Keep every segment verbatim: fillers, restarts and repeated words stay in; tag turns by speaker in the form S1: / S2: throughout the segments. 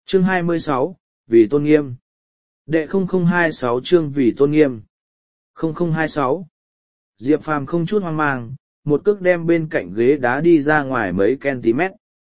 S1: Chương hai mươi sáu, Vì tôn nghiêm. Đệ không không hai sáu chương Vì tôn nghiêm. không không hai sáu. Diệp Phàm không chút hoang mang, một cước đem bên cạnh ghế đá đi ra ngoài mấy cm.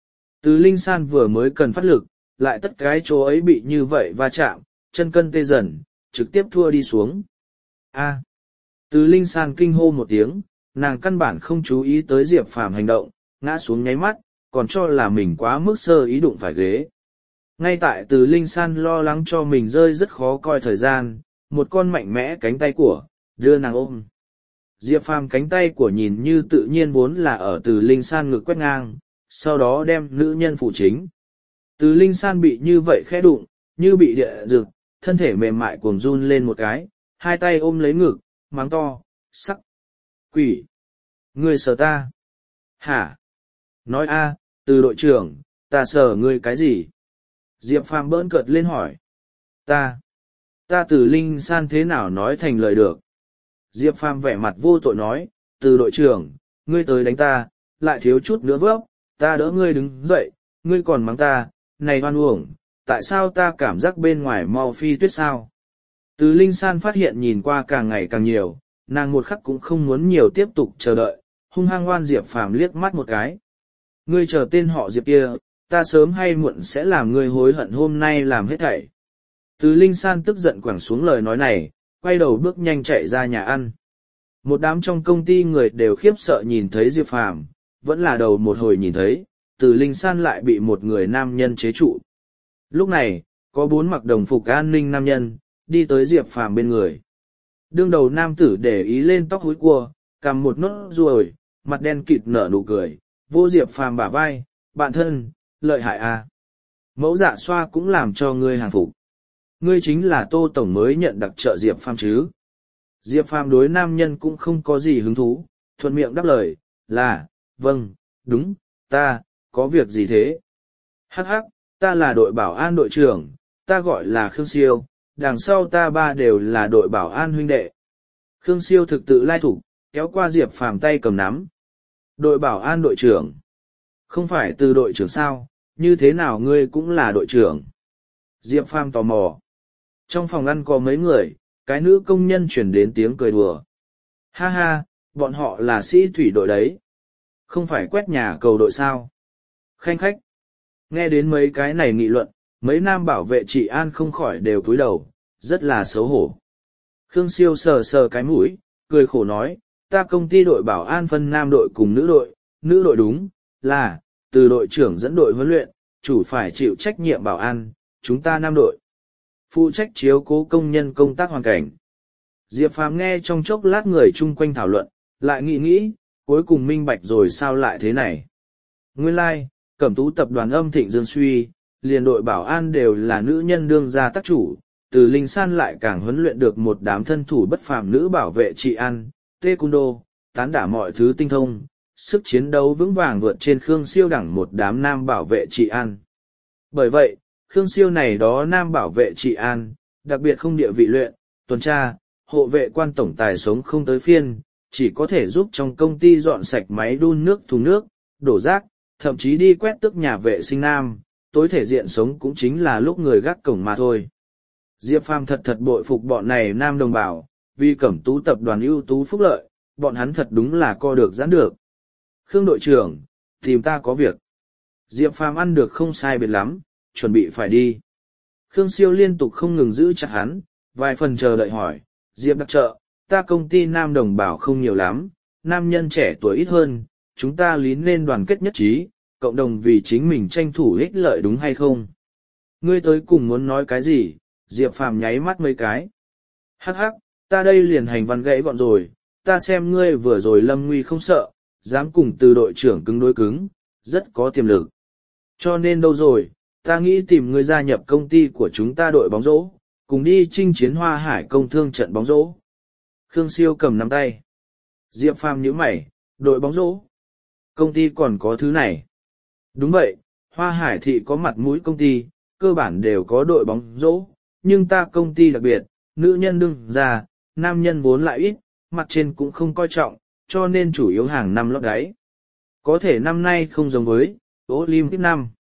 S1: Từ Linh San vừa mới cần phát lực, lại tất cái chỗ ấy bị như vậy va chạm, chân cân tê dần, trực tiếp thua đi xuống. A. Từ Linh San kinh hô một tiếng, nàng căn bản không chú ý tới Diệp Phàm hành động, ngã xuống nháy mắt, còn cho là mình quá mức sơ ý đụng phải ghế. Ngay tại Từ Linh San lo lắng cho mình rơi rất khó coi thời gian, một con mạnh mẽ cánh tay của, đưa nàng ôm. Diệp Phàm cánh tay của nhìn như tự nhiên vốn là ở Từ Linh San ngực quét ngang, sau đó đem nữ nhân phụ chính. Từ Linh San bị như vậy khẽ đụng, như bị địa rực, thân thể mềm mại cuồng run lên một cái, hai tay ôm lấy ngực, mắng to, sắc, quỷ, ngươi sờ ta. Hả? Nói a, Từ đội trưởng, ta sờ ngươi cái gì? Diệp Phàm bỡn cợt lên hỏi. Ta, ta Từ Linh San thế nào nói thành lời được? Diệp Phàm vẻ mặt vô tội nói, Từ đội trưởng, ngươi tới đánh ta, lại thiếu chút nữa vấp, ta đỡ ngươi đứng dậy, ngươi còn mắng ta, này hoan uổng, tại sao ta cảm giác bên ngoài mau phi tuyết sao? Từ Linh San phát hiện nhìn qua càng ngày càng nhiều, nàng một khắc cũng không muốn nhiều tiếp tục chờ đợi, hung hăng oan Diệp Phàm liếc mắt một cái. Ngươi chờ tên họ Diệp kia, ta sớm hay muộn sẽ làm ngươi hối hận hôm nay làm hết thảy. Từ Linh San tức giận quẳng xuống lời nói này, quay đầu bước nhanh chạy ra nhà ăn. Một đám trong công ty người đều khiếp sợ nhìn thấy Diệp Phàm, vẫn là đầu một hồi nhìn thấy, Từ Linh San lại bị một người nam nhân chế trụ. Lúc này, có bốn mặc đồng phục an ninh nam nhân, đi tới Diệp Phàm bên người. Đương đầu nam tử để ý lên tóc húi cua, cầm một nốt ruồi, mặt đen kịt nở nụ cười, vô Diệp Phàm bả vai, bạn thân, lợi hại à. Mẫu dạ xoa cũng làm cho ngươi hàng phục. Ngươi chính là Tô Tổng mới nhận đặc trợ Diệp Phàm chứ. Diệp Phàm đối nam nhân cũng không có gì hứng thú, thuận miệng đáp lời, là, vâng, đúng, ta, có việc gì thế? Hắc hắc, ta là đội bảo an đội trưởng, ta gọi là Khương Siêu, đằng sau ta ba đều là đội bảo an huynh đệ. Khương Siêu thực tự lai thủ, kéo qua Diệp Phàm tay cầm nắm. Đội bảo an đội trưởng. Không phải Từ đội trưởng sao, như thế nào ngươi cũng là đội trưởng? Diệp Phàm tò mò. Trong phòng ăn có mấy người, cái nữ công nhân chuyển đến tiếng cười đùa. Ha ha, bọn họ là sĩ thủy đội đấy. Không phải quét nhà cầu đội sao? Khanh khách. Nghe đến mấy cái này nghị luận, mấy nam bảo vệ trị an không khỏi đều cúi đầu, rất là xấu hổ. Khương Siêu sờ sờ cái mũi, cười khổ nói, ta công ty đội bảo an phân nam đội cùng nữ đội, nữ đội đúng, là, Từ đội trưởng dẫn đội huấn luyện, chủ phải chịu trách nhiệm bảo an, chúng ta nam đội. Phụ trách chiếu cố công nhân công tác hoàn cảnh. Diệp Phàm nghe trong chốc lát người chung quanh thảo luận, lại nghĩ nghĩ, cuối cùng minh bạch rồi sao lại thế này. Nguyên lai, like, Cẩm Tú tập đoàn âm thịnh dương suy, liền đội bảo an đều là nữ nhân đương gia tác chủ, Từ Linh San lại càng huấn luyện được một đám thân thủ bất phàm nữ bảo vệ trị an, taekwondo, tán đả mọi thứ tinh thông, sức chiến đấu vững vàng vượt trên Khương Siêu đẳng một đám nam bảo vệ trị an. Bởi vậy, Khương Siêu này đó nam bảo vệ trị an, đặc biệt không địa vị luyện, tuần tra, hộ vệ quan tổng tài sống không tới phiên, chỉ có thể giúp trong công ty dọn sạch máy đun nước thùng nước, đổ rác, thậm chí đi quét tước nhà vệ sinh nam, tối thể diện sống cũng chính là lúc người gác cổng mà thôi. Diệp Phàm thật thật bội phục bọn này nam đồng bào, vì Cẩm Tú tập đoàn ưu tú phúc lợi, bọn hắn thật đúng là co được giãn được. Khương đội trưởng, tìm ta có việc. Diệp Phàm ăn được không sai biệt lắm, chuẩn bị phải đi. Khương Siêu liên tục không ngừng giữ chặt hắn, vài phần chờ đợi hỏi, Diệp đặc trợ, ta công ty nam đồng bào không nhiều lắm, nam nhân trẻ tuổi ít hơn, chúng ta lý nên đoàn kết nhất trí, cộng đồng vì chính mình tranh thủ ích lợi đúng hay không? Ngươi tới cùng muốn nói cái gì? Diệp Phàm nháy mắt mấy cái. Hắc hắc, ta đây liền hành văn gãy gọn rồi, ta xem ngươi vừa rồi lâm nguy không sợ, dám cùng Từ đội trưởng cứng đối cứng, rất có tiềm lực. Cho nên đâu rồi, ta nghĩ tìm ngươi gia nhập công ty của chúng ta đội bóng rổ, cùng đi chinh chiến Hoa Hải công thương trận bóng rổ. Khương Siêu cầm nắm tay. Diệp Phàm nhíu mày, đội bóng rổ. Công ty còn có thứ này. Đúng vậy, Hoa Hải thị có mặt mũi công ty, cơ bản đều có đội bóng rổ, nhưng ta công ty đặc biệt, nữ nhân đương ra, nam nhân vốn lại ít, mặt trên cũng không coi trọng, cho nên chủ yếu hàng năm lót đáy. Có thể năm nay không giống với Olympic năm.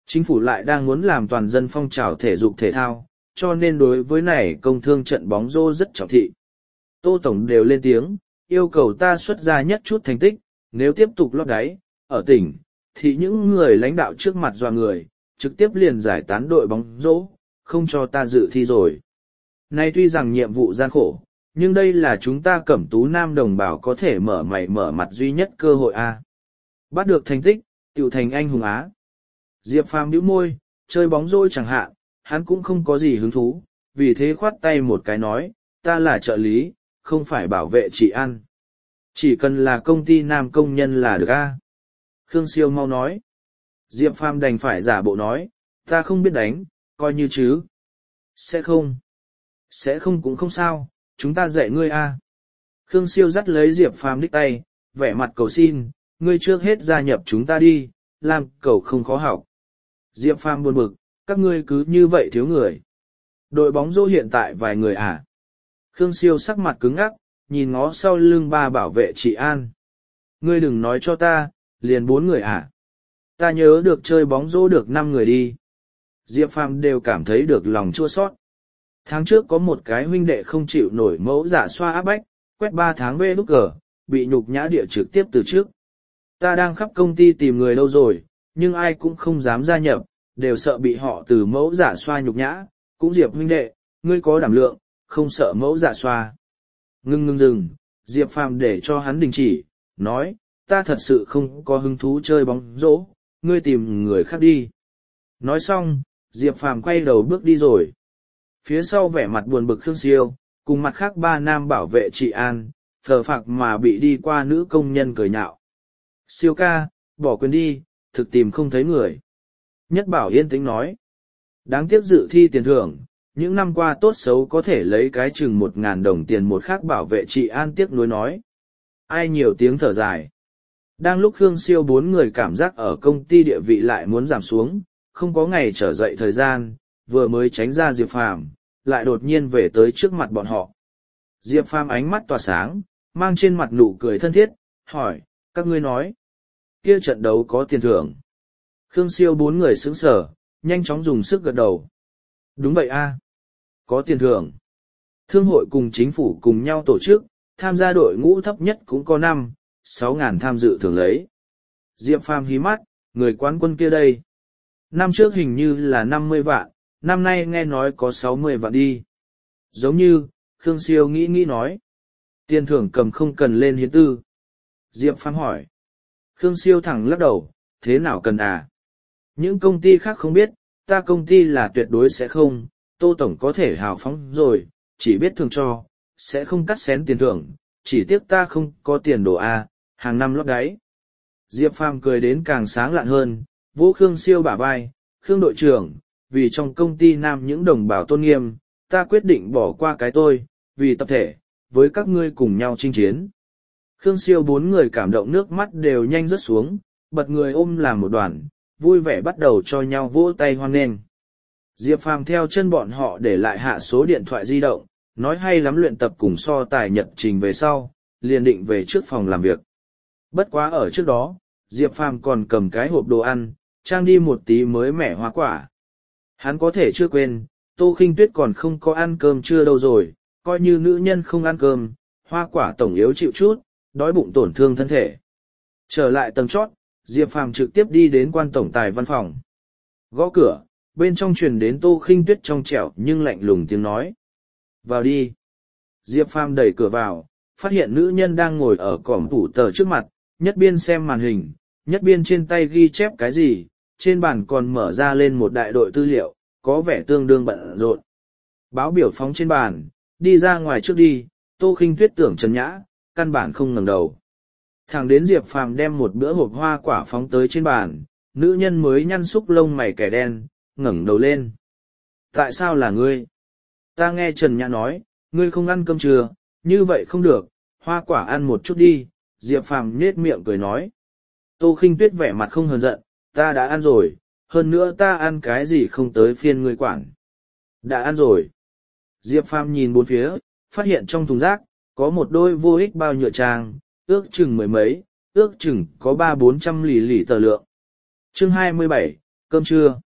S1: Chính phủ lại đang muốn làm toàn dân phong trào thể dục thể thao, cho nên đối với này công thương trận bóng rổ rất trọng thị. Tô Tổng đều lên tiếng, yêu cầu ta xuất ra nhất chút thành tích, nếu tiếp tục lót đáy, ở tỉnh, thì những người lãnh đạo trước mặt dọa người, trực tiếp liền giải tán đội bóng rổ, không cho ta dự thi rồi. Nay tuy rằng nhiệm vụ gian khổ, nhưng đây là chúng ta Cẩm Tú Nam đồng bào có thể mở mày mở mặt duy nhất cơ hội a. Bắt được thành tích, tiểu thành anh hùng Á. Diệp Phàm bĩu môi, chơi bóng rổ chẳng hạn, hắn cũng không có gì hứng thú, vì thế khoát tay một cái nói, ta là trợ lý, không phải bảo vệ chị ăn. Chỉ cần là công ty nam công nhân là được a. Khương Siêu mau nói. Diệp Phàm đành phải giả bộ nói, ta không biết đánh, coi như chứ. Sẽ không. Sẽ không cũng không sao, chúng ta dạy ngươi a. Khương Siêu dắt lấy Diệp Phàm đích tay, vẻ mặt cầu xin, ngươi trước hết gia nhập chúng ta đi, làm cầu không khó học. Diệp Phàm buồn bực, các ngươi cứ như vậy thiếu người. Đội bóng rổ hiện tại vài người à? Khương Siêu sắc mặt cứng ngắc, nhìn ngó sau lưng ba bảo vệ chị An. Ngươi đừng nói cho ta, liền bốn người à? Ta nhớ được chơi bóng rổ được năm người đi. Diệp Phàm đều cảm thấy được lòng chua xót. Tháng trước có một cái huynh đệ không chịu nổi mẫu giả xoa áp bách, quét ba tháng về lúc cờ, bị nhục nhã địa trực tiếp từ trước. Ta đang khắp công ty tìm người lâu rồi, nhưng ai cũng không dám gia nhập, đều sợ bị họ từ mẫu giả xoa nhục nhã. Cũng Diệp huynh đệ, ngươi có đảm lượng, không sợ mẫu giả xoa. Ngưng ngưng dừng, Diệp Phàm để cho hắn đình chỉ, nói, ta thật sự không có hứng thú chơi bóng rổ, ngươi tìm người khác đi. Nói xong, Diệp Phàm quay đầu bước đi rồi. Phía sau vẻ mặt buồn bực Khương Siêu, cùng mặt khác ba nam bảo vệ chị An, phờ phạc mà bị đi qua nữ công nhân cười nhạo. Siêu ca, bỏ quyền đi, thực tìm không thấy người. Nhất Bảo yên tĩnh nói. Đáng tiếc dự thi tiền thưởng, những năm qua tốt xấu có thể lấy cái chừng một ngàn đồng tiền một khác bảo vệ chị An tiếc nuối nói. Ai nhiều tiếng thở dài. Đang lúc Khương Siêu bốn người cảm giác ở công ty địa vị lại muốn giảm xuống, không có ngày trở dậy thời gian, vừa mới tránh ra Diệp Phàm, lại đột nhiên về tới trước mặt bọn họ. Diệp Phàm ánh mắt tỏa sáng, mang trên mặt nụ cười thân thiết, hỏi, các ngươi nói, kia trận đấu có tiền thưởng. Khương Siêu bốn người sững sờ, nhanh chóng dùng sức gật đầu. Đúng vậy a, có tiền thưởng. Thương hội cùng chính phủ cùng nhau tổ chức, tham gia đội ngũ thấp nhất cũng có năm, sáu ngàn tham dự thưởng lấy. Diệp Phàm hí mắt, người quán quân kia đây. Năm trước hình như là năm mươi vạn, năm nay nghe nói có sáu mươi vạn đi. Giống như, Khương Siêu nghĩ nghĩ nói. Tiền thưởng cầm không cần lên hiến tư. Diệp Phàm hỏi. Khương Siêu thẳng lắc đầu, thế nào cần à? Những công ty khác không biết, ta công ty là tuyệt đối sẽ không, Tô Tổng có thể hào phóng rồi, chỉ biết thường cho, sẽ không cắt xén tiền thưởng, chỉ tiếc ta không có tiền đồ A, hàng năm lót đáy. Diệp Phàm cười đến càng sáng lạn hơn, vỗ Khương Siêu bả vai, Khương đội trưởng, vì trong công ty nam những đồng bào tôn nghiêm, ta quyết định bỏ qua cái tôi, vì tập thể, với các ngươi cùng nhau chinh chiến. Khương Siêu bốn người cảm động nước mắt đều nhanh rớt xuống, bật người ôm làm một đoàn, vui vẻ bắt đầu cho nhau vỗ tay hoan nghênh. Diệp Phàm theo chân bọn họ để lại hạ số điện thoại di động, nói hay lắm luyện tập cùng so tài nhật trình về sau, liền định về trước phòng làm việc. Bất quá ở trước đó, Diệp Phàm còn cầm cái hộp đồ ăn, trang đi một tí mới mẻ hoa quả. Hắn có thể chưa quên, Tô Khinh Tuyết còn không có ăn cơm trưa đâu rồi, coi như nữ nhân không ăn cơm, hoa quả tổng yếu chịu chút, đói bụng tổn thương thân thể. Trở lại tầng chót, Diệp Phàm trực tiếp đi đến quan tổng tài văn phòng. Gõ cửa, bên trong truyền đến Tô Khinh Tuyết trong trẻo nhưng lạnh lùng tiếng nói. Vào đi. Diệp Phàm đẩy cửa vào, phát hiện nữ nhân đang ngồi ở cổng tủ tờ trước mặt, nhất biên xem màn hình, nhất biên trên tay ghi chép cái gì, trên bàn còn mở ra lên một đại đội tư liệu, có vẻ tương đương bận rộn. Báo biểu phóng trên bàn, đi ra ngoài trước đi, Tô Khinh Tuyết tưởng trần nhã, căn bản không ngẩng đầu. Thẳng đến Diệp Phàm đem một bữa hộp hoa quả phóng tới trên bàn, nữ nhân mới nhăn xúc lông mày kẻ đen, ngẩng đầu lên. Tại sao là ngươi? Ta nghe Trần Nhã nói, ngươi không ăn cơm trưa, như vậy không được, hoa quả ăn một chút đi, Diệp Phàm nhếch miệng cười nói. Tô Khinh Tuyết vẻ mặt không hờn giận, ta đã ăn rồi, hơn nữa ta ăn cái gì không tới phiên ngươi quản. Đã ăn rồi. Diệp Phàm nhìn bốn phía, phát hiện trong thùng rác, có một đôi vô ích bao nhựa trang, ước chừng mười mấy, ước chừng có ba bốn trăm lì lì tờ lượng. Chương hai mươi bảy, cơm trưa.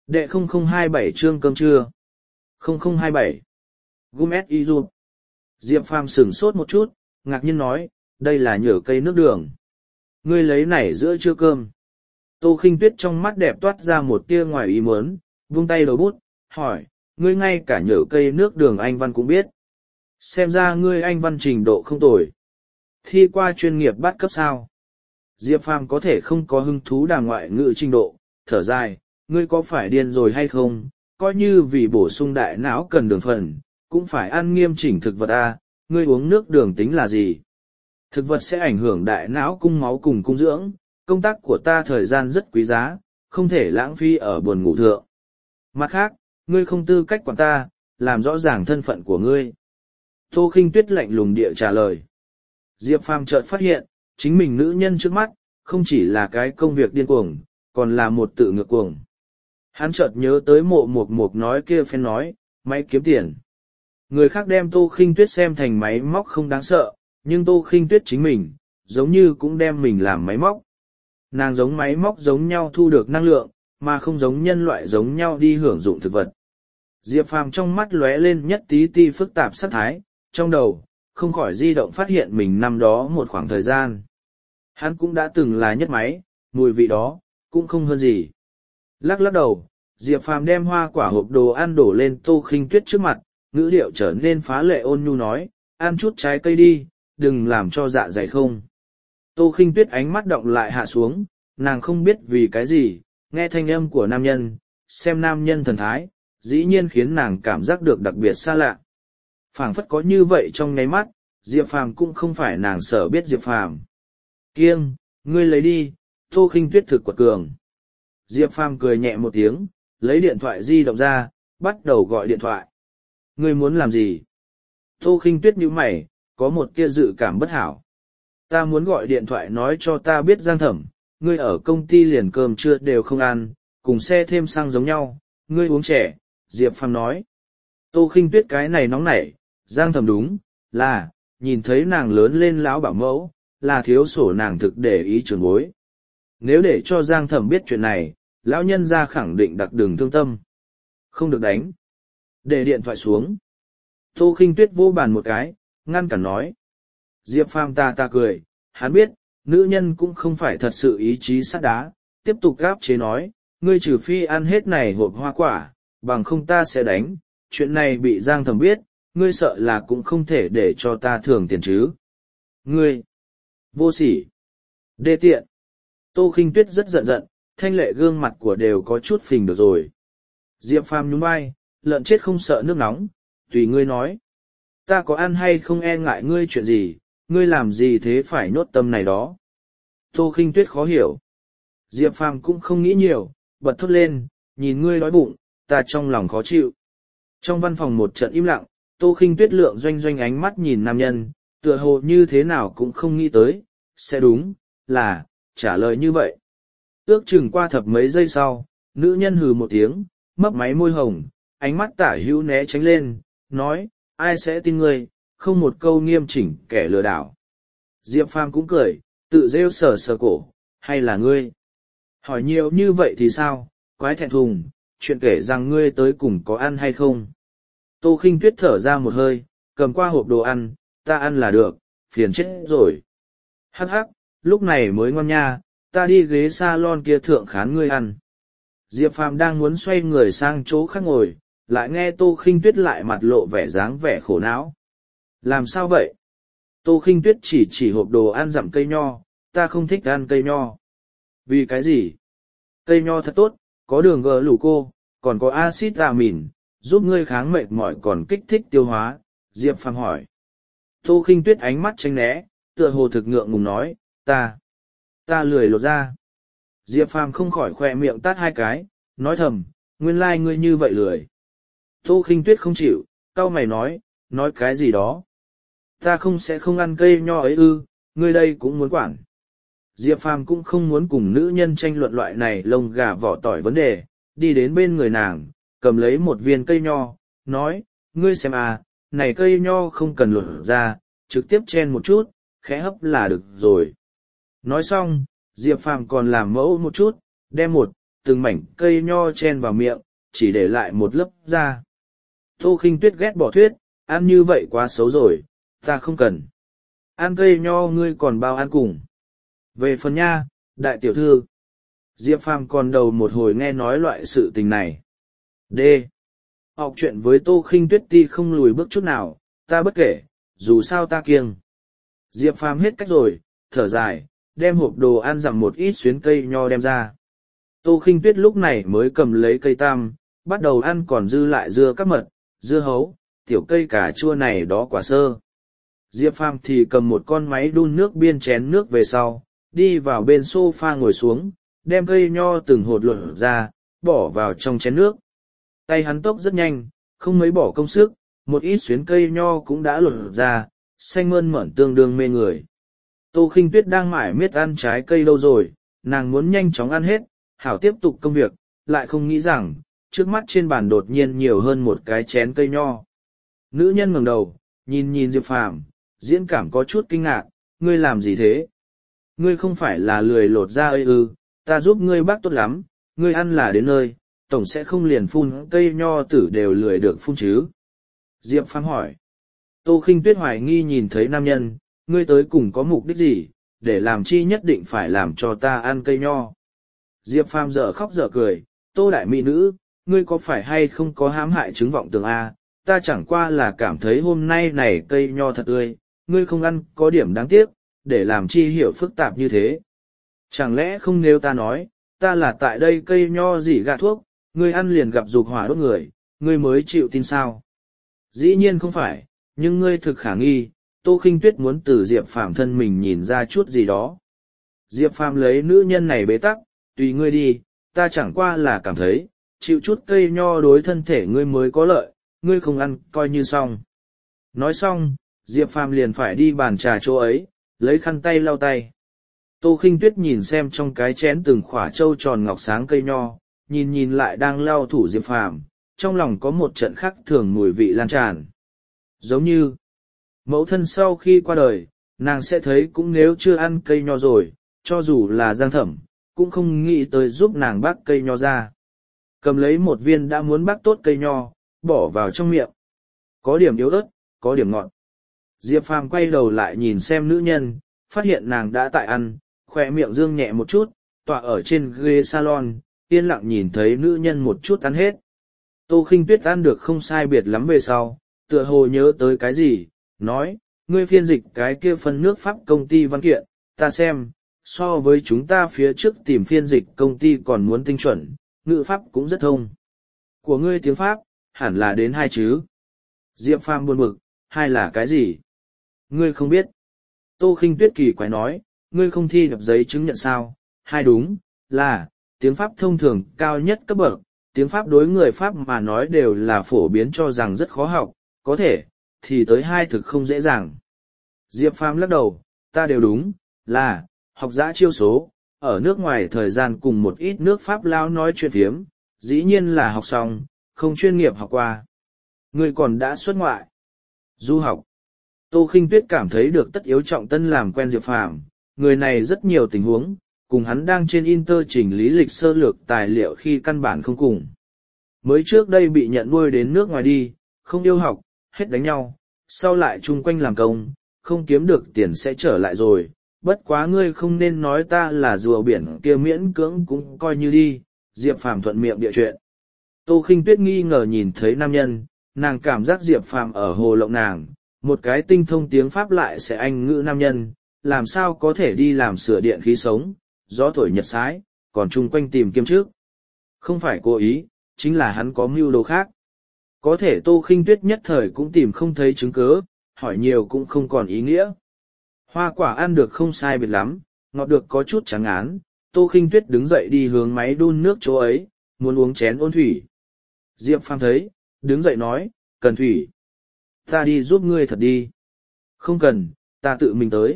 S1: Đệ không không hai bảy chương cơm trưa. không không hai bảy. Gum S Y Rup. Diệp Phàm sửng sốt một chút, ngạc nhiên nói, đây là nhở cây nước đường. Ngươi lấy này giữa trưa cơm. Tô Khinh Tuyết trong mắt đẹp toát ra một tia ngoài ý muốn, vung tay đầu bút, hỏi, ngươi ngay cả nhở cây nước đường anh văn cũng biết. Xem ra ngươi anh văn trình độ không tồi. Thi qua chuyên nghiệp bắt cấp sao? Diệp Phàm có thể không có hứng thú đàng ngoại ngữ trình độ, thở dài, ngươi có phải điên rồi hay không, coi như vì bổ sung đại não cần đường phần, cũng phải ăn nghiêm chỉnh thực vật a, ngươi uống nước đường tính là gì? Thực vật sẽ ảnh hưởng đại não cung máu cùng cung dưỡng, công tác của ta thời gian rất quý giá, không thể lãng phí ở buồn ngủ thượng. Mặt khác, ngươi không tư cách quản ta, làm rõ ràng thân phận của ngươi. Tô Khinh Tuyết lạnh lùng địa trả lời. Diệp Phàm chợt phát hiện, chính mình nữ nhân trước mắt, không chỉ là cái công việc điên cuồng, còn là một tự ngược cuồng. Hắn chợt nhớ tới mộ mục mục nói kia phen nói, máy kiếm tiền. Người khác đem Tô Khinh Tuyết xem thành máy móc không đáng sợ, nhưng Tô Khinh Tuyết chính mình, giống như cũng đem mình làm máy móc. Nàng giống máy móc giống nhau thu được năng lượng, mà không giống nhân loại giống nhau đi hưởng dụng thực vật. Diệp Phàm trong mắt lóe lên nhất tí ti phức tạp sắc thái, trong đầu, không khỏi di động phát hiện mình năm đó một khoảng thời gian. Hắn cũng đã từng là nhất máy, mùi vị đó, cũng không hơn gì. Lắc lắc đầu, Diệp Phàm đem hoa quả hộp đồ ăn đổ lên Tô Khinh Tuyết trước mặt, ngữ điệu trở nên phá lệ ôn nhu nói, ăn chút trái cây đi, đừng làm cho dạ dày không. Tô Khinh Tuyết ánh mắt động lại hạ xuống, nàng không biết vì cái gì, nghe thanh âm của nam nhân, xem nam nhân thần thái, dĩ nhiên khiến nàng cảm giác được đặc biệt xa lạ. Phảng phất có như vậy trong nháy mắt, Diệp Phàm cũng không phải nàng sợ biết Diệp Phàm. Kiêng, ngươi lấy đi, Tô Khinh Tuyết thực quật cường. Diệp Phàm cười nhẹ một tiếng, lấy điện thoại di động ra, bắt đầu gọi điện thoại. Ngươi muốn làm gì? Tô Khinh Tuyết nhíu mày, có một tia dự cảm bất hảo. Ta muốn gọi điện thoại nói cho ta biết Giang Thẩm, ngươi ở công ty liền cơm trưa đều không ăn, cùng xe thêm xăng giống nhau, ngươi uống trẻ, Diệp Phàm nói. Tô Khinh Tuyết cái này nóng nảy, Giang Thẩm đúng, là, nhìn thấy nàng lớn lên lão bảo mẫu, là thiếu sổ nàng thực để ý trường bối. Nếu để cho Giang Thẩm biết chuyện này, lão nhân gia khẳng định đặc đường thương tâm. Không được đánh. Để điện thoại xuống. Tô Khinh Tuyết vô bàn một cái, ngăn cản nói. Diệp Phàm ta ta cười, hắn biết, nữ nhân cũng không phải thật sự ý chí sắt đá, tiếp tục gáp chế nói, ngươi trừ phi ăn hết này hộp hoa quả, bằng không ta sẽ đánh, chuyện này bị Giang Thẩm biết, ngươi sợ là cũng không thể để cho ta thưởng tiền chứ. Ngươi, vô sỉ, đê tiện. Tô Khinh Tuyết rất giận giận, thanh lệ gương mặt của đều có chút phình được rồi. Diệp Phàm nhún vai, lợn chết không sợ nước nóng, tùy ngươi nói. Ta có ăn hay không e ngại ngươi chuyện gì, ngươi làm gì thế phải nhốt tâm này đó. Tô Khinh Tuyết khó hiểu. Diệp Phàm cũng không nghĩ nhiều, bật thốt lên, nhìn ngươi đói bụng, ta trong lòng khó chịu. Trong văn phòng một trận im lặng, Tô Khinh Tuyết lượng doanh doanh ánh mắt nhìn nam nhân, tựa hồ như thế nào cũng không nghĩ tới, sẽ đúng, là, trả lời như vậy. Ước chừng qua thập mấy giây sau, nữ nhân hừ một tiếng, mấp máy môi hồng, ánh mắt tả hữu né tránh lên, nói, ai sẽ tin ngươi, không một câu nghiêm chỉnh kẻ lừa đảo. Diệp Phàm cũng cười, tự rêu sờ sờ cổ, hay là ngươi? Hỏi nhiều như vậy thì sao, quái thẹn thùng, chuyện kể rằng ngươi tới cùng có ăn hay không? Tô Khinh Tuyết thở ra một hơi, cầm qua hộp đồ ăn, ta ăn là được, phiền chết rồi. Hắc hắc, lúc này mới ngon nha, ta đi ghế salon kia thượng khán ngươi ăn. Diệp Phàm đang muốn xoay người sang chỗ khác ngồi, lại nghe Tô Khinh Tuyết lại mặt lộ vẻ dáng vẻ khổ não. Làm sao vậy? Tô Khinh Tuyết chỉ chỉ hộp đồ ăn dặm cây nho, ta không thích ăn cây nho. Vì cái gì? Cây nho thật tốt, có đường gờ lù cô, còn có axit amin, giúp ngươi kháng mệt mỏi còn kích thích tiêu hóa. Diệp Phàm hỏi. Tô Khinh Tuyết ánh mắt tránh né, tựa hồ thực ngượng ngùng nói, ta, ta lười lột ra. Diệp Phàm không khỏi khoe miệng tát hai cái, nói thầm, nguyên lai like ngươi như vậy lười. Tô Khinh Tuyết không chịu, cau mày nói, nói cái gì đó. Ta không sẽ không ăn cây nho ấy ư, ngươi đây cũng muốn quản. Diệp Phàm cũng không muốn cùng nữ nhân tranh luận loại này lông gà vỏ tỏi vấn đề, đi đến bên người nàng, cầm lấy một viên cây nho, nói, ngươi xem à, này cây nho không cần lột ra, trực tiếp chen một chút, khẽ hấp là được rồi. Nói xong, Diệp Phàm còn làm mẫu một chút, đem một, từng mảnh cây nho chen vào miệng, chỉ để lại một lớp da. Tô Khinh Tuyết ghét bỏ thuyết, ăn như vậy quá xấu rồi, ta không cần. Ăn cây nho ngươi còn bao ăn cùng. Về phần nha, đại tiểu thư. Diệp Phàm còn đầu một hồi nghe nói loại sự tình này. D. Học chuyện với Tô Khinh Tuyết ti không lùi bước chút nào, ta bất kể, dù sao ta kiêng. Diệp Phàm hết cách rồi, thở dài, đem hộp đồ ăn dặm một ít xuyến cây nho đem ra. Tô Khinh Tuyết lúc này mới cầm lấy cây tam, bắt đầu ăn còn dư lại dưa cắp mật, dưa hấu, tiểu cây cà chua này đó quả sơ. Diệp Phàm thì cầm một con máy đun nước biên chén nước về sau, đi vào bên sofa ngồi xuống, đem cây nho từng hột lột ra, bỏ vào trong chén nước. Tay hắn tốc rất nhanh, không mấy bỏ công sức, một ít xuyến cây nho cũng đã lột ra, xanh mơn mởn tương đương mê người. Tô Khinh Tuyết đang mải miết ăn trái cây đâu rồi, nàng muốn nhanh chóng ăn hết, hảo tiếp tục công việc, lại không nghĩ rằng, trước mắt trên bàn đột nhiên nhiều hơn một cái chén cây nho. Nữ nhân ngẩng đầu, nhìn nhìn Diệp Phàm, diễn cảm có chút kinh ngạc, ngươi làm gì thế? Ngươi không phải là lười lột ra ơi ư, ta giúp ngươi bác tốt lắm, ngươi ăn là đến nơi, tổng sẽ không liền phun cây nho tử đều lười được phun chứ. Diệp Phàm hỏi. Tô Khinh Tuyết hoài nghi nhìn thấy nam nhân, ngươi tới cùng có mục đích gì, để làm chi nhất định phải làm cho ta ăn cây nho. Diệp Phàm dở khóc dở cười, Tô đại mỹ nữ, ngươi có phải hay không có hãm hại chứng vọng tưởng a? Ta chẳng qua là cảm thấy hôm nay này cây nho thật tươi, ngươi không ăn có điểm đáng tiếc, để làm chi hiểu phức tạp như thế. Chẳng lẽ không nếu ta nói, ta là tại đây cây nho gì gạ thuốc, ngươi ăn liền gặp dục hỏa đốt người, ngươi mới chịu tin sao? Dĩ nhiên không phải, nhưng ngươi thực khả nghi, Tô Khinh Tuyết muốn từ Diệp Phàm thân mình nhìn ra chút gì đó. Diệp Phàm lấy nữ nhân này bế tắc, tùy ngươi đi, ta chẳng qua là cảm thấy, chịu chút cây nho đối thân thể ngươi mới có lợi, ngươi không ăn coi như xong. Nói xong, Diệp Phàm liền phải đi bàn trà chỗ ấy, lấy khăn tay lau tay. Tô Khinh Tuyết nhìn xem trong cái chén từng khỏa trâu tròn ngọc sáng cây nho, nhìn nhìn lại đang lau thủ Diệp Phàm, trong lòng có một trận khắc thường mùi vị lan tràn. Giống như, mẫu thân sau khi qua đời, nàng sẽ thấy cũng nếu chưa ăn cây nho rồi, cho dù là Giang Thẩm, cũng không nghĩ tới giúp nàng bác cây nho ra. Cầm lấy một viên đã muốn bác tốt cây nho, bỏ vào trong miệng. Có điểm yếu ớt, có điểm ngọt. Diệp Phàm quay đầu lại nhìn xem nữ nhân, phát hiện nàng đã tại ăn, khỏe miệng dương nhẹ một chút, tọa ở trên ghế salon, yên lặng nhìn thấy nữ nhân một chút ăn hết. Tô Khinh Tuyết ăn được không sai biệt lắm về sau, tựa hồ nhớ tới cái gì, nói, ngươi phiên dịch cái kia phân nước Pháp công ty văn kiện, ta xem, so với chúng ta phía trước tìm phiên dịch công ty còn muốn tinh chuẩn, ngữ Pháp cũng rất thông. Của ngươi tiếng Pháp, hẳn là đến hai chứ. Diệp Phàm buồn bực, hai là cái gì? Ngươi không biết. Tô Khinh Tuyết kỳ quái nói, ngươi không thi đập giấy chứng nhận sao? Hai đúng, là, tiếng Pháp thông thường cao nhất cấp bậc, tiếng Pháp đối người Pháp mà nói đều là phổ biến cho rằng rất khó học, có thể, thì tới hai thực không dễ dàng. Diệp Phàm lắc đầu, ta đều đúng, là, học dã chiêu số, ở nước ngoài thời gian cùng một ít nước Pháp lao nói chuyện phiếm, dĩ nhiên là học xong, không chuyên nghiệp học qua. Ngươi còn đã xuất ngoại. Du học. Tô Khinh Tuyết cảm thấy được tất yếu trọng tân làm quen Diệp Phàm, người này rất nhiều tình huống, cùng hắn đang trên Inter chỉnh lý lịch sơ lược tài liệu khi căn bản không cùng. Mới trước đây bị nhận nuôi đến nước ngoài đi, không yêu học, hết đánh nhau, sau lại chung quanh làm công, không kiếm được tiền sẽ trở lại rồi, bất quá ngươi không nên nói ta là rùa biển kia miễn cưỡng cũng coi như đi, Diệp Phàm thuận miệng địa chuyện. Tô Khinh Tuyết nghi ngờ nhìn thấy nam nhân, nàng cảm giác Diệp Phàm ở hồ lộng nàng, một cái tinh thông tiếng Pháp lại sẽ anh ngữ nam nhân, làm sao có thể đi làm sửa điện khí sống, gió thổi nhật sái, còn chung quanh tìm kiếm trước. Không phải cố ý, chính là hắn có mưu đồ khác. Có thể Tô Khinh Tuyết nhất thời cũng tìm không thấy chứng cớ, hỏi nhiều cũng không còn ý nghĩa. Hoa quả ăn được không sai biệt lắm, ngọt được có chút chán ngán, Tô Khinh Tuyết đứng dậy đi hướng máy đun nước chỗ ấy, muốn uống chén ôn thủy. Diệp Phàm thấy, đứng dậy nói, cần thủy. Ta đi giúp ngươi thật đi. Không cần, ta tự mình tới.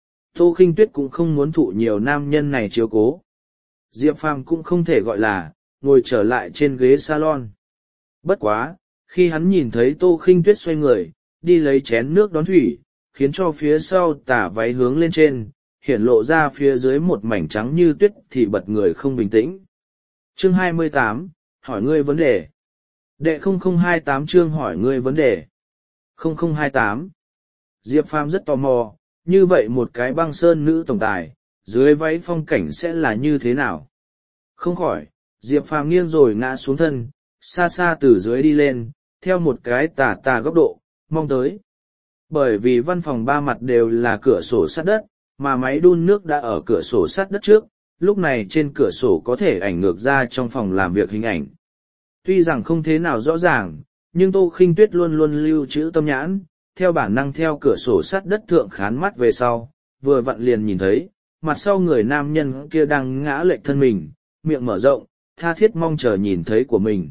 S1: Tô Khinh Tuyết cũng không muốn thụ nhiều nam nhân này chiếu cố. Diệp Phàm cũng không thể gọi là, ngồi trở lại trên ghế salon. Bất quá, khi hắn nhìn thấy Tô Khinh Tuyết xoay người, đi lấy chén nước đón thủy, khiến cho phía sau tả váy hướng lên trên, hiển lộ ra phía dưới một mảnh trắng như tuyết thì bật người không bình tĩnh. Chương hai mươi tám, hỏi ngươi vấn đề. Đệ không không hai tám chương hỏi ngươi vấn đề. không không hai tám. Diệp Phàm rất tò mò, như vậy một cái băng sơn nữ tổng tài, dưới váy phong cảnh sẽ là như thế nào? Không khỏi, Diệp Phàm nghiêng rồi ngã xuống thân, xa xa từ dưới đi lên, theo một cái tà tà góc độ, mong tới. Bởi vì văn phòng ba mặt đều là cửa sổ sát đất, mà máy đun nước đã ở cửa sổ sát đất trước, lúc này trên cửa sổ có thể ảnh ngược ra trong phòng làm việc hình ảnh. Tuy rằng không thế nào rõ ràng, nhưng Tô Khinh Tuyết luôn luôn lưu trữ tâm nhãn, theo bản năng theo cửa sổ sát đất thượng khán mắt về sau, vừa vặn liền nhìn thấy, mặt sau người nam nhân kia đang ngã lệch thân mình, miệng mở rộng, tha thiết mong chờ nhìn thấy của mình.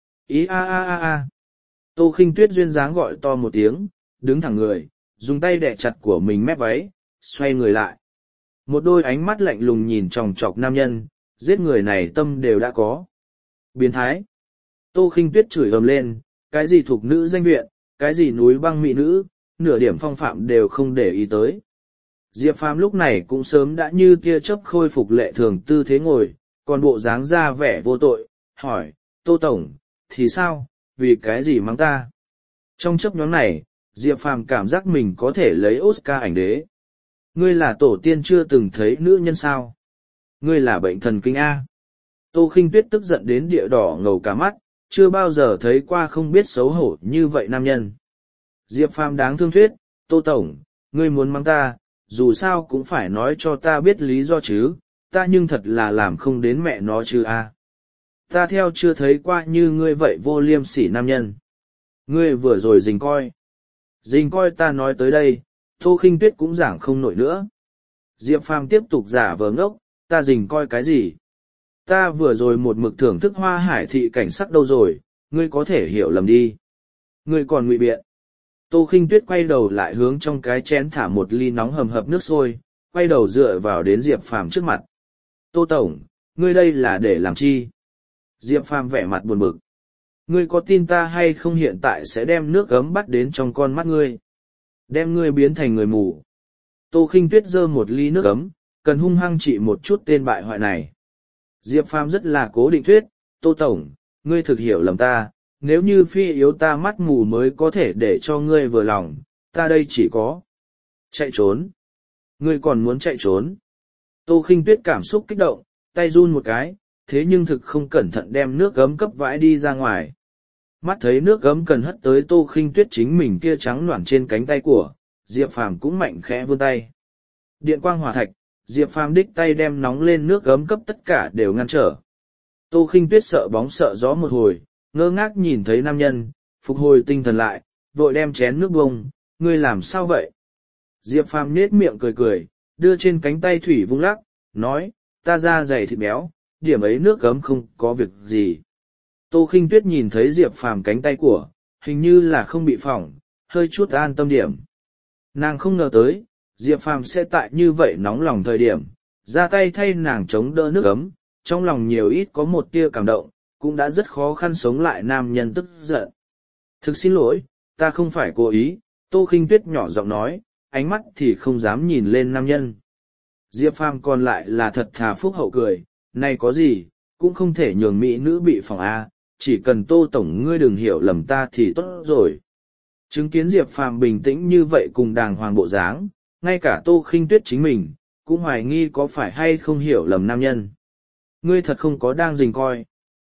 S1: Ý a a a a. Tô Khinh Tuyết duyên dáng gọi to một tiếng, đứng thẳng người, dùng tay đè chặt của mình mép váy, xoay người lại. Một đôi ánh mắt lạnh lùng nhìn chòng chọc nam nhân, giết người này tâm đều đã có. Biến thái. Tô Khinh Tuyết chửi ầm lên, cái gì thuộc nữ danh viện, cái gì núi băng mỹ nữ, nửa điểm phong phạm đều không để ý tới. Diệp Phàm lúc này cũng sớm đã như tia chớp khôi phục lệ thường tư thế ngồi, còn bộ dáng ra vẻ vô tội, hỏi, Tô Tổng, thì sao, vì cái gì mắng ta? Trong chớp nhóm này, Diệp Phàm cảm giác mình có thể lấy Oscar ảnh đế. Ngươi là tổ tiên chưa từng thấy nữ nhân sao? Ngươi là bệnh thần kinh A. Tô Khinh Tuyết tức giận đến địa đỏ ngầu cả mắt, chưa bao giờ thấy qua không biết xấu hổ như vậy nam nhân. Diệp Phàm đáng thương thuyết, Tô Tổng, ngươi muốn mắng ta, dù sao cũng phải nói cho ta biết lý do chứ, ta nhưng thật là làm không đến mẹ nó chứ a. Ta theo chưa thấy qua như ngươi vậy vô liêm sỉ nam nhân. Ngươi vừa rồi dình coi. Dình coi ta nói tới đây, Tô Khinh Tuyết cũng giảng không nổi nữa. Diệp Phàm tiếp tục giả vờ ngốc, ta dình coi cái gì? Ta vừa rồi một mực thưởng thức hoa hải thị cảnh sắc đâu rồi, ngươi có thể hiểu lầm đi. Ngươi còn ngụy biện. Tô Khinh Tuyết quay đầu lại hướng trong cái chén thả một ly nóng hầm hập nước sôi, quay đầu dựa vào đến Diệp Phàm trước mặt. Tô Tổng, ngươi đây là để làm chi? Diệp Phàm vẻ mặt buồn bực. Ngươi có tin ta hay không hiện tại sẽ đem nước ấm bắt đến trong con mắt ngươi? Đem ngươi biến thành người mù. Tô Khinh Tuyết giơ một ly nước ấm, cần hung hăng trị một chút tên bại hoại này. Diệp Phàm rất là cố định thuyết, Tô Tổng, ngươi thực hiểu lầm ta, nếu như phi yếu ta mắt mù mới có thể để cho ngươi vừa lòng, ta đây chỉ có chạy trốn. Ngươi còn muốn chạy trốn. Tô Khinh Tuyết cảm xúc kích động, tay run một cái, thế nhưng thực không cẩn thận đem nước gấm cấp vãi đi ra ngoài. Mắt thấy nước gấm cần hất tới Tô Khinh Tuyết chính mình kia trắng loảng trên cánh tay của, Diệp Phàm cũng mạnh khẽ vươn tay. Điện quang hỏa thạch, Diệp Phàm đích tay đem nóng lên nước gấm cấp tất cả đều ngăn trở. Tô Khinh Tuyết sợ bóng sợ gió một hồi, ngơ ngác nhìn thấy nam nhân, phục hồi tinh thần lại, vội đem chén nước bông, ngươi làm sao vậy? Diệp Phàm nhếch miệng cười cười, đưa trên cánh tay thủy vung lắc, nói, ta da dày thịt béo, điểm ấy nước gấm không có việc gì. Tô Khinh Tuyết nhìn thấy Diệp Phàm cánh tay của, hình như là không bị phỏng, hơi chút an tâm điểm. Nàng không ngờ tới, Diệp Phàm sẽ tại như vậy nóng lòng thời điểm, ra tay thay nàng chống đỡ nước ấm, trong lòng nhiều ít có một tia cảm động, cũng đã rất khó khăn sống lại nam nhân tức giận. Thực xin lỗi, ta không phải cố ý, Tô Khinh Tuyết nhỏ giọng nói, ánh mắt thì không dám nhìn lên nam nhân. Diệp Phàm còn lại là thật thà phúc hậu cười, này có gì, cũng không thể nhường mỹ nữ bị phòng A, chỉ cần Tô Tổng ngươi đừng hiểu lầm ta thì tốt rồi. Chứng kiến Diệp Phàm bình tĩnh như vậy cùng đàng hoàng bộ dáng, ngay cả Tô Khinh Tuyết chính mình, cũng hoài nghi có phải hay không hiểu lầm nam nhân. Ngươi thật không có đang rình coi.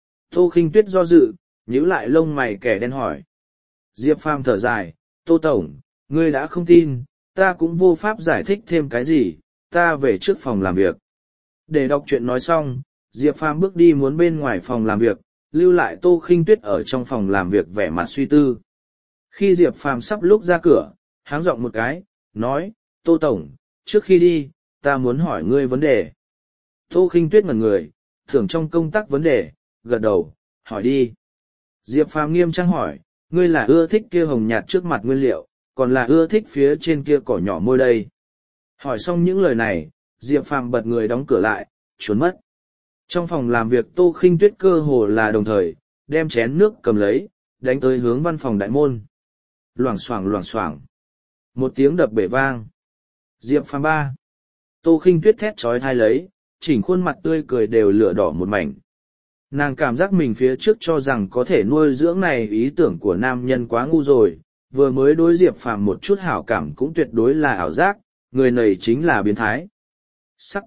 S1: Tô Khinh Tuyết do dự, nhíu lại lông mày kẻ đen hỏi. Diệp Phàm thở dài, Tô Tổng, ngươi đã không tin, ta cũng vô pháp giải thích thêm cái gì, ta về trước phòng làm việc. Để đọc chuyện nói xong, Diệp Phàm bước đi muốn bên ngoài phòng làm việc, lưu lại Tô Khinh Tuyết ở trong phòng làm việc vẻ mặt suy tư. Khi Diệp Phàm sắp lúc ra cửa, háng giọng một cái, nói, Tô Tổng, trước khi đi, ta muốn hỏi ngươi vấn đề. Tô Khinh Tuyết ngẩn người, tưởng trong công tác vấn đề, gật đầu, hỏi đi. Diệp Phàm nghiêm trang hỏi, ngươi là ưa thích kia hồng nhạt trước mặt nguyên liệu, còn là ưa thích phía trên kia cỏ nhỏ môi đây. Hỏi xong những lời này, Diệp Phàm bật người đóng cửa lại, trốn mất. Trong phòng làm việc Tô Khinh Tuyết cơ hồ là đồng thời, đem chén nước cầm lấy, đánh tới hướng văn phòng đại môn. Loảng xoảng loảng xoảng. Một tiếng đập bể vang. Diệp Phàm ba. Tô Khinh Tuyết thét trói thai lấy, chỉnh khuôn mặt tươi cười đều lửa đỏ một mảnh. Nàng cảm giác mình phía trước cho rằng có thể nuôi dưỡng này ý tưởng của nam nhân quá ngu rồi, vừa mới đối Diệp Phàm một chút hảo cảm cũng tuyệt đối là ảo giác, người này chính là biến thái. Sắc,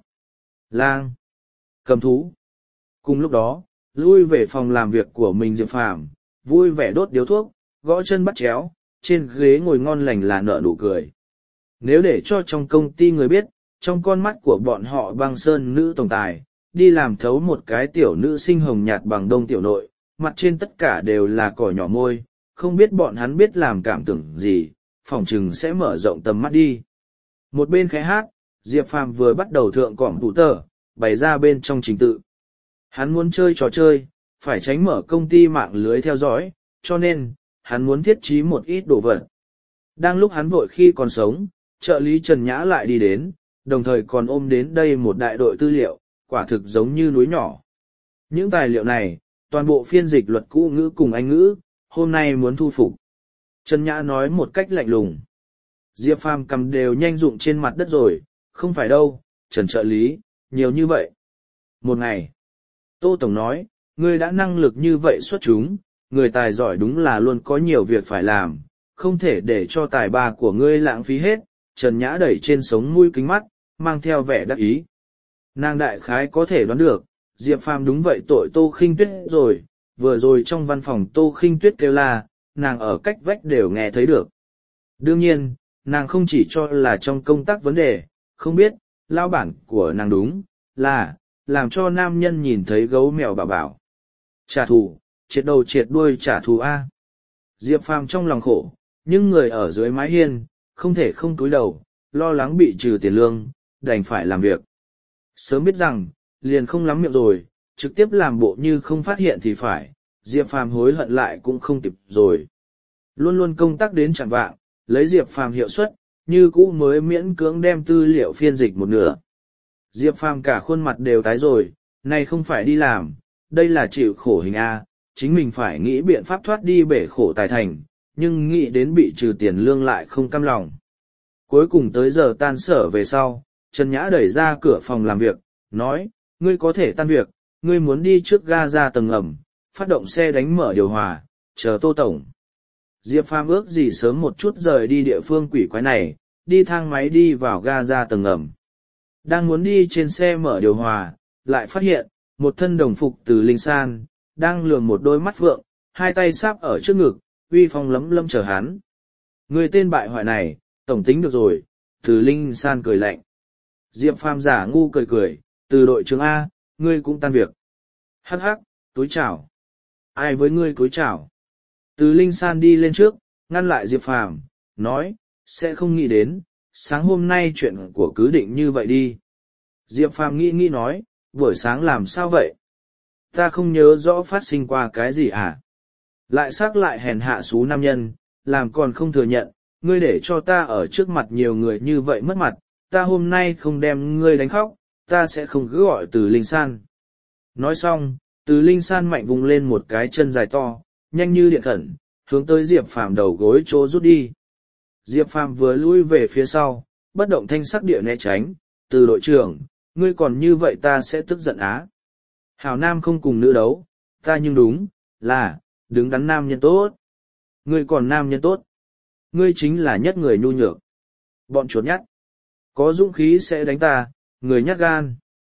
S1: lang, cầm thú. Cùng lúc đó, lui về phòng làm việc của mình Diệp Phàm, vui vẻ đốt điếu thuốc, gõ chân bắt chéo, trên ghế ngồi ngon lành là nở nụ cười. Nếu để cho trong công ty người biết, trong con mắt của bọn họ băng sơn nữ tổng tài, đi làm thấu một cái tiểu nữ sinh hồng nhạt bằng đông tiểu nội, mặt trên tất cả đều là cỏ nhỏ môi, không biết bọn hắn biết làm cảm tưởng gì, phỏng chừng sẽ mở rộng tầm mắt đi. Một bên khẽ hát, Diệp Phàm vừa bắt đầu thượng cỏm tủ tờ, bày ra bên trong trình tự. Hắn muốn chơi trò chơi, phải tránh mở công ty mạng lưới theo dõi, cho nên, hắn muốn thiết trí một ít đồ vật. Đang lúc hắn vội khi còn sống, trợ lý Trần Nhã lại đi đến, đồng thời còn ôm đến đây một đại đội tư liệu, quả thực giống như núi nhỏ. Những tài liệu này, toàn bộ phiên dịch luật cũ ngữ cùng Anh ngữ, hôm nay muốn thu phục. Trần Nhã nói một cách lạnh lùng. Diệp Phàm cầm đều nhanh rụng trên mặt đất rồi, không phải đâu, Trần trợ lý, nhiều như vậy. Một ngày, Tô Tổng nói, ngươi đã năng lực như vậy xuất chúng, người tài giỏi đúng là luôn có nhiều việc phải làm, không thể để cho tài ba của ngươi lãng phí hết. Trần Nhã đẩy trên sống mũi kính mắt, mang theo vẻ đắc ý. Nàng đại khái có thể đoán được, Diệp Phàm đúng vậy tội Tô Khinh Tuyết rồi, vừa rồi trong văn phòng Tô Khinh Tuyết kêu la, nàng ở cách vách đều nghe thấy được. Đương nhiên, nàng không chỉ cho là trong công tác vấn đề, không biết, lao bản của nàng đúng, là, làm cho nam nhân nhìn thấy gấu mèo bảo bảo. Trả thù, triệt đầu triệt đuôi trả thù A. Diệp Phàm trong lòng khổ, nhưng người ở dưới mái hiên, không thể không cúi đầu, lo lắng bị trừ tiền lương, đành phải làm việc. Sớm biết rằng, liền không lắm miệng rồi, trực tiếp làm bộ như không phát hiện thì phải, Diệp Phàm hối hận lại cũng không kịp rồi. Luôn luôn công tác đến chẳng vạng, lấy Diệp Phàm hiệu suất, như cũ mới miễn cưỡng đem tư liệu phiên dịch một nửa. Diệp Phàm cả khuôn mặt đều tái rồi, này không phải đi làm, đây là chịu khổ hình A, chính mình phải nghĩ biện pháp thoát đi bể khổ tài thành, nhưng nghĩ đến bị trừ tiền lương lại không cam lòng. Cuối cùng tới giờ tan sở về sau, Trần Nhã đẩy ra cửa phòng làm việc, nói, ngươi có thể tan việc, ngươi muốn đi trước ga ra tầng ẩm, phát động xe đánh mở điều hòa, chờ Tô Tổng. Diệp Phàm ước gì sớm một chút rời đi địa phương quỷ quái này, đi thang máy đi vào ga ra tầng ẩm. Đang muốn đi trên xe mở điều hòa, lại phát hiện, một thân đồng phục từ Linh San, đang lườm một đôi mắt phượng, hai tay sáp ở trước ngực, uy phong lấm lâm chờ hắn. Người tên bại hoại này, tổng tính được rồi, từ Linh San cười lạnh. Diệp Phàm giả ngu cười cười, từ đội trưởng A, ngươi cũng tan việc. Hắc hắc, túi chảo. Ai với ngươi túi chảo? Từ Linh San đi lên trước, ngăn lại Diệp Phàm, nói, sẽ không nghĩ đến, sáng hôm nay chuyện của cứ định như vậy đi. Diệp Phàm nghĩ nghĩ nói, buổi sáng làm sao vậy? Ta không nhớ rõ phát sinh qua cái gì à? Lại xác lại hèn hạ xú nam nhân, làm còn không thừa nhận, ngươi để cho ta ở trước mặt nhiều người như vậy mất mặt, ta hôm nay không đem ngươi đánh khóc, ta sẽ không cứ gọi từ Linh San. Nói xong, từ Linh San mạnh vùng lên một cái chân dài to, nhanh như điện khẩn, hướng tới Diệp Phàm đầu gối chỗ rút đi. Diệp Phàm vừa lui về phía sau, bất động thanh sắc địa né tránh, từ đội trưởng, ngươi còn như vậy ta sẽ tức giận á. Hảo nam không cùng nữ đấu, ta nhưng đúng, là, đứng đắn nam nhân tốt. Ngươi còn nam nhân tốt. Ngươi chính là nhất người nhu nhược. Bọn chuột nhắt. Có dũng khí sẽ đánh ta, người nhát gan.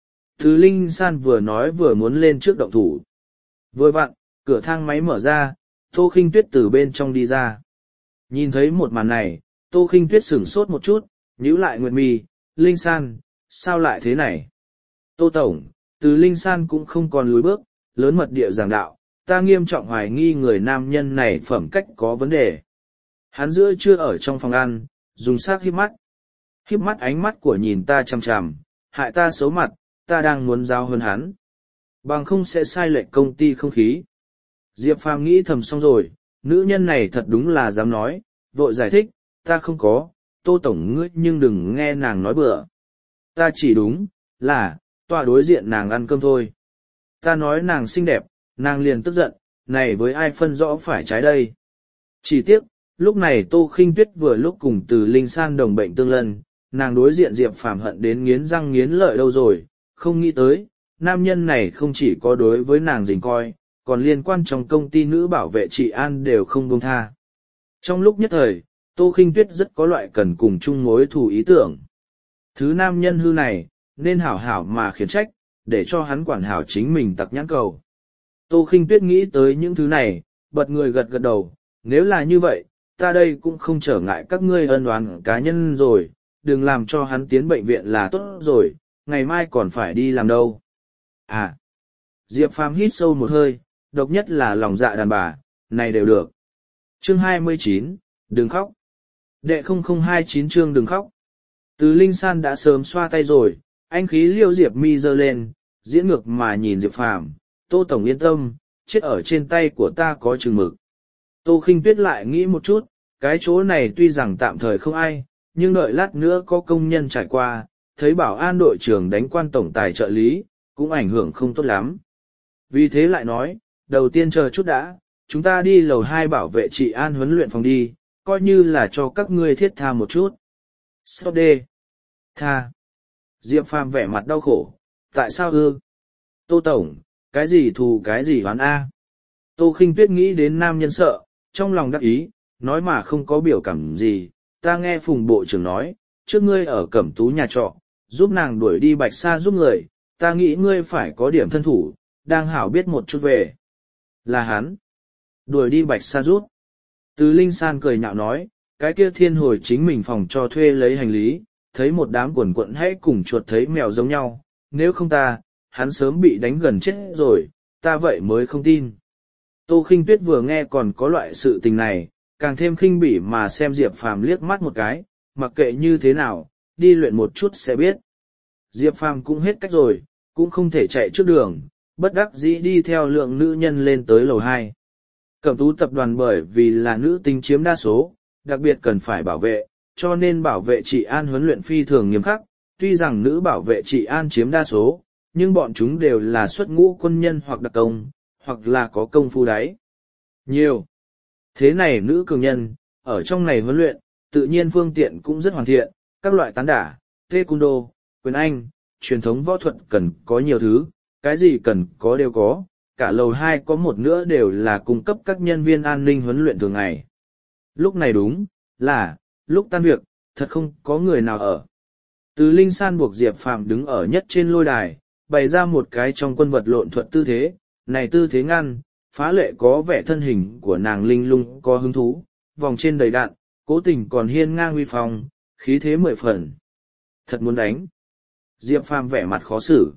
S1: Từ Linh San vừa nói vừa muốn lên trước động thủ. Vừa vặn, cửa thang máy mở ra, Tô Khinh Tuyết từ bên trong đi ra. Nhìn thấy một màn này, Tô Khinh Tuyết sửng sốt một chút, nhíu lại nguyệt mi, Linh San, sao lại thế này? Tô Tổng, từ Linh San cũng không còn lùi bước, lớn mật địa giảng đạo, ta nghiêm trọng hoài nghi người nam nhân này phẩm cách có vấn đề. Hắn giữa trưa ở trong phòng ăn, dùng sắc híp mắt. Híp mắt ánh mắt của nhìn ta chằm chằm, hại ta xấu mặt, ta đang muốn giao hơn hắn. Bằng không sẽ sai lệch công ty không khí. Diệp Phàm nghĩ thầm xong rồi, nữ nhân này thật đúng là dám nói, vội giải thích, ta không có, Tô Tổng ngươi nhưng đừng nghe nàng nói bừa. Ta chỉ đúng, là, tọa đối diện nàng ăn cơm thôi. Ta nói nàng xinh đẹp, nàng liền tức giận, này với ai phân rõ phải trái đây. Chỉ tiếc, lúc này Tô Khinh Tuyết vừa lúc cùng từ Linh San đồng bệnh tương lân, nàng đối diện Diệp Phàm hận đến nghiến răng nghiến lợi đâu rồi, không nghĩ tới, nam nhân này không chỉ có đối với nàng dình coi, còn liên quan trong công ty nữ bảo vệ trị an đều không buông tha. Trong lúc nhất thời, Tô Khinh Tuyết rất có loại cần cùng chung mối thù ý tưởng. Thứ nam nhân hư này, nên hảo hảo mà khiển trách, để cho hắn quản hảo chính mình tặc nhãn cầu. Tô Khinh Tuyết nghĩ tới những thứ này, bật người gật gật đầu, nếu là như vậy, ta đây cũng không trở ngại các ngươi ân oán cá nhân rồi, đừng làm cho hắn tiến bệnh viện là tốt rồi, ngày mai còn phải đi làm đâu. À! Diệp Phàm hít sâu một hơi, độc nhất là lòng dạ đàn bà, này đều được. Chương hai mươi chín, đừng khóc. Đệ không không hai chín chương đừng khóc. Từ Linh San đã sớm xoa tay rồi, anh khí liêu Diệp mi giơ lên, diễn ngược mà nhìn Diệp Phàm, Tô Tổng yên tâm, chết ở trên tay của ta có chừng mực. Tô Khinh Tuyết lại nghĩ một chút, cái chỗ này tuy rằng tạm thời không ai, nhưng đợi lát nữa có công nhân trải qua, thấy bảo an đội trưởng đánh quan tổng tài trợ lý, cũng ảnh hưởng không tốt lắm. Vì thế lại nói, đầu tiên chờ chút đã, chúng ta đi lầu hai bảo vệ trị an huấn luyện phòng đi, coi như là cho các ngươi thiết tha một chút. Sau đê. Tha. Diệp Phàm vẻ mặt đau khổ, tại sao ư? Tô Tổng, cái gì thù cái gì oán a? Tô Khinh Tuyết nghĩ đến nam nhân sợ, trong lòng đắc ý, nói mà không có biểu cảm gì, ta nghe Phùng Bộ trưởng nói, trước ngươi ở Cẩm Tú nhà trọ, giúp nàng đuổi đi Bạch Sa giúp người, ta nghĩ ngươi phải có điểm thân thủ, đang hảo biết một chút về. Là hắn. Đuổi đi Bạch Sa giúp. Từ Linh San cười nhạo nói, cái kia thiên hồi chính mình phòng cho thuê lấy hành lý, thấy một đám quần quận hãy cùng chuột thấy mèo giống nhau, nếu không ta, hắn sớm bị đánh gần chết rồi, ta vậy mới không tin. Tô Khinh Tuyết vừa nghe còn có loại sự tình này, càng thêm khinh bỉ mà xem Diệp Phàm liếc mắt một cái, mặc kệ như thế nào, đi luyện một chút sẽ biết. Diệp Phàm cũng hết cách rồi, cũng không thể chạy trước đường, bất đắc dĩ đi theo lượng nữ nhân lên tới lầu hai. Cẩm Tú tập đoàn bởi vì là nữ tính chiếm đa số, đặc biệt cần phải bảo vệ, cho nên bảo vệ trị an huấn luyện phi thường nghiêm khắc, tuy rằng nữ bảo vệ trị an chiếm đa số, nhưng bọn chúng đều là xuất ngũ quân nhân hoặc đặc công, hoặc là có công phu đáy. Nhiều. Thế này nữ cường nhân, ở trong này huấn luyện, tự nhiên phương tiện cũng rất hoàn thiện, các loại tán đả, taekwondo, quyền Anh, truyền thống võ thuật cần có nhiều thứ, cái gì cần có đều có, cả lầu hai có một nữa đều là cung cấp các nhân viên an ninh huấn luyện thường ngày. Lúc này đúng, là, lúc tan việc, thật không có người nào ở. Từ Linh San buộc Diệp Phàm đứng ở nhất trên lôi đài, bày ra một cái trong quân vật lộn thuật tư thế, này tư thế ngăn, phá lệ có vẻ thân hình của nàng linh lung có hứng thú, vòng trên đầy đạn, cố tình còn hiên ngang uy phong, khí thế mười phần. Thật muốn đánh. Diệp Phàm vẻ mặt khó xử.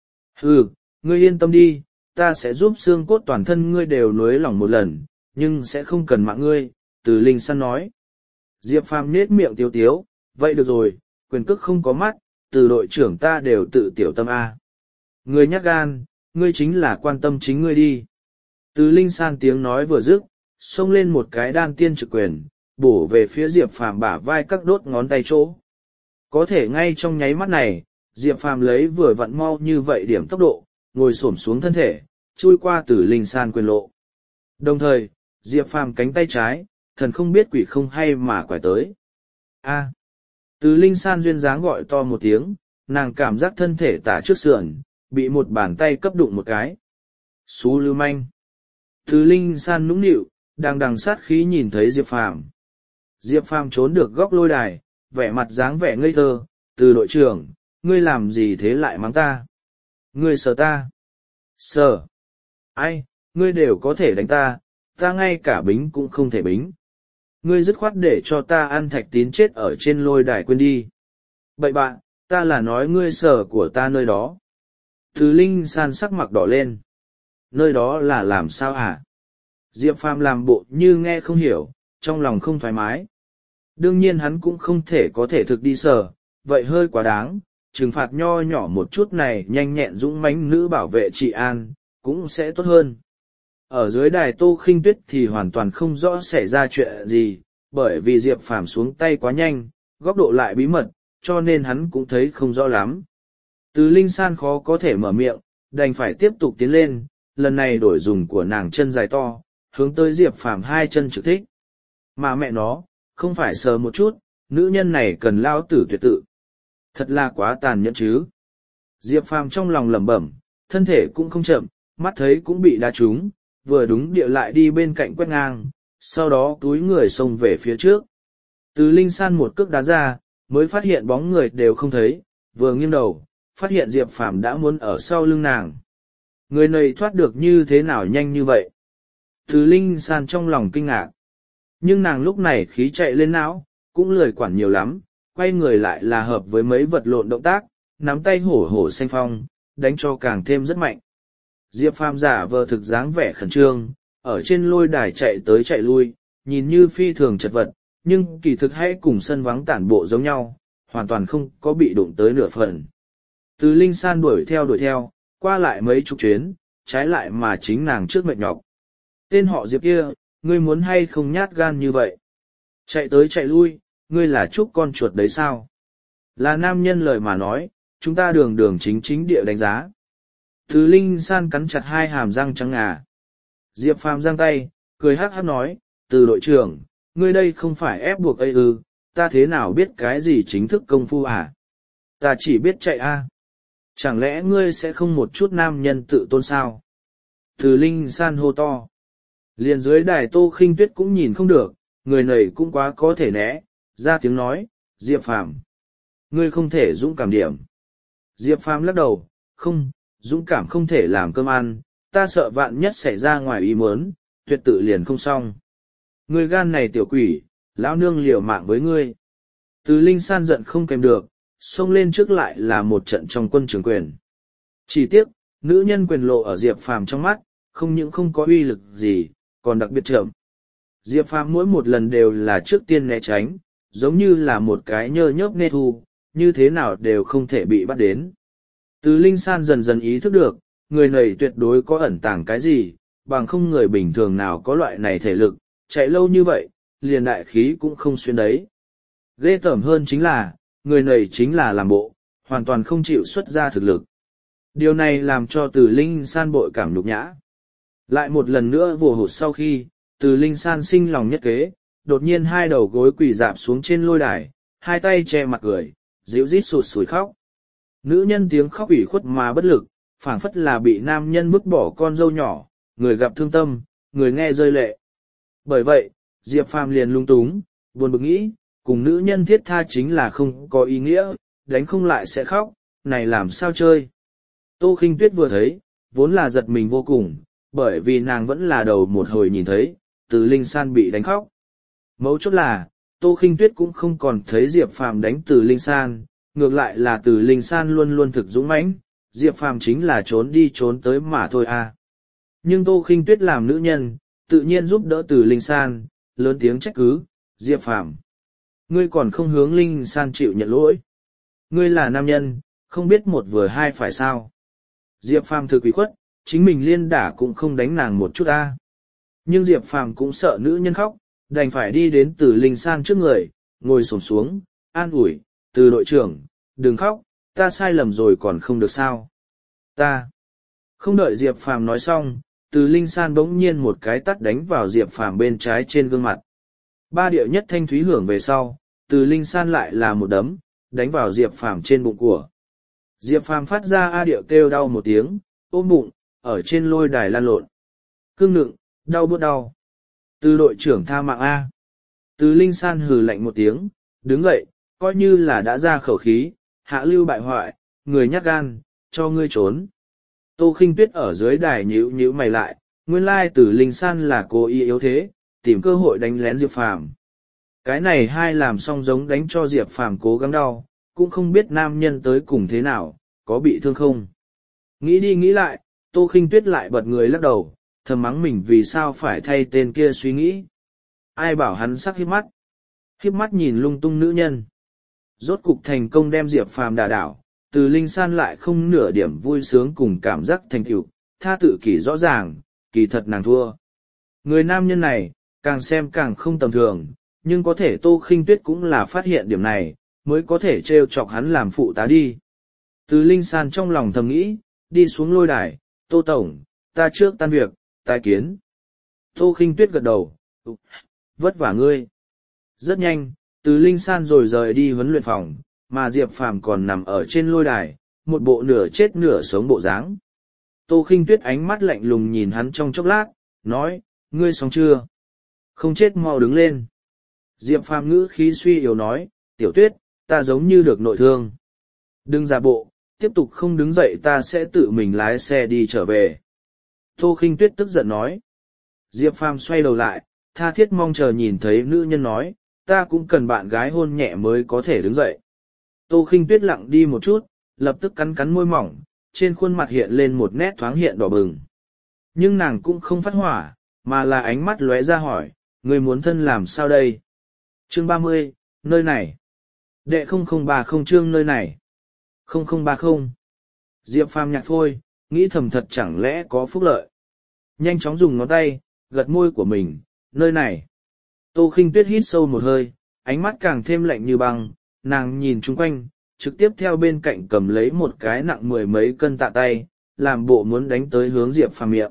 S1: Hừ, ngươi yên tâm đi, ta sẽ giúp xương cốt toàn thân ngươi đều nối lỏng một lần, nhưng sẽ không cần mạng ngươi, Từ Linh San nói. Diệp Phàm nết miệng tiếu tiếu, vậy được rồi, quyền cước không có mắt, từ đội trưởng ta đều tự tiểu tâm A. Ngươi nhát gan, ngươi chính là quan tâm chính ngươi đi. Từ Linh San tiếng nói vừa dứt, xông lên một cái đan tiên trực quyền, bổ về phía Diệp Phàm bả vai các đốt ngón tay chỗ. Có thể ngay trong nháy mắt này, Diệp Phàm lấy vừa vặn mau như vậy điểm tốc độ, ngồi xổm xuống thân thể, chui qua Từ Linh San quyền lộ. Đồng thời, Diệp Phàm cánh tay trái, thần không biết quỷ không hay mà quải tới. A. Từ Linh San duyên dáng gọi to một tiếng, nàng cảm giác thân thể tả trước sườn, bị một bàn tay cấp đụng một cái. Xú lưu manh. Từ Linh San nũng nịu, đang đằng sát khí nhìn thấy Diệp Phàm. Diệp Phàm trốn được góc lôi đài, vẻ mặt dáng vẻ ngây thơ, Từ đội trưởng, ngươi làm gì thế lại mắng ta? Ngươi sợ ta? Sợ? Ai, ngươi đều có thể đánh ta, ta ngay cả bính cũng không thể bính. Ngươi dứt khoát để cho ta ăn thạch tín chết ở trên lôi đài quên đi. Bậy bạn, ta là nói ngươi sở của ta nơi đó. Từ Linh San sắc mặt đỏ lên. Nơi đó là làm sao hả? Diệp Phàm làm bộ như nghe không hiểu, trong lòng không thoải mái. Đương nhiên hắn cũng không thể có thể thực đi sở, vậy hơi quá đáng, trừng phạt nho nhỏ một chút này nhanh nhẹn dũng mãnh nữ bảo vệ trị an, cũng sẽ tốt hơn. Ở dưới đài Tô Khinh Tuyết thì hoàn toàn không rõ xảy ra chuyện gì, bởi vì Diệp Phàm xuống tay quá nhanh, góc độ lại bí mật, cho nên hắn cũng thấy không rõ lắm. Từ Linh San khó có thể mở miệng, đành phải tiếp tục tiến lên, lần này đổi dùng của nàng chân dài to, hướng tới Diệp Phàm hai chân trực thích. Mà mẹ nó, không phải sờ một chút, nữ nhân này cần lao tử tuyệt tự. Thật là quá tàn nhẫn chứ. Diệp Phàm trong lòng lẩm bẩm, thân thể cũng không chậm, mắt thấy cũng bị đá trúng, vừa đúng địa lại đi bên cạnh quét ngang, sau đó túi người xông về phía trước. Từ Linh San một cước đá ra, mới phát hiện bóng người đều không thấy, vừa nghiêng đầu, phát hiện Diệp Phàm đã muốn ở sau lưng nàng. Người này thoát được như thế nào nhanh như vậy? Từ Linh San trong lòng kinh ngạc. Nhưng nàng lúc này khí chạy lên não, cũng lười quản nhiều lắm, quay người lại là hợp với mấy vật lộn động tác, nắm tay hổ hổ xanh phong, đánh cho càng thêm rất mạnh. Diệp Phàm giả vờ thực dáng vẻ khẩn trương, ở trên lôi đài chạy tới chạy lui, nhìn như phi thường chật vật, nhưng kỳ thực hãy cùng sân vắng tản bộ giống nhau, hoàn toàn không có bị đụng tới nửa phần. Từ Linh San đuổi theo đuổi theo, qua lại mấy chục chuyến, trái lại mà chính nàng trước mệt nhọc. Tên họ Diệp kia, ngươi muốn hay không nhát gan như vậy? Chạy tới chạy lui, ngươi là chúc con chuột đấy sao? Là nam nhân lời mà nói, chúng ta đường đường chính chính địa đánh giá. Từ Linh San cắn chặt hai hàm răng trắng ngà. Diệp Phàm giang tay, cười hắc hắc nói, từ đội trưởng, ngươi đây không phải ép buộc ấy ư, ta thế nào biết cái gì chính thức công phu à? Ta chỉ biết chạy a. Chẳng lẽ ngươi sẽ không một chút nam nhân tự tôn sao? Từ Linh San hô to. Liền dưới đài Tô Khinh Tuyết cũng nhìn không được, người này cũng quá có thể né, ra tiếng nói, Diệp Phàm, ngươi không thể dũng cảm điểm. Diệp Phàm lắc đầu, không, dũng cảm không thể làm cơm ăn, ta sợ vạn nhất xảy ra ngoài ý muốn, tuyệt tự liền không xong. Ngươi gan này tiểu quỷ, lão nương liều mạng với ngươi. Từ Linh San giận không kèm được, xông lên trước lại là một trận trong quân trường quyền. Chỉ tiếc, nữ nhân quyền lộ ở Diệp Phàm trong mắt, không những không có uy lực gì, còn đặc biệt chậm. Diệp Phàm mỗi một lần đều là trước tiên né tránh, giống như là một cái nhơ nhớp nê thu, như thế nào đều không thể bị bắt đến. Từ Linh San dần dần ý thức được, người này tuyệt đối có ẩn tàng cái gì, bằng không người bình thường nào có loại này thể lực, chạy lâu như vậy, liền đại khí cũng không xuyên đấy. Ghê tởm hơn chính là, người này chính là làm bộ, hoàn toàn không chịu xuất ra thực lực. Điều này làm cho Từ Linh San bội cảm nhục nhã. Lại một lần nữa vồ hụt sau khi, Từ Linh San sinh lòng nhất kế, đột nhiên hai đầu gối quỳ dạp xuống trên lôi đài, hai tay che mặt cười, dịu rít sụt sùi khóc. Nữ nhân tiếng khóc ủy khuất mà bất lực, phảng phất là bị nam nhân vứt bỏ con dâu nhỏ, người gặp thương tâm, người nghe rơi lệ. Bởi vậy, Diệp Phàm liền lung túng, buồn bực nghĩ, cùng nữ nhân thiết tha chính là không có ý nghĩa, đánh không lại sẽ khóc, này làm sao chơi. Tô Khinh Tuyết vừa thấy, vốn là giật mình vô cùng, bởi vì nàng vẫn là đầu một hồi nhìn thấy, Từ Linh San bị đánh khóc. Mấu chốt là, Tô Khinh Tuyết cũng không còn thấy Diệp Phàm đánh Từ Linh San, ngược lại là Từ Linh San luôn luôn thực dũng mãnh, Diệp Phàm chính là trốn đi trốn tới mà thôi à. Nhưng Tô Khinh Tuyết làm nữ nhân, tự nhiên giúp đỡ Từ Linh San, lớn tiếng trách cứ, Diệp Phàm, ngươi còn không hướng Linh San chịu nhận lỗi. Ngươi là nam nhân, không biết một vừa hai phải sao. Diệp Phàm thực ủy khuất, chính mình liên đả cũng không đánh nàng một chút a. Nhưng Diệp Phàm cũng sợ nữ nhân khóc, đành phải đi đến Từ Linh San trước người, ngồi xổm xuống, an ủi, Từ đội trưởng, đừng khóc, ta sai lầm rồi còn không được sao. Ta. Không đợi Diệp Phàm nói xong, Từ Linh San bỗng nhiên một cái tát đánh vào Diệp Phàm bên trái trên gương mặt. Ba điệu nhất thanh thúy hưởng về sau, Từ Linh San lại là một đấm, đánh vào Diệp Phàm trên bụng của. Diệp Phàm phát ra a điệu kêu đau một tiếng, ôm bụng, ở trên lôi đài lan lộn. Cưng nựng, đau bút đau. Từ đội trưởng tha mạng A. Từ Linh San hừ lạnh một tiếng, đứng dậy, coi như là đã ra khẩu khí, hạ lưu bại hoại, người nhát gan, cho ngươi trốn. Tô Khinh Tuyết ở dưới đài nhíu nhíu mày lại, nguyên lai Từ Linh San là cố ý yếu thế, tìm cơ hội đánh lén Diệp Phàm. Cái này hai làm xong giống đánh cho Diệp Phàm cố gắng đau, cũng không biết nam nhân tới cùng thế nào, có bị thương không. Nghĩ đi nghĩ lại, Tô Khinh Tuyết lại bật người lắc đầu, thầm mắng mình vì sao phải thay tên kia suy nghĩ. Ai bảo hắn sắc hiếp mắt. Hiếp mắt nhìn lung tung nữ nhân. Rốt cục thành công đem Diệp Phàm đả đảo, Từ Linh San lại không nửa điểm vui sướng cùng cảm giác thành tựu, tha tự kỷ rõ ràng, kỳ thật nàng thua. Người nam nhân này, càng xem càng không tầm thường, nhưng có thể Tô Khinh Tuyết cũng là phát hiện điểm này, mới có thể trêu chọc hắn làm phụ tá đi. Từ Linh San trong lòng thầm nghĩ, đi xuống lôi đài, Tô Tổng, ta trước tan việc, tái kiến. Tô Khinh Tuyết gật đầu, vất vả ngươi. Rất nhanh, Từ Linh San rồi rời đi huấn luyện phòng, mà Diệp Phàm còn nằm ở trên lôi đài, một bộ nửa chết nửa sống bộ dáng. Tô Khinh Tuyết ánh mắt lạnh lùng nhìn hắn trong chốc lát, nói, ngươi xong chưa? Không chết mau đứng lên. Diệp Phàm ngữ khí suy yếu nói, Tiểu Tuyết, ta giống như được nội thương. Đừng giả bộ, tiếp tục không đứng dậy ta sẽ tự mình lái xe đi trở về. Tô Khinh Tuyết tức giận nói. Diệp Phàm xoay đầu lại, tha thiết mong chờ nhìn thấy nữ nhân nói, ta cũng cần bạn gái hôn nhẹ mới có thể đứng dậy. Tô Khinh Tuyết lặng đi một chút, lập tức cắn cắn môi mỏng, trên khuôn mặt hiện lên một nét thoáng hiện đỏ bừng. Nhưng nàng cũng không phát hỏa, mà là ánh mắt lóe ra hỏi, người muốn thân làm sao đây? Chương ba mươi, nơi này. Đệ không không ba không chương nơi này. không không ba không. Diệp Phàm nhạt phôi, nghĩ thầm thật chẳng lẽ có phúc lợi. Nhanh chóng dùng ngón tay, gật môi của mình, nơi này. Tô Khinh Tuyết hít sâu một hơi, ánh mắt càng thêm lạnh như băng, nàng nhìn chung quanh, trực tiếp theo bên cạnh cầm lấy một cái nặng mười mấy cân tạ tay, làm bộ muốn đánh tới hướng Diệp Phàm miệng.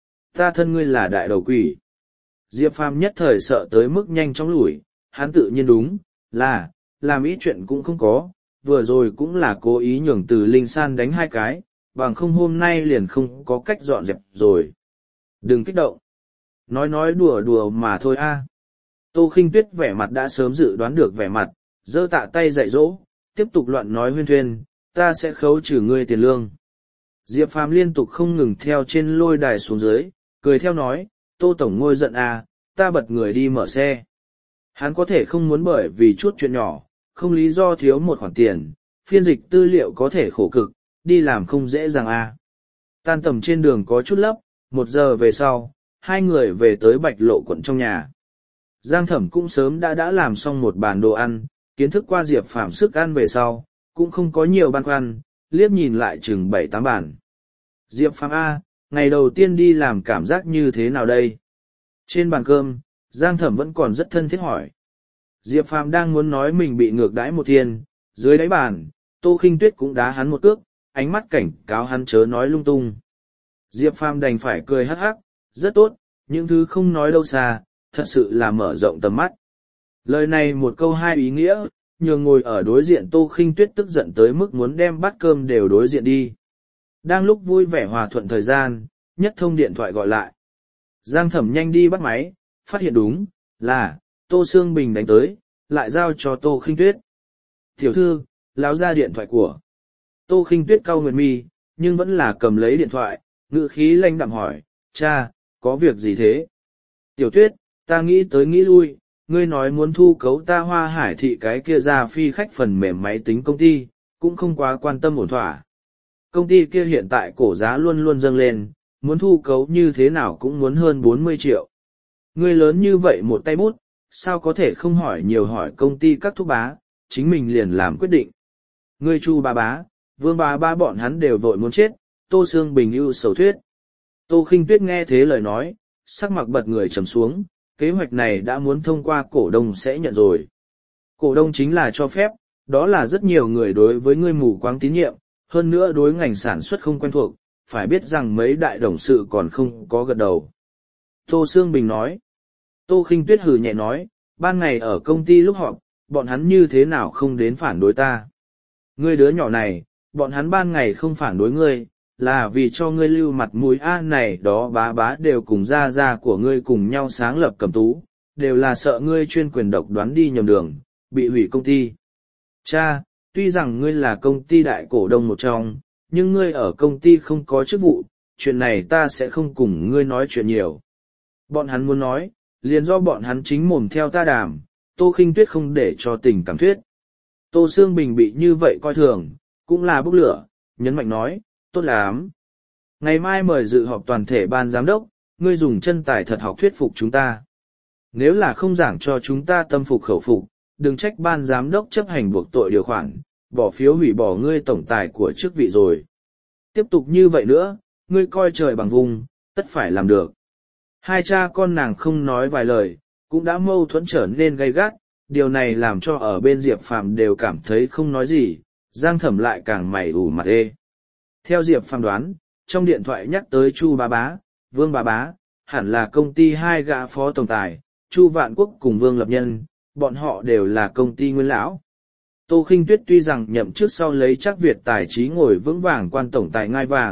S1: Ta thân ngươi là đại đầu quỷ. Diệp Phàm nhất thời sợ tới mức nhanh chóng lùi, hắn tự nhiên đúng, là, làm ít chuyện cũng không có, vừa rồi cũng là cố ý nhường từ Linh San đánh hai cái, bằng không hôm nay liền không có cách dọn dẹp rồi. Đừng kích động. Nói nói đùa đùa mà thôi a. Tô Khinh Tuyết vẻ mặt đã sớm dự đoán được vẻ mặt, giơ tạ tay dạy dỗ, tiếp tục loạn nói huyên thuyên, ta sẽ khấu trừ ngươi tiền lương. Diệp Phàm liên tục không ngừng theo trên lôi đài xuống dưới, cười theo nói, Tô Tổng ngôi giận à, ta bật người đi mở xe. Hắn có thể không muốn bởi vì chút chuyện nhỏ, không lý do thiếu một khoản tiền, phiên dịch tư liệu có thể khổ cực, đi làm không dễ dàng à. Tan tầm trên đường có chút lấp, một giờ về sau, hai người về tới Bạch Lộ quận trong nhà. Giang Thẩm cũng sớm đã đã làm xong một bàn đồ ăn, kiến thức qua Diệp Phàm sức ăn về sau, cũng không có nhiều băn khoăn, liếc nhìn lại chừng bảy tám bàn. Diệp Phàm A, ngày đầu tiên đi làm cảm giác như thế nào đây? Trên bàn cơm, Giang Thẩm vẫn còn rất thân thiết hỏi. Diệp Phàm đang muốn nói mình bị ngược đãi một thiên, dưới đáy bàn, Tô Khinh Tuyết cũng đá hắn một cước, ánh mắt cảnh cáo hắn chớ nói lung tung. Diệp Phàm đành phải cười hắc hắc, rất tốt, những thứ không nói đâu xa, thật sự là mở rộng tầm mắt. Lời này một câu hai ý nghĩa, nhường ngồi ở đối diện Tô Khinh Tuyết tức giận tới mức muốn đem bát cơm đều đối diện đi. Đang lúc vui vẻ hòa thuận thời gian, nhất thông điện thoại gọi lại. Giang Thẩm nhanh đi bắt máy, phát hiện đúng, là, Tô Sương Bình đánh tới, lại giao cho Tô Khinh Tuyết. Tiểu thư, láo ra điện thoại của. Tô Khinh Tuyết cau nguyệt mi, nhưng vẫn là cầm lấy điện thoại, ngữ khí lanh đạm hỏi, cha, có việc gì thế? Tiểu Tuyết, ta nghĩ tới nghĩ lui, ngươi nói muốn thu cấu ta Hoa Hải thị cái kia ra phi khách phần mềm máy tính công ty, cũng không quá quan tâm ổn thỏa. Công ty kia hiện tại cổ giá luôn luôn dâng lên, muốn thu cấu như thế nào cũng muốn hơn bốn mươi triệu. Ngươi lớn như vậy một tay bút, sao có thể không hỏi nhiều hỏi công ty các thúc bá, chính mình liền làm quyết định. Ngươi Chu bà bá, Vương bà bá bọn hắn đều vội muốn chết, Tô Sương Bình ưu sầu thuyết. Tô Khinh Tuyết nghe thế lời nói, sắc mặt bật người trầm xuống, kế hoạch này đã muốn thông qua cổ đông sẽ nhận rồi. Cổ đông chính là cho phép, đó là rất nhiều người đối với ngươi mù quáng tín nhiệm, hơn nữa đối ngành sản xuất không quen thuộc, phải biết rằng mấy đại董sự còn không có gật đầu. Tô Sương Bình nói. Tô Khinh Tuyết hừ nhẹ nói, ban ngày ở công ty lúc họp, bọn hắn như thế nào không đến phản đối ta. Ngươi đứa nhỏ này, bọn hắn ban ngày không phản đối ngươi, là vì cho ngươi lưu mặt mũi a này đó bá bá đều cùng gia gia của ngươi cùng nhau sáng lập Cẩm Tú, đều là sợ ngươi chuyên quyền độc đoán đi nhầm đường, bị hủy công ty. Cha, tuy rằng ngươi là công ty đại cổ đông một trong, nhưng ngươi ở công ty không có chức vụ, chuyện này ta sẽ không cùng ngươi nói chuyện nhiều. Bọn hắn muốn nói, liền do bọn hắn chính mồm theo ta đàm, Tô Khinh Tuyết không để cho tình cảm thuyết. Tô Sương Bình bị như vậy coi thường, cũng là bốc lửa, nhấn mạnh nói, tốt lắm. Ngày mai mời dự họp toàn thể ban giám đốc, ngươi dùng chân tài thật học thuyết phục chúng ta. Nếu là không giảng cho chúng ta tâm phục khẩu phục, đừng trách ban giám đốc chấp hành buộc tội điều khoản, bỏ phiếu hủy bỏ ngươi tổng tài của chức vị rồi. Tiếp tục như vậy nữa, ngươi coi trời bằng vùng, tất phải làm được. Hai cha con nàng không nói vài lời, cũng đã mâu thuẫn trở nên gay gắt, điều này làm cho ở bên Diệp Phàm đều cảm thấy không nói gì, Giang Thẩm lại càng mày ủ mặt ê. Theo Diệp Phàm đoán, trong điện thoại nhắc tới Chu bá bá, Vương bá bá, hẳn là công ty hai gã phó tổng tài, Chu Vạn Quốc cùng Vương Lập Nhân, bọn họ đều là công ty nguyên lão. Tô Khinh Tuyết tuy rằng nhậm chức sau lấy chắc Việt Tài trí ngồi vững vàng quan tổng tài ngai vàng,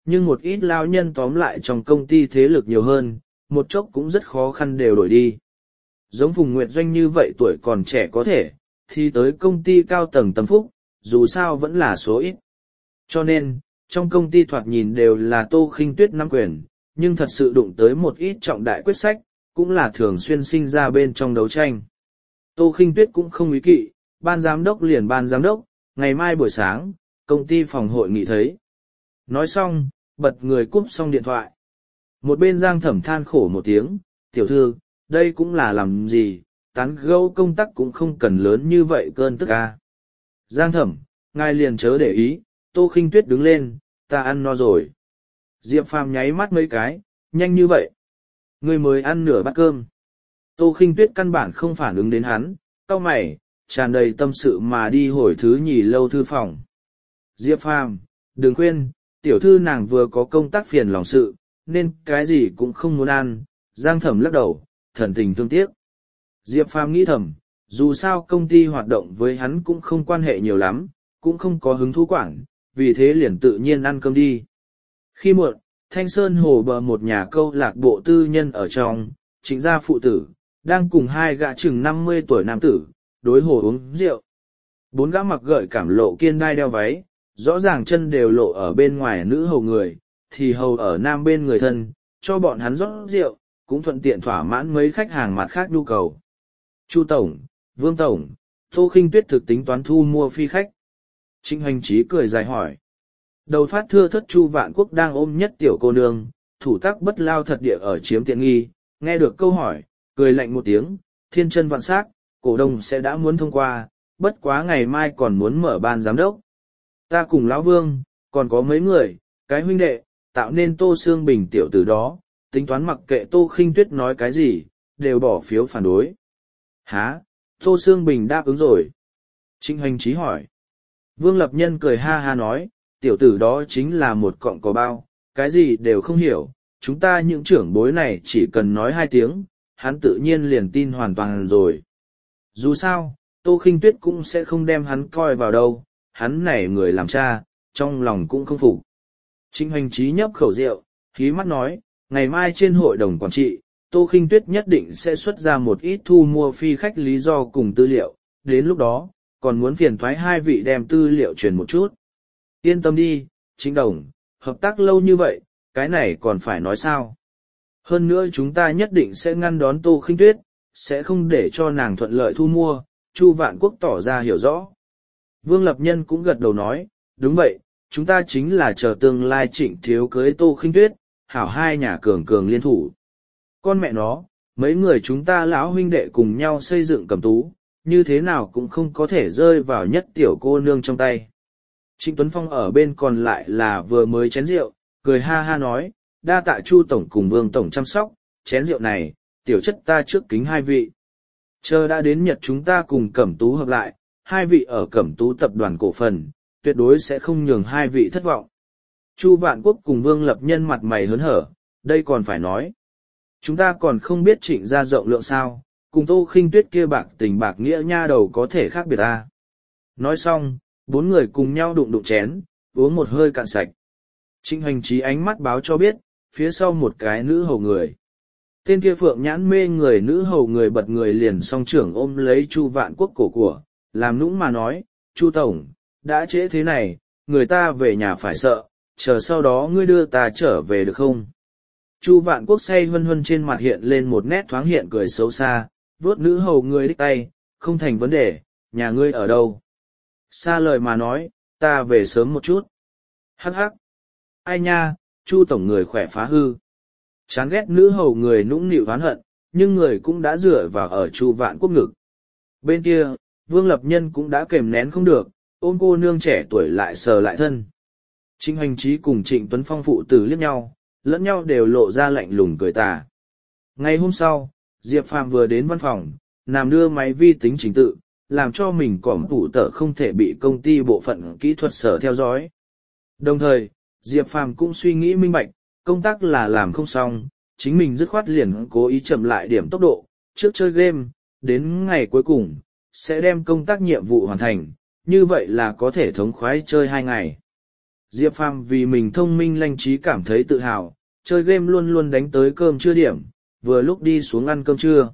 S1: nhưng một ít lao nhân tóm lại trong công ty thế lực nhiều hơn, một chốc cũng rất khó khăn đều đổi đi. Giống Phùng Nguyệt Doanh như vậy tuổi còn trẻ có thể, thì tới công ty cao tầng tâm phúc, dù sao vẫn là số ít. Cho nên, trong công ty thoạt nhìn đều là Tô Khinh Tuyết nắm quyền, nhưng thật sự đụng tới một ít trọng đại quyết sách, cũng là thường xuyên sinh ra bên trong đấu tranh. Tô Khinh Tuyết cũng không ý kỵ, ban giám đốc liền ban giám đốc, ngày mai buổi sáng, công ty phòng hội nghị thấy. Nói xong, bật người cúp xong điện thoại. Một bên Giang Thẩm than khổ một tiếng, tiểu thư, đây cũng là làm gì, tán gẫu công tác cũng không cần lớn như vậy cơn tức ca. Giang Thẩm, ngài liền chớ để ý, Tô Khinh Tuyết đứng lên, ta ăn no rồi. Diệp Phàm nháy mắt mấy cái, nhanh như vậy. Ngươi mới ăn nửa bát cơm. Tô Khinh Tuyết căn bản không phản ứng đến hắn, cau mày, tràn đầy tâm sự mà đi hồi thứ nhì lâu thư phòng. Diệp Phàm, đừng quên, tiểu thư nàng vừa có công tác phiền lòng sự, nên cái gì cũng không muốn ăn. Giang Thẩm lắc đầu, thần tình thương tiếc. Diệp Phàm nghĩ thầm, dù sao công ty hoạt động với hắn cũng không quan hệ nhiều lắm, cũng không có hứng thú quản, vì thế liền tự nhiên ăn cơm đi. Khi muộn, Thanh Sơn Hồ bờ một nhà câu lạc bộ tư nhân ở trong, Trịnh gia phụ tử, đang cùng hai gã chừng năm mươi tuổi nam tử, đối hồ uống rượu. Bốn gã mặc gợi cảm lộ kiên đai đeo váy, rõ ràng chân đều lộ ở bên ngoài nữ hầu người, thì hầu ở nam bên người thân, cho bọn hắn rót rượu, cũng thuận tiện thỏa mãn mấy khách hàng mặt khác nhu cầu. Chu Tổng, Vương Tổng, Tô Khinh Tuyết thực tính toán thu mua phi khách. Trịnh Hoành Trí cười dài hỏi. Đầu phát thưa thất Chu Vạn Quốc đang ôm nhất tiểu cô nương, thủ tác bất lao thật địa ở chiếm tiện nghi, nghe được câu hỏi, cười lạnh một tiếng, thiên chân vạn sắc, cổ đông sẽ đã muốn thông qua, bất quá ngày mai còn muốn mở ban giám đốc. Ta cùng lão Vương, còn có mấy người, cái huynh đệ, tạo nên Tô Sương Bình tiểu tử đó, tính toán mặc kệ Tô Khinh Tuyết nói cái gì, đều bỏ phiếu phản đối. Hả? Tô Sương Bình đáp ứng rồi. Trịnh Hoành Trí hỏi. Vương Lập Nhân cười ha ha nói, tiểu tử đó chính là một cọng cỏ bao, cái gì đều không hiểu, chúng ta những trưởng bối này chỉ cần nói hai tiếng, hắn tự nhiên liền tin hoàn toàn rồi. Dù sao, Tô Khinh Tuyết cũng sẽ không đem hắn coi vào đâu, hắn này người làm cha, trong lòng cũng không phục. Trịnh Hoành Trí nhấp khẩu rượu, khí mắt nói, ngày mai trên hội đồng quản trị, Tô Khinh Tuyết nhất định sẽ xuất ra một ít thu mua phi khách lý do cùng tư liệu, đến lúc đó, còn muốn phiền thoái hai vị đem tư liệu truyền một chút. Yên tâm đi, Trịnh Đồng, hợp tác lâu như vậy, cái này còn phải nói sao. Hơn nữa chúng ta nhất định sẽ ngăn đón Tô Khinh Tuyết, sẽ không để cho nàng thuận lợi thu mua, Chu Vạn Quốc tỏ ra hiểu rõ. Vương Lập Nhân cũng gật đầu nói, đúng vậy, chúng ta chính là chờ tương lai Trịnh thiếu cưới Tô Khinh Tuyết, hảo hai nhà cường cường liên thủ. Con mẹ nó, mấy người chúng ta lão huynh đệ cùng nhau xây dựng Cẩm Tú, như thế nào cũng không có thể rơi vào nhất tiểu cô nương trong tay. Trịnh Tuấn Phong ở bên còn lại là vừa mới chén rượu, cười ha ha nói, đa tạ Chu Tổng cùng Vương Tổng chăm sóc, chén rượu này, tiểu chất ta trước kính hai vị. Chờ đã đến Nhật chúng ta cùng Cẩm Tú hợp lại, hai vị ở Cẩm Tú tập đoàn cổ phần, tuyệt đối sẽ không nhường hai vị thất vọng. Chu Vạn Quốc cùng Vương Lập Nhân mặt mày hớn hở, đây còn phải nói. Chúng ta còn không biết Trịnh gia rộng lượng sao, cùng Tô Khinh Tuyết kia bạc tình bạc nghĩa nha đầu có thể khác biệt ta. Nói xong, bốn người cùng nhau đụng đụng chén, uống một hơi cạn sạch. Trịnh Hoành Trí ánh mắt báo cho biết, phía sau một cái nữ hầu người. Tên kia phượng nhãn mê người nữ hầu người bật người liền song trưởng ôm lấy Chu Vạn Quốc cổ của, làm nũng mà nói, Chu Tổng, đã trễ thế này, người ta về nhà phải sợ, chờ sau đó ngươi đưa ta trở về được không? Chu Vạn Quốc say hân hân trên mặt hiện lên một nét thoáng hiện cười xấu xa, vuốt nữ hầu người đích tay, không thành vấn đề, nhà ngươi ở đâu? Xa lời mà nói, ta về sớm một chút. Hắc hắc. Ai nha, Chu Tổng người khỏe phá hư. Chán ghét nữ hầu người nũng nịu oán hận, nhưng người cũng đã dựa vào ở Chu Vạn Quốc ngực. Bên kia, Vương Lập Nhân cũng đã kềm nén không được, ôm cô nương trẻ tuổi lại sờ lại thân. Trịnh Hoành Trí cùng Trịnh Tuấn Phong phụ tử liếc nhau, lẫn nhau đều lộ ra lạnh lùng cười tà. Ngày hôm sau, Diệp Phàm vừa đến văn phòng, làm đưa máy vi tính chính tự, làm cho mình cỏm tủ tở không thể bị công ty bộ phận kỹ thuật sở theo dõi. Đồng thời, Diệp Phàm cũng suy nghĩ minh bạch, công tác là làm không xong, chính mình dứt khoát liền cố ý chậm lại điểm tốc độ, trước chơi game, đến ngày cuối cùng, sẽ đem công tác nhiệm vụ hoàn thành, như vậy là có thể thống khoái chơi hai ngày. Diệp Phàm vì mình thông minh lanh trí cảm thấy tự hào, chơi game luôn luôn đánh tới cơm trưa điểm, vừa lúc đi xuống ăn cơm trưa.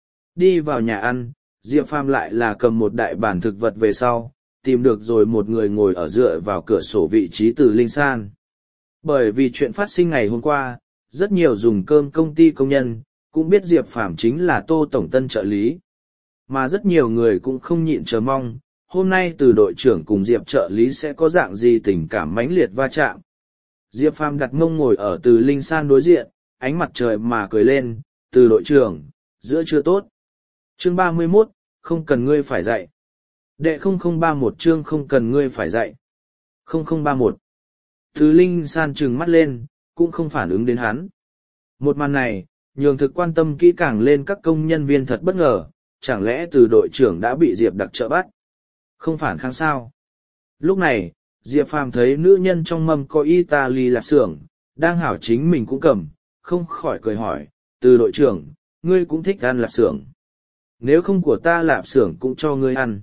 S1: Đi vào nhà ăn, Diệp Phàm lại là cầm một đại bản thực vật về sau, tìm được rồi một người ngồi ở dựa vào cửa sổ vị trí Từ Linh San. Bởi vì chuyện phát sinh ngày hôm qua, rất nhiều dùng cơm công ty công nhân, cũng biết Diệp Phàm chính là Tô Tổng Tân trợ lý. Mà rất nhiều người cũng không nhịn chờ mong, hôm nay Từ đội trưởng cùng Diệp trợ lý sẽ có dạng gì tình cảm mãnh liệt va chạm. Diệp Phàm đặt mông ngồi ở Từ Linh San đối diện, ánh mặt trời mà cười lên, Từ đội trưởng, giữa trưa tốt. Chương ba mươi mốt, không cần ngươi phải dạy. Đệ không không ba một chương không cần ngươi phải dạy. không không ba một. Từ Linh San trừng mắt lên, cũng không phản ứng đến hắn. Một màn này, nhường thực quan tâm kỹ càng lên các công nhân viên thật bất ngờ, chẳng lẽ Từ đội trưởng đã bị Diệp đặc trợ bắt? Không phản kháng sao? Lúc này, Diệp Phàm thấy nữ nhân trong mâm có Italy lạp xưởng, đang hảo chính mình cũng cầm, không khỏi cười hỏi, Từ đội trưởng, ngươi cũng thích ăn lạp xưởng. Nếu không của ta lạp xưởng cũng cho ngươi ăn.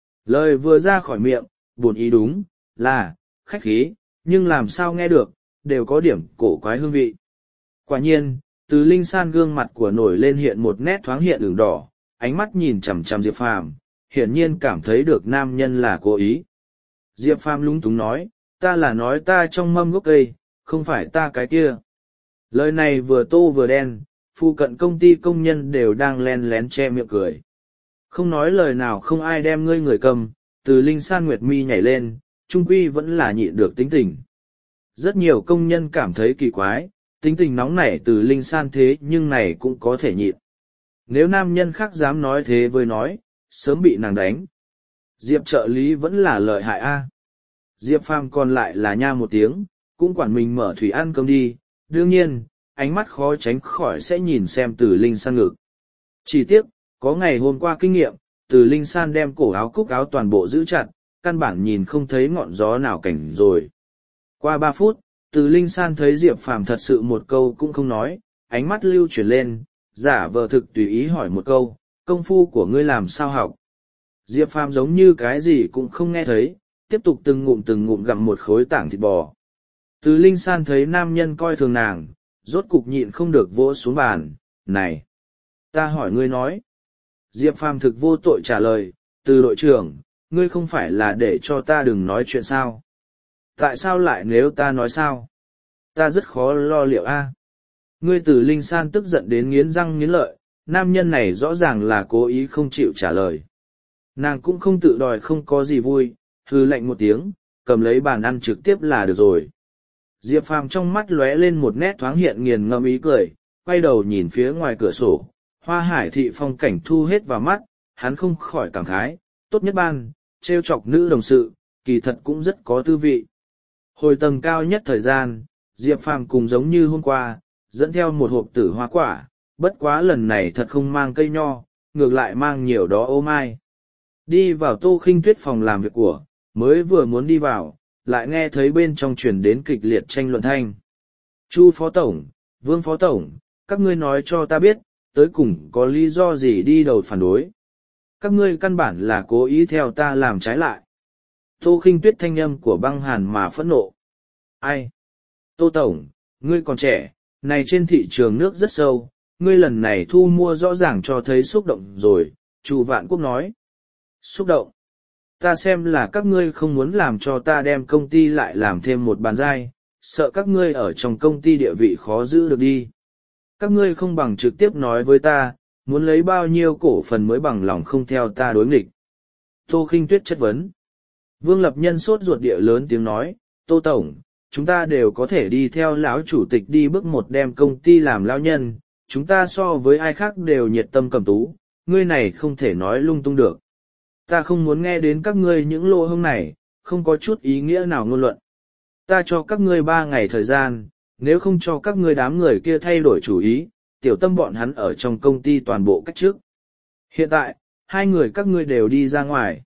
S1: Lời vừa ra khỏi miệng, buồn ý đúng, là, khách khí, nhưng làm sao nghe được, đều có điểm cổ quái hương vị. Quả nhiên, Từ Linh San gương mặt của nổi lên hiện một nét thoáng hiện ửng đỏ, ánh mắt nhìn chằm chằm Diệp Phàm, hiển nhiên cảm thấy được nam nhân là cố ý. Diệp Phàm lúng túng nói, ta là nói ta trong mâm gốc cây, không phải ta cái kia. Lời này vừa tô vừa đen, phụ cận công ty công nhân đều đang len lén che miệng cười. Không nói lời nào không ai đem ngươi người cầm, Từ Linh San Nguyệt mi nhảy lên, trung quy vẫn là nhịn được tính tình. Rất nhiều công nhân cảm thấy kỳ quái, tính tình nóng nảy Từ Linh San thế nhưng này cũng có thể nhịn. Nếu nam nhân khác dám nói thế với nói, sớm bị nàng đánh. Diệp trợ lý vẫn là lợi hại a. Diệp Phàm còn lại là nha một tiếng, cũng quản mình mở thủy ăn cơm đi, đương nhiên, ánh mắt khó tránh khỏi sẽ nhìn xem Từ Linh San ngực. Chỉ tiếc, có ngày hôm qua kinh nghiệm, Từ Linh San đem cổ áo cúc áo toàn bộ giữ chặt, căn bản nhìn không thấy ngọn gió nào cảnh rồi. Qua ba phút, Từ Linh San thấy Diệp Phàm thật sự một câu cũng không nói, ánh mắt lưu chuyển lên, giả vờ thực tùy ý hỏi một câu, công phu của ngươi làm sao học. Diệp Phàm giống như cái gì cũng không nghe thấy, tiếp tục từng ngụm từng ngụm gặm một khối tảng thịt bò. Từ Linh San thấy nam nhân coi thường nàng, rốt cục nhịn không được vỗ xuống bàn, này, ta hỏi ngươi nói. Diệp Phàm thực vô tội trả lời, Từ đội trưởng, ngươi không phải là để cho ta đừng nói chuyện sao? Tại sao lại nếu ta nói sao? Ta rất khó lo liệu a. Ngươi Từ Linh San tức giận đến nghiến răng nghiến lợi, nam nhân này rõ ràng là cố ý không chịu trả lời. Nàng cũng không tự đòi không có gì vui, hừ lạnh một tiếng, cầm lấy bàn ăn trực tiếp là được rồi. Diệp Phàm trong mắt lóe lên một nét thoáng hiện nghiền ngẫm ý cười, quay đầu nhìn phía ngoài cửa sổ, hoa hải thị phong cảnh thu hết vào mắt, hắn không khỏi cảm khái, tốt nhất ban, trêu chọc nữ đồng sự, kỳ thật cũng rất có tư vị. Hồi tầng cao nhất thời gian, Diệp Phàm cùng giống như hôm qua, dẫn theo một hộp tử hoa quả, bất quá lần này thật không mang cây nho, ngược lại mang nhiều đó ô mai. Đi vào Tô Khinh Tuyết phòng làm việc của, mới vừa muốn đi vào, lại nghe thấy bên trong truyền đến kịch liệt tranh luận thanh. Chu phó tổng, Vương phó tổng, các ngươi nói cho ta biết, tới cùng có lý do gì đi đầu phản đối. Các ngươi căn bản là cố ý theo ta làm trái lại. Tô Khinh Tuyết thanh âm của băng hàn mà phẫn nộ. Ai? Tô tổng, ngươi còn trẻ, này trên thị trường nước rất sâu, ngươi lần này thu mua rõ ràng cho thấy xúc động rồi, Chu Vạn Quốc nói. Xúc động? Ta xem là các ngươi không muốn làm cho ta đem công ty lại làm thêm một bàn giai, sợ các ngươi ở trong công ty địa vị khó giữ được đi. Các ngươi không bằng trực tiếp nói với ta, muốn lấy bao nhiêu cổ phần mới bằng lòng không theo ta đối nghịch. Tô Khinh Tuyết chất vấn. Vương Lập Nhân sốt ruột địa lớn tiếng nói, Tô Tổng, chúng ta đều có thể đi theo lão chủ tịch đi bước một đem công ty làm lão nhân, chúng ta so với ai khác đều nhiệt tâm cầm tú, ngươi này không thể nói lung tung được. Ta không muốn nghe đến các ngươi những lỗ hông này, không có chút ý nghĩa nào ngôn luận. Ta cho các ngươi ba ngày thời gian, nếu không cho các ngươi đám người kia thay đổi chủ ý, tiểu tâm bọn hắn ở trong công ty toàn bộ cách trước. Hiện tại, hai người các ngươi đều đi ra ngoài.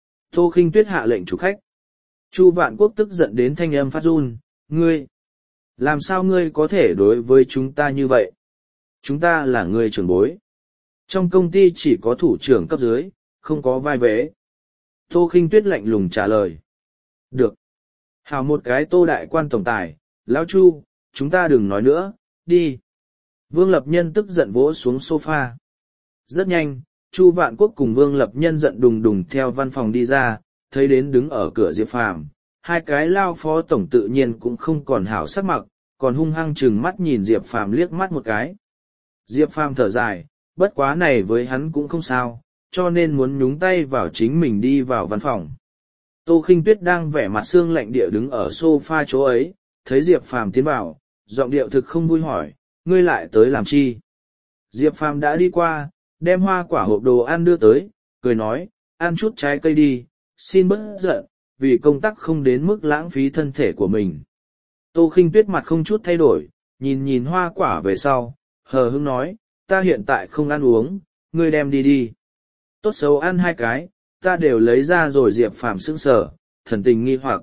S1: Tô Khinh Tuyết hạ lệnh chủ khách. Chu Vạn Quốc tức giận đến thanh âm phát run, ngươi, làm sao ngươi có thể đối với chúng ta như vậy? Chúng ta là người trưởng bối. Trong công ty chỉ có thủ trưởng cấp dưới, không có vai vế. Tô Khinh Tuyết lạnh lùng trả lời. Được. Hảo một cái Tô đại quan tổng tài, lão Chu, chúng ta đừng nói nữa, đi. Vương Lập Nhân tức giận vỗ xuống sofa. Rất nhanh, Chu Vạn Quốc cùng Vương Lập Nhân giận đùng đùng theo văn phòng đi ra, thấy đến đứng ở cửa Diệp Phàm, hai cái lao phó tổng tự nhiên cũng không còn hảo sắc mặt, còn hung hăng chừng mắt nhìn Diệp Phàm liếc mắt một cái. Diệp Phàm thở dài, bất quá này với hắn cũng không sao, cho nên muốn nhúng tay vào chính mình đi vào văn phòng. Tô Khinh Tuyết đang vẻ mặt xương lạnh địa đứng ở sofa chỗ ấy, thấy Diệp Phàm tiến vào, giọng điệu thực không vui hỏi, ngươi lại tới làm chi? Diệp Phàm đã đi qua, đem hoa quả hộp đồ ăn đưa tới, cười nói, ăn chút trái cây đi, xin bớt giận, vì công tác không đến mức lãng phí thân thể của mình. Tô Khinh Tuyết mặt không chút thay đổi, nhìn nhìn hoa quả về sau, hờ hững nói, ta hiện tại không ăn uống, ngươi đem đi đi. Tốt xấu ăn hai cái, ta đều lấy ra rồi. Diệp Phàm sững sờ, thần tình nghi hoặc.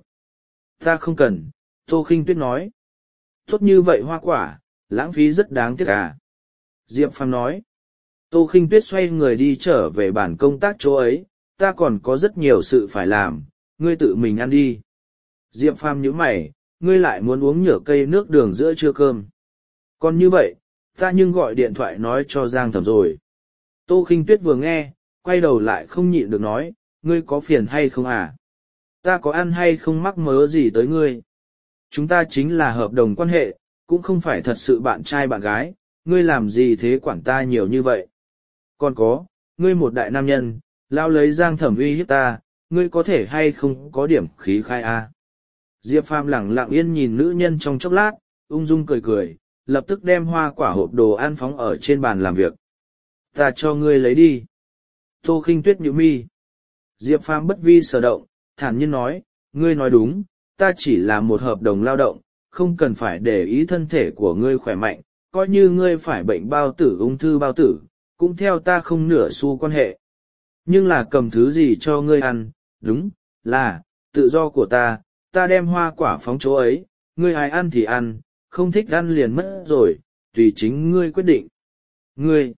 S1: Ta không cần, Tô Khinh Tuyết nói. Tốt như vậy hoa quả, lãng phí rất đáng tiếc à. Diệp Phàm nói. Tô Khinh Tuyết xoay người đi trở về bản công tác chỗ ấy, ta còn có rất nhiều sự phải làm, ngươi tự mình ăn đi. Diệp Phàm nhíu mày, ngươi lại muốn uống nhựa cây nước đường giữa trưa cơm. Còn như vậy, ta nhưng gọi điện thoại nói cho Giang Thẩm rồi. Tô Khinh Tuyết vừa nghe, quay đầu lại không nhịn được nói, ngươi có phiền hay không à? Ta có ăn hay không mắc mớ gì tới ngươi? Chúng ta chính là hợp đồng quan hệ, cũng không phải thật sự bạn trai bạn gái, ngươi làm gì thế quản ta nhiều như vậy? Còn có, ngươi một đại nam nhân, lao lấy Giang Thẩm uy hiếp ta, ngươi có thể hay không có điểm khí khai a? Diệp Phàm lẳng lặng yên nhìn nữ nhân trong chốc lát, ung dung cười cười, lập tức đem hoa quả hộp đồ ăn phóng ở trên bàn làm việc. Ta cho ngươi lấy đi. Tô Khinh Tuyết nhíu mi. Diệp Phàm bất vi sở động, thản nhiên nói, ngươi nói đúng, ta chỉ là một hợp đồng lao động, không cần phải để ý thân thể của ngươi khỏe mạnh, coi như ngươi phải bệnh bao tử ung thư bao tử, cũng theo ta không nửa xu quan hệ. Nhưng là cầm thứ gì cho ngươi ăn, đúng, là, tự do của ta, ta đem hoa quả phóng chỗ ấy, ngươi ai ăn thì ăn, không thích ăn liền mất rồi, tùy chính ngươi quyết định. Ngươi,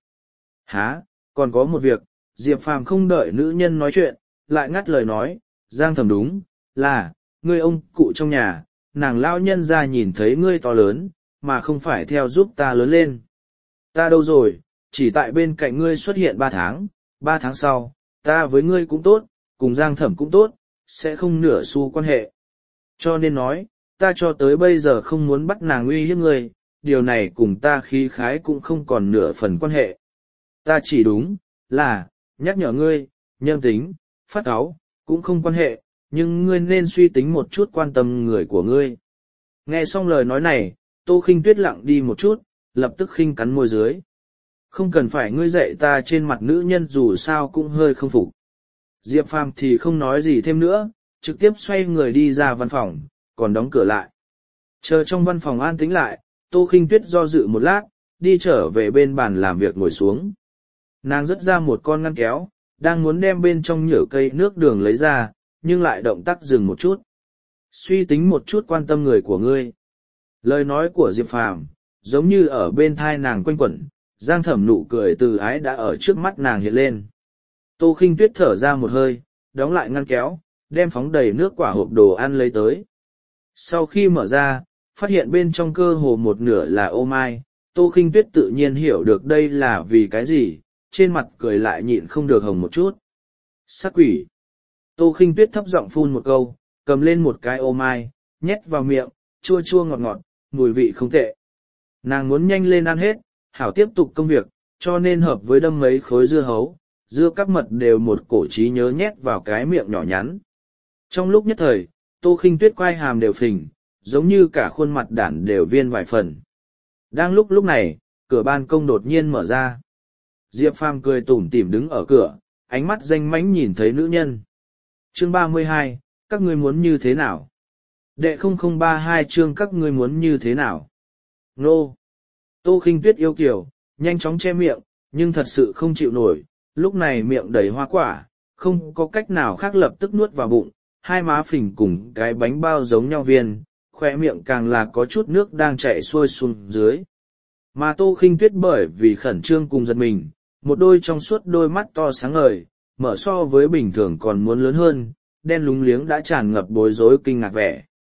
S1: hả, còn có một việc, Diệp Phàm không đợi nữ nhân nói chuyện, lại ngắt lời nói, Giang Thẩm đúng, là, ngươi ông cụ trong nhà, nàng lao nhân ra nhìn thấy ngươi to lớn, mà không phải theo giúp ta lớn lên. Ta đâu rồi, chỉ tại bên cạnh ngươi xuất hiện ba tháng, ba tháng sau, ta với ngươi cũng tốt, cùng Giang Thẩm cũng tốt, sẽ không nửa xu quan hệ. Cho nên nói, ta cho tới bây giờ không muốn bắt nàng uy hiếp ngươi, điều này cùng ta khí khái cũng không còn nửa phần quan hệ. Ta chỉ đúng, là, nhắc nhở ngươi, nhân tính, phát áo, cũng không quan hệ, nhưng ngươi nên suy tính một chút quan tâm người của ngươi. Nghe xong lời nói này, Tô Khinh Tuyết lặng đi một chút, lập tức khinh cắn môi dưới. Không cần phải ngươi dạy ta trên mặt nữ nhân dù sao cũng hơi không phục. Diệp Phàm thì không nói gì thêm nữa, trực tiếp xoay người đi ra văn phòng, còn đóng cửa lại. Chờ trong văn phòng an tĩnh lại, Tô Khinh Tuyết do dự một lát, đi trở về bên bàn làm việc ngồi xuống. Nàng rớt ra một con ngăn kéo, đang muốn đem bên trong nhựa cây nước đường lấy ra, nhưng lại động tác dừng một chút. Suy tính một chút quan tâm người của ngươi. Lời nói của Diệp Phàm giống như ở bên thai nàng quanh quẩn, Giang Thẩm nụ cười từ ái đã ở trước mắt nàng hiện lên. Tô Khinh Tuyết thở ra một hơi, đóng lại ngăn kéo, đem phóng đầy nước quả hộp đồ ăn lấy tới. Sau khi mở ra, phát hiện bên trong cơ hồ một nửa là ô mai, Tô Khinh Tuyết tự nhiên hiểu được đây là vì cái gì, trên mặt cười lại nhịn không được hồng một chút. Sắc quỷ! Tô Khinh Tuyết thấp giọng phun một câu, cầm lên một cái ô mai, nhét vào miệng, chua chua ngọt ngọt, mùi vị không tệ. Nàng muốn nhanh lên ăn hết, hảo tiếp tục công việc, cho nên hợp với đâm mấy khối dưa hấu, dưa các mật đều một cổ trí nhớ nhét vào cái miệng nhỏ nhắn. Trong lúc nhất thời, Tô Khinh Tuyết quai hàm đều phình, giống như cả khuôn mặt đản đều viên vài phần. Đang lúc lúc này, cửa ban công đột nhiên mở ra. Diệp Phàm cười tủm tỉm đứng ở cửa, ánh mắt danh mãnh nhìn thấy nữ nhân. Chương ba mươi hai, các ngươi muốn như thế nào? Đệ không không ba hai chương các ngươi muốn như thế nào? Nô! Tô Khinh Tuyết yêu kiều, nhanh chóng che miệng, nhưng thật sự không chịu nổi, lúc này miệng đầy hoa quả, không có cách nào khác lập tức nuốt vào bụng, hai má phình cùng cái bánh bao giống nhau viên, khỏe miệng càng là có chút nước đang chảy xuôi xuống dưới. Mà Tô Khinh Tuyết bởi vì khẩn trương cùng giật mình, một đôi trong suốt đôi mắt to sáng ngời, mở so với bình thường còn muốn lớn hơn, đen lúng liếng đã tràn ngập bối rối kinh ngạc vẻ.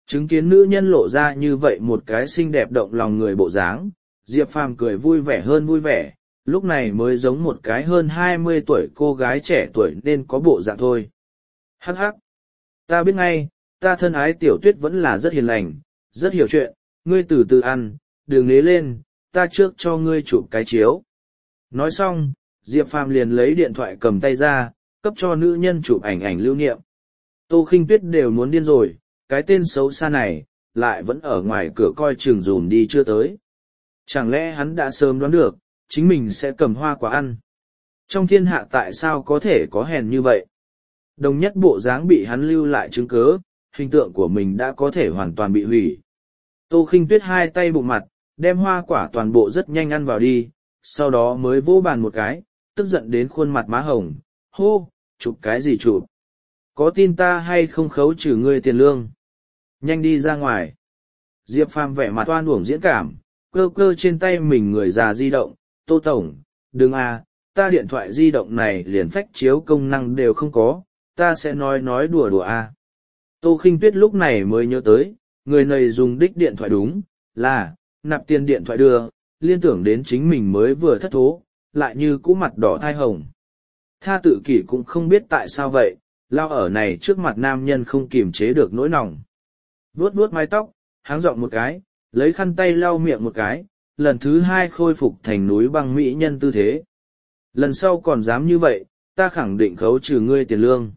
S1: Chứng kiến nữ nhân lộ ra như vậy một cái xinh đẹp động lòng người bộ dáng, Diệp Phàm cười vui vẻ hơn vui vẻ, lúc này mới giống một cái hơn hai mươi tuổi cô gái trẻ tuổi nên có bộ dạng thôi. Hắc hắc, ta biết ngay, ta thân ái Tiểu Tuyết vẫn là rất hiền lành, rất hiểu chuyện, ngươi từ từ ăn, đừng nế lên, ta trước cho ngươi chụp cái chiếu. Nói xong, Diệp Phàm liền lấy điện thoại cầm tay ra, cấp cho nữ nhân chụp ảnh ảnh lưu niệm. Tô Khinh Tuyết đều muốn điên rồi, cái tên xấu xa này, lại vẫn ở ngoài cửa coi chừng dùm đi chưa tới. Chẳng lẽ hắn đã sớm đoán được, chính mình sẽ cầm hoa quả ăn. Trong thiên hạ tại sao có thể có hèn như vậy? Đồng nhất bộ dáng bị hắn lưu lại chứng cớ, hình tượng của mình đã có thể hoàn toàn bị hủy. Tô Khinh Tuyết hai tay bụng mặt, đem hoa quả toàn bộ rất nhanh ăn vào đi, sau đó mới vỗ bàn một cái, tức giận đến khuôn mặt má hồng, hô, chụp cái gì chụp? Có tin ta hay không khấu trừ ngươi tiền lương? Nhanh đi ra ngoài. Diệp Phàm vẻ mặt oan uổng diễn cảm, cơ cơ trên tay mình người già di động, Tô Tổng, đừng à, ta điện thoại di động này liền phách chiếu công năng đều không có, ta sẽ nói nói đùa đùa à. Tô Khinh Tuyết lúc này mới nhớ tới, người này dùng đích điện thoại đúng, là, nạp tiền điện thoại đưa, liên tưởng đến chính mình mới vừa thất thố, lại như cũ mặt đỏ thai hồng. Tha tự kỷ cũng không biết tại sao vậy, lao ở này trước mặt nam nhân không kiềm chế được nỗi lòng. Vuốt vuốt mái tóc, háng giọng một cái, lấy khăn tay lau miệng một cái, lần thứ hai khôi phục thành núi băng mỹ nhân tư thế. Lần sau còn dám như vậy, ta khẳng định khấu trừ ngươi tiền lương.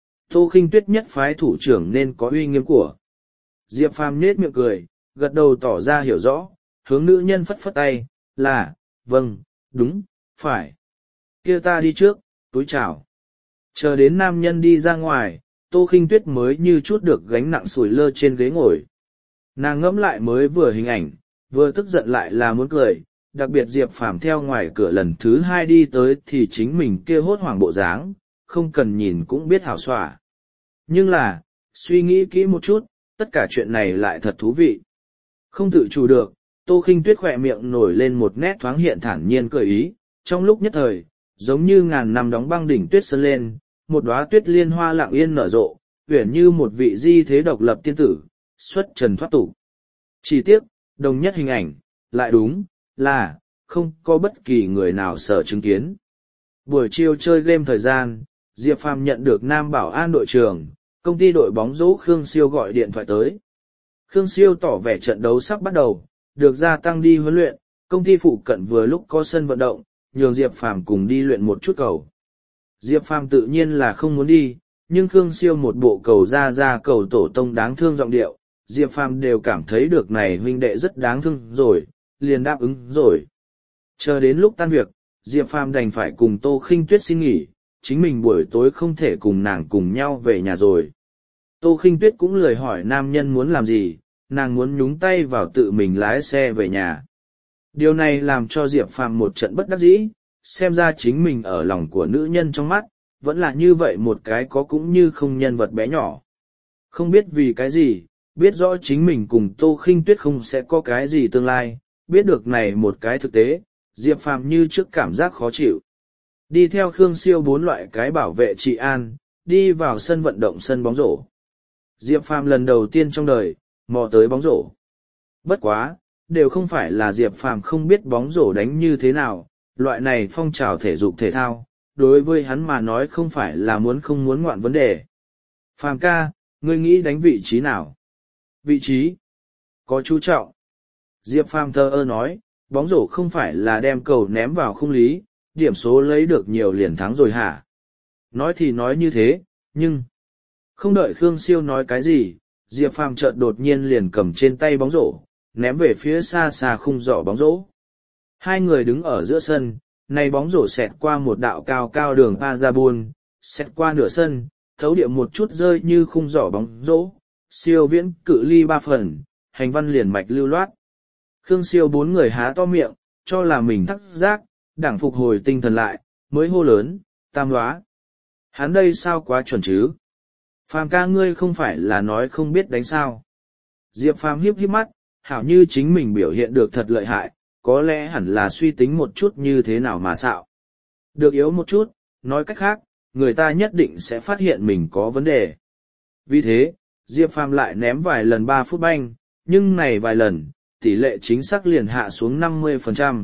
S1: Tô Khinh Tuyết nhất phái thủ trưởng nên có uy nghiêm của. Diệp Phàm nết miệng cười, gật đầu tỏ ra hiểu rõ, hướng nữ nhân phất phất tay, là, vâng, đúng, phải. Kia ta đi trước, túi chào. Chờ đến nam nhân đi ra ngoài, Tô Khinh Tuyết mới như chút được gánh nặng sủi lơ trên ghế ngồi. Nàng ngẫm lại mới vừa hình ảnh, vừa tức giận lại là muốn cười, đặc biệt Diệp Phàm theo ngoài cửa lần thứ hai đi tới thì chính mình kia hốt hoảng bộ dáng, không cần nhìn cũng biết hảo xỏa. Nhưng là, suy nghĩ kỹ một chút, tất cả chuyện này lại thật thú vị. Không tự chủ được, Tô Khinh Tuyết khỏe miệng nổi lên một nét thoáng hiện thản nhiên cười ý, trong lúc nhất thời, giống như ngàn năm đóng băng đỉnh tuyết sơn lên, một đóa tuyết liên hoa lặng yên nở rộ, uyển như một vị di thế độc lập tiên tử, xuất trần thoát tục. Chỉ tiếc, đồng nhất hình ảnh, lại đúng, là, không có bất kỳ người nào sợ chứng kiến. Buổi chiều chơi game thời gian, Diệp Phàm nhận được Nam Bảo An đội trưởng, công ty đội bóng rổ Khương Siêu gọi điện thoại tới. Khương Siêu tỏ vẻ trận đấu sắp bắt đầu, được gia tăng đi huấn luyện, công ty phụ cận vừa lúc có sân vận động, nhường Diệp Phàm cùng đi luyện một chút cầu. Diệp Phàm tự nhiên là không muốn đi, nhưng Khương Siêu một bộ cầu ra ra cầu tổ tông đáng thương giọng điệu, Diệp Phàm đều cảm thấy được này huynh đệ rất đáng thương rồi, liền đáp ứng rồi. Chờ đến lúc tan việc, Diệp Phàm đành phải cùng Tô Khinh Tuyết xin nghỉ, chính mình buổi tối không thể cùng nàng cùng nhau về nhà rồi. Tô Khinh Tuyết cũng lười hỏi nam nhân muốn làm gì, nàng muốn nhúng tay vào tự mình lái xe về nhà. Điều này làm cho Diệp Phàm một trận bất đắc dĩ, xem ra chính mình ở lòng của nữ nhân trong mắt, vẫn là như vậy một cái có cũng như không nhân vật bé nhỏ. Không biết vì cái gì, biết rõ chính mình cùng Tô Khinh Tuyết không sẽ có cái gì tương lai, biết được này một cái thực tế, Diệp Phàm như trước cảm giác khó chịu. Đi theo Khương Siêu bốn loại cái bảo vệ trị an, đi vào sân vận động sân bóng rổ. Diệp Phàm lần đầu tiên trong đời, mò tới bóng rổ. Bất quá, đều không phải là Diệp Phàm không biết bóng rổ đánh như thế nào, loại này phong trào thể dục thể thao, đối với hắn mà nói không phải là muốn không muốn ngoạn vấn đề. Phàm ca, ngươi nghĩ đánh vị trí nào? Vị trí? Có chú trọng. Diệp Phàm thờ ơ nói, bóng rổ không phải là đem cầu ném vào khung lý, điểm số lấy được nhiều liền thắng rồi hả? Nói thì nói như thế, nhưng... Không đợi Khương Siêu nói cái gì, Diệp Phàm chợt đột nhiên liền cầm trên tay bóng rổ, ném về phía xa xa khung giỏ bóng rổ. Hai người đứng ở giữa sân, này bóng rổ xẹt qua một đạo cao cao đường Pazabun, xẹt qua nửa sân, thấu địa một chút rơi như khung giỏ bóng rổ, Siêu viễn cự ly ba phần, hành văn liền mạch lưu loát. Khương Siêu bốn người há to miệng, cho là mình thắc giác, đảng phục hồi tinh thần lại, mới hô lớn, tam đoá. Hắn đây sao quá chuẩn chứ? Phàm ca ngươi không phải là nói không biết đánh sao. Diệp Phàm hiếp hiếp mắt, hảo như chính mình biểu hiện được thật lợi hại, có lẽ hẳn là suy tính một chút như thế nào mà xạo. Được yếu một chút, nói cách khác, người ta nhất định sẽ phát hiện mình có vấn đề. Vì thế, Diệp Phàm lại ném vài lần ba phút banh, nhưng này vài lần, tỷ lệ chính xác liền hạ xuống năm mươi phần trăm.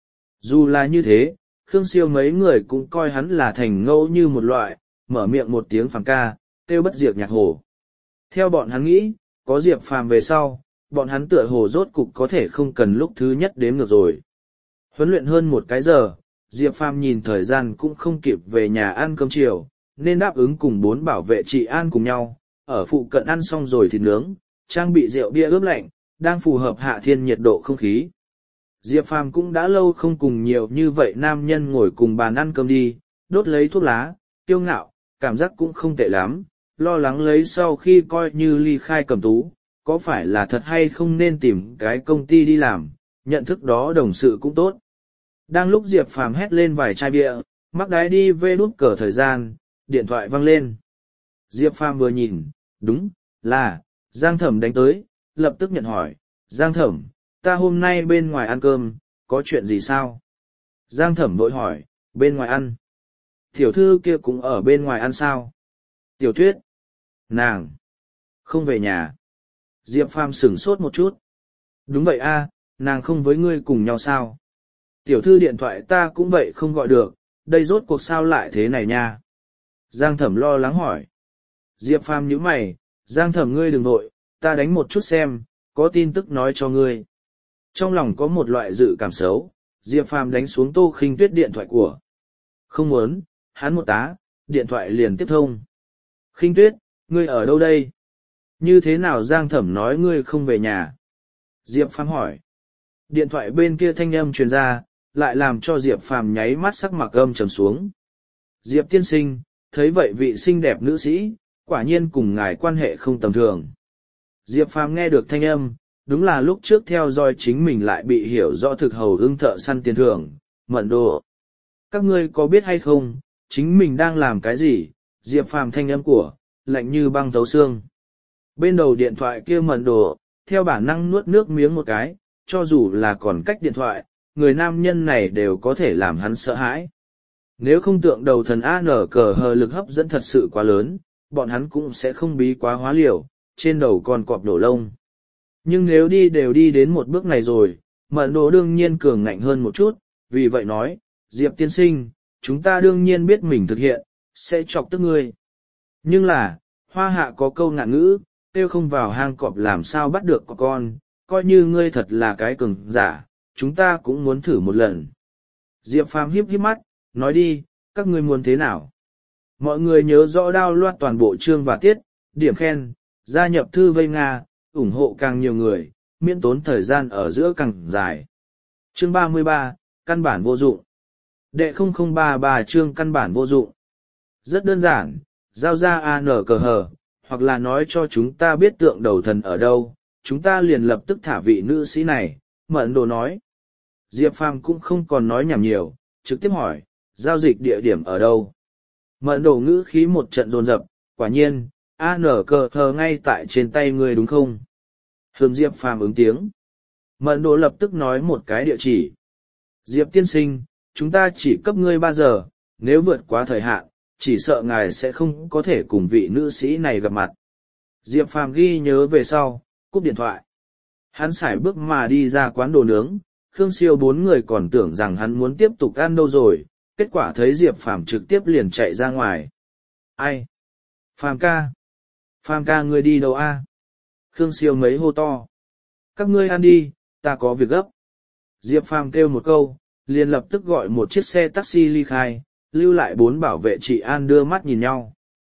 S1: Dù là như thế, Khương Siêu mấy người cũng coi hắn là thành ngẫu như một loại, mở miệng một tiếng Phàm ca, kêu bất diệt nhạc hồ. Theo bọn hắn nghĩ, có Diệp Phàm về sau, bọn hắn tựa hồ rốt cục có thể không cần lúc thứ nhất đếm ngược rồi. Huấn luyện hơn một cái giờ, Diệp Phàm nhìn thời gian cũng không kịp về nhà ăn cơm chiều, nên đáp ứng cùng bốn bảo vệ trị an cùng nhau, ở phụ cận ăn xong rồi thịt nướng, trang bị rượu bia ướp lạnh, đang phù hợp hạ thiên nhiệt độ không khí. Diệp Phàm cũng đã lâu không cùng nhiều như vậy nam nhân ngồi cùng bàn ăn cơm đi, đốt lấy thuốc lá, kiêu ngạo, cảm giác cũng không tệ lắm, lo lắng lấy sau khi coi như ly khai Cẩm Tú, có phải là thật hay không nên tìm cái công ty đi làm, nhận thức đó đồng sự cũng tốt. Đang lúc Diệp Phàm hét lên vài chai bia, mắc đái đi vê đút cờ thời gian, điện thoại vang lên. Diệp Phàm vừa nhìn, đúng, là, Giang Thẩm đánh tới, lập tức nhận hỏi, Giang Thẩm, ta hôm nay bên ngoài ăn cơm, có chuyện gì sao? Giang Thẩm vội hỏi, bên ngoài ăn. Tiểu thư kia cũng ở bên ngoài ăn sao? Tiểu Tuyết, nàng, không về nhà. Diệp Phàm sửng sốt một chút. Đúng vậy a, nàng không với ngươi cùng nhau sao? Tiểu thư điện thoại ta cũng vậy không gọi được, đây rốt cuộc sao lại thế này nha? Giang Thẩm lo lắng hỏi. Diệp Phàm nhíu mày, Giang Thẩm ngươi đừng vội, ta đánh một chút xem, có tin tức nói cho ngươi. Trong lòng có một loại dự cảm xấu, Diệp Phàm đánh xuống Tô Khinh Tuyết điện thoại của. Không muốn, hắn một tá, điện thoại liền tiếp thông. Khinh Tuyết, ngươi ở đâu đây? Như thế nào Giang Thẩm nói ngươi không về nhà? Diệp Phàm hỏi. Điện thoại bên kia thanh âm truyền ra, lại làm cho Diệp Phàm nháy mắt sắc mặt âm trầm xuống. Diệp tiên sinh, thấy vậy vị xinh đẹp nữ sĩ, quả nhiên cùng ngài quan hệ không tầm thường. Diệp Phàm nghe được thanh âm, đúng là lúc trước theo dõi chính mình lại bị hiểu rõ thực hầu ưng thợ săn tiền thưởng, Mận Đồ. Các ngươi có biết hay không, chính mình đang làm cái gì? Diệp Phàm thanh âm của, lạnh như băng thấu xương. Bên đầu điện thoại kia Mận Đồ, theo bản năng nuốt nước miếng một cái, cho dù là còn cách điện thoại, người nam nhân này đều có thể làm hắn sợ hãi. Nếu không tượng đầu thần a nở cờ hờ lực hấp dẫn thật sự quá lớn, bọn hắn cũng sẽ không bí quá hóa liều, trên đầu còn cọp đổ lông. Nhưng nếu đi đều đi đến một bước này rồi, Mận Đồ đương nhiên cường ngạnh hơn một chút, vì vậy nói, Diệp tiên sinh, chúng ta đương nhiên biết mình thực hiện, sẽ chọc tức ngươi. Nhưng là, hoa hạ có câu ngạn ngữ, tiêu không vào hang cọp làm sao bắt được cọp con, coi như ngươi thật là cái cường giả, chúng ta cũng muốn thử một lần. Diệp Phàm hiếp hiếp mắt, nói đi, các ngươi muốn thế nào? Mọi người nhớ rõ đao loạt toàn bộ chương và tiết, điểm khen, gia nhập thư vây Nga, ủng hộ càng nhiều người, miễn tốn thời gian ở giữa càng dài. Chương ba mươi ba, căn bản vô dụng. Đệ không không ba ba chương căn bản vô dụng. Rất đơn giản, giao ra a en cờ hờ, hoặc là nói cho chúng ta biết tượng đầu thần ở đâu, chúng ta liền lập tức thả vị nữ sĩ này, Mận Đồ nói. Diệp Phàm cũng không còn nói nhảm nhiều, trực tiếp hỏi, giao dịch địa điểm ở đâu? Mận Đồ ngữ khí một trận dồn dập, quả nhiên, a en cờ hờ ngay tại trên tay ngươi đúng không? Hừm Diệp Phàm ứng tiếng. Mận Đồ lập tức nói một cái địa chỉ. Diệp tiên sinh, chúng ta chỉ cấp ngươi ba giờ, nếu vượt quá thời hạn, chỉ sợ ngài sẽ không có thể cùng vị nữ sĩ này gặp mặt. Diệp Phàm ghi nhớ về sau, cúp điện thoại. Hắn sải bước mà đi ra quán đồ nướng, Khương Siêu bốn người còn tưởng rằng hắn muốn tiếp tục ăn đâu rồi, kết quả thấy Diệp Phàm trực tiếp liền chạy ra ngoài. Ai? Phàm ca? Phàm ca ngươi đi đâu a? Khương Siêu mấy hô to. Các ngươi ăn đi, ta có việc gấp. Diệp Phàm kêu một câu, liền lập tức gọi một chiếc xe taxi ly khai, lưu lại bốn bảo vệ trị an đưa mắt nhìn nhau.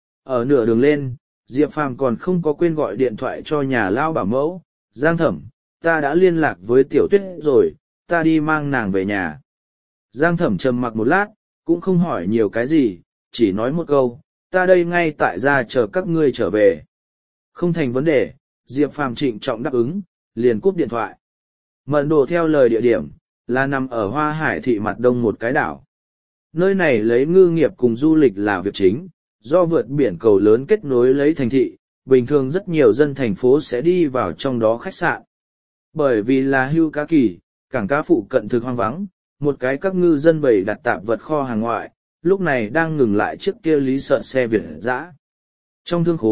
S1: Ở nửa đường lên, Diệp Phàm còn không có quên gọi điện thoại cho nhà lao bảo mẫu, Giang Thẩm, ta đã liên lạc với Tiểu Tuyết rồi, ta đi mang nàng về nhà. Giang Thẩm trầm mặc một lát, cũng không hỏi nhiều cái gì, chỉ nói một câu, ta đây ngay tại gia chờ các ngươi trở về. Không thành vấn đề, Diệp Phàm trịnh trọng đáp ứng, liền cúp điện thoại. Mận Đồ theo lời địa điểm, là nằm ở Hoa Hải thị mặt đông một cái đảo. Nơi này lấy ngư nghiệp cùng du lịch là việc chính, do vượt biển cầu lớn kết nối lấy thành thị, bình thường rất nhiều dân thành phố sẽ đi vào trong đó khách sạn. Bởi vì là hưu cá kỳ, cảng cá phụ cận thực hoang vắng, một cái các ngư dân bày đặt tạp vật kho hàng ngoại, lúc này đang ngừng lại chiếc kia lý sợ xe Việt dã. Trong thương khố,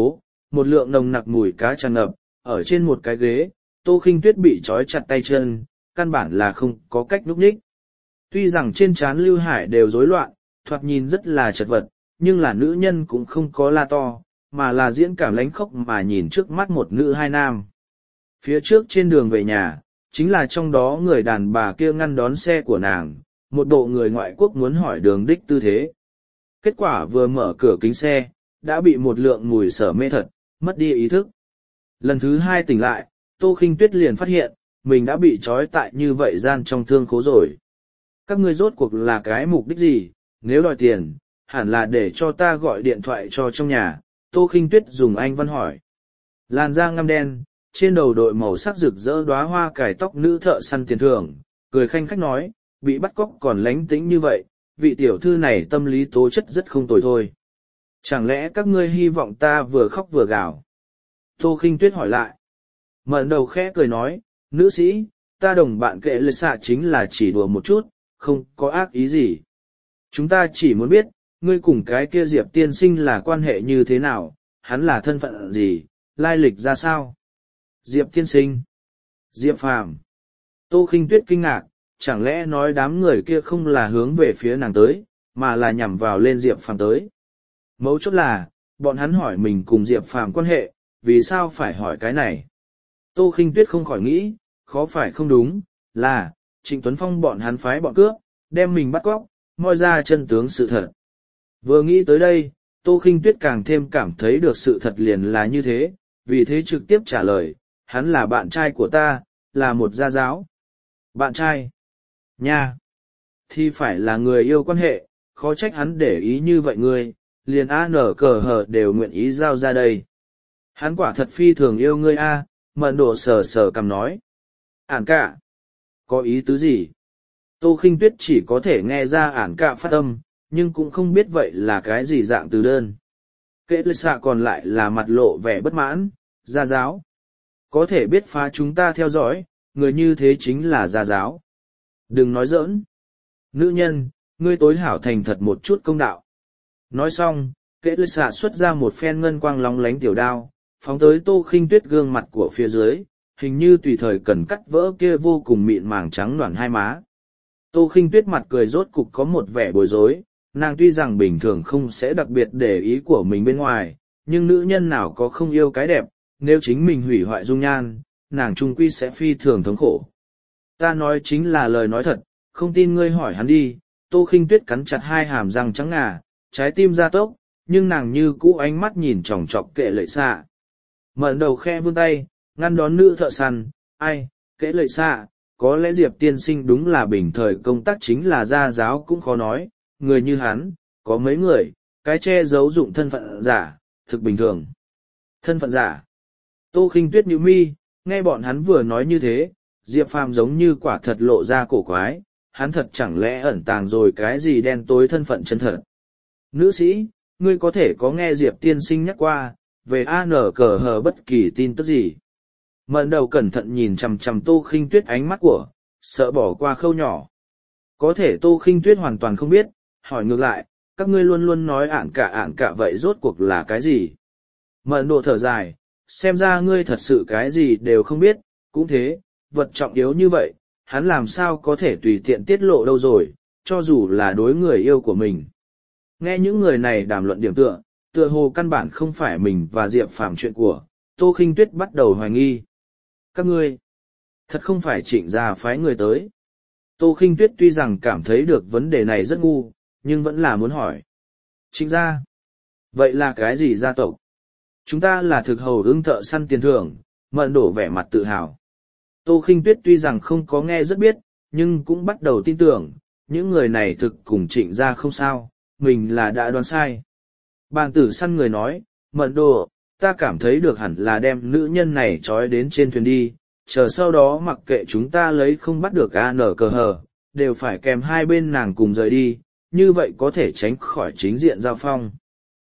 S1: một lượng nồng nặc mùi cá tràn ngập, ở trên một cái ghế, Tô Khinh Tuyết bị trói chặt tay chân, căn bản là không có cách núp ních. Tuy rằng trên trán Lưu Hải đều rối loạn, thoạt nhìn rất là chật vật, nhưng là nữ nhân cũng không có la to, mà là diễn cảm lánh khóc mà nhìn trước mắt một nữ hai nam. Phía trước trên đường về nhà, chính là trong đó người đàn bà kia ngăn đón xe của nàng, một bộ người ngoại quốc muốn hỏi đường đích tư thế. Kết quả vừa mở cửa kính xe, đã bị một lượng mùi sở mê thật, mất đi ý thức. Lần thứ hai tỉnh lại, Tô Khinh Tuyết liền phát hiện, mình đã bị trói tại như vậy gian trong thương khố rồi. Các ngươi rốt cuộc là cái mục đích gì, nếu đòi tiền, hẳn là để cho ta gọi điện thoại cho trong nhà, Tô Khinh Tuyết dùng Anh văn hỏi. Làn da ngăm đen, trên đầu đội màu sắc rực rỡ đóa hoa cài tóc nữ thợ săn tiền thưởng, cười khanh khách nói, bị bắt cóc còn lánh tĩnh như vậy, vị tiểu thư này tâm lý tố chất rất không tồi thôi. Chẳng lẽ các ngươi hy vọng ta vừa khóc vừa gào? Tô Khinh Tuyết hỏi lại. Mận đầu khẽ cười nói, nữ sĩ, ta đồng bạn kệ lệ xạ chính là chỉ đùa một chút, không có ác ý gì. Chúng ta chỉ muốn biết, ngươi cùng cái kia Diệp tiên sinh là quan hệ như thế nào, hắn là thân phận gì, lai lịch ra sao? Diệp tiên sinh. Diệp Phàm. Tô Khinh Tuyết kinh ngạc, chẳng lẽ nói đám người kia không là hướng về phía nàng tới, mà là nhằm vào lên Diệp Phàm tới. Mấu chốt là, bọn hắn hỏi mình cùng Diệp Phàm quan hệ, vì sao phải hỏi cái này? Tô Khinh Tuyết không khỏi nghĩ, khó phải không đúng, là, Trịnh Tuấn Phong bọn hắn phái bọn cướp, đem mình bắt cóc, moi ra chân tướng sự thật. Vừa nghĩ tới đây, Tô Khinh Tuyết càng thêm cảm thấy được sự thật liền là như thế, vì thế trực tiếp trả lời, hắn là bạn trai của ta, là một gia giáo. Bạn trai? Nha! Thì phải là người yêu quan hệ, khó trách hắn để ý như vậy ngươi, liền A nở cờ hờ đều nguyện ý giao ra đây. Hắn quả thật phi thường yêu ngươi A, Mận Độ sờ sờ cầm nói. Ản cả! Có ý tứ gì? Tô Khinh Tuyết chỉ có thể nghe ra ản cả phát âm, nhưng cũng không biết vậy là cái gì dạng từ đơn. Kệ lệ xạ còn lại là mặt lộ vẻ bất mãn, gia giáo. Có thể biết phá chúng ta theo dõi, người như thế chính là gia giáo. Đừng nói giỡn. Nữ nhân, ngươi tối hảo thành thật một chút công đạo. Nói xong, kệ lệ xạ xuất ra một phen ngân quang lóng lánh tiểu đao, phóng tới Tô Khinh Tuyết gương mặt của phía dưới, hình như tùy thời cần cắt vỡ kia vô cùng mịn màng trắng nõn hai má. Tô Khinh Tuyết mặt cười rốt cục có một vẻ bối rối, nàng tuy rằng bình thường không sẽ đặc biệt để ý của mình bên ngoài, nhưng nữ nhân nào có không yêu cái đẹp, nếu chính mình hủy hoại dung nhan, nàng trung quy sẽ phi thường thống khổ. Ta nói chính là lời nói thật, không tin ngươi hỏi hắn đi. Tô Khinh Tuyết cắn chặt hai hàm răng trắng ngà, trái tim ra tốc, nhưng nàng như cũ ánh mắt nhìn chòng chọc kệ lệ xạ. Mận đầu khe vươn tay, ngăn đón nữ thợ săn, ai, kệ lệ xạ, có lẽ Diệp tiên sinh đúng là bình thời công tác chính là gia giáo cũng khó nói, người như hắn, có mấy người, cái che giấu dụng thân phận giả, thực bình thường. Thân phận giả. Tô Khinh Tuyết nhíu mi, nghe bọn hắn vừa nói như thế, Diệp Phàm giống như quả thật lộ ra cổ quái, hắn thật chẳng lẽ ẩn tàng rồi cái gì đen tối thân phận chân thật. Nữ sĩ, ngươi có thể có nghe Diệp tiên sinh nhắc qua, về a nở cờ hờ bất kỳ tin tức gì. Mận đầu cẩn thận nhìn chằm chằm Tô Khinh Tuyết ánh mắt của, sợ bỏ qua khâu nhỏ. Có thể Tô Khinh Tuyết hoàn toàn không biết, hỏi ngược lại, các ngươi luôn luôn nói ạn cả ạn cả vậy rốt cuộc là cái gì? Mận độ thở dài, xem ra ngươi thật sự cái gì đều không biết, cũng thế, vật trọng yếu như vậy, hắn làm sao có thể tùy tiện tiết lộ đâu rồi, cho dù là đối người yêu của mình. Nghe những người này đàm luận điểm tựa, tựa hồ căn bản không phải mình và Diệp Phàm chuyện của, Tô Khinh Tuyết bắt đầu hoài nghi. Các ngươi, thật không phải Trịnh gia phái người tới. Tô Khinh Tuyết tuy rằng cảm thấy được vấn đề này rất ngu, nhưng vẫn là muốn hỏi. Trịnh gia? Vậy là cái gì gia tộc? Chúng ta là thực hầu ưng thợ săn tiền thưởng, Mận đổ vẻ mặt tự hào. Tô Khinh Tuyết tuy rằng không có nghe rất biết, nhưng cũng bắt đầu tin tưởng, những người này thực cùng Trịnh gia không sao, mình là đã đoán sai. Bàn tử săn người nói, Mận đồ, ta cảm thấy được hẳn là đem nữ nhân này trói đến trên thuyền đi, chờ sau đó mặc kệ chúng ta lấy không bắt được a nở cờ hờ, đều phải kèm hai bên nàng cùng rời đi, như vậy có thể tránh khỏi chính diện giao phong.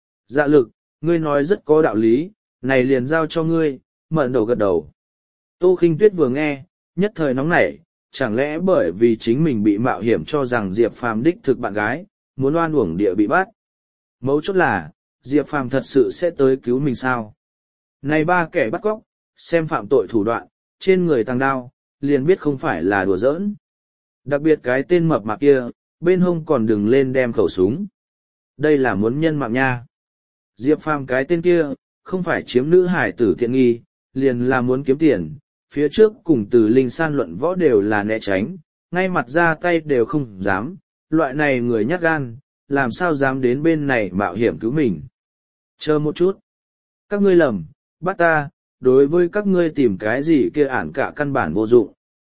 S1: Dạ lực, ngươi nói rất có đạo lý, này liền giao cho ngươi. Mận đầu gật đầu. Tô Khinh Tuyết vừa nghe, nhất thời nóng nảy, chẳng lẽ bởi vì chính mình bị mạo hiểm cho rằng Diệp Phàm đích thực bạn gái, muốn oan uổng địa bị bắt. Mấu chốt là, Diệp Phàm thật sự sẽ tới cứu mình sao? Này ba kẻ bắt cóc, xem phạm tội thủ đoạn, trên người tăng đao, liền biết không phải là đùa giỡn. Đặc biệt cái tên mập mạp kia, bên hông còn đừng lên đem khẩu súng. Đây là muốn nhân mạng nha. Diệp Phàm cái tên kia, không phải chiếm nữ hải tử tiện nghi, liền là muốn kiếm tiền. Phía trước cùng từ Linh San luận võ đều là né tránh, ngay mặt ra tay đều không dám. Loại này người nhát gan, làm sao dám đến bên này mạo hiểm cứu mình. Chờ một chút. Các ngươi lầm, bắt ta, đối với các ngươi tìm cái gì kia ản cả căn bản vô dụng.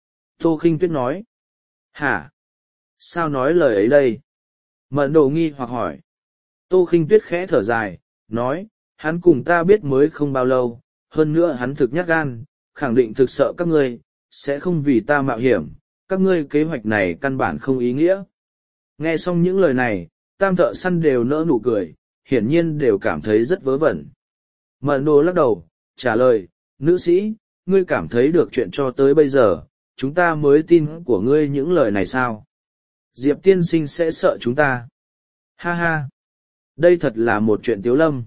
S1: Tô Khinh Tuyết nói. Hả? Sao nói lời ấy đây? Mận Đồ nghi hoặc hỏi. Tô Khinh Tuyết khẽ thở dài, nói, hắn cùng ta biết mới không bao lâu, hơn nữa hắn thực nhát gan, khẳng định thực sợ các ngươi, sẽ không vì ta mạo hiểm, các ngươi kế hoạch này căn bản không ý nghĩa. Nghe xong những lời này, tam thợ săn đều nỡ nụ cười, hiển nhiên đều cảm thấy rất vớ vẩn. Mận Đồ lắc đầu, trả lời, nữ sĩ, ngươi cảm thấy được chuyện cho tới bây giờ, chúng ta mới tin của ngươi những lời này sao? Diệp tiên sinh sẽ sợ chúng ta. Ha ha! Đây thật là một chuyện tiếu lâm.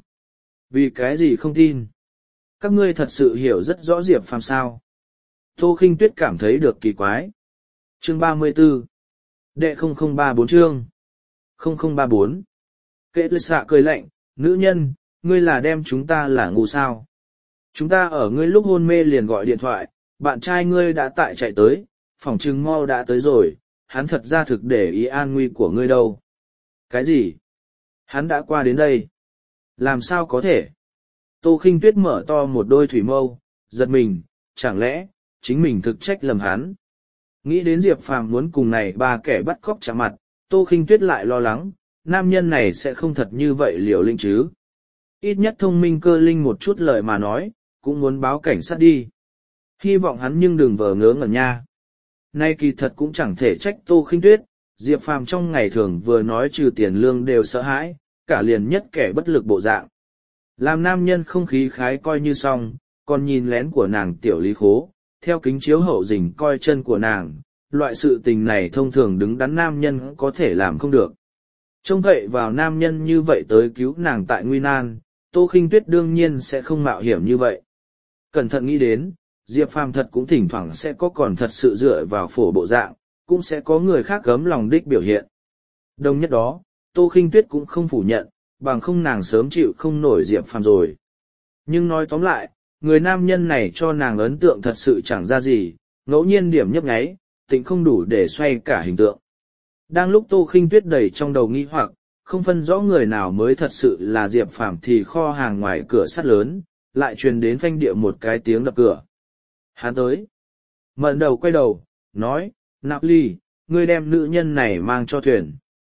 S1: Vì cái gì không tin? Các ngươi thật sự hiểu rất rõ Diệp Phàm sao? Tô Khinh Tuyết cảm thấy được kỳ quái. Chương ba mươi 34 Đệ không không ba bốn chương không không ba bốn Kệ lư xạ cười lạnh, nữ nhân, ngươi là đem chúng ta là ngu sao? Chúng ta ở ngươi lúc hôn mê liền gọi điện thoại, bạn trai ngươi đã tại chạy tới, phỏng chừng mau đã tới rồi, hắn thật ra thực để ý an nguy của ngươi đâu. Cái gì? Hắn đã qua đến đây. Làm sao có thể? Tô Khinh Tuyết mở to một đôi thủy mâu, giật mình, chẳng lẽ, chính mình thực trách lầm hắn. Nghĩ đến Diệp Phàm muốn cùng này ba kẻ bắt cóc chạm mặt, Tô Khinh Tuyết lại lo lắng, nam nhân này sẽ không thật như vậy liều linh chứ. Ít nhất thông minh cơ linh một chút lời mà nói, cũng muốn báo cảnh sát đi. Hy vọng hắn nhưng đừng vờ ngớ ngẩn nha. Nay kỳ thật cũng chẳng thể trách Tô Khinh Tuyết, Diệp Phàm trong ngày thường vừa nói trừ tiền lương đều sợ hãi, cả liền nhất kẻ bất lực bộ dạng. Làm nam nhân không khí khái coi như xong, còn nhìn lén của nàng tiểu lý khố, theo kính chiếu hậu rình coi chân của nàng, loại sự tình này thông thường đứng đắn nam nhân có thể làm không được. Trông cậy vào nam nhân như vậy tới cứu nàng tại nguy nan, Tô Khinh Tuyết đương nhiên sẽ không mạo hiểm như vậy. Cẩn thận nghĩ đến, Diệp Phàm thật cũng thỉnh thoảng sẽ có còn thật sự dựa vào phổ bộ dạng, cũng sẽ có người khác cấm lòng đích biểu hiện. Đồng nhất đó, Tô Khinh Tuyết cũng không phủ nhận, bằng không nàng sớm chịu không nổi Diệp Phàm rồi. Nhưng nói tóm lại, người nam nhân này cho nàng ấn tượng thật sự chẳng ra gì, ngẫu nhiên điểm nhấp nháy, tịnh không đủ để xoay cả hình tượng. Đang lúc Tô Khinh Tuyết đầy trong đầu nghi hoặc, không phân rõ người nào mới thật sự là Diệp Phàm thì kho hàng ngoài cửa sắt lớn, lại truyền đến phanh địa một cái tiếng đập cửa. Hắn tới. Mận Đầu quay đầu, nói, Nạp Ly, ngươi đem nữ nhân này mang cho thuyền.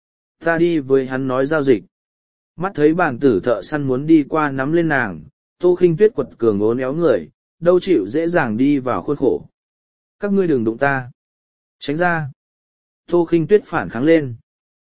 S1: Ta đi với hắn nói giao dịch. Mắt thấy bàn tử thợ săn muốn đi qua nắm lên nàng, Tô Khinh Tuyết quật cường ốn éo người, đâu chịu dễ dàng đi vào khuôn khổ. Các ngươi đừng đụng ta. Tránh ra. Tô Khinh Tuyết phản kháng lên.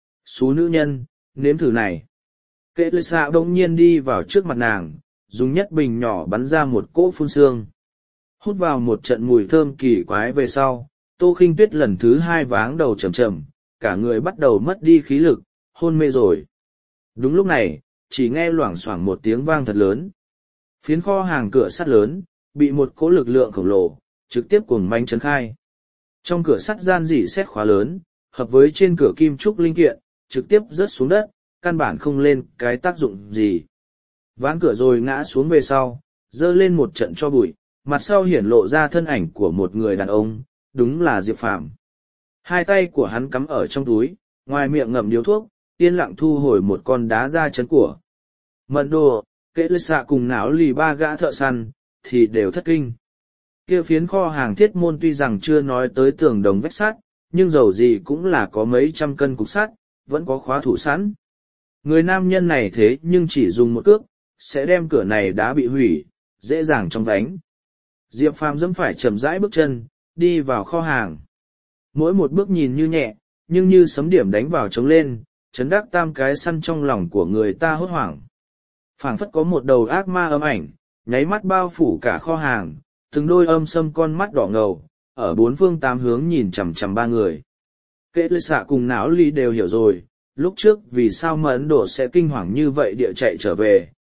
S1: Xú nữ nhân, nếm thử này. Kệ lư xạ bỗng nhiên đi vào trước mặt nàng, dùng nhất bình nhỏ bắn ra một cỗ phun sương. Hút vào một trận mùi thơm kỳ quái về sau, Tô Khinh Tuyết lần thứ hai váng đầu trầm trầm, cả người bắt đầu mất đi khí lực, hôn mê rồi. Đúng lúc này, chỉ nghe loảng xoảng một tiếng vang thật lớn. Phiến kho hàng cửa sắt lớn, bị một cỗ lực lượng khổng lồ, trực tiếp cuồng manh chấn khai. Trong cửa sắt gian dỉ xét khóa lớn, hợp với trên cửa kim trúc linh kiện, trực tiếp rớt xuống đất, căn bản không lên cái tác dụng gì. Ván cửa rồi ngã xuống về sau, dơ lên một trận cho bụi, mặt sau hiển lộ ra thân ảnh của một người đàn ông, đúng là Diệp Phàm. Hai tay của hắn cắm ở trong túi, ngoài miệng ngậm điếu thuốc, yên lặng thu hồi một con đá ra chấn của. Mận Đồ, Kệ lư xạ cùng não lì ba gã thợ săn, thì đều thất kinh. Kia phiến kho hàng thiết môn tuy rằng chưa nói tới tường đồng vách sắt, nhưng dầu gì cũng là có mấy trăm cân cục sắt, vẫn có khóa thủ sẵn. Người nam nhân này thế nhưng chỉ dùng một cước, sẽ đem cửa này đã bị hủy, dễ dàng trong vánh. Diệp Phàm dẫm phải chậm rãi bước chân, đi vào kho hàng. Mỗi một bước nhìn như nhẹ, nhưng như sấm điểm đánh vào trống lên, chấn đắc tam cái săn trong lòng của người ta hốt hoảng. Phảng phất có một đầu ác ma âm ảnh, nháy mắt bao phủ cả kho hàng, từng đôi âm sâm con mắt đỏ ngầu, ở bốn phương tám hướng nhìn chằm chằm ba người. Kệ lư xạ cùng não ly đều hiểu rồi, lúc trước vì sao mà Ấn Độ sẽ kinh hoàng như vậy địa chạy trở về,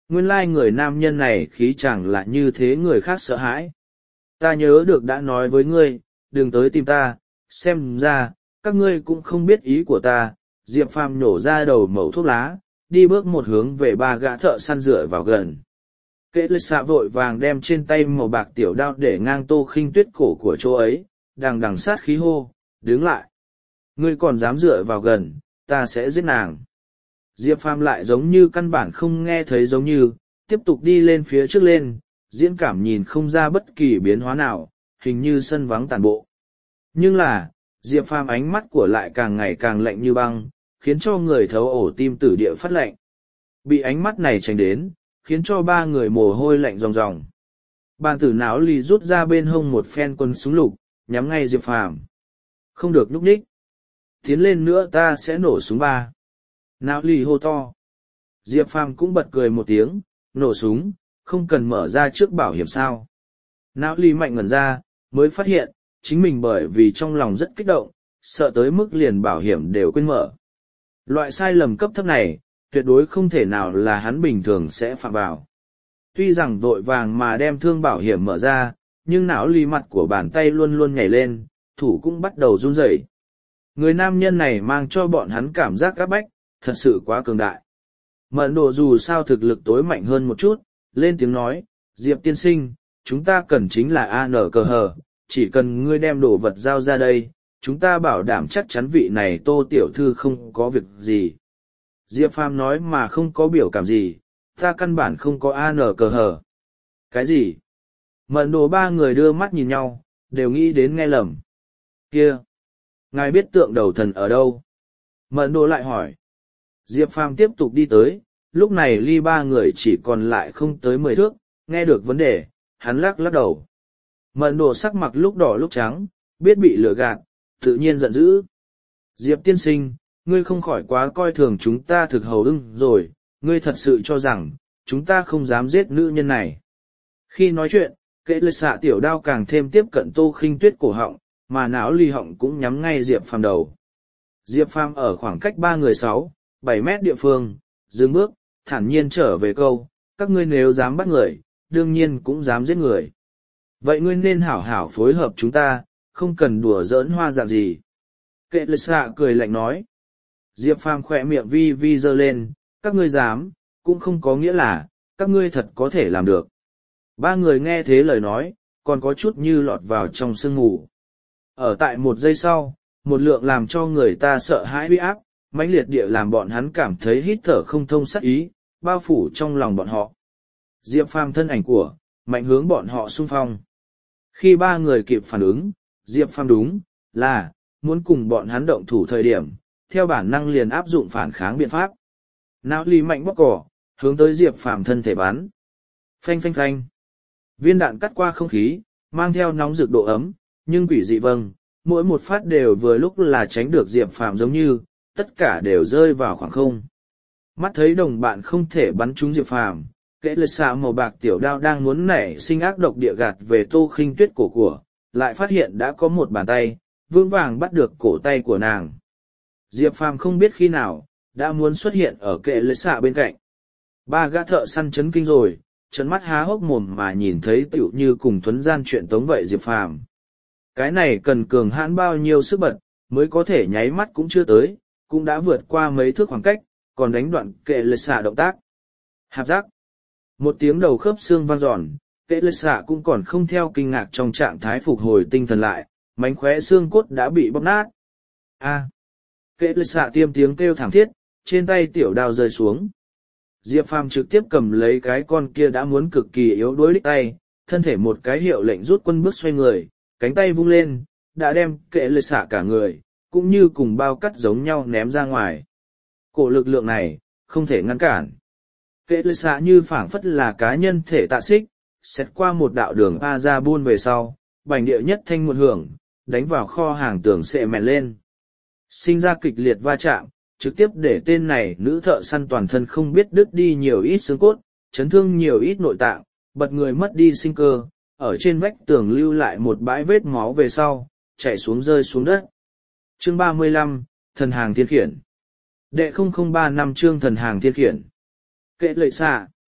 S1: nguyên lai người nam nhân này khí chẳng là như thế người khác sợ hãi. Ta nhớ được đã nói với ngươi, đừng tới tìm ta, xem ra, các ngươi cũng không biết ý của ta. Diệp Phàm nhổ ra đầu mẩu thuốc lá, đi bước một hướng về ba gã thợ săn dựa vào gần. Kệ lệ xạ vội vàng đem trên tay màu bạc tiểu đao để ngang Tô Khinh Tuyết cổ của chỗ ấy, đằng đằng sát khí hô, đứng lại. Ngươi còn dám dựa vào gần, ta sẽ giết nàng. Diệp Phàm lại giống như căn bản không nghe thấy giống như, tiếp tục đi lên phía trước lên, diễn cảm nhìn không ra bất kỳ biến hóa nào, hình như sân vắng tàn bộ. Nhưng là, Diệp Phàm ánh mắt của lại càng ngày càng lạnh như băng, khiến cho người thấu ổ tim tử địa phát lạnh. Bị ánh mắt này tránh đến, khiến cho ba người mồ hôi lạnh ròng ròng. Bàn tử não lì rút ra bên hông một phen quân súng lục, nhắm ngay Diệp Phàm. Không được núp ních. Tiến lên nữa ta sẽ nổ súng ba. Não lì hô to. Diệp Phàm cũng bật cười một tiếng, nổ súng, không cần mở ra trước bảo hiểm sao. Não lì mạnh ngẩn ra, mới phát hiện, chính mình bởi vì trong lòng rất kích động, sợ tới mức liền bảo hiểm đều quên mở. Loại sai lầm cấp thấp này, tuyệt đối không thể nào là hắn bình thường sẽ phạm vào. Tuy rằng vội vàng mà đem thương bảo hiểm mở ra, nhưng não lì mặt của bàn tay luôn luôn nhảy lên, thủ cũng bắt đầu run rẩy. Người nam nhân này mang cho bọn hắn cảm giác áp bách, thật sự quá cường đại. Mận độ dù sao thực lực tối mạnh hơn một chút, lên tiếng nói, Diệp tiên sinh, chúng ta cần chính là a en cờ hờ, chỉ cần ngươi đem đồ vật giao ra đây, chúng ta bảo đảm chắc chắn vị này Tô tiểu thư không có việc gì. Diệp Phàm nói mà không có biểu cảm gì, ta căn bản không có a en cờ hờ. Cái gì? Mận đồ ba người đưa mắt nhìn nhau, đều nghĩ đến nghe lầm. Kia! Ngài biết tượng đầu thần ở đâu? Mận đồ lại hỏi. Diệp Phàm tiếp tục đi tới, lúc này ly ba người chỉ còn lại không tới mười thước, nghe được vấn đề, hắn lắc lắc đầu. Mận đồ sắc mặt lúc đỏ lúc trắng, biết bị lừa gạt, tự nhiên giận dữ. Diệp tiên sinh, ngươi không khỏi quá coi thường chúng ta thực hầu ưng rồi, ngươi thật sự cho rằng, chúng ta không dám giết nữ nhân này. Khi nói chuyện, kệ lệ xạ tiểu đao càng thêm tiếp cận Tô Khinh Tuyết cổ họng, mà não ly họng cũng nhắm ngay Diệp Phàm đầu. Diệp Phàm ở khoảng cách ba người sáu, bảy mét địa phương, dừng bước, thản nhiên trở về câu, các ngươi nếu dám bắt người, đương nhiên cũng dám giết người. Vậy ngươi nên hảo hảo phối hợp chúng ta, không cần đùa giỡn hoa dạng gì. Kệ lệ xạ cười lạnh nói. Diệp Phàm khỏe miệng vi vi giơ lên, các ngươi dám, cũng không có nghĩa là, các ngươi thật có thể làm được. Ba người nghe thế lời nói, còn có chút như lọt vào trong sương mù. Ở tại một giây sau, một lượng làm cho người ta sợ hãi uy áp, mãnh liệt địa làm bọn hắn cảm thấy hít thở không thông sắc ý, bao phủ trong lòng bọn họ. Diệp Phàm thân ảnh của, mạnh hướng bọn họ xung phong. Khi ba người kịp phản ứng, Diệp Phàm đúng, là, muốn cùng bọn hắn động thủ thời điểm, theo bản năng liền áp dụng phản kháng biện pháp. Não ly mạnh bóc cỏ, hướng tới Diệp Phàm thân thể bắn. Phanh phanh phanh. Viên đạn cắt qua không khí, mang theo nóng rực độ ấm, nhưng quỷ dị vâng, mỗi một phát đều vừa lúc là tránh được Diệp Phàm giống như, tất cả đều rơi vào khoảng không. Mắt thấy đồng bạn không thể bắn trúng Diệp Phàm, kệ lệ xạ màu bạc tiểu đao đang muốn nảy sinh ác độc địa gạt về Tô Khinh Tuyết cổ của, lại phát hiện đã có một bàn tay, vững vàng bắt được cổ tay của nàng. Diệp Phàm không biết khi nào, đã muốn xuất hiện ở kệ lệ xạ bên cạnh. Ba gã thợ săn chấn kinh rồi, trấn mắt há hốc mồm mà nhìn thấy tựu như cùng thuấn gian chuyện tống vậy Diệp Phàm. Cái này cần cường hãn bao nhiêu sức bật, mới có thể nháy mắt cũng chưa tới, cũng đã vượt qua mấy thước khoảng cách, còn đánh đoạn kệ lệ xạ động tác. Hạp giác. Một tiếng đầu khớp xương vang giòn, kệ lệ xạ cũng còn không theo kinh ngạc trong trạng thái phục hồi tinh thần lại, mánh khóe xương cốt đã bị bóp nát. A. Kệ lệ xạ tiêm tiếng kêu thảm thiết, trên tay tiểu đao rơi xuống. Diệp Phàm trực tiếp cầm lấy cái con kia đã muốn cực kỳ yếu đuối đích tay, thân thể một cái hiệu lệnh rút quân bước xoay người, cánh tay vung lên, đã đem kệ lệ xạ cả người, cũng như cùng bao cắt giống nhau ném ra ngoài. Cổ lực lượng này, không thể ngăn cản. Kệ lệ xạ như phảng phất là cá nhân thể tạ xích, xét qua một đạo đường A ra buôn về sau, bành địa nhất thanh một hưởng, đánh vào kho hàng tường sệ mẹn lên. Sinh ra kịch liệt va chạm, trực tiếp để tên này nữ thợ săn toàn thân không biết đứt đi nhiều ít xương cốt, chấn thương nhiều ít nội tạng, bật người mất đi sinh cơ, ở trên vách tường lưu lại một bãi vết máu về sau, chạy xuống rơi xuống đất. Chương ba mươi lăm, Thần hàng thiên khiển. Đệ không không ba năm chương Thần hàng thiên khiển. Kệ lệ xạ.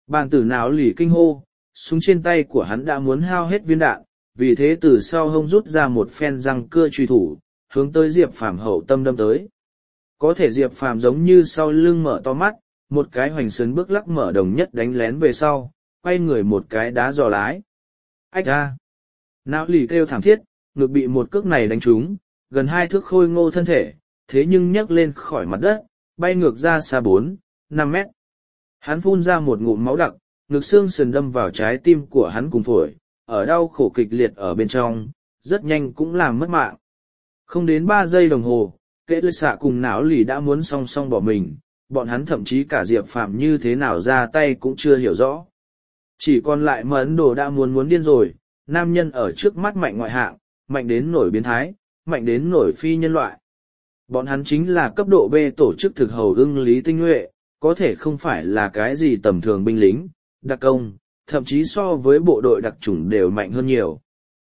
S1: Bàn tử não lì kinh hô, súng trên tay của hắn đã muốn hao hết viên đạn, vì thế từ sau hông rút ra một phen răng cưa truy thủ, hướng tới Diệp Phàm hậu tâm đâm tới. Có thể Diệp Phàm giống như sau lưng mở to mắt, một cái hoành sấn bước lắc mở đồng nhất đánh lén về sau, quay người một cái đá giò lái. Ách ra! Não lì kêu thảm thiết, ngực bị một cước này đánh trúng, gần hai thước khôi ngô thân thể, thế nhưng nhấc lên khỏi mặt đất, bay ngược ra xa bốn, năm mét. Hắn phun ra một ngụm máu đặc, ngực xương sườn đâm vào trái tim của hắn cùng phổi, ở đau khổ kịch liệt ở bên trong, rất nhanh cũng làm mất mạng. Không đến ba giây đồng hồ, kệ lê xạ cùng não lì đã muốn song song bỏ mình, bọn hắn thậm chí cả Diệp Phàm như thế nào ra tay cũng chưa hiểu rõ. Chỉ còn lại Mờ Ấn Độ đã muốn muốn điên rồi, nam nhân ở trước mắt mạnh ngoại hạng, mạnh đến nổi biến thái, mạnh đến nổi phi nhân loại. Bọn hắn chính là cấp độ B tổ chức thực hầu ưng lý tinh nhuệ, có thể không phải là cái gì tầm thường binh lính, đặc công, thậm chí so với bộ đội đặc chủng đều mạnh hơn nhiều.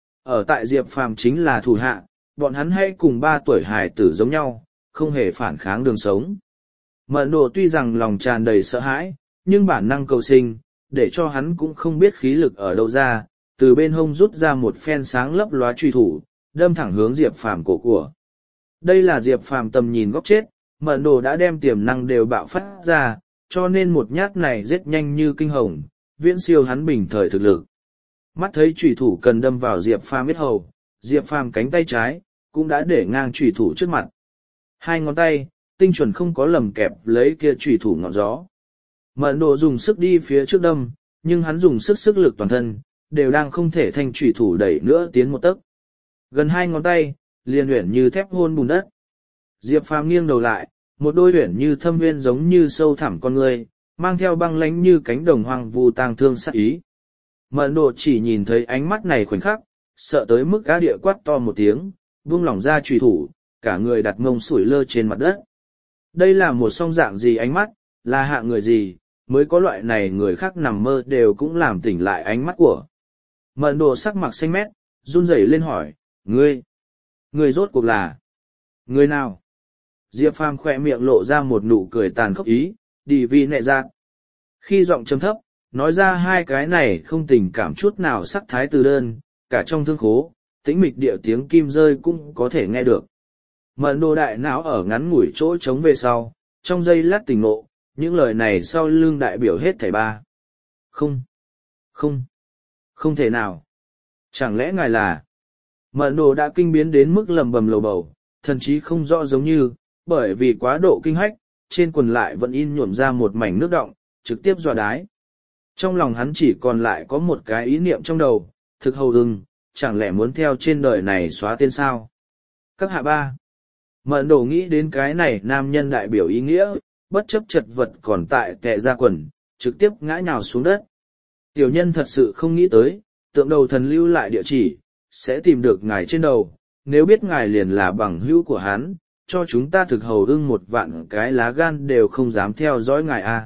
S1: Ở tại Diệp Phàm chính là thủ hạ, bọn hắn hay cùng ba tuổi hài tử giống nhau, không hề phản kháng đường sống. Mờ Ấn Độ tuy rằng lòng tràn đầy sợ hãi, nhưng bản năng cầu sinh, để cho hắn cũng không biết khí lực ở đâu ra, từ bên hông rút ra một phen sáng lấp lóa truy thủ, đâm thẳng hướng Diệp Phàm cổ của. Đây là Diệp Phàm tầm nhìn góc chết, Mờ Ấn Độ đã đem tiềm năng đều bạo phát ra, cho nên một nhát này giết nhanh như kinh hồng, viễn siêu hắn bình thời thực lực. Mắt thấy chủy thủ cần đâm vào Diệp Phàm yết hầu, Diệp Phàm cánh tay trái cũng đã để ngang chủy thủ trước mặt. Hai ngón tay tinh chuẩn không có lầm kẹp lấy kia chủy thủ ngọn gió. Mờ Ấn Độ dùng sức đi phía trước đâm, nhưng hắn dùng sức sức lực toàn thân, đều đang không thể thành chủy thủ đẩy nữa tiến một tấc. Gần hai ngón tay, liền uyển như thép hôn bùn đất. Diệp Phàm nghiêng đầu lại, một đôi uyển như thâm nguyên giống như sâu thẳm con người, mang theo băng lánh như cánh đồng hoang vu tang thương sát ý. Mờ Ấn Độ chỉ nhìn thấy ánh mắt này khoảnh khắc, sợ tới mức cá địa quát to một tiếng, buông lỏng ra chủy thủ, cả người đặt mông sủi lơ trên mặt đất. Đây là một song dạng gì ánh mắt, là hạ người gì, mới có loại này người khác nằm mơ đều cũng làm tỉnh lại ánh mắt của. Mờ Ấn Độ sắc mặt xanh mét, run rẩy lên hỏi, ngươi, ngươi rốt cuộc là, ngươi nào? Diệp Phàm khỏe miệng lộ ra một nụ cười tàn khốc ý, đi vì nệ dạng. Khi giọng trầm thấp, nói ra hai cái này không tình cảm chút nào sắc thái từ đơn, cả trong thương khố, tĩnh mịch địa tiếng kim rơi cũng có thể nghe được. Mờ Ấn Độ đại não ở ngắn ngủi chỗ trống về sau, trong giây lát tỉnh ngộ, những lời này sau lưng đại biểu hết thảy ba. Không, không, không thể nào. Chẳng lẽ ngài là... Mờ Ấn Độ đã kinh biến đến mức lầm bầm lầu bầu, thần chí không rõ giống như, bởi vì quá độ kinh hách, trên quần lại vẫn in nhuộm ra một mảnh nước đọng, trực tiếp dọa đái. Trong lòng hắn chỉ còn lại có một cái ý niệm trong đầu, thực hầu ưng, chẳng lẽ muốn theo trên đời này xóa tên sao? Các hạ ba. Mờ Ấn Độ nghĩ đến cái này nam nhân đại biểu ý nghĩa, bất chấp chật vật còn tại tệ ra quần, trực tiếp ngã nhào xuống đất. Tiểu nhân thật sự không nghĩ tới, tượng đầu thần lưu lại địa chỉ, sẽ tìm được ngài trên đầu, nếu biết ngài liền là bằng hữu của hắn, cho chúng ta thực hầu ưng một vạn cái lá gan đều không dám theo dõi ngài a.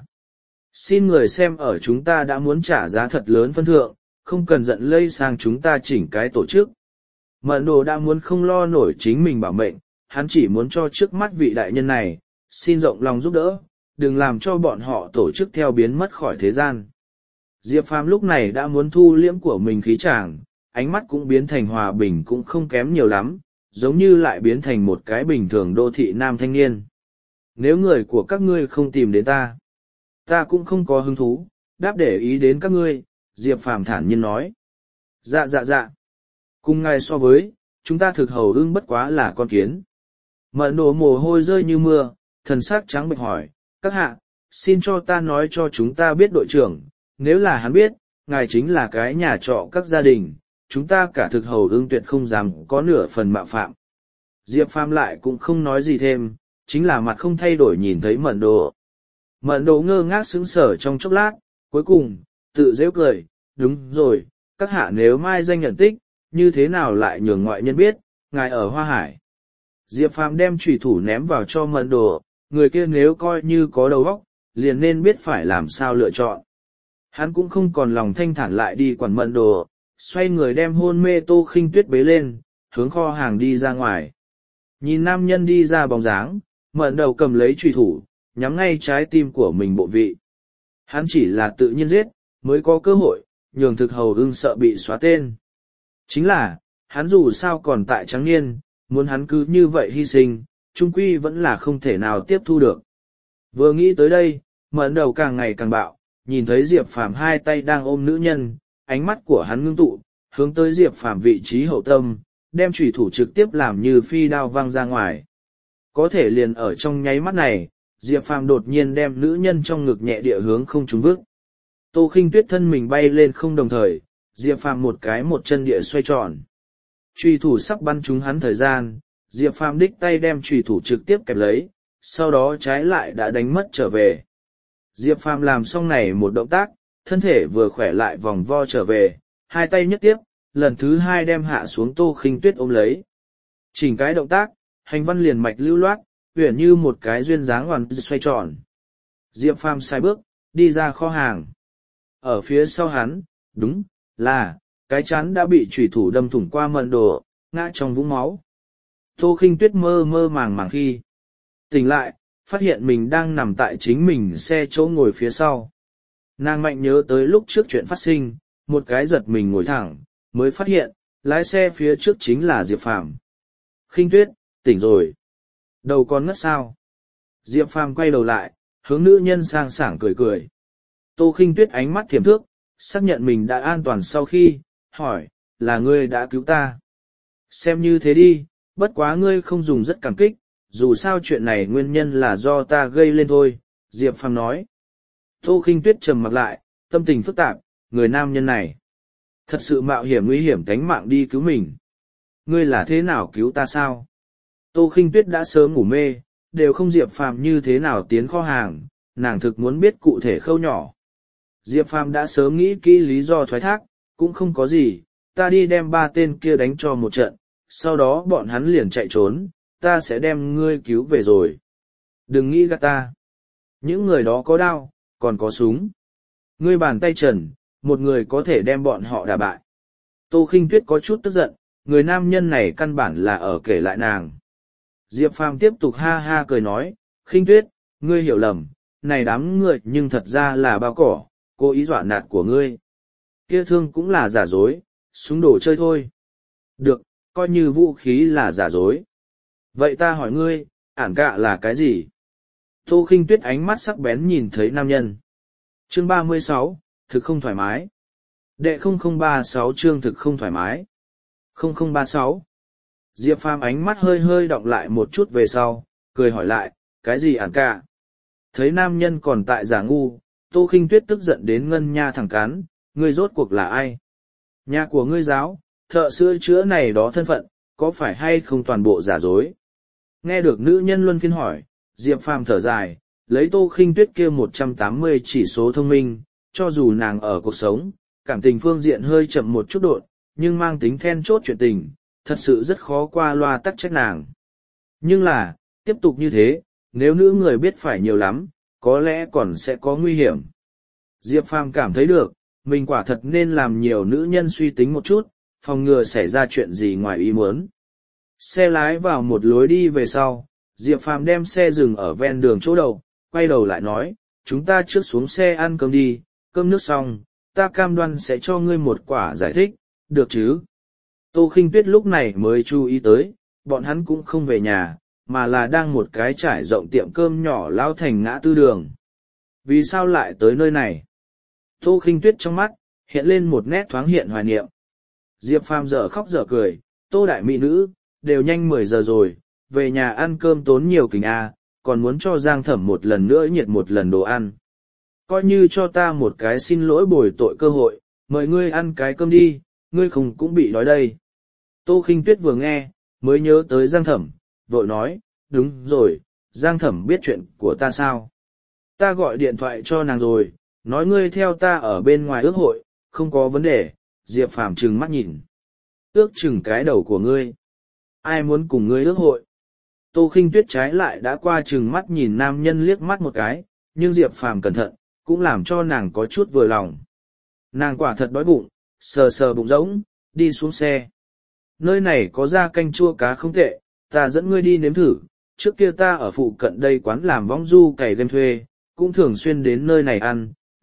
S1: Xin người xem ở chúng ta đã muốn trả giá thật lớn phân thượng, không cần giận lây sang chúng ta chỉnh cái tổ chức. Mờ Ấn Độ đã muốn không lo nổi chính mình bảo mệnh, hắn chỉ muốn cho trước mắt vị đại nhân này, xin rộng lòng giúp đỡ, đừng làm cho bọn họ tổ chức theo biến mất khỏi thế gian. Diệp Phàm lúc này đã muốn thu liễm của mình khí tràng, ánh mắt cũng biến thành hòa bình cũng không kém nhiều lắm, giống như lại biến thành một cái bình thường đô thị nam thanh niên. Nếu người của các ngươi không tìm đến ta, ta cũng không có hứng thú, đáp để ý đến các ngươi, Diệp Phàm thản nhiên nói. Dạ dạ dạ. Cùng ngài so với, chúng ta thực hầu ưng bất quá là con kiến. Mờ Ấn Độ mồ hôi rơi như mưa, thần sắc trắng bệch hỏi, các hạ, xin cho ta nói cho chúng ta biết đội trưởng, nếu là hắn biết, ngài chính là cái nhà trọ các gia đình, chúng ta cả thực hầu ưng tuyệt không dám có nửa phần mạo phạm. Diệp Phàm lại cũng không nói gì thêm, chính là mặt không thay đổi nhìn thấy Mờ Ấn Độ. Mờ Ấn Độ ngơ ngác sững sờ trong chốc lát, cuối cùng, tự giễu cười, đúng rồi, các hạ nếu mai danh nhận tích, như thế nào lại nhường ngoại nhân biết, ngài ở Hoa Hải. Diệp Phàm đem chủy thủ ném vào cho Mờ Ấn Độ, người kia nếu coi như có đầu óc, liền nên biết phải làm sao lựa chọn. Hắn cũng không còn lòng thanh thản lại đi quản Mờ Ấn Độ, xoay người đem hôn mê Tô Khinh Tuyết bế lên, hướng kho hàng đi ra ngoài. Nhìn nam nhân đi ra bóng dáng, Mờ Ấn Độ cầm lấy chủy thủ, nhắm ngay trái tim của mình bộ vị. Hắn chỉ là tự nhiên giết, mới có cơ hội, nhường thực hầu ưng sợ bị xóa tên. Chính là, hắn dù sao còn tại trắng niên, muốn hắn cứ như vậy hy sinh, trung quy vẫn là không thể nào tiếp thu được. Vừa nghĩ tới đây, mẫn đầu càng ngày càng bạo, nhìn thấy Diệp Phàm hai tay đang ôm nữ nhân, ánh mắt của hắn ngưng tụ, hướng tới Diệp Phàm vị trí hậu tâm, đem chủy thủ trực tiếp làm như phi đao văng ra ngoài. Có thể liền ở trong nháy mắt này, Diệp Phàm đột nhiên đem nữ nhân trong ngực nhẹ địa hướng không trúng vức. Tô Khinh Tuyết thân mình bay lên không đồng thời, Diệp Phàm một cái một chân địa xoay tròn. Chủy thủ sắp bắn trúng hắn thời gian, Diệp Phàm đích tay đem chủy thủ trực tiếp kẹp lấy, sau đó trái lại đã đánh mất trở về. Diệp Phàm làm xong này một động tác, thân thể vừa khỏe lại vòng vo trở về, hai tay nhất tiếp, lần thứ hai đem hạ xuống Tô Khinh Tuyết ôm lấy. Chỉnh cái động tác, hành văn liền mạch lưu loát, uyển như một cái duyên dáng hoàn xoay tròn. Diệp Phàm sai bước, đi ra kho hàng. Ở phía sau hắn, đúng, là, cái chán đã bị chủy thủ đâm thủng qua mận đồ, ngã trong vũng máu. Tô Khinh Tuyết mơ mơ màng màng khi tỉnh lại, phát hiện mình đang nằm tại chính mình xe chỗ ngồi phía sau. Nàng mạnh nhớ tới lúc trước chuyện phát sinh, một cái giật mình ngồi thẳng, mới phát hiện, lái xe phía trước chính là Diệp Phàm. Khinh Tuyết, tỉnh rồi. Đầu con ngất sao? Diệp Phàm quay đầu lại, hướng nữ nhân sang sảng cười cười. Tô Khinh Tuyết ánh mắt thiểm thước, xác nhận mình đã an toàn sau khi, hỏi, là ngươi đã cứu ta. Xem như thế đi, bất quá ngươi không dùng rất cảm kích, dù sao chuyện này nguyên nhân là do ta gây lên thôi, Diệp Phàm nói. Tô Khinh Tuyết trầm mặc lại, tâm tình phức tạp, người nam nhân này. Thật sự mạo hiểm nguy hiểm tánh mạng đi cứu mình. Ngươi là thế nào cứu ta sao? Tô Khinh Tuyết đã sớm ngủ mê, đều không Diệp Phàm như thế nào tiến kho hàng, nàng thực muốn biết cụ thể khâu nhỏ. Diệp Phàm đã sớm nghĩ kỹ lý do thoái thác, cũng không có gì, ta đi đem ba tên kia đánh cho một trận, sau đó bọn hắn liền chạy trốn, ta sẽ đem ngươi cứu về rồi. Đừng nghĩ gạt ta. Những người đó có đao, còn có súng. Ngươi bàn tay trần, một người có thể đem bọn họ đả bại. Tô Khinh Tuyết có chút tức giận, người nam nhân này căn bản là ở kể lại nàng. Diệp Phàm tiếp tục ha ha cười nói, Khinh Tuyết, ngươi hiểu lầm, này đám người nhưng thật ra là bao cỏ, cố ý dọa nạt của ngươi. Kia thương cũng là giả dối, súng đồ chơi thôi. Được, coi như vũ khí là giả dối. Vậy ta hỏi ngươi, ản cạ là cái gì? Tô Khinh Tuyết ánh mắt sắc bén nhìn thấy nam nhân. Chương ba mươi sáu, thực không thoải mái. Đệ không không ba sáu chương thực không thoải mái. không không ba sáu. Diệp Phàm ánh mắt hơi hơi đọng lại một chút về sau, cười hỏi lại, cái gì ản cạ? Thấy nam nhân còn tại giả ngu, Tô Khinh Tuyết tức giận đến ngân nha thẳng cắn, ngươi rốt cuộc là ai? Nhà của ngươi giáo, thợ sữa chữa này đó thân phận, có phải hay không toàn bộ giả dối? Nghe được nữ nhân luân phiên hỏi, Diệp Phàm thở dài, lấy Tô Khinh Tuyết kia một trăm tám mươi chỉ số thông minh, cho dù nàng ở cuộc sống, cảm tình phương diện hơi chậm một chút đột, nhưng mang tính then chốt chuyện tình, thật sự rất khó qua loa tắc trách nàng. Nhưng là, tiếp tục như thế, nếu nữ người biết phải nhiều lắm, có lẽ còn sẽ có nguy hiểm. Diệp Phàm cảm thấy được, mình quả thật nên làm nhiều nữ nhân suy tính một chút, phòng ngừa xảy ra chuyện gì ngoài ý muốn. Xe lái vào một lối đi về sau, Diệp Phàm đem xe dừng ở ven đường chỗ đầu, quay đầu lại nói, chúng ta trước xuống xe ăn cơm đi, cơm nước xong, ta cam đoan sẽ cho ngươi một quả giải thích, được chứ? Tô Khinh Tuyết lúc này mới chú ý tới, bọn hắn cũng không về nhà, mà là đang một cái trải rộng tiệm cơm nhỏ lao thành ngã tư đường. Vì sao lại tới nơi này? Tô Khinh Tuyết trong mắt, hiện lên một nét thoáng hiện hoài niệm. Diệp Phàm dở khóc dở cười, Tô đại mỹ nữ, đều nhanh mười giờ rồi, về nhà ăn cơm tốn nhiều kình a, còn muốn cho Giang Thẩm một lần nữa nhiệt một lần đồ ăn. Coi như cho ta một cái xin lỗi bồi tội cơ hội, mời ngươi ăn cái cơm đi, ngươi không cũng bị đói đây. Tô Khinh Tuyết vừa nghe, mới nhớ tới Giang Thẩm, vội nói, đúng rồi, Giang Thẩm biết chuyện của ta sao? Ta gọi điện thoại cho nàng rồi, nói ngươi theo ta ở bên ngoài ước hội, không có vấn đề. Diệp Phàm trừng mắt nhìn. Ước chừng cái đầu của ngươi. Ai muốn cùng ngươi ước hội? Tô Khinh Tuyết trái lại đã qua trừng mắt nhìn nam nhân liếc mắt một cái, nhưng Diệp Phàm cẩn thận, cũng làm cho nàng có chút vừa lòng. Nàng quả thật đói bụng, sờ sờ bụng rỗng, đi xuống xe. Nơi này có ra canh chua cá không tệ, ta dẫn ngươi đi nếm thử. Trước kia ta ở phụ cận đây quán làm vong du cày game thuê, cũng thường xuyên đến nơi này ăn,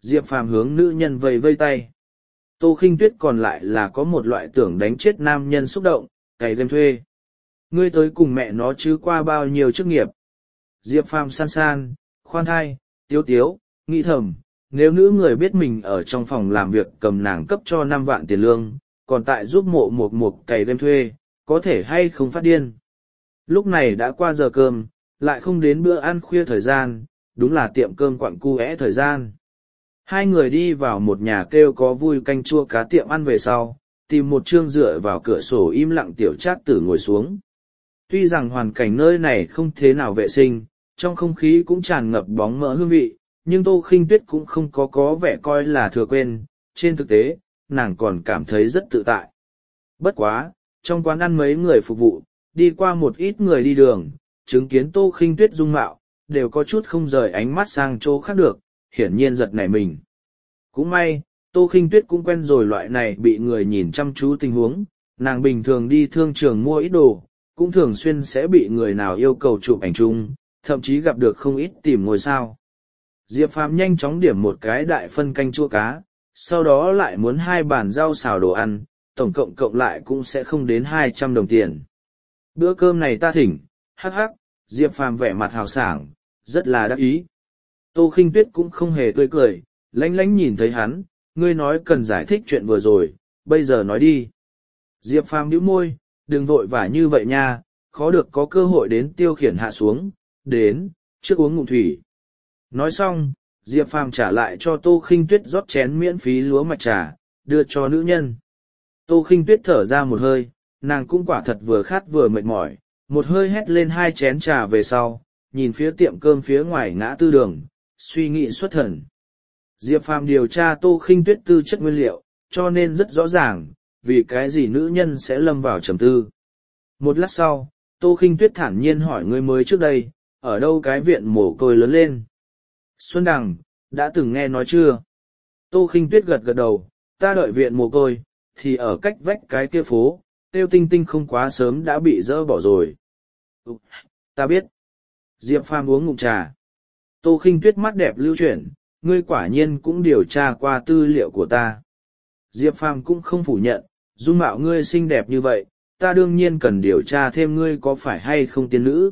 S1: Diệp Phàm hướng nữ nhân vây vây tay. Tô Khinh Tuyết còn lại là có một loại tưởng đánh chết nam nhân xúc động, cày game thuê. Ngươi tới cùng mẹ nó chứ qua bao nhiêu chức nghiệp. Diệp Phàm san san, khoan thai, tiếu tiếu, nghĩ thầm, nếu nữ người biết mình ở trong phòng làm việc cầm nàng cấp cho năm vạn tiền lương, còn tại giúp mộ một một cày game thuê, có thể hay không phát điên. Lúc này đã qua giờ cơm, lại không đến bữa ăn khuya thời gian, đúng là tiệm cơm quặng cu é thời gian. Hai người đi vào một nhà kêu có vui canh chua cá tiệm ăn về sau, tìm một chương dựa vào cửa sổ im lặng tiểu trác tử ngồi xuống. Tuy rằng hoàn cảnh nơi này không thế nào vệ sinh, trong không khí cũng tràn ngập bóng mỡ hương vị, nhưng Tô Khinh Tuyết cũng không có có vẻ coi là thừa quên, trên thực tế, nàng còn cảm thấy rất tự tại. Bất quá, trong quán ăn mấy người phục vụ, đi qua một ít người đi đường, chứng kiến Tô Khinh Tuyết dung mạo, đều có chút không rời ánh mắt sang chỗ khác được, hiển nhiên giật nảy mình. Cũng may, Tô Khinh Tuyết cũng quen rồi loại này bị người nhìn chăm chú tình huống, nàng bình thường đi thương trường mua ít đồ, cũng thường xuyên sẽ bị người nào yêu cầu chụp ảnh chung, thậm chí gặp được không ít tìm ngôi sao. Diệp Phàm nhanh chóng điểm một cái đại phân canh chua cá, sau đó lại muốn hai bàn rau xào đồ ăn, tổng cộng cộng lại cũng sẽ không đến hai trăm đồng tiền. Bữa cơm này ta thỉnh, hắc hắc, Diệp Phàm vẻ mặt hào sảng, rất là đắc ý. Tô Khinh Tuyết cũng không hề tươi cười, lánh lánh nhìn thấy hắn, ngươi nói cần giải thích chuyện vừa rồi, bây giờ nói đi. Diệp Phàm nhíu môi, đừng vội vã như vậy nha, khó được có cơ hội đến tiêu khiển hạ xuống, đến, trước uống ngụm thủy. Nói xong, Diệp Phàm trả lại cho Tô Khinh Tuyết rót chén miễn phí lúa mạch trà, đưa cho nữ nhân. Tô Khinh Tuyết thở ra một hơi, nàng cũng quả thật vừa khát vừa mệt mỏi, một hơi hét lên hai chén trà về sau, nhìn phía tiệm cơm phía ngoài ngã tư đường, suy nghĩ xuất thần. Diệp Phàm điều tra Tô Khinh Tuyết tư chất nguyên liệu, cho nên rất rõ ràng, vì cái gì nữ nhân sẽ lâm vào trầm tư. Một lát sau, Tô Khinh Tuyết thản nhiên hỏi người mới trước đây, ở đâu cái viện mồ côi lớn lên. Xuân Đằng, đã từng nghe nói chưa? Tô Khinh Tuyết gật gật đầu, ta đợi viện mồ côi, thì ở cách vách cái kia phố, Tiêu Tinh Tinh không quá sớm đã bị dỡ bỏ rồi. Ừ, ta biết. Diệp Phàm uống ngụm trà. Tô Khinh Tuyết mắt đẹp lưu chuyển, ngươi quả nhiên cũng điều tra qua tư liệu của ta. Diệp Phàm cũng không phủ nhận, dung mạo ngươi xinh đẹp như vậy, ta đương nhiên cần điều tra thêm ngươi có phải hay không tiên nữ.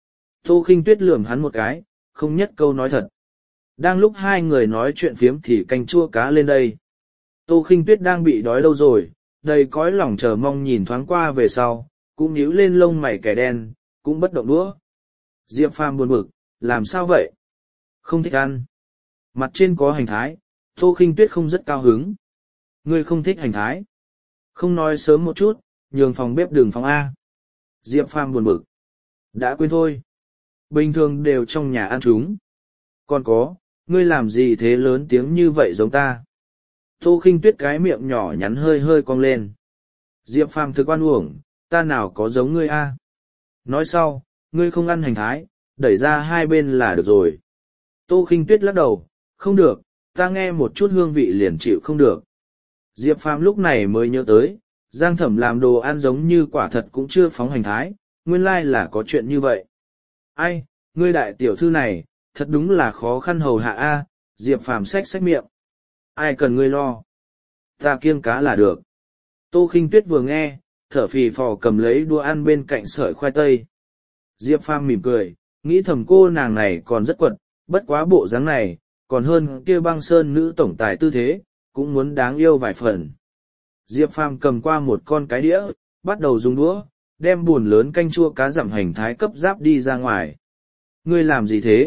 S1: Tô Khinh Tuyết lườm hắn một cái, không nhất câu nói thật. Đang lúc hai người nói chuyện phiếm thì canh chua cá lên đây. Tô Khinh Tuyết đang bị đói lâu rồi, đầy cõi lòng chờ mong nhìn thoáng qua về sau, cũng nhíu lên lông mày kẻ đen, cũng bất động đũa. Diệp Phàm buồn bực, làm sao vậy? Không thích ăn. Mặt trên có hành thái, Tô Khinh Tuyết không rất cao hứng. Ngươi không thích hành thái? Không nói sớm một chút, nhường phòng bếp đường phòng A. Diệp Phàm buồn bực. Đã quên thôi. Bình thường đều trong nhà ăn chúng. Còn có, ngươi làm gì thế lớn tiếng như vậy giống ta? Tô Khinh Tuyết cái miệng nhỏ nhắn hơi hơi cong lên. Diệp Phàm thực oan uổng, ta nào có giống ngươi A. Nói sau, ngươi không ăn hành thái, đẩy ra hai bên là được rồi. Tô Khinh Tuyết lắc đầu, không được, ta nghe một chút hương vị liền chịu không được. Diệp Phàm lúc này mới nhớ tới, Giang Thẩm làm đồ ăn giống như quả thật cũng chưa phóng hành thái, nguyên lai là có chuyện như vậy. Ai, ngươi đại tiểu thư này, thật đúng là khó khăn hầu hạ a. Diệp Phàm xách xách miệng. Ai cần ngươi lo? Ta kiêng cá là được. Tô Khinh Tuyết vừa nghe, thở phì phò cầm lấy đũa ăn bên cạnh sợi khoai tây. Diệp Phàm mỉm cười, nghĩ thầm cô nàng này còn rất quật, bất quá bộ dáng này, còn hơn kia băng sơn nữ tổng tài tư thế, cũng muốn đáng yêu vài phần. Diệp Phàm cầm qua một con cái đĩa, bắt đầu dùng đũa, đem buồn lớn canh chua cá dặm hành thái cấp giáp đi ra ngoài. Ngươi làm gì thế?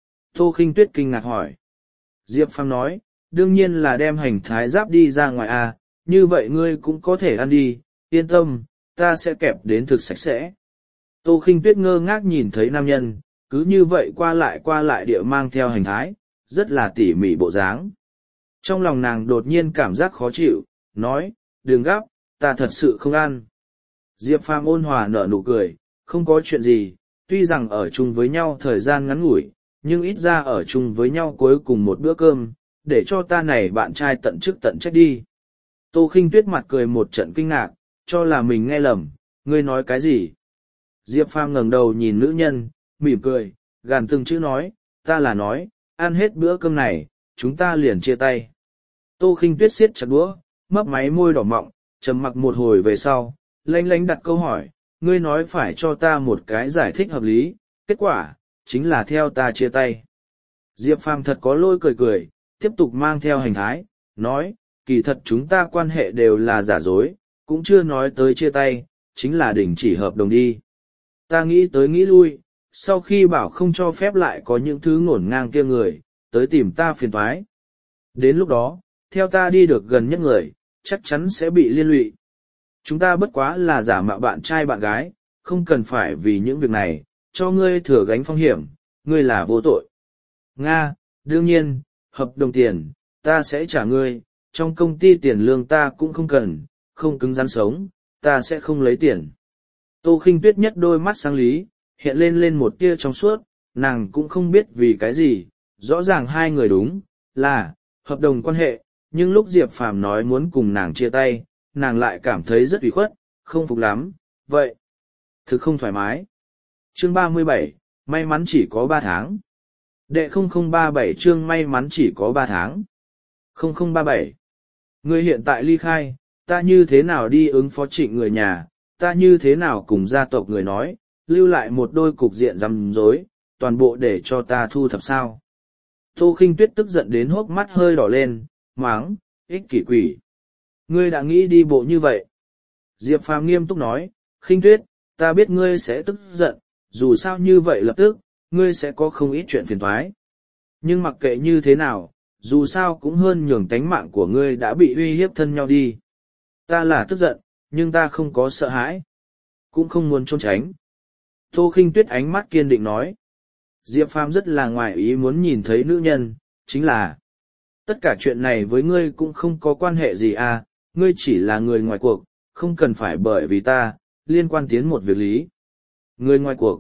S1: Tô Khinh Tuyết kinh ngạc hỏi. Diệp Phàm nói, đương nhiên là đem hành thái giáp đi ra ngoài à, như vậy ngươi cũng có thể ăn đi, yên tâm, ta sẽ kẹp đến thực sạch sẽ. Tô Khinh Tuyết ngơ ngác nhìn thấy nam nhân, cứ như vậy qua lại qua lại địa mang theo hành thái, rất là tỉ mỉ bộ dáng. Trong lòng nàng đột nhiên cảm giác khó chịu, nói, đừng gấp, ta thật sự không ăn. Diệp Phàm ôn hòa nở nụ cười, không có chuyện gì, tuy rằng ở chung với nhau thời gian ngắn ngủi, nhưng ít ra ở chung với nhau cuối cùng một bữa cơm, để cho ta này bạn trai tận chức tận trách đi. Tô Khinh Tuyết mặt cười một trận kinh ngạc, cho là mình nghe lầm, ngươi nói cái gì? Diệp Phàm ngẩng đầu nhìn nữ nhân, mỉm cười, gàn từng chữ nói, ta là nói, ăn hết bữa cơm này, chúng ta liền chia tay. Tô Khinh Tuyết siết chặt đũa, mấp máy môi đỏ mọng, trầm mặc một hồi về sau, lánh lánh đặt câu hỏi, ngươi nói phải cho ta một cái giải thích hợp lý, kết quả, chính là theo ta chia tay. Diệp Phàm thật có lôi cười cười, tiếp tục mang theo hành thái, nói, kỳ thật chúng ta quan hệ đều là giả dối, cũng chưa nói tới chia tay, chính là đình chỉ hợp đồng đi. Ta nghĩ tới nghĩ lui, sau khi bảo không cho phép lại có những thứ ngổn ngang kia người, tới tìm ta phiền toái. Đến lúc đó, theo ta đi được gần nhất người, chắc chắn sẽ bị liên lụy. Chúng ta bất quá là giả mạo bạn trai bạn gái, không cần phải vì những việc này, cho ngươi thừa gánh phong hiểm, ngươi là vô tội. Nga, đương nhiên, hợp đồng tiền, ta sẽ trả ngươi, trong công ty tiền lương ta cũng không cần, không cứng rắn sống, ta sẽ không lấy tiền. Tô Khinh Tuyết nhất đôi mắt sáng lý, hiện lên lên một tia trong suốt, nàng cũng không biết vì cái gì, rõ ràng hai người đúng, là, hợp đồng quan hệ, nhưng lúc Diệp Phàm nói muốn cùng nàng chia tay, nàng lại cảm thấy rất ủy khuất, không phục lắm, vậy, thực không thoải mái. Chương ba mươi bảy, may mắn chỉ có ba tháng. Đệ không không ba bảy chương may mắn chỉ có ba tháng. không không ba bảy. Ngươi hiện tại ly khai, ta như thế nào đi ứng phó trịnh người nhà, ta như thế nào cùng gia tộc người nói, lưu lại một đôi cục diện rắm rối, toàn bộ để cho ta thu thập sao. Tô Khinh Tuyết tức giận đến hốc mắt hơi đỏ lên, máng, ích kỷ quỷ. Ngươi đã nghĩ đi bộ như vậy. Diệp Phàm nghiêm túc nói, Khinh Tuyết, ta biết ngươi sẽ tức giận, dù sao như vậy lập tức, ngươi sẽ có không ít chuyện phiền toái. Nhưng mặc kệ như thế nào, dù sao cũng hơn nhường tánh mạng của ngươi đã bị uy hiếp thân nhau đi. Ta là tức giận, nhưng ta không có sợ hãi, cũng không muốn trốn tránh. Tô Khinh Tuyết ánh mắt kiên định nói. Diệp Phàm rất là ngoài ý muốn nhìn thấy nữ nhân, chính là tất cả chuyện này với ngươi cũng không có quan hệ gì à, ngươi chỉ là người ngoài cuộc, không cần phải bởi vì ta, liên quan tiến một việc lý. Người ngoài cuộc.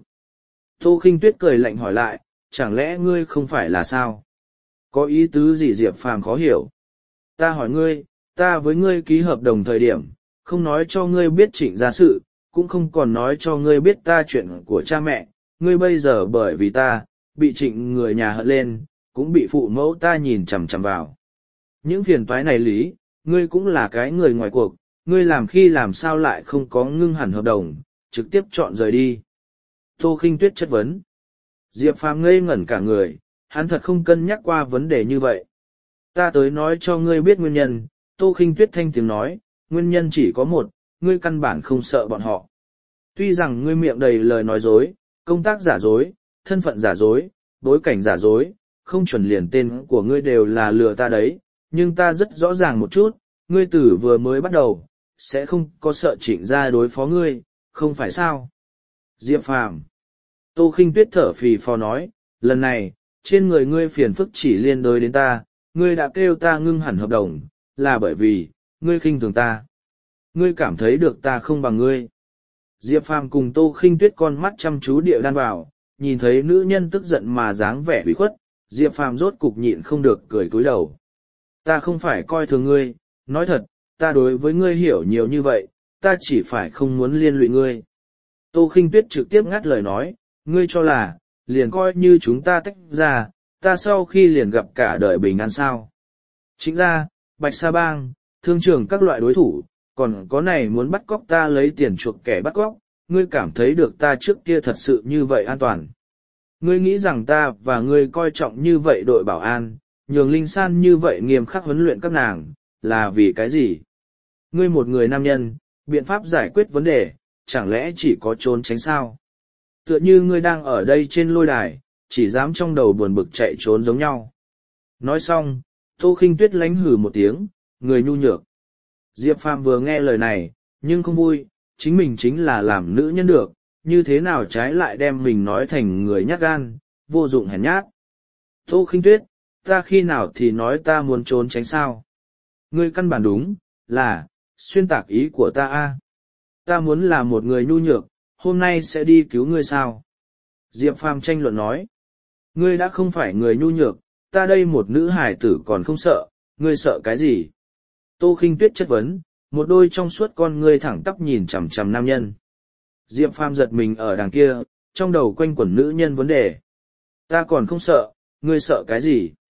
S1: Tô Khinh Tuyết cười lạnh hỏi lại, chẳng lẽ ngươi không phải là sao? Có ý tứ gì Diệp Phàm khó hiểu. Ta hỏi ngươi, ta với ngươi ký hợp đồng thời điểm, không nói cho ngươi biết trịnh gia sự, cũng không còn nói cho ngươi biết ta chuyện của cha mẹ, ngươi bây giờ bởi vì ta, bị trịnh người nhà hận lên, cũng bị phụ mẫu ta nhìn chằm chằm vào. Những phiền toái này lý, ngươi cũng là cái người ngoài cuộc, ngươi làm khi làm sao lại không có ngưng hẳn hợp đồng, trực tiếp chọn rời đi. Tô Khinh Tuyết chất vấn. Diệp Phàm ngây ngẩn cả người, hắn thật không cân nhắc qua vấn đề như vậy. Ta tới nói cho ngươi biết nguyên nhân, Tô Khinh Tuyết thanh tiếng nói, nguyên nhân chỉ có một, ngươi căn bản không sợ bọn họ. Tuy rằng ngươi miệng đầy lời nói dối, công tác giả dối, thân phận giả dối, bối cảnh giả dối, không chuẩn liền tên của ngươi đều là lừa ta đấy, nhưng ta rất rõ ràng một chút, ngươi tử vừa mới bắt đầu, sẽ không có sợ trịnh gia đối phó ngươi, không phải sao? Diệp Phàm. Tô Khinh Tuyết thở phì phò nói, lần này, trên người ngươi phiền phức chỉ liên đới đến ta, ngươi đã kêu ta ngưng hẳn hợp đồng, là bởi vì, ngươi khinh thường ta. Ngươi cảm thấy được ta không bằng ngươi. Diệp Phàm cùng Tô Khinh Tuyết con mắt chăm chú địa đan vào, nhìn thấy nữ nhân tức giận mà dáng vẻ ủy khuất, Diệp Phàm rốt cục nhịn không được cười cúi đầu. Ta không phải coi thường ngươi, nói thật, ta đối với ngươi hiểu nhiều như vậy, ta chỉ phải không muốn liên lụy ngươi. Tô Khinh Tuyết trực tiếp ngắt lời nói, ngươi cho là, liền coi như chúng ta tách ra, ta sau khi liền gặp cả đời bình an sao. Chính ra, Bạch Sa Bang, thương trường các loại đối thủ, còn có này muốn bắt cóc ta lấy tiền chuộc kẻ bắt cóc, ngươi cảm thấy được ta trước kia thật sự như vậy an toàn. Ngươi nghĩ rằng ta và ngươi coi trọng như vậy đội bảo an, nhường Linh San như vậy nghiêm khắc huấn luyện các nàng, là vì cái gì? Ngươi một người nam nhân, biện pháp giải quyết vấn đề, chẳng lẽ chỉ có trốn tránh sao? Tựa như ngươi đang ở đây trên lôi đài, chỉ dám trong đầu buồn bực chạy trốn giống nhau. Nói xong, Tô Khinh Tuyết lánh hử một tiếng, người nhu nhược. Diệp Phàm vừa nghe lời này, nhưng không vui, chính mình chính là làm nữ nhân được, như thế nào trái lại đem mình nói thành người nhát gan, vô dụng hèn nhát. Tô Khinh Tuyết, ta khi nào thì nói ta muốn trốn tránh sao? Ngươi căn bản đúng, là, xuyên tạc ý của ta a. Ta muốn là một người nhu nhược, hôm nay sẽ đi cứu ngươi sao? Diệp Phàm tranh luận nói. Ngươi đã không phải người nhu nhược, ta đây một nữ hài tử còn không sợ, ngươi sợ cái gì? Tô Khinh Tuyết chất vấn, một đôi trong suốt con ngươi thẳng tắp nhìn chằm chằm nam nhân. Diệp Phàm giật mình ở đằng kia, trong đầu quanh quẩn nữ nhân vấn đề. Ta còn không sợ, ngươi sợ cái gì?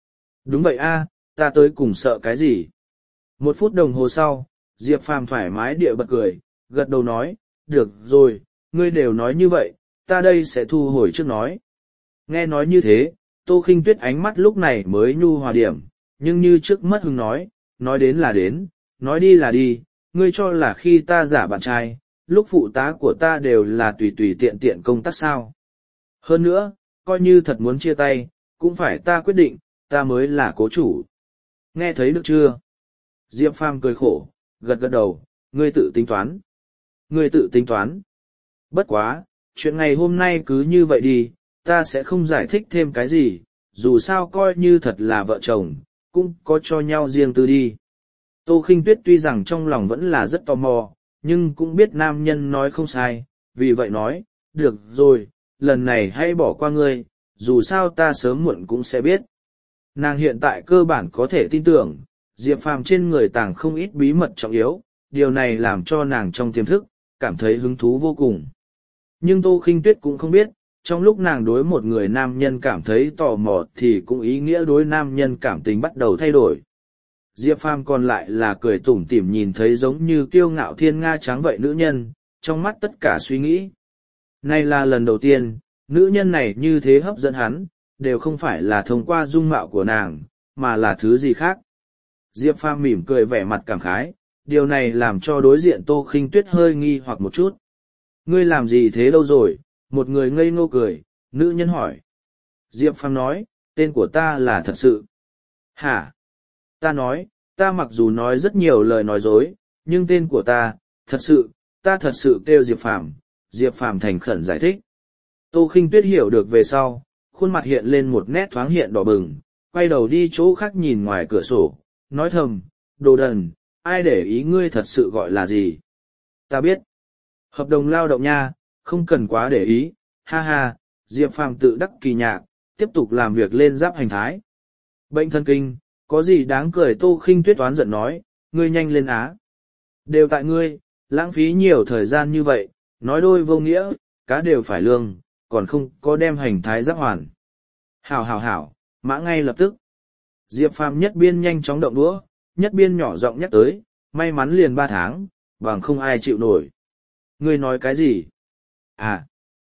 S1: Đúng vậy a, ta tới cùng sợ cái gì? Một phút đồng hồ sau, Diệp Phàm thoải mái địa bật cười, gật đầu nói, được rồi, ngươi đều nói như vậy, ta đây sẽ thu hồi trước nói. Nghe nói như thế, Tô Khinh Tuyết ánh mắt lúc này mới nhu hòa điểm, nhưng như trước mất hứng nói, nói đến là đến, nói đi là đi, ngươi cho là khi ta giả bạn trai, lúc phụ tá của ta đều là tùy tùy tiện tiện công tác sao. Hơn nữa, coi như thật muốn chia tay, cũng phải ta quyết định, ta mới là cố chủ. Nghe thấy được chưa? Diệp Phàm cười khổ, gật gật đầu, ngươi tự tính toán. Ngươi tự tính toán. Bất quá, chuyện ngày hôm nay cứ như vậy đi, ta sẽ không giải thích thêm cái gì, dù sao coi như thật là vợ chồng, cũng có cho nhau riêng tư đi. Tô Khinh Tuyết tuy rằng trong lòng vẫn là rất tò mò, nhưng cũng biết nam nhân nói không sai, vì vậy nói, được rồi, lần này hãy bỏ qua ngươi, dù sao ta sớm muộn cũng sẽ biết. Nàng hiện tại cơ bản có thể tin tưởng, Diệp Phàm trên người tàng không ít bí mật trọng yếu, điều này làm cho nàng trong tiềm thức, cảm thấy hứng thú vô cùng. Nhưng Tô Khinh Tuyết cũng không biết, trong lúc nàng đối một người nam nhân cảm thấy tò mò thì cũng ý nghĩa đối nam nhân cảm tình bắt đầu thay đổi. Diệp Phàm còn lại là cười tủm tỉm nhìn thấy giống như kiêu ngạo thiên nga trắng vậy nữ nhân, trong mắt tất cả suy nghĩ. Này là lần đầu tiên, nữ nhân này như thế hấp dẫn hắn, đều không phải là thông qua dung mạo của nàng, mà là thứ gì khác. Diệp Phàm mỉm cười vẻ mặt cảm khái, điều này làm cho đối diện Tô Khinh Tuyết hơi nghi hoặc một chút. Ngươi làm gì thế đâu rồi? Một người ngây ngô cười, nữ nhân hỏi. Diệp Phàm nói, tên của ta là thật sự. Hả? Ta nói, ta mặc dù nói rất nhiều lời nói dối, nhưng tên của ta, thật sự, ta thật sự kêu Diệp Phàm. Diệp Phàm thành khẩn giải thích. Tô Khinh Tuyết hiểu được về sau, khuôn mặt hiện lên một nét thoáng hiện đỏ bừng, quay đầu đi chỗ khác nhìn ngoài cửa sổ, nói thầm, đồ đần, ai để ý ngươi thật sự gọi là gì? Ta biết. Hợp đồng lao động nha, không cần quá để ý, ha ha, Diệp Phàm tự đắc kỳ nhạc, tiếp tục làm việc lên giáp hành thái. Bệnh thần kinh, có gì đáng cười? Tô Khinh Tuyết toán giận nói, ngươi nhanh lên á. Đều tại ngươi, lãng phí nhiều thời gian như vậy, nói đôi vô nghĩa, cá đều phải lương, còn không có đem hành thái giáp hoàn. Hảo hảo hảo, mã ngay lập tức. Diệp Phàm nhất biên nhanh chóng động đũa, nhất biên nhỏ giọng nhắc tới, may mắn liền ba tháng, bằng không ai chịu nổi. Ngươi nói cái gì? À,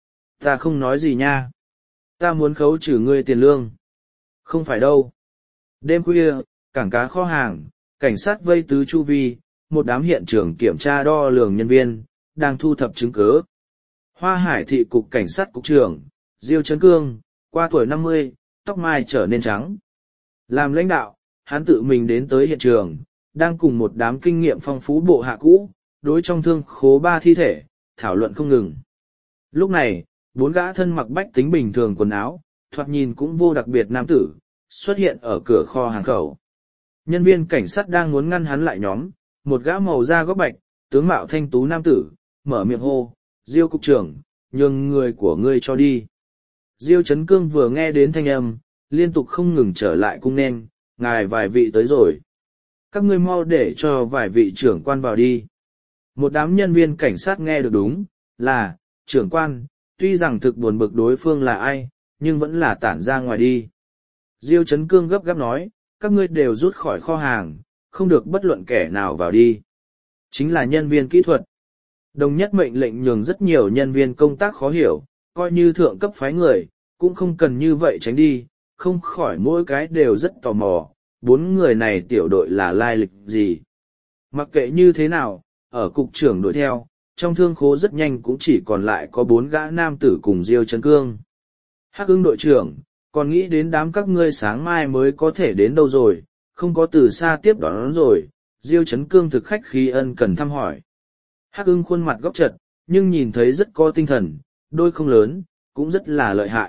S1: ta không nói gì nha. Ta muốn khấu trừ ngươi tiền lương. Không phải đâu. Đêm khuya, cảng cá kho hàng, cảnh sát vây tứ chu vi, một đám hiện trường kiểm tra đo lường nhân viên, đang thu thập chứng cứ. Hoa Hải thị cục cảnh sát cục trưởng, Diêu Trấn Cương, qua tuổi năm mươi, tóc mai trở nên trắng. Làm lãnh đạo, hắn tự mình đến tới hiện trường, đang cùng một đám kinh nghiệm phong phú bộ hạ cũ, đối trong thương khố ba thi thể, thảo luận không ngừng. Lúc này, bốn gã thân mặc bách tính bình thường quần áo, thoạt nhìn cũng vô đặc biệt nam tử, xuất hiện ở cửa kho hàng khẩu. Nhân viên cảnh sát đang muốn ngăn hắn lại nhóm, một gã màu da góp bạch, tướng mạo thanh tú nam tử, mở miệng hô, Diêu cục trưởng, nhường người của ngươi cho đi. Diêu Trấn Cương vừa nghe đến thanh âm, liên tục không ngừng trở lại cung nên, ngài vài vị tới rồi. Các ngươi mau để cho vài vị trưởng quan vào đi. Một đám nhân viên cảnh sát nghe được đúng, là, trưởng quan, tuy rằng thực buồn bực đối phương là ai, nhưng vẫn là tản ra ngoài đi. Diêu Trấn Cương gấp gáp nói, các ngươi đều rút khỏi kho hàng, không được bất luận kẻ nào vào đi. Chính là nhân viên kỹ thuật. Đồng nhất mệnh lệnh nhường rất nhiều nhân viên công tác khó hiểu, coi như thượng cấp phái người, cũng không cần như vậy tránh đi, không khỏi mỗi cái đều rất tò mò, bốn người này tiểu đội là lai lịch gì. Mặc kệ như thế nào, ở cục trưởng đuổi theo, trong thương khố rất nhanh cũng chỉ còn lại có bốn gã nam tử cùng Diêu Trấn Cương. Hắc Ưng đội trưởng, còn nghĩ đến đám các ngươi sáng mai mới có thể đến đâu rồi, không có từ xa tiếp đón rồi. Diêu Trấn Cương thực khách khí ân cần thăm hỏi. Hắc Ưng khuôn mặt góc chật, nhưng nhìn thấy rất có tinh thần, đôi không lớn, cũng rất là lợi hại.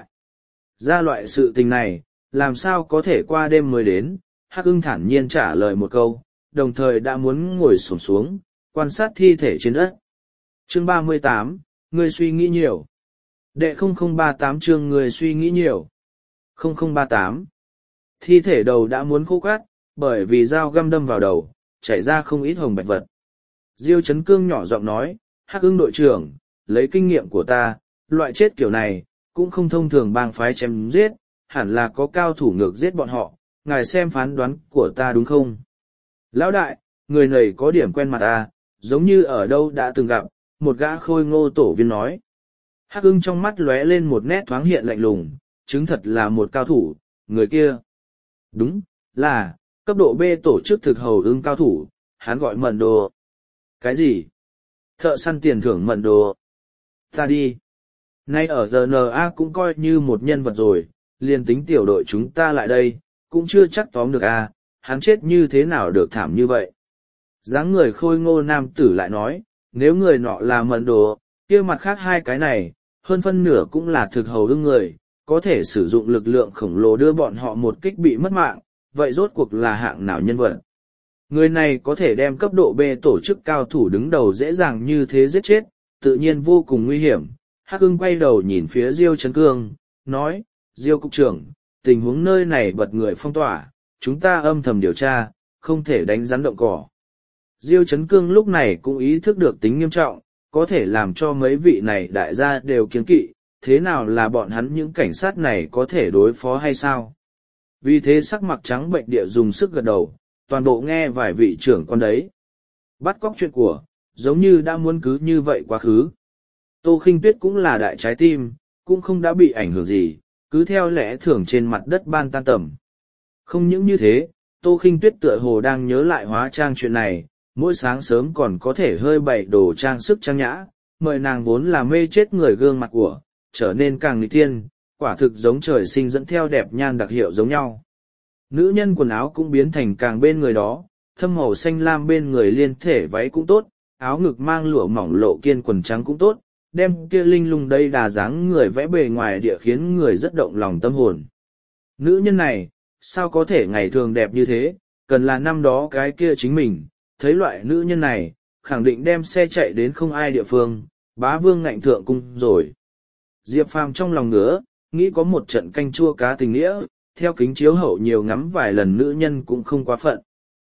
S1: Ra loại sự tình này, làm sao có thể qua đêm mới đến? Hắc Ưng thản nhiên trả lời một câu, đồng thời đã muốn ngồi xổm xuống, quan sát thi thể trên đất. Chương ba mươi tám, người suy nghĩ nhiều. Đệ không không ba tám chương người suy nghĩ nhiều. không không ba tám. Thi thể đầu đã muốn khô cát, bởi vì dao găm đâm vào đầu, chảy ra không ít hồng bạch vật. Diêu Trấn Cương nhỏ giọng nói, Hắc Ưng đội trưởng, lấy kinh nghiệm của ta, loại chết kiểu này, cũng không thông thường bang phái chém giết, hẳn là có cao thủ ngược giết bọn họ, ngài xem phán đoán của ta đúng không? Lão đại, người này có điểm quen mặt ta, giống như ở đâu đã từng gặp, một gã khôi ngô tổ viên nói. Hắc ưng trong mắt lóe lên một nét thoáng hiện lạnh lùng, chứng thật là một cao thủ, người kia. Đúng, là, cấp độ B tổ chức thực hầu ưng cao thủ, hắn gọi Mận Đồ. Cái gì? Thợ săn tiền thưởng Mận Đồ. Ta đi. Nay ở rờ en a cũng coi như một nhân vật rồi, liền tính tiểu đội chúng ta lại đây, cũng chưa chắc tóm được a, hắn chết như thế nào được thảm như vậy. Dáng người khôi ngô nam tử lại nói, nếu người nọ là Mận Đồ, kia mặt khác hai cái này, hơn phân nửa cũng là thực hầu ưng người, có thể sử dụng lực lượng khổng lồ đưa bọn họ một kích bị mất mạng, vậy rốt cuộc là hạng nào nhân vật? Người này có thể đem cấp độ B tổ chức cao thủ đứng đầu dễ dàng như thế giết chết, tự nhiên vô cùng nguy hiểm. Hắc ưng quay đầu nhìn phía Diêu Trấn Cương, nói, Diêu cục trưởng, tình huống nơi này bật người phong tỏa, chúng ta âm thầm điều tra, không thể đánh rắn động cỏ. Diêu Trấn Cương lúc này cũng ý thức được tính nghiêm trọng, có thể làm cho mấy vị này đại gia đều kiêng kỵ, thế nào là bọn hắn những cảnh sát này có thể đối phó hay sao? Vì thế sắc mặt trắng bệnh địa dùng sức gật đầu, toàn bộ nghe vài vị trưởng con đấy. Bắt cóc chuyện của, giống như đã muốn cứ như vậy quá khứ. Tô Khinh Tuyết cũng là đại trái tim, cũng không đã bị ảnh hưởng gì, cứ theo lẽ thường trên mặt đất ban tan tầm. Không những như thế, Tô Khinh Tuyết tựa hồ đang nhớ lại hóa trang chuyện này, mỗi sáng sớm còn có thể hơi bày đồ trang sức trang nhã, mời nàng vốn là mê chết người gương mặt của, trở nên càng nghịch thiên, quả thực giống trời sinh dẫn theo đẹp nhan đặc hiệu giống nhau. Nữ nhân quần áo cũng biến thành càng bên người đó, thâm màu xanh lam bên người liên thể váy cũng tốt, áo ngực mang lụa mỏng lộ kiên quần trắng cũng tốt, đem kia linh lung đây đà dáng người vẽ bề ngoài địa khiến người rất động lòng tâm hồn. Nữ nhân này, sao có thể ngày thường đẹp như thế, cần là năm đó cái kia chính mình, thấy loại nữ nhân này, khẳng định đem xe chạy đến không ai địa phương, bá vương ngạnh thượng cung rồi. Diệp Phàm trong lòng ngứa, nghĩ có một trận canh chua cá tình nghĩa, theo kính chiếu hậu nhiều ngắm vài lần nữ nhân cũng không quá phận.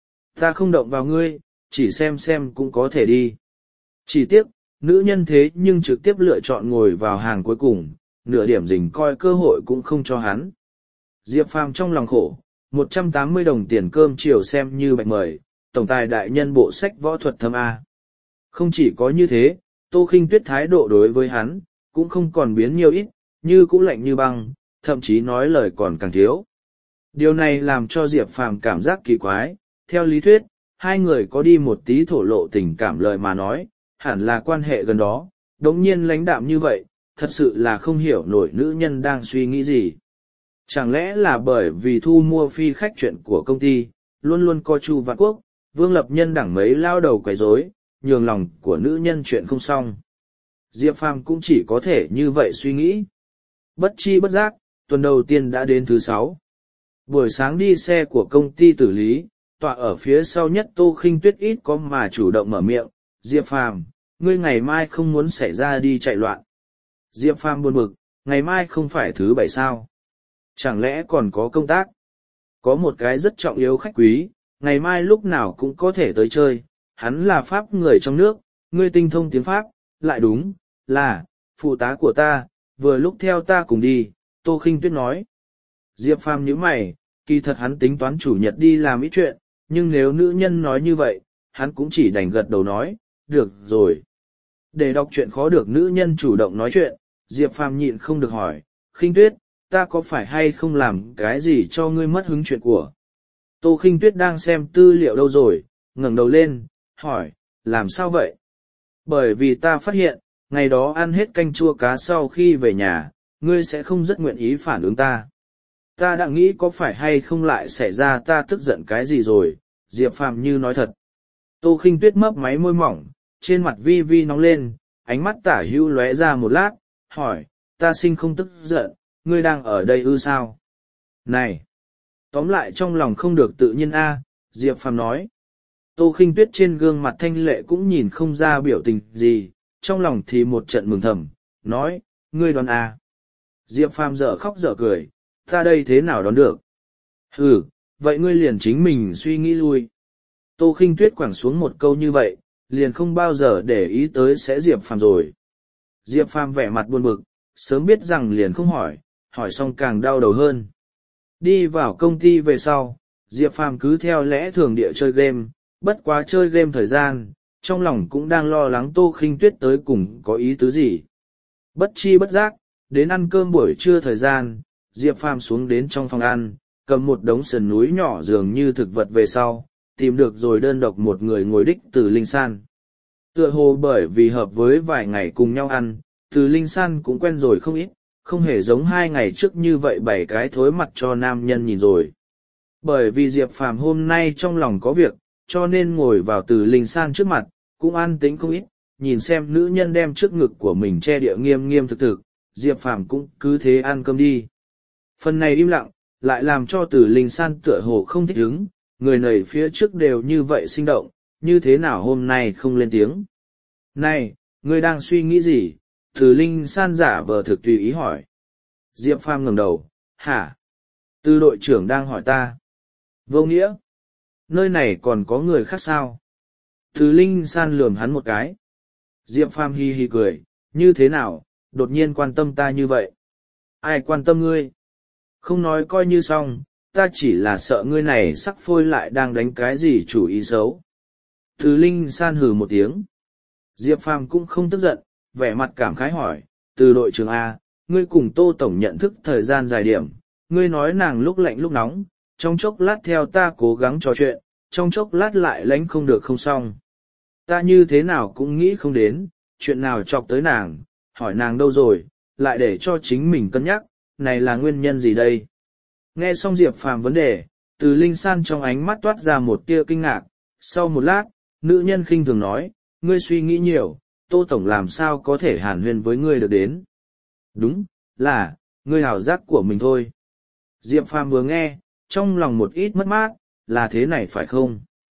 S1: Ta không động vào ngươi, chỉ xem xem cũng có thể đi. Chỉ tiếc, nữ nhân thế nhưng trực tiếp lựa chọn ngồi vào hàng cuối cùng, nửa điểm rình coi cơ hội cũng không cho hắn. Diệp Phàm trong lòng khổ, một trăm tám mươi đồng tiền cơm chiều xem như bạch mời, tổng tài đại nhân bộ sách võ thuật thâm A. Không chỉ có như thế, Tô Khinh Tuyết thái độ đối với hắn, cũng không còn biến nhiều ít, như cũ lạnh như băng, thậm chí nói lời còn càng thiếu. Điều này làm cho Diệp Phàm cảm giác kỳ quái, theo lý thuyết, hai người có đi một tí thổ lộ tình cảm lời mà nói, hẳn là quan hệ gần đó, đống nhiên lãnh đạm như vậy, thật sự là không hiểu nổi nữ nhân đang suy nghĩ gì. Chẳng lẽ là bởi vì thu mua phi khách chuyện của công ty, luôn luôn coi Chu Vạn Quốc, Vương Lập Nhân đẳng mấy lao đầu quấy rối, nhường lòng của nữ nhân chuyện không xong. Diệp Phàm cũng chỉ có thể như vậy suy nghĩ. Bất chi bất giác, tuần đầu tiên đã đến thứ sáu. Buổi sáng đi xe của công ty tử lý, tọa ở phía sau nhất Tô Khinh Tuyết ít có mà chủ động mở miệng, Diệp Phàm, ngươi ngày mai không muốn xảy ra đi chạy loạn. Diệp Phàm buồn bực, ngày mai không phải thứ bảy sao? Chẳng lẽ còn có công tác? Có một cái rất trọng yếu khách quý, ngày mai lúc nào cũng có thể tới chơi, hắn là Pháp người trong nước, ngươi tinh thông tiếng Pháp, lại đúng, là, phụ tá của ta, vừa lúc theo ta cùng đi, Tô Khinh Tuyết nói. Diệp Phàm nhíu mày, kỳ thật hắn tính toán chủ nhật đi làm ít chuyện, nhưng nếu nữ nhân nói như vậy, hắn cũng chỉ đành gật đầu nói, được rồi. Để đọc truyện khó được nữ nhân chủ động nói chuyện, Diệp Phàm nhịn không được hỏi, Khinh Tuyết, ta có phải hay không làm cái gì cho ngươi mất hứng chuyện của? Tô Khinh Tuyết đang xem tư liệu đâu rồi, ngẩng đầu lên, hỏi, làm sao vậy? Bởi vì ta phát hiện, ngày đó ăn hết canh chua cá sau khi về nhà, ngươi sẽ không rất nguyện ý phản ứng ta. Ta đã nghĩ có phải hay không lại xảy ra ta tức giận cái gì rồi, Diệp Phàm như nói thật. Tô Khinh Tuyết mấp máy môi mỏng, trên mặt vi vi nóng lên, ánh mắt tả hữu lóe ra một lát, hỏi, ta sinh không tức giận, ngươi đang ở đây ư sao? Này! Tóm lại trong lòng không được tự nhiên a, Diệp Phàm nói. Tô Khinh Tuyết trên gương mặt thanh lệ cũng nhìn không ra biểu tình gì, trong lòng thì một trận mừng thầm, nói, ngươi đoán a. Diệp Phàm dở khóc dở cười, ta đây thế nào đoán được? Ừ, vậy ngươi liền chính mình suy nghĩ lui. Tô Khinh Tuyết quẳng xuống một câu như vậy, liền không bao giờ để ý tới sẽ Diệp Phàm rồi. Diệp Phàm vẻ mặt buồn bực, sớm biết rằng liền không hỏi, hỏi xong càng đau đầu hơn. Đi vào công ty về sau, Diệp Phàm cứ theo lẽ thường địa chơi game, bất quá chơi game thời gian, trong lòng cũng đang lo lắng Tô Khinh Tuyết tới cùng có ý tứ gì. Bất chi bất giác, đến ăn cơm buổi trưa thời gian, Diệp Phàm xuống đến trong phòng ăn, cầm một đống sườn núi nhỏ dường như thực vật về sau, tìm được rồi đơn độc một người ngồi đích Từ Linh San. Tựa hồ bởi vì hợp với vài ngày cùng nhau ăn, Từ Linh San cũng quen rồi không ít, không hề giống hai ngày trước như vậy bảy cái thối mặt cho nam nhân nhìn rồi. Bởi vì Diệp Phàm hôm nay trong lòng có việc, cho nên ngồi vào Từ Linh San trước mặt, cũng an tĩnh không ít, nhìn xem nữ nhân đem trước ngực của mình che địa nghiêm nghiêm thực thực, Diệp Phàm cũng cứ thế ăn cơm đi. Phần này im lặng, lại làm cho Từ Linh San tựa hồ không thích ứng, người này phía trước đều như vậy sinh động, như thế nào hôm nay không lên tiếng. Này, ngươi đang suy nghĩ gì? Từ Linh San giả vờ thực tùy ý hỏi. Diệp Phàm ngẩng đầu, hả? Từ đội trưởng đang hỏi ta. Vô nghĩa. Nơi này còn có người khác sao? Từ Linh San lườm hắn một cái. Diệp Phàm hi hi cười, như thế nào, đột nhiên quan tâm ta như vậy? Ai quan tâm ngươi? Không nói coi như xong, ta chỉ là sợ ngươi này sắc phôi lại đang đánh cái gì chủ ý xấu. Từ Linh San hừ một tiếng. Diệp Phàm cũng không tức giận, vẻ mặt cảm khái hỏi, từ đội trưởng A, ngươi cùng Tô Tổng nhận thức thời gian dài điểm, ngươi nói nàng lúc lạnh lúc nóng, trong chốc lát theo ta cố gắng trò chuyện, trong chốc lát lại lánh không được không xong. Ta như thế nào cũng nghĩ không đến, chuyện nào chọc tới nàng, hỏi nàng đâu rồi, lại để cho chính mình cân nhắc, này là nguyên nhân gì đây? Nghe xong Diệp Phàm vấn đề, Từ Linh San trong ánh mắt toát ra một tia kinh ngạc, sau một lát, nữ nhân khinh thường nói, ngươi suy nghĩ nhiều, Tô Tổng làm sao có thể hàn huyên với ngươi được đến. Đúng, là, ngươi hảo giác của mình thôi. Diệp Phàm vừa nghe, trong lòng một ít mất mát, là thế này phải không?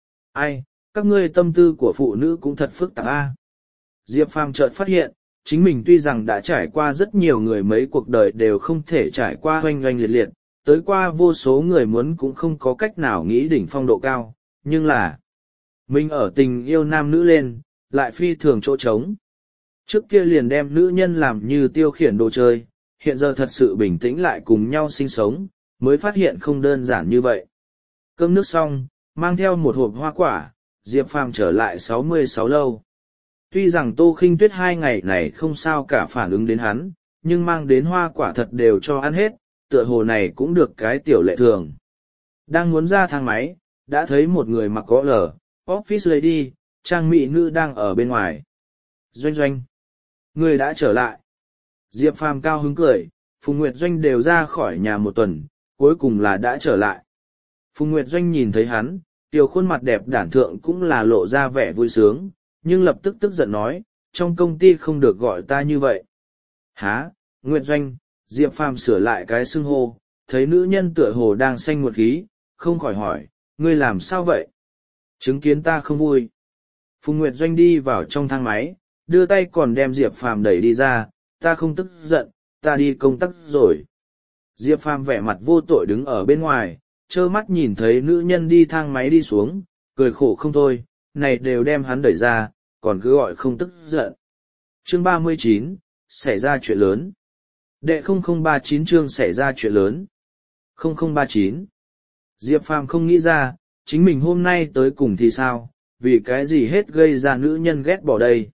S1: Ai, các ngươi tâm tư của phụ nữ cũng thật phức tạp a. Diệp Phàm chợt phát hiện, chính mình tuy rằng đã trải qua rất nhiều người mấy cuộc đời đều không thể trải qua oanh oanh liệt liệt, tới qua vô số người muốn cũng không có cách nào nghĩ đỉnh phong độ cao, nhưng là mình ở tình yêu nam nữ lên, lại phi thường chỗ trống. Trước kia liền đem nữ nhân làm như tiêu khiển đồ chơi, hiện giờ thật sự bình tĩnh lại cùng nhau sinh sống, mới phát hiện không đơn giản như vậy. Cơm nước xong, mang theo một hộp hoa quả, Diệp Phàm trở lại sáu mươi sáu lâu. Tuy rằng Tô Khinh Tuyết hai ngày này không sao cả phản ứng đến hắn, nhưng mang đến hoa quả thật đều cho ăn hết, tựa hồ này cũng được cái tiểu lệ thường. Đang muốn ra thang máy, đã thấy một người mặc có lở, office lady, trang mỹ nữ đang ở bên ngoài. Doanh Doanh, người đã trở lại. Diệp Phàm cao hứng cười, Phùng Nguyệt Doanh đều ra khỏi nhà một tuần, cuối cùng là đã trở lại. Phùng Nguyệt Doanh nhìn thấy hắn, tiểu khuôn mặt đẹp đản thượng cũng là lộ ra vẻ vui sướng, nhưng lập tức tức giận nói, trong công ty không được gọi ta như vậy. Hả, Nguyệt Doanh, Diệp Phàm sửa lại cái xưng hô, thấy nữ nhân tựa hồ đang xanh một khí, không khỏi hỏi, ngươi làm sao vậy? Chứng kiến ta không vui. Phùng Nguyệt Doanh đi vào trong thang máy, đưa tay còn đem Diệp Phàm đẩy đi ra, ta không tức giận, ta đi công tác rồi. Diệp Phàm vẻ mặt vô tội đứng ở bên ngoài, trơ mắt nhìn thấy nữ nhân đi thang máy đi xuống, cười khổ không thôi, này đều đem hắn đẩy ra, còn cứ gọi không tức giận. Chương ba mươi chín, xảy ra chuyện lớn. Đệ không không ba chín chương xảy ra chuyện lớn. không không ba chín. Diệp Phàm không nghĩ ra, chính mình hôm nay tới cùng thì sao, vì cái gì hết gây ra nữ nhân ghét bỏ đây.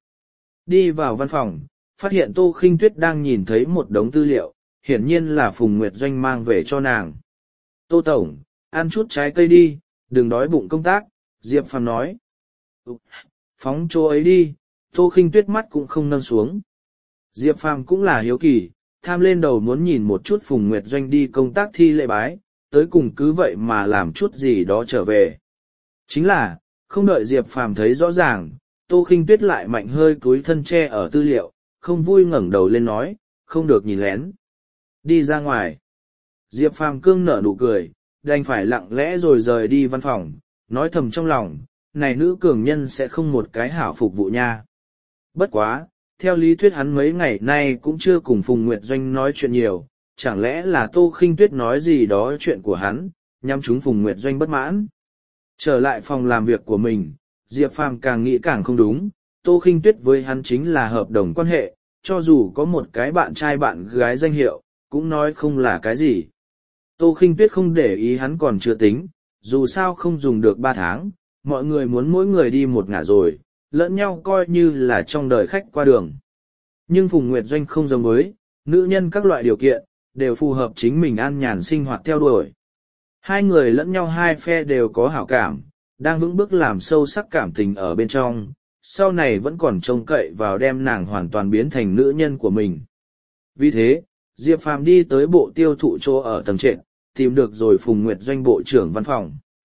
S1: Đi vào văn phòng, phát hiện Tô Khinh Tuyết đang nhìn thấy một đống tư liệu, hiển nhiên là Phùng Nguyệt Doanh mang về cho nàng. Tô Tổng, ăn chút trái cây đi, đừng đói bụng công tác, Diệp Phàm nói. Phóng chỗ ấy đi, Tô Khinh Tuyết mắt cũng không nâng xuống. Diệp Phàm cũng là hiếu kỳ, tham lên đầu muốn nhìn một chút Phùng Nguyệt Doanh đi công tác thi lễ bái, tới cùng cứ vậy mà làm chút gì đó trở về. Chính là, không đợi Diệp Phàm thấy rõ ràng, Tô Khinh Tuyết lại mạnh hơi cúi thân che ở tư liệu, không vui ngẩng đầu lên nói, không được nhìn lén. Đi ra ngoài. Diệp Phàm cương nở nụ cười, đành phải lặng lẽ rồi rời đi văn phòng, nói thầm trong lòng, này nữ cường nhân sẽ không một cái hảo phục vụ nha. Bất quá, theo lý thuyết hắn mấy ngày nay cũng chưa cùng Phùng Nguyệt Doanh nói chuyện nhiều, chẳng lẽ là Tô Khinh Tuyết nói gì đó chuyện của hắn, nhằm chúng Phùng Nguyệt Doanh bất mãn. Trở lại phòng làm việc của mình, Diệp Phàm càng nghĩ càng không đúng, Tô Khinh Tuyết với hắn chính là hợp đồng quan hệ, cho dù có một cái bạn trai bạn gái danh hiệu, cũng nói không là cái gì. Tô Khinh Tuyết không để ý hắn còn chưa tính, dù sao không dùng được ba tháng, mọi người muốn mỗi người đi một ngả rồi, lẫn nhau coi như là trong đời khách qua đường. Nhưng Phùng Nguyệt Doanh không giống với, nữ nhân các loại điều kiện, đều phù hợp chính mình an nhàn sinh hoạt theo đuổi. Hai người lẫn nhau hai phe đều có hảo cảm, đang vững bước làm sâu sắc cảm tình ở bên trong, sau này vẫn còn trông cậy vào đem nàng hoàn toàn biến thành nữ nhân của mình. Vì thế, Diệp Phàm đi tới bộ tiêu thụ chỗ ở tầng trệt, tìm được rồi Phùng Nguyệt Doanh bộ trưởng văn phòng.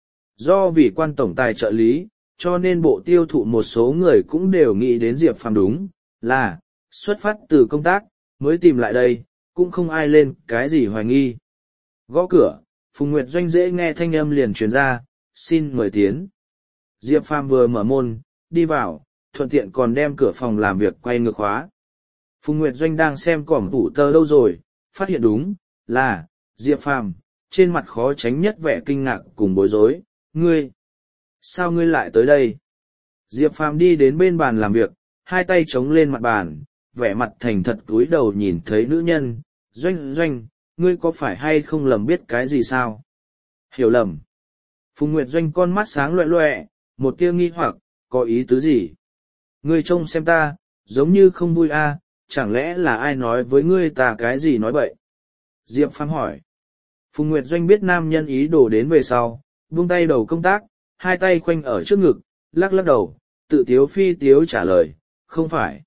S1: Do vì quan tổng tài trợ lý, cho nên bộ tiêu thụ một số người cũng đều nghĩ đến Diệp Phàm đúng, là, xuất phát từ công tác, mới tìm lại đây, cũng không ai lên cái gì hoài nghi. Gõ cửa, Phùng Nguyệt Doanh dễ nghe thanh âm liền truyền ra, xin mời tiến. Diệp Phàm vừa mở môn, đi vào, thuận tiện còn đem cửa phòng làm việc quay ngược khóa. Phùng Nguyệt Doanh đang xem cỏm tủ tơ lâu rồi, phát hiện đúng, là, Diệp Phàm, trên mặt khó tránh nhất vẻ kinh ngạc cùng bối rối, ngươi, sao ngươi lại tới đây? Diệp Phàm đi đến bên bàn làm việc, hai tay chống lên mặt bàn, vẻ mặt thành thật cúi đầu nhìn thấy nữ nhân, Doanh Doanh, ngươi có phải hay không lầm biết cái gì sao? Hiểu lầm. Phùng Nguyệt Doanh con mắt sáng loẹ loẹ, một tia nghi hoặc, có ý tứ gì? Ngươi trông xem ta, giống như không vui a, à, chẳng lẽ là ai nói với ngươi ta cái gì nói bậy? Diệp Phàm hỏi. Phùng Nguyệt Doanh biết nam nhân ý đồ đến về sau, buông tay đầu công tác, hai tay khoanh ở trước ngực, lắc lắc đầu, tự tiếu phi tiếu trả lời, không phải.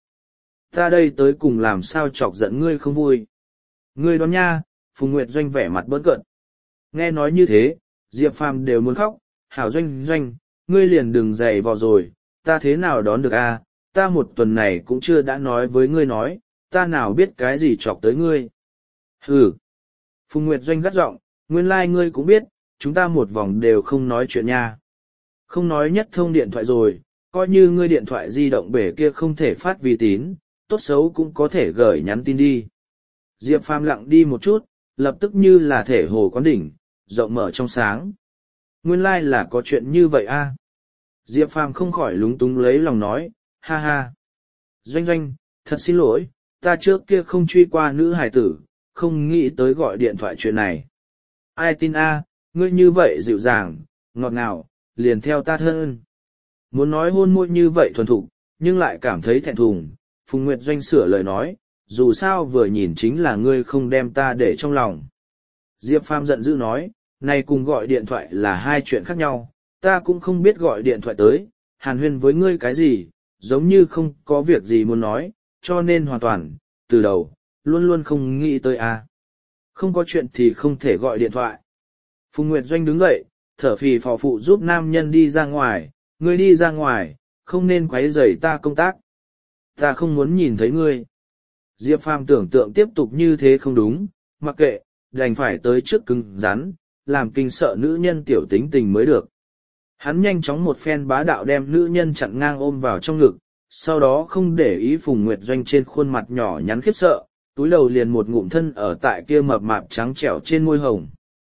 S1: Ta đây tới cùng làm sao chọc giận ngươi không vui. Ngươi đoán nha, Phùng Nguyệt Doanh vẻ mặt bỡn cợt. Nghe nói như thế, Diệp Phàm đều muốn khóc, hảo Doanh Doanh, ngươi liền đừng dày vò rồi, ta thế nào đón được a? Ta một tuần này cũng chưa đã nói với ngươi nói, ta nào biết cái gì chọc tới ngươi. Hừ. Phùng Nguyệt Doanh gắt giọng, nguyên lai like ngươi cũng biết, chúng ta một vòng đều không nói chuyện nha. Không nói nhất thông điện thoại rồi, coi như ngươi điện thoại di động bể kia không thể phát vi tín, tốt xấu cũng có thể gửi nhắn tin đi. Diệp Phàm lặng đi một chút, lập tức như là thể hồ quán đỉnh, rộng mở trong sáng. Nguyên lai like là có chuyện như vậy a. À? Diệp Phàm không khỏi lúng túng lấy lòng nói, ha ha. Doanh Doanh, thật xin lỗi, ta trước kia không truy qua nữ hài tử, không nghĩ tới gọi điện thoại chuyện này. Ai tin a, à, ngươi như vậy dịu dàng, ngọt ngào, liền theo ta thân. Muốn nói hôn môi như vậy thuần thục, nhưng lại cảm thấy thẹn thùng, Phùng Nguyệt Doanh sửa lời nói, dù sao vừa nhìn chính là ngươi không đem ta để trong lòng. Diệp Phàm giận dữ nói, này cùng gọi điện thoại là hai chuyện khác nhau, ta cũng không biết gọi điện thoại tới, hàn huyên với ngươi cái gì, giống như không có việc gì muốn nói, cho nên hoàn toàn, từ đầu, luôn luôn không nghĩ tới a. Không có chuyện thì không thể gọi điện thoại. Phùng Nguyệt Doanh đứng dậy, thở phì phò phụ giúp nam nhân đi ra ngoài, ngươi đi ra ngoài, không nên quấy rầy ta công tác. Ta không muốn nhìn thấy ngươi. Diệp Phàm tưởng tượng tiếp tục như thế không đúng, mặc kệ, đành phải tới trước cứng rắn, làm kinh sợ nữ nhân tiểu tính tình mới được. Hắn nhanh chóng một phen bá đạo đem nữ nhân chặn ngang ôm vào trong ngực, sau đó không để ý Phùng Nguyệt Doanh trên khuôn mặt nhỏ nhắn khiếp sợ, túi đầu liền một ngụm thân ở tại kia mập mạp trắng trẻo trên môi hồng.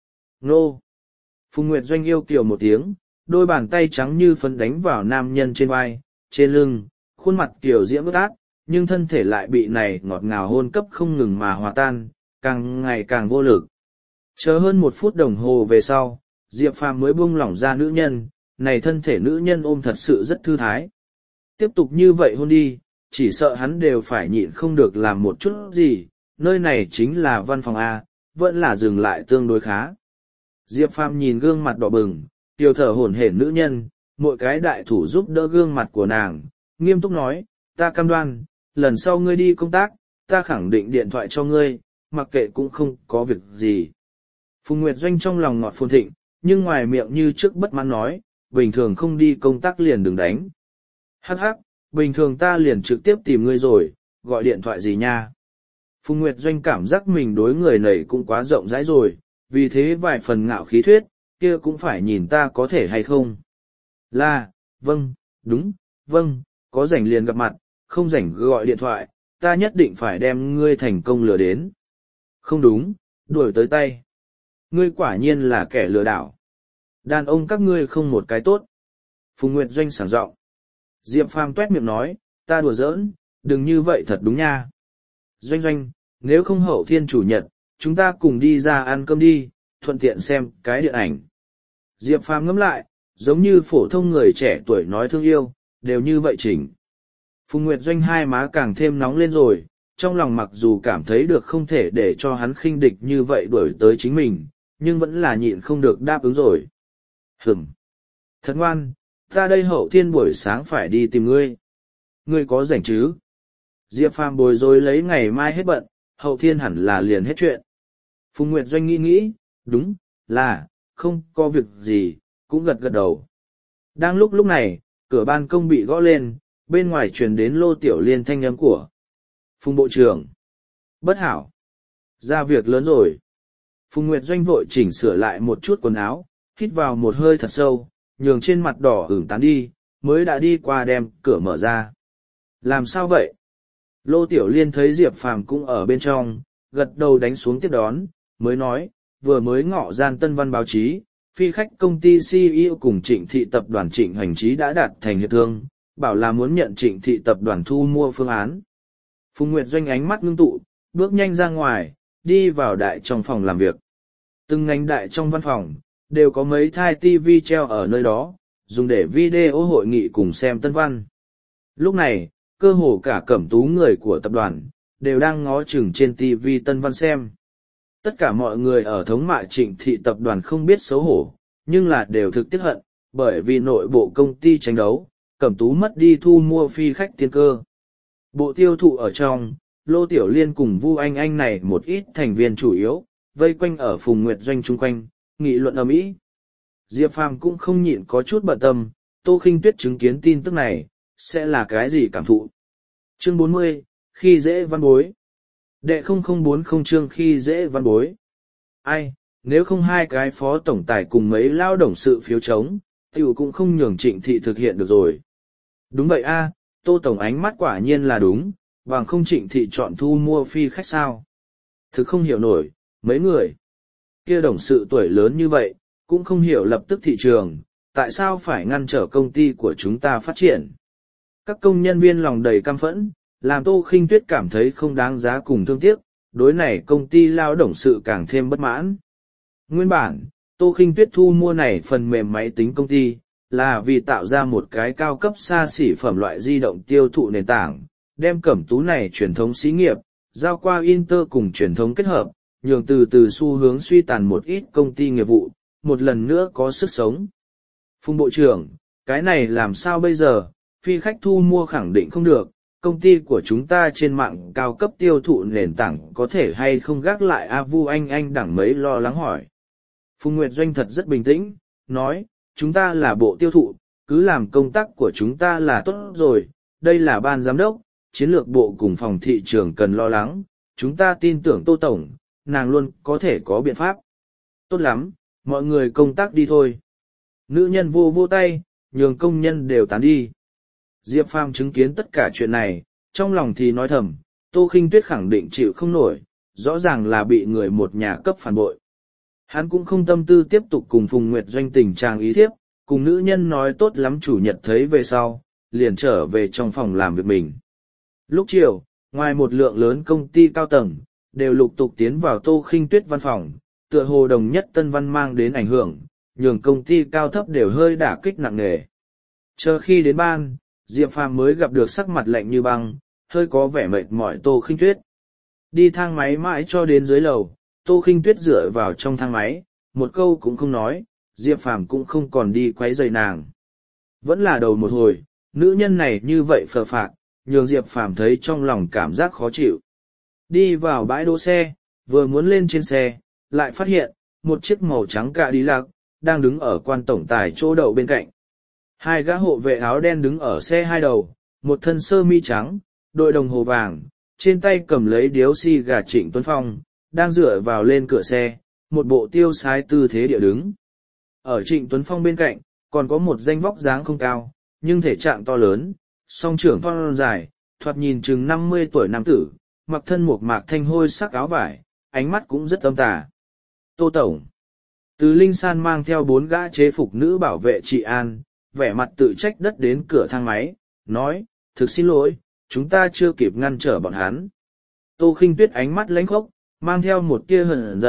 S1: Nô! Phùng Nguyệt Doanh yêu kiều một tiếng, đôi bàn tay trắng như phấn đánh vào nam nhân trên vai, trên lưng, khuôn mặt kiều diễm ướt át, nhưng thân thể lại bị này ngọt ngào hôn cấp không ngừng mà hòa tan, càng ngày càng vô lực. Chờ hơn một phút đồng hồ về sau, Diệp Phàm mới buông lỏng ra nữ nhân, này thân thể nữ nhân ôm thật sự rất thư thái. Tiếp tục như vậy hôn đi, chỉ sợ hắn đều phải nhịn không được làm một chút gì, nơi này chính là văn phòng A, vẫn là dừng lại tương đối khá. Diệp Phàm nhìn gương mặt đỏ bừng, tiêu thở hổn hển nữ nhân, mỗi cái đại thủ giúp đỡ gương mặt của nàng, nghiêm túc nói, ta cam đoan, lần sau ngươi đi công tác, ta khẳng định điện thoại cho ngươi, mặc kệ cũng không có việc gì. Phùng Nguyệt Doanh trong lòng ngọt phồn thịnh, nhưng ngoài miệng như trước bất mãn nói, bình thường không đi công tác liền đừng đánh. Hắc hắc, bình thường ta liền trực tiếp tìm ngươi rồi, gọi điện thoại gì nha. Phùng Nguyệt Doanh cảm giác mình đối người này cũng quá rộng rãi rồi, vì thế vài phần ngạo khí thuyết, kia cũng phải nhìn ta có thể hay không. Là, vâng, đúng, vâng, có rảnh liền gặp mặt, không rảnh gọi điện thoại, ta nhất định phải đem ngươi thành công lừa đến. Không đúng, đuổi tới tay. Ngươi quả nhiên là kẻ lừa đảo. Đàn ông các ngươi không một cái tốt. Phùng Nguyệt Doanh sảng giọng. Diệp Phàm tuét miệng nói, ta đùa giỡn, đừng như vậy thật đúng nha. Doanh Doanh, nếu không hậu thiên chủ nhật, chúng ta cùng đi ra ăn cơm đi, thuận tiện xem cái điện ảnh. Diệp Phàm ngẫm lại, giống như phổ thông người trẻ tuổi nói thương yêu, đều như vậy chỉnh. Phùng Nguyệt Doanh hai má càng thêm nóng lên rồi, trong lòng mặc dù cảm thấy được không thể để cho hắn khinh địch như vậy đuổi tới chính mình, nhưng vẫn là nhịn không được đáp ứng rồi. Hửm! Thật ngoan, ta đây hậu thiên buổi sáng phải đi tìm ngươi. Ngươi có rảnh chứ? Diệp Phàm bồi dối lấy ngày mai hết bận, hậu thiên hẳn là liền hết chuyện. Phùng Nguyệt Doanh nghĩ nghĩ, đúng, là, không có việc gì, cũng gật gật đầu. Đang lúc lúc này, cửa ban công bị gõ lên, bên ngoài truyền đến Lô Tiểu Liên thanh âm của Phùng Bộ trưởng. Bất hảo. Ra việc lớn rồi. Phùng Nguyệt Doanh vội chỉnh sửa lại một chút quần áo, hít vào một hơi thật sâu, nhường trên mặt đỏ ửng tán đi, mới đã đi qua đem cửa mở ra. Làm sao vậy? Lô Tiểu Liên thấy Diệp Phàm cũng ở bên trong, gật đầu đánh xuống tiếp đón, mới nói, vừa mới ngọ gian tân văn báo chí, phi khách công ty xê e ô cùng Trịnh Thị tập đoàn Trịnh Hoành Trí đã đạt thành hiệp thương, bảo là muốn nhận Trịnh Thị tập đoàn thu mua phương án. Phùng Nguyệt Doanh ánh mắt ngưng tụ, bước nhanh ra ngoài, đi vào đại trong phòng làm việc. Từng ngành đại trong văn phòng, đều có mấy thai ti vi treo ở nơi đó, dùng để video hội nghị cùng xem tân văn. Lúc này, cơ hồ cả cẩm tú người của tập đoàn, đều đang ngó chừng trên ti vi tân văn xem. Tất cả mọi người ở thống mạ Trịnh Thị tập đoàn không biết xấu hổ, nhưng là đều thực tiếc hận, bởi vì nội bộ công ty tranh đấu, cẩm tú mất đi thu mua phi khách tiên cơ. Bộ tiêu thụ ở trong, Lô Tiểu Liên cùng Vu Anh Anh này một ít thành viên chủ yếu, vây quanh ở Phùng Nguyệt Doanh chung quanh, nghị luận ầm ĩ. Diệp Phàm cũng không nhịn có chút bận tâm, Tô Khinh Tuyết chứng kiến tin tức này, sẽ là cái gì cảm thụ. Chương bốn mươi, khi dễ văn bối. Đệ không không bốn không chương khi dễ văn bối. Ai, nếu không hai cái phó tổng tài cùng mấy lao động sự phiếu chống, tiểu cũng không nhường Trịnh Thị thực hiện được rồi. Đúng vậy a, Tô Tổng ánh mắt quả nhiên là đúng, bằng không Trịnh Thị chọn thu mua phi khách sao. Thực không hiểu nổi, mấy người kia đồng sự tuổi lớn như vậy, cũng không hiểu lập tức thị trường, tại sao phải ngăn trở công ty của chúng ta phát triển. Các công nhân viên lòng đầy căm phẫn, làm Tô Khinh Tuyết cảm thấy không đáng giá cùng thương tiếc, đối này công ty lao động sự càng thêm bất mãn. Nguyên bản, Tô Khinh Tuyết thu mua này phần mềm máy tính công ty, là vì tạo ra một cái cao cấp xa xỉ phẩm loại di động tiêu thụ nền tảng, đem cẩm tú này truyền thống xí nghiệp, giao qua Inter cùng truyền thống kết hợp, nhường từ từ xu hướng suy tàn một ít công ty nghiệp vụ, một lần nữa có sức sống. Phùng Bộ trưởng, cái này làm sao bây giờ, phi khách thu mua khẳng định không được, công ty của chúng ta trên mạng cao cấp tiêu thụ nền tảng có thể hay không gác lại A Vu Anh Anh đẳng mấy lo lắng hỏi. Phùng Nguyệt Doanh thật rất bình tĩnh, nói, chúng ta là bộ tiêu thụ, cứ làm công tác của chúng ta là tốt rồi, đây là ban giám đốc, chiến lược bộ cùng phòng thị trường cần lo lắng, chúng ta tin tưởng Tô Tổng, nàng luôn có thể có biện pháp. Tốt lắm, mọi người công tác đi thôi. Nữ nhân vô vô tay, nhường công nhân đều tán đi. Diệp Phàm chứng kiến tất cả chuyện này, trong lòng thì nói thầm, Tô Khinh Tuyết khẳng định chịu không nổi, rõ ràng là bị người một nhà cấp phản bội. Hắn cũng không tâm tư tiếp tục cùng Phùng Nguyệt Doanh tình trạng ý thiếp, cùng nữ nhân nói tốt lắm chủ nhật thấy về sau, liền trở về trong phòng làm việc mình. Lúc chiều, ngoài một lượng lớn công ty cao tầng, đều lục tục tiến vào Tô Khinh Tuyết văn phòng, tựa hồ đồng nhất tân văn mang đến ảnh hưởng, nhường công ty cao thấp đều hơi đả kích nặng nề. Chờ khi đến ban, Diệp Phàm mới gặp được sắc mặt lạnh như băng, hơi có vẻ mệt mỏi Tô Khinh Tuyết. Đi thang máy mãi cho đến dưới lầu, Tô Khinh Tuyết dựa vào trong thang máy, một câu cũng không nói, Diệp Phàm cũng không còn đi quấy rầy nàng. Vẫn là đầu một hồi, nữ nhân này như vậy phờ phạc, nhường Diệp Phàm thấy trong lòng cảm giác khó chịu. Đi vào bãi đỗ xe, vừa muốn lên trên xe, lại phát hiện, một chiếc màu trắng cạ đi lạc, đang đứng ở quan tổng tài chỗ đậu bên cạnh. Hai gã hộ vệ áo đen đứng ở xe hai đầu, một thân sơ mi trắng, đội đồng hồ vàng, trên tay cầm lấy điếu xi gà Trịnh Tuấn Phong, đang dựa vào lên cửa xe, một bộ tiêu sái tư thế địa đứng. Ở Trịnh Tuấn Phong bên cạnh, còn có một danh vóc dáng không cao, nhưng thể trạng to lớn, song trưởng thon dài, thoạt nhìn chừng năm mươi tuổi nam tử, mặc thân một mạc thanh hôi sắc áo vải, ánh mắt cũng rất âm tà. Tô Tổng. Từ Linh San mang theo bốn gã chế phục nữ bảo vệ trị an, vẻ mặt tự trách đất đến cửa thang máy, nói, thực xin lỗi, chúng ta chưa kịp ngăn trở bọn hắn. Tô Khinh Tuyết ánh mắt lãnh khốc, mang theo một tia hờn giận,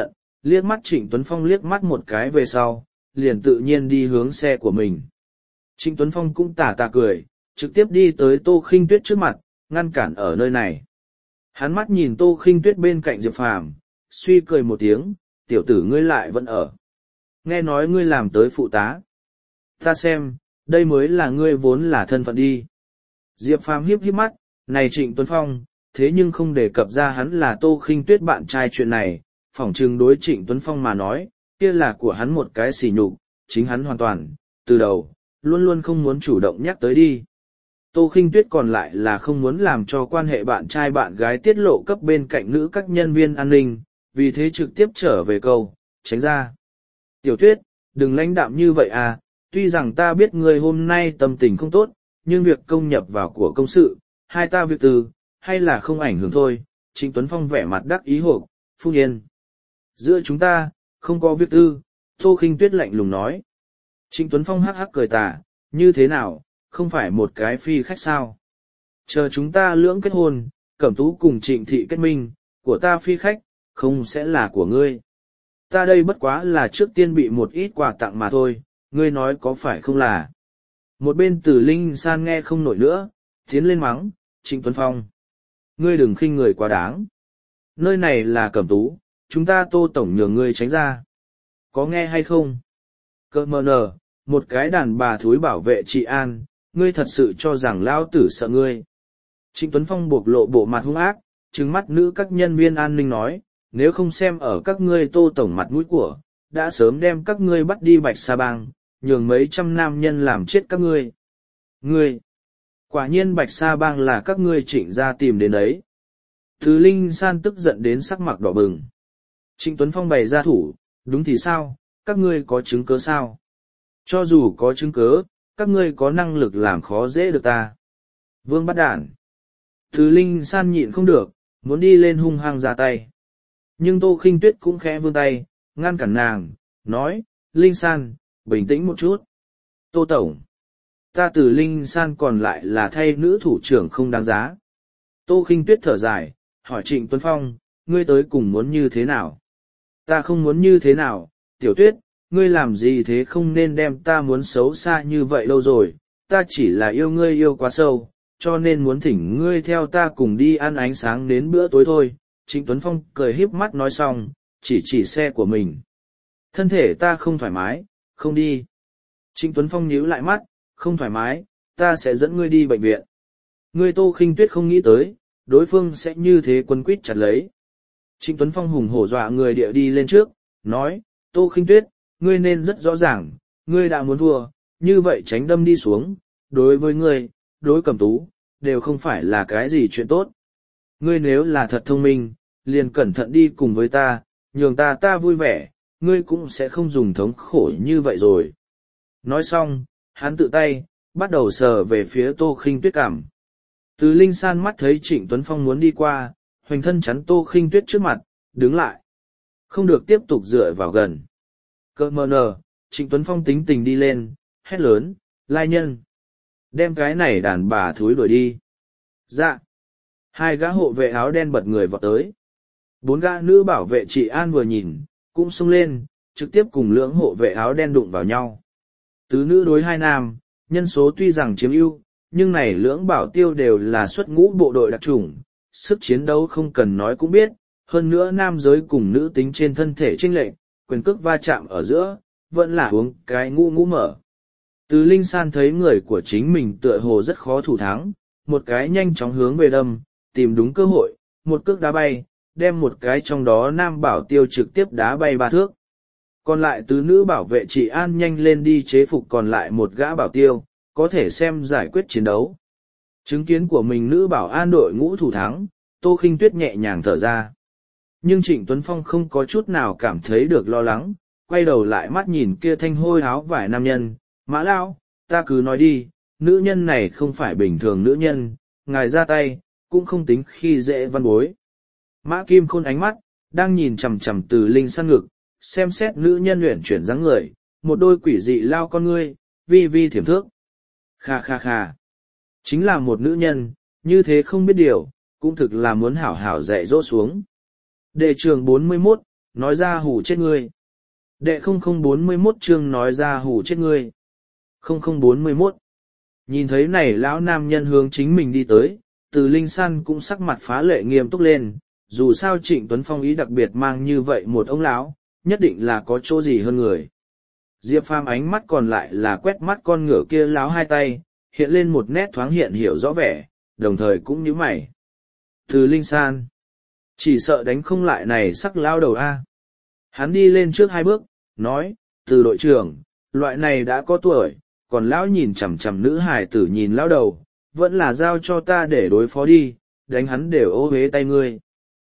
S1: liếc mắt Trịnh Tuấn Phong liếc mắt một cái về sau, liền tự nhiên đi hướng xe của mình. Trịnh Tuấn Phong cũng tà tà cười, trực tiếp đi tới Tô Khinh Tuyết trước mặt, ngăn cản ở nơi này. Hắn mắt nhìn Tô Khinh Tuyết bên cạnh Diệp Phàm, suy cười một tiếng, tiểu tử ngươi lại vẫn ở. Nghe nói ngươi làm tới phụ tá. Ta xem, đây mới là ngươi vốn là thân phận đi. Diệp Phàm hiếp hiếp mắt, này Trịnh Tuấn Phong, thế nhưng không đề cập ra hắn là Tô Khinh Tuyết bạn trai chuyện này, phỏng chừng đối Trịnh Tuấn Phong mà nói, kia là của hắn một cái sỉ nhục, chính hắn hoàn toàn, từ đầu, luôn luôn không muốn chủ động nhắc tới đi. Tô Khinh Tuyết còn lại là không muốn làm cho quan hệ bạn trai bạn gái tiết lộ cấp bên cạnh nữ các nhân viên an ninh, vì thế trực tiếp trở về câu, tránh ra. Tiểu Tuyết, đừng lãnh đạm như vậy à, tuy rằng ta biết ngươi hôm nay tâm tình không tốt, nhưng việc công nhập vào của công sự, hai ta việc từ, hay là không ảnh hưởng thôi. Trịnh Tuấn Phong vẻ mặt đắc ý hộp, Phu Yên. Giữa chúng ta, không có việc tư, Tô Khinh Tuyết lạnh lùng nói. Trịnh Tuấn Phong hắc hắc cười tà, như thế nào, không phải một cái phi khách sao. Chờ chúng ta lưỡng kết hôn, Cẩm Tú cùng Trịnh Thị kết minh, của ta phi khách, không sẽ là của ngươi. Ta đây bất quá là trước tiên bị một ít quà tặng mà thôi, ngươi nói có phải không là. Một bên Tử Linh San nghe không nổi nữa, tiến lên mắng, Trịnh Tuấn Phong. Ngươi đừng khinh người quá đáng. Nơi này là Cẩm Tú, chúng ta Tô tổng nhường ngươi tránh ra. Có nghe hay không? Cơ mờ nờ, một cái đàn bà thúi bảo vệ chị An, ngươi thật sự cho rằng lao tử sợ ngươi. Trịnh Tuấn Phong buộc lộ bộ mặt hung ác, trừng mắt nữ các nhân viên an ninh nói, nếu không xem ở các ngươi Tô tổng mặt mũi của, đã sớm đem các ngươi bắt đi Bạch Sa Bang, nhường mấy trăm nam nhân làm chết các ngươi. Ngươi! Quả nhiên Bạch Sa Bang là các ngươi Trịnh ra tìm đến đấy. Thứ Linh San tức giận đến sắc mặt đỏ bừng. Trịnh Tuấn Phong bày ra thủ, đúng thì sao, các ngươi có chứng cớ sao? Cho dù có chứng cớ, các ngươi có năng lực làm khó dễ được ta. Vương bắt đản. Thứ Linh San nhịn không được, muốn đi lên hung hăng ra tay. Nhưng Tô Khinh Tuyết cũng khẽ vươn tay, ngăn cản nàng, nói, Linh San, bình tĩnh một chút. Tô tổng. Ta từ Linh San còn lại là thay nữ thủ trưởng không đáng giá. Tô Khinh Tuyết thở dài, hỏi Trịnh Tuấn Phong, ngươi tới cùng muốn như thế nào? Ta không muốn như thế nào, Tiểu Tuyết, ngươi làm gì thế không nên đem ta muốn xấu xa như vậy lâu rồi, ta chỉ là yêu ngươi yêu quá sâu, cho nên muốn thỉnh ngươi theo ta cùng đi ăn ánh sáng đến bữa tối thôi. Trịnh Tuấn Phong cười híp mắt nói xong, chỉ chỉ xe của mình. Thân thể ta không thoải mái, không đi. Trịnh Tuấn Phong nhíu lại mắt, không thoải mái, ta sẽ dẫn ngươi đi bệnh viện. Ngươi Tô Khinh Tuyết không nghĩ tới, đối phương sẽ như thế quấn quýt chặt lấy. Trịnh Tuấn Phong hùng hổ dọa người địa đi lên trước, nói, Tô Khinh Tuyết, ngươi nên rất rõ ràng, ngươi đã muốn thua, như vậy tránh đâm đi xuống, đối với ngươi, đối Cẩm Tú, đều không phải là cái gì chuyện tốt. Ngươi nếu là thật thông minh, liền cẩn thận đi cùng với ta, nhường ta ta vui vẻ, ngươi cũng sẽ không dùng thống khổ như vậy rồi. Nói xong, hắn tự tay, bắt đầu sờ về phía Tô Khinh Tuyết cảm. Từ Linh San mắt thấy Trịnh Tuấn Phong muốn đi qua, hoành thân chắn Tô Khinh Tuyết trước mặt, đứng lại. Không được tiếp tục dựa vào gần. Cơ mờ nờ, Trịnh Tuấn Phong tính tình đi lên, hét lớn, lai nhân. Đem cái này đàn bà thúi đuổi đi. Dạ. Hai gã hộ vệ áo đen bật người vọt tới. Bốn gã nữ bảo vệ chị An vừa nhìn, cũng xông lên, trực tiếp cùng lưỡng hộ vệ áo đen đụng vào nhau. Tứ nữ đối hai nam, nhân số tuy rằng chiếm ưu, nhưng này lưỡng bảo tiêu đều là xuất ngũ bộ đội đặc chủng, sức chiến đấu không cần nói cũng biết, hơn nữa nam giới cùng nữ tính trên thân thể chênh lệch, quyền cước va chạm ở giữa, vẫn là uống cái ngũ ngũ mở. Từ Linh San thấy người của chính mình tựa hồ rất khó thủ thắng, một cái nhanh chóng hướng về đâm, tìm đúng cơ hội, một cước đá bay, đem một cái trong đó nam bảo tiêu trực tiếp đá bay ba thước. Còn lại tứ nữ bảo vệ chị An nhanh lên đi chế phục còn lại một gã bảo tiêu, có thể xem giải quyết chiến đấu. Chứng kiến của mình nữ bảo an đội ngũ thủ thắng, Tô Khinh Tuyết nhẹ nhàng thở ra. Nhưng Trịnh Tuấn Phong không có chút nào cảm thấy được lo lắng, quay đầu lại mắt nhìn kia thanh hôi áo vải nam nhân, Mã Lão, ta cứ nói đi, nữ nhân này không phải bình thường nữ nhân, ngài ra tay, cũng không tính khi dễ văn bối. Mã Kim Khôn ánh mắt, đang nhìn chằm chằm Từ Linh San ngực, xem xét nữ nhân luyện chuyển dáng người, một đôi quỷ dị lao con ngươi, vi vi thiểm thước. Kha kha kha. Chính là một nữ nhân, như thế không biết điều, cũng thực là muốn hảo hảo dạy dỗ xuống. Đề trường bốn mươi mốt, nói ra hù chết ngươi. Đệ không không bốn mươi mốt chương nói ra hù chết ngươi. không không bốn mươi mốt. Nhìn thấy này lão nam nhân hướng chính mình đi tới, Từ Linh San cũng sắc mặt phá lệ nghiêm túc lên, dù sao Trịnh Tuấn Phong ý đặc biệt mang như vậy một ông lão, nhất định là có chỗ gì hơn người. Diệp Phàm ánh mắt còn lại là quét mắt con ngựa kia láo hai tay, hiện lên một nét thoáng hiện hiểu rõ vẻ, đồng thời cũng nhíu mày. Từ Linh San, chỉ sợ đánh không lại này sắc lao đầu a. Hắn đi lên trước hai bước, nói, Từ đội trưởng, loại này đã có tuổi, còn lão nhìn chằm chằm nữ hài tử nhìn lao đầu, vẫn là giao cho ta để đối phó đi, đánh hắn đều ô hế tay ngươi.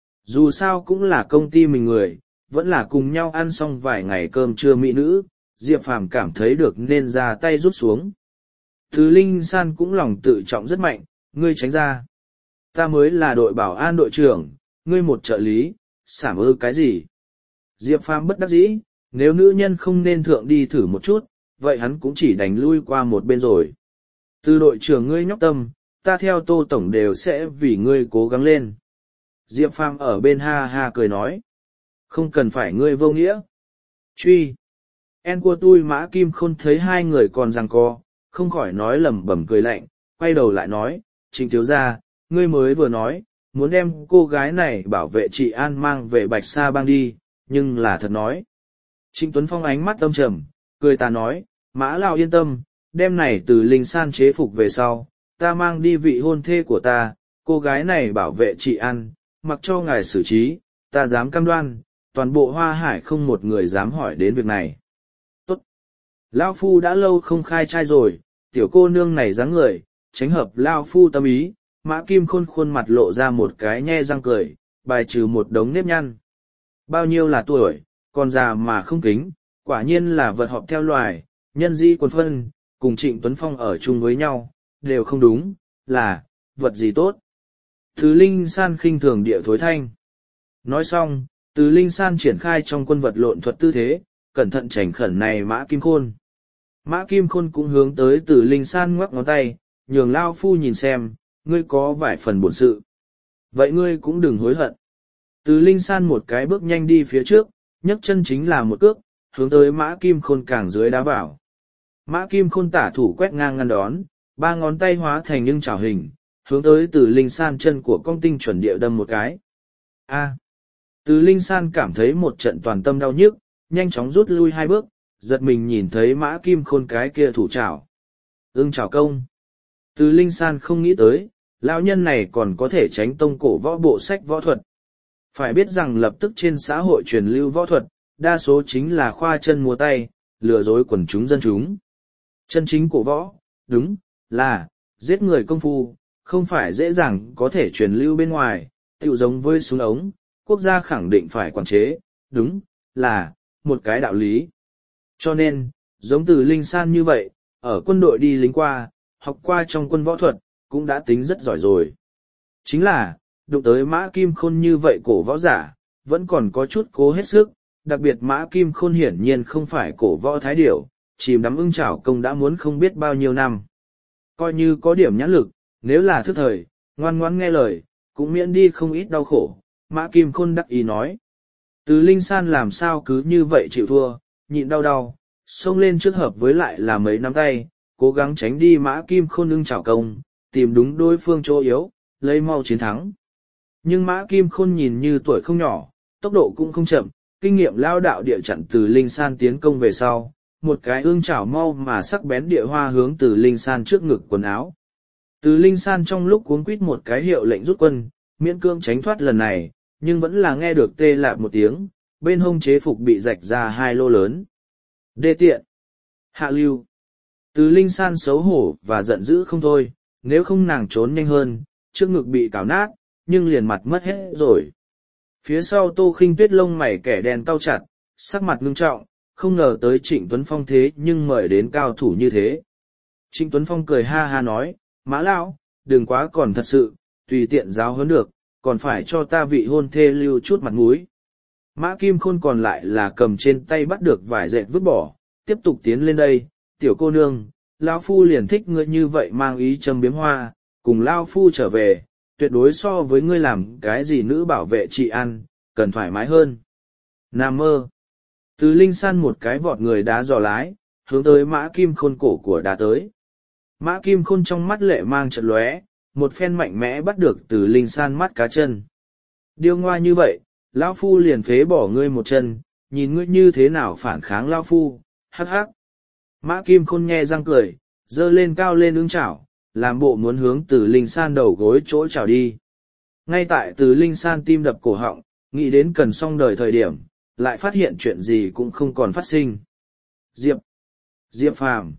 S1: Dù sao cũng là công ty mình người, vẫn là cùng nhau ăn xong vài ngày cơm trưa mỹ nữ, Diệp Phàm cảm thấy được nên ra tay rút xuống. Từ Linh San cũng lòng tự trọng rất mạnh, ngươi tránh ra. Ta mới là đội bảo an đội trưởng, ngươi một trợ lý, xảm ư cái gì? Diệp Phàm bất đắc dĩ, nếu nữ nhân không nên thượng đi thử một chút, vậy hắn cũng chỉ đánh lui qua một bên rồi. Từ đội trưởng ngươi nhóc tâm, ta theo Tô Tổng đều sẽ vì ngươi cố gắng lên. Diệp Phàm ở bên ha ha cười nói. Không cần phải ngươi vô nghĩa. Truy. En của tôi Mã Kim Khôn thấy hai người còn giằng co, không khỏi nói lẩm bẩm cười lạnh, quay đầu lại nói, Trịnh thiếu gia, ngươi mới vừa nói, muốn đem cô gái này bảo vệ chị An mang về Bạch Sa Bang đi, nhưng là thật nói. Trịnh Tuấn Phong ánh mắt âm trầm, cười ta nói, Mã Lão yên tâm, đem này từ Linh San chế phục về sau, ta mang đi vị hôn thê của ta, cô gái này bảo vệ chị An, mặc cho ngài xử trí, ta dám cam đoan, toàn bộ Hoa Hải không một người dám hỏi đến việc này. Tốt. Lão Phu đã lâu không khai trai rồi, tiểu cô nương này dáng người, tránh hợp Lão Phu tâm ý, Mã Kim Khôn khuôn mặt lộ ra một cái nhe răng cười, bài trừ một đống nếp nhăn. Bao nhiêu là tuổi, còn già mà không kính, quả nhiên là vật họp theo loài, nhân di quần phân, cùng Trịnh Tuấn Phong ở chung với nhau, đều không đúng, là, vật gì tốt. Từ Linh San khinh thường địa thối thanh. Nói xong, Từ Linh San triển khai trong quân vật lộn thuật tư thế, cẩn thận chảnh khẩn này Mã Kim Khôn. Mã Kim Khôn cũng hướng tới Từ Linh San ngoắc ngón tay, nhường Lao Phu nhìn xem, ngươi có vài phần bổn sự. Vậy ngươi cũng đừng hối hận. Từ Linh San một cái bước nhanh đi phía trước, nhấc chân chính là một cước, hướng tới Mã Kim Khôn càng dưới đá vào. Mã Kim Khôn tả thủ quét ngang ngăn đón, ba ngón tay hóa thành những chảo hình, hướng tới Từ Linh San chân của công tinh chuẩn địa đâm một cái. A. Từ Linh San cảm thấy một trận toàn tâm đau nhức, nhanh chóng rút lui hai bước, giật mình nhìn thấy Mã Kim Khôn cái kia thủ chảo. Ưng chảo công. Từ Linh San không nghĩ tới, lão nhân này còn có thể tránh tông cổ võ bộ sách võ thuật. Phải biết rằng lập tức trên xã hội truyền lưu võ thuật, đa số chính là khoa chân múa tay, lừa dối quần chúng dân chúng. Chân chính cổ võ, đúng, là, giết người công phu, không phải dễ dàng có thể truyền lưu bên ngoài, tựu giống với súng ống, quốc gia khẳng định phải quản chế, đúng, là, một cái đạo lý. Cho nên, giống Từ Linh San như vậy, ở quân đội đi lính qua, học qua trong quân võ thuật, cũng đã tính rất giỏi rồi. Chính là, đụng tới Mã Kim Khôn như vậy cổ võ giả, vẫn còn có chút cố hết sức, đặc biệt Mã Kim Khôn hiển nhiên không phải cổ võ thái điểu, chìm đắm ưng chảo công đã muốn không biết bao nhiêu năm. Coi như có điểm nhãn lực, nếu là thức thời, ngoan ngoãn nghe lời, cũng miễn đi không ít đau khổ, Mã Kim Khôn đắc ý nói. Từ Linh San làm sao cứ như vậy chịu thua, nhịn đau đau, xông lên trước hợp với lại là mấy nắm tay, cố gắng tránh đi Mã Kim Khôn ưng chảo công, tìm đúng đối phương chỗ yếu, lấy mau chiến thắng. Nhưng Mã Kim Khôn nhìn như tuổi không nhỏ, tốc độ cũng không chậm, kinh nghiệm lao đạo địa chặn Từ Linh San tiến công về sau, một cái ương chảo mau mà sắc bén địa hoa hướng Từ Linh San trước ngực quần áo. Từ Linh San trong lúc cuống quýt một cái hiệu lệnh rút quân, miễn cương tránh thoát lần này, nhưng vẫn là nghe được tê lạp một tiếng, bên hông chế phục bị rạch ra hai lô lớn. Đê tiện! Hạ lưu! Từ Linh San xấu hổ và giận dữ không thôi, nếu không nàng trốn nhanh hơn, trước ngực bị cào nát, nhưng liền mặt mất hết rồi. Phía sau Tô Khinh Tuyết lông mày kẻ đen cau chặt, sắc mặt ngưng trọng, không ngờ tới Trịnh Tuấn Phong thế nhưng mời đến cao thủ như thế. Trịnh Tuấn Phong cười ha ha nói, Mã Lão, đừng quá còn thật sự, tùy tiện giáo huấn được, còn phải cho ta vị hôn thê lưu chút mặt mũi. Mã Kim Khôn còn lại là cầm trên tay bắt được vải dệt vứt bỏ, tiếp tục tiến lên đây, tiểu cô nương, Lão Phu liền thích ngươi như vậy mang ý châm biếm hoa, cùng Lão Phu trở về, tuyệt đối so với ngươi làm cái gì nữ bảo vệ chị ăn, cần thoải mái hơn. Nam mơ. Từ linh san một cái vọt người đá dò lái, hướng tới mã kim khôn cổ của đá tới. Mã kim khôn trong mắt lệ mang trận lóe, một phen mạnh mẽ bắt được từ linh san mắt cá chân. Điêu ngoa như vậy, lão phu liền phế bỏ ngươi một chân, nhìn ngươi như thế nào phản kháng lão phu, hắc hắc. Mã kim khôn nhe răng cười, giơ lên cao lên ưng chảo, làm bộ muốn hướng từ linh san đầu gối chỗ chảo đi. Ngay tại từ linh san tim đập cổ họng, nghĩ đến cần xong đời thời điểm, lại phát hiện chuyện gì cũng không còn phát sinh. Diệp! Diệp Phàm!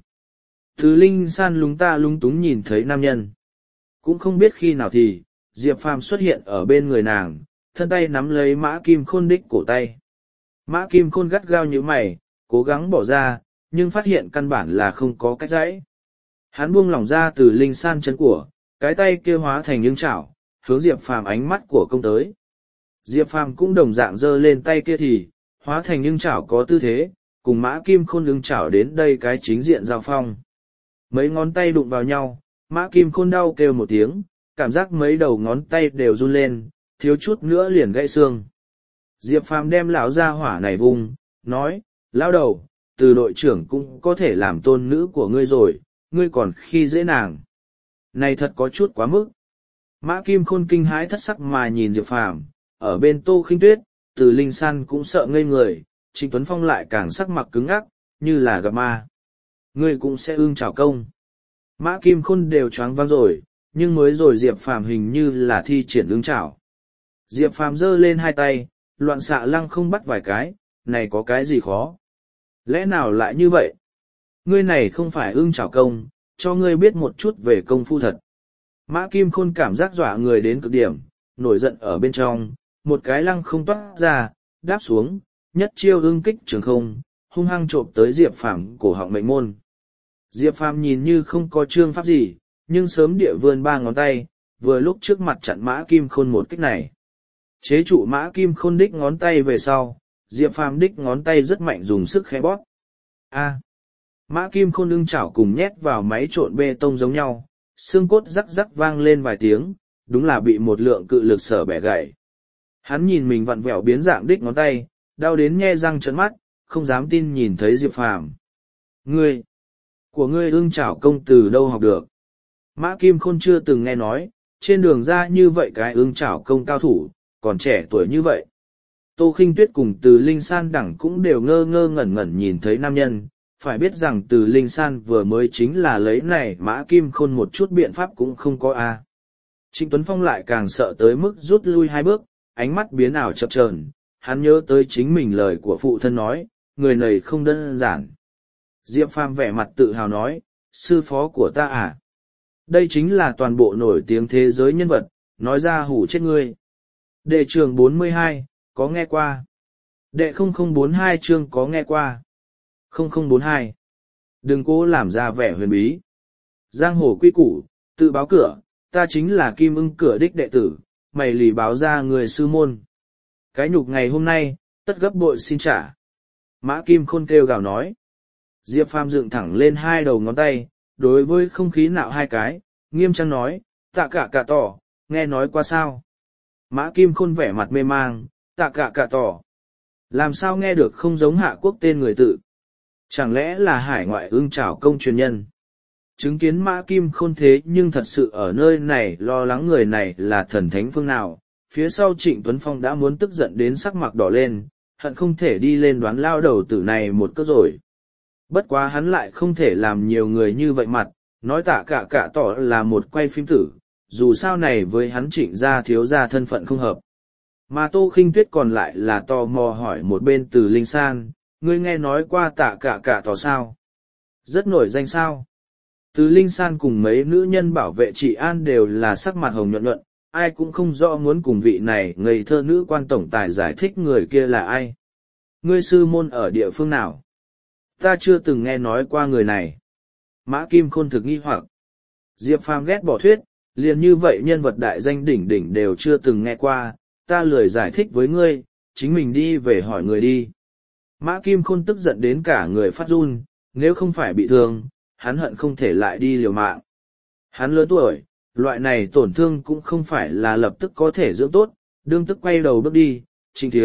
S1: Từ linh san lúng ta lúng túng nhìn thấy nam nhân. Cũng không biết khi nào thì, Diệp Phàm xuất hiện ở bên người nàng, thân tay nắm lấy mã kim khôn đích cổ tay. Mã kim khôn gắt gao như mày, cố gắng bỏ ra, nhưng phát hiện căn bản là không có cách dãy. Hắn buông lỏng ra từ linh san chân của, cái tay kia hóa thành những chảo, hướng Diệp Phàm ánh mắt của công tới. Diệp Phàm cũng đồng dạng giơ lên tay kia thì, hóa thành những chảo có tư thế, cùng mã kim khôn lưng chảo đến đây cái chính diện giao phong. Mấy ngón tay đụng vào nhau, mã kim khôn đau kêu một tiếng, cảm giác mấy đầu ngón tay đều run lên, thiếu chút nữa liền gãy xương. Diệp Phàm đem lão gia hỏa này vung, nói, lão đầu, từ đội trưởng cũng có thể làm tôn nữ của ngươi rồi, ngươi còn khi dễ nàng. Này thật có chút quá mức. Mã kim khôn kinh hãi thất sắc mà nhìn Diệp Phàm, ở bên Tô Khinh Tuyết, từ linh san cũng sợ ngây người, Trịnh Tuấn Phong lại càng sắc mặt cứng ngắc, như là gặp ma. Ngươi cũng sẽ ưng chào công. Mã kim khôn đều choáng váng rồi, nhưng mới rồi Diệp Phàm hình như là thi triển ưng chảo. Diệp Phàm giơ lên hai tay, loạn xạ lăng không bắt vài cái, này có cái gì khó. Lẽ nào lại như vậy? Ngươi này không phải ưng chảo công, cho ngươi biết một chút về công phu thật. Mã kim khôn cảm giác dọa người đến cực điểm, nổi giận ở bên trong, một cái lăng không toát ra, đáp xuống, nhất chiêu ưng kích trường không, hung hăng trộm tới Diệp Phàm cổ họng mệnh môn. Diệp Phàm nhìn như không có trương pháp gì, nhưng sớm địa vươn ba ngón tay, vừa lúc trước mặt chặn mã kim khôn một kích này. Chế trụ mã kim khôn đích ngón tay về sau, Diệp Phàm đích ngón tay rất mạnh dùng sức khẽ bóp. A. Mã kim khôn ưng chảo cùng nhét vào máy trộn bê tông giống nhau, xương cốt rắc rắc vang lên vài tiếng, đúng là bị một lượng cự lực sở bẻ gãy. Hắn nhìn mình vặn vẹo biến dạng đích ngón tay, đau đến nhe răng trợn mắt, không dám tin nhìn thấy Diệp Phàm. Ngươi, của ngươi ưng chảo công từ đâu học được? Mã kim khôn chưa từng nghe nói, trên đường ra như vậy cái ưng chảo công cao thủ, còn trẻ tuổi như vậy. Tô Khinh Tuyết cùng từ linh san đẳng cũng đều ngơ ngơ ngẩn ngẩn nhìn thấy nam nhân, phải biết rằng từ linh san vừa mới chính là lấy này mã kim khôn một chút biện pháp cũng không có a. À. Trịnh Tuấn Phong lại càng sợ tới mức rút lui hai bước, ánh mắt biến ảo chập chờn, hắn nhớ tới chính mình lời của phụ thân nói, người này không đơn giản. Diệp Phàm vẻ mặt tự hào nói, sư phó của ta à. Đây chính là toàn bộ nổi tiếng thế giới nhân vật, nói ra hủ chết ngươi. Đệ trường bốn mươi hai, có nghe qua. Đệ không không bốn hai chương có nghe qua. không không bốn hai. Đừng cố làm ra vẻ huyền bí. Giang hồ quy củ, tự báo cửa, ta chính là Kim Ưng cửa đích đệ tử, mày lì báo ra người sư môn. Cái nhục ngày hôm nay, tất gấp bội xin trả. Mã Kim Khôn kêu gào nói. Diệp Phàm dựng thẳng lên hai đầu ngón tay, đối với không khí nạo hai cái, nghiêm trang nói, tạ cả cả tỏ, nghe nói qua sao. Mã Kim Khôn vẻ mặt mê mang, tạ cả cả tỏ. Làm sao nghe được không giống Hạ Quốc tên người tự? Chẳng lẽ là hải ngoại ưng chảo công truyền nhân? Chứng kiến Mã Kim Khôn thế nhưng thật sự ở nơi này lo lắng người này là thần thánh phương nào, phía sau Trịnh Tuấn Phong đã muốn tức giận đến sắc mặt đỏ lên, hận không thể đi lên đoán lao đầu tử này một cước rồi. Bất quá hắn lại không thể làm nhiều người như vậy mặt, nói tạ cả cả tỏ là một quay phim tử, dù sao này với hắn Trịnh gia thiếu gia thân phận không hợp. Mà Tô Khinh Tuyết còn lại là tò mò hỏi một bên từ Linh San, ngươi nghe nói qua tạ cả cả tỏ sao? Rất nổi danh sao? Từ Linh San cùng mấy nữ nhân bảo vệ trị an đều là sắc mặt hồng nhuận nhuận, ai cũng không rõ muốn cùng vị này ngây thơ nữ quan tổng tài giải thích người kia là ai. Ngươi sư môn ở địa phương nào? Ta chưa từng nghe nói qua người này. Mã Kim Khôn thực nghi hoặc. Diệp Phàm ghét bỏ thuyết, liền như vậy nhân vật đại danh đỉnh đỉnh đều chưa từng nghe qua, ta lười giải thích với ngươi, chính mình đi về hỏi người đi. Mã Kim Khôn tức giận đến cả người phát run, nếu không phải bị thương, hắn hận không thể lại đi liều mạng. Hắn lớn tuổi, loại này tổn thương cũng không phải là lập tức có thể dưỡng tốt, đương tức quay đầu bước đi, Trịnh thiếu,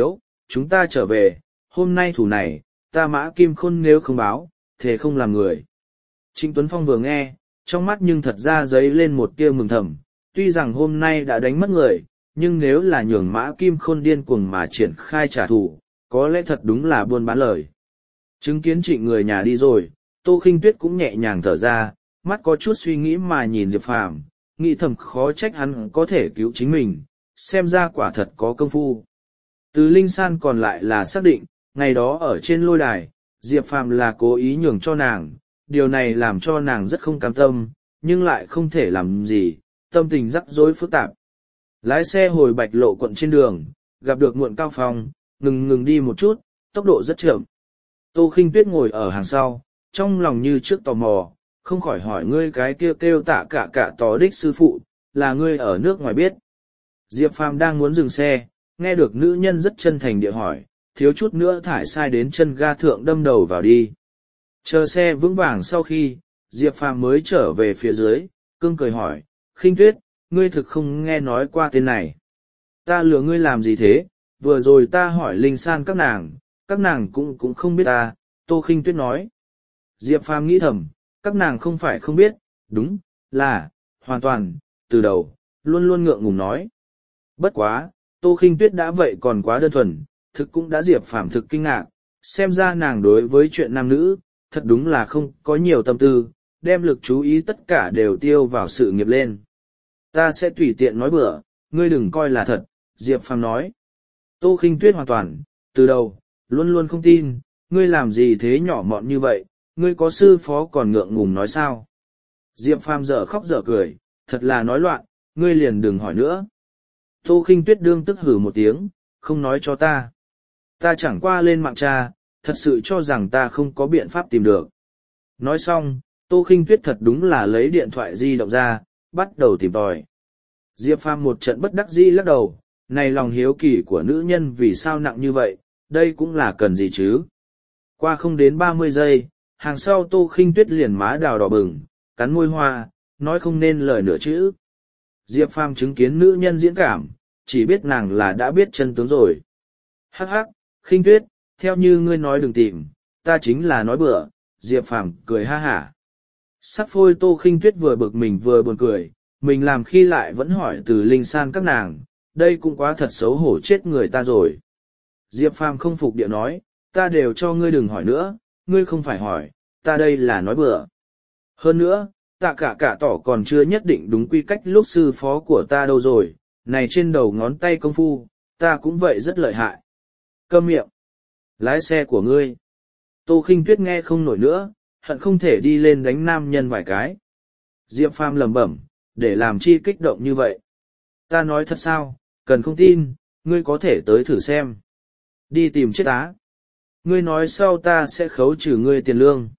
S1: chúng ta trở về, hôm nay thủ này, ta Mã Kim Khôn nếu không báo, thề không làm người. Trịnh Tuấn Phong vừa nghe, trong mắt nhưng thật ra dấy lên một tia mừng thầm, tuy rằng hôm nay đã đánh mất người, nhưng nếu là nhường Mã Kim Khôn điên cuồng mà triển khai trả thù, có lẽ thật đúng là buôn bán lời. Chứng kiến Trịnh người nhà đi rồi, Tô Khinh Tuyết cũng nhẹ nhàng thở ra, mắt có chút suy nghĩ mà nhìn Diệp Phàm, nghĩ thầm khó trách hắn có thể cứu chính mình, xem ra quả thật có công phu. Từ Linh San còn lại là xác định, ngày đó ở trên lôi đài, Diệp Phàm là cố ý nhường cho nàng, điều này làm cho nàng rất không cam tâm, nhưng lại không thể làm gì, tâm tình rắc rối phức tạp. Lái xe hồi Bạch Lộ quận trên đường, gặp được Muộn Cao Phong, ngừng ngừng đi một chút, tốc độ rất chậm. Tô Khinh Tuyết ngồi ở hàng sau, trong lòng như trước tò mò, không khỏi hỏi ngươi cái kêu kêu tạ cả cả tỏ đích sư phụ, là ngươi ở nước ngoài biết. Diệp Phàm đang muốn dừng xe, nghe được nữ nhân rất chân thành địa hỏi, thiếu chút nữa thải sai đến chân ga thượng đâm đầu vào đi. Chờ xe vững vàng sau khi, Diệp Phàm mới trở về phía dưới, cương cười hỏi, Khinh Tuyết, ngươi thực không nghe nói qua tên này. Ta lừa ngươi làm gì thế, vừa rồi ta hỏi Linh San các nàng, các nàng cũng cũng không biết ta, Tô Khinh Tuyết nói. Diệp Phàm nghĩ thầm, các nàng không phải không biết, đúng, là, hoàn toàn, từ đầu, luôn luôn ngượng ngùng nói. Bất quá, Tô Khinh Tuyết đã vậy còn quá đơn thuần, thực cũng đã Diệp Phàm thực kinh ngạc, xem ra nàng đối với chuyện nam nữ, thật đúng là không có nhiều tâm tư, đem lực chú ý tất cả đều tiêu vào sự nghiệp lên. Ta sẽ tùy tiện nói bừa, ngươi đừng coi là thật, Diệp Phàm nói. Tô Khinh Tuyết hoàn toàn, từ đầu, luôn luôn không tin, ngươi làm gì thế nhỏ mọn như vậy, ngươi có sư phó còn ngượng ngùng nói sao. Diệp Phàm dở khóc dở cười, thật là nói loạn, ngươi liền đừng hỏi nữa. Tô Khinh Tuyết đương tức hử một tiếng, không nói cho ta. Ta chẳng qua lên mạng tra, thật sự cho rằng ta không có biện pháp tìm được. Nói xong, Tô Khinh Tuyết thật đúng là lấy điện thoại di động ra, bắt đầu tìm tòi. Diệp Phàm một trận bất đắc dĩ lắc đầu, này lòng hiếu kỳ của nữ nhân vì sao nặng như vậy, đây cũng là cần gì chứ. Qua không đến ba mươi giây, hàng sau Tô Khinh Tuyết liền má đào đỏ bừng, cắn môi hoa, nói không nên lời nửa chữ. Diệp Phàm chứng kiến nữ nhân diễn cảm, chỉ biết nàng là đã biết chân tướng rồi. Hắc hắc, Khinh Tuyết, theo như ngươi nói đừng tìm, ta chính là nói bừa. Diệp Phàm cười ha hả. Sắc phôi Tô Khinh Tuyết vừa bực mình vừa buồn cười, mình làm khi lại vẫn hỏi từ Linh San các nàng, đây cũng quá thật xấu hổ chết người ta rồi. Diệp Phàm không phục địa nói, ta đều cho ngươi đừng hỏi nữa, ngươi không phải hỏi, ta đây là nói bừa. Hơn nữa, tạ cả cả tỏ còn chưa nhất định đúng quy cách lúc sư phó của ta đâu rồi, này trên đầu ngón tay công phu, ta cũng vậy rất lợi hại. Câm miệng. Lái xe của ngươi. Tô Khinh Tuyết nghe không nổi nữa, hận không thể đi lên đánh nam nhân vài cái. Diệp Phàm lẩm bẩm, để làm chi kích động như vậy. Ta nói thật sao, cần không tin, ngươi có thể tới thử xem. Đi tìm chết á. Ngươi nói sau ta sẽ khấu trừ ngươi tiền lương.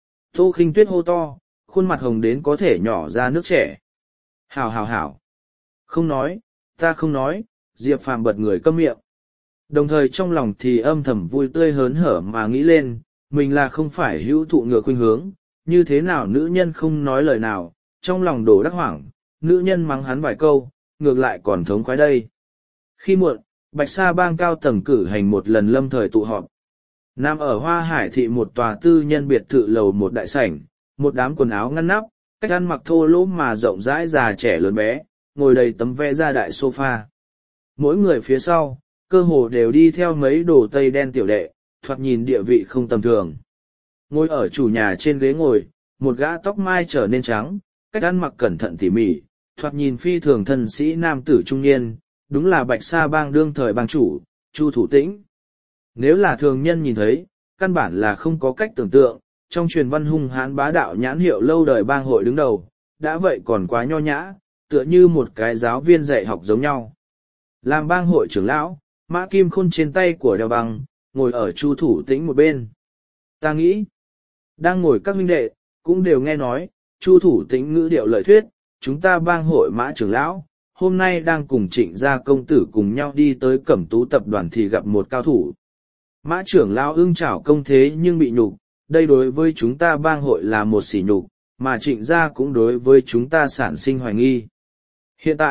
S1: Tô Khinh Tuyết hô to, khuôn mặt hồng đến có thể nhỏ ra nước trẻ. Hảo hảo hảo. Không nói, ta không nói, Diệp Phàm bật người câm miệng. Đồng thời trong lòng thì âm thầm vui tươi hớn hở mà nghĩ lên, mình là không phải hữu thụ ngựa khuynh hướng, như thế nào nữ nhân không nói lời nào, trong lòng đổ đắc hoảng, nữ nhân mắng hắn vài câu, ngược lại còn thống khoái đây. Khi muộn, Bạch Sa bang cao tầng cử hành một lần lâm thời tụ họp. Nam ở Hoa Hải thị một tòa tư nhân biệt thự lầu một đại sảnh, một đám quần áo ngăn nắp, cách ăn mặc thô lỗ mà rộng rãi già trẻ lớn bé, ngồi đầy tấm ve da đại sofa. Mỗi người phía sau, cơ hồ đều đi theo mấy đồ tây đen tiểu đệ, thoạt nhìn địa vị không tầm thường. Ngồi ở chủ nhà trên ghế ngồi, một gã tóc mai trở nên trắng, cách ăn mặc cẩn thận tỉ mỉ, thoạt nhìn phi thường thân sĩ nam tử trung niên, đúng là Bạch Sa bang đương thời bang chủ, Chu Thủ Tĩnh. Nếu là thường nhân nhìn thấy, căn bản là không có cách tưởng tượng, trong truyền văn hung hãn bá đạo nhãn hiệu lâu đời bang hội đứng đầu, đã vậy còn quá nho nhã, tựa như một cái giáo viên dạy học giống nhau. Làm bang hội trưởng lão, Mã Kim Khôn trên tay của đeo băng, ngồi ở Chu Thủ Tĩnh một bên. Ta nghĩ, đang ngồi các huynh đệ, cũng đều nghe nói, Chu Thủ Tĩnh ngữ điệu lợi thuyết, chúng ta bang hội Mã trưởng lão, hôm nay đang cùng Trịnh gia công tử cùng nhau đi tới Cẩm Tú tập đoàn thì gặp một cao thủ. Mã trưởng lão ưng chảo công thế nhưng bị nhục, đây đối với chúng ta bang hội là một sỉ nhục, mà Trịnh gia cũng đối với chúng ta sản sinh hoài nghi. Hiện tại,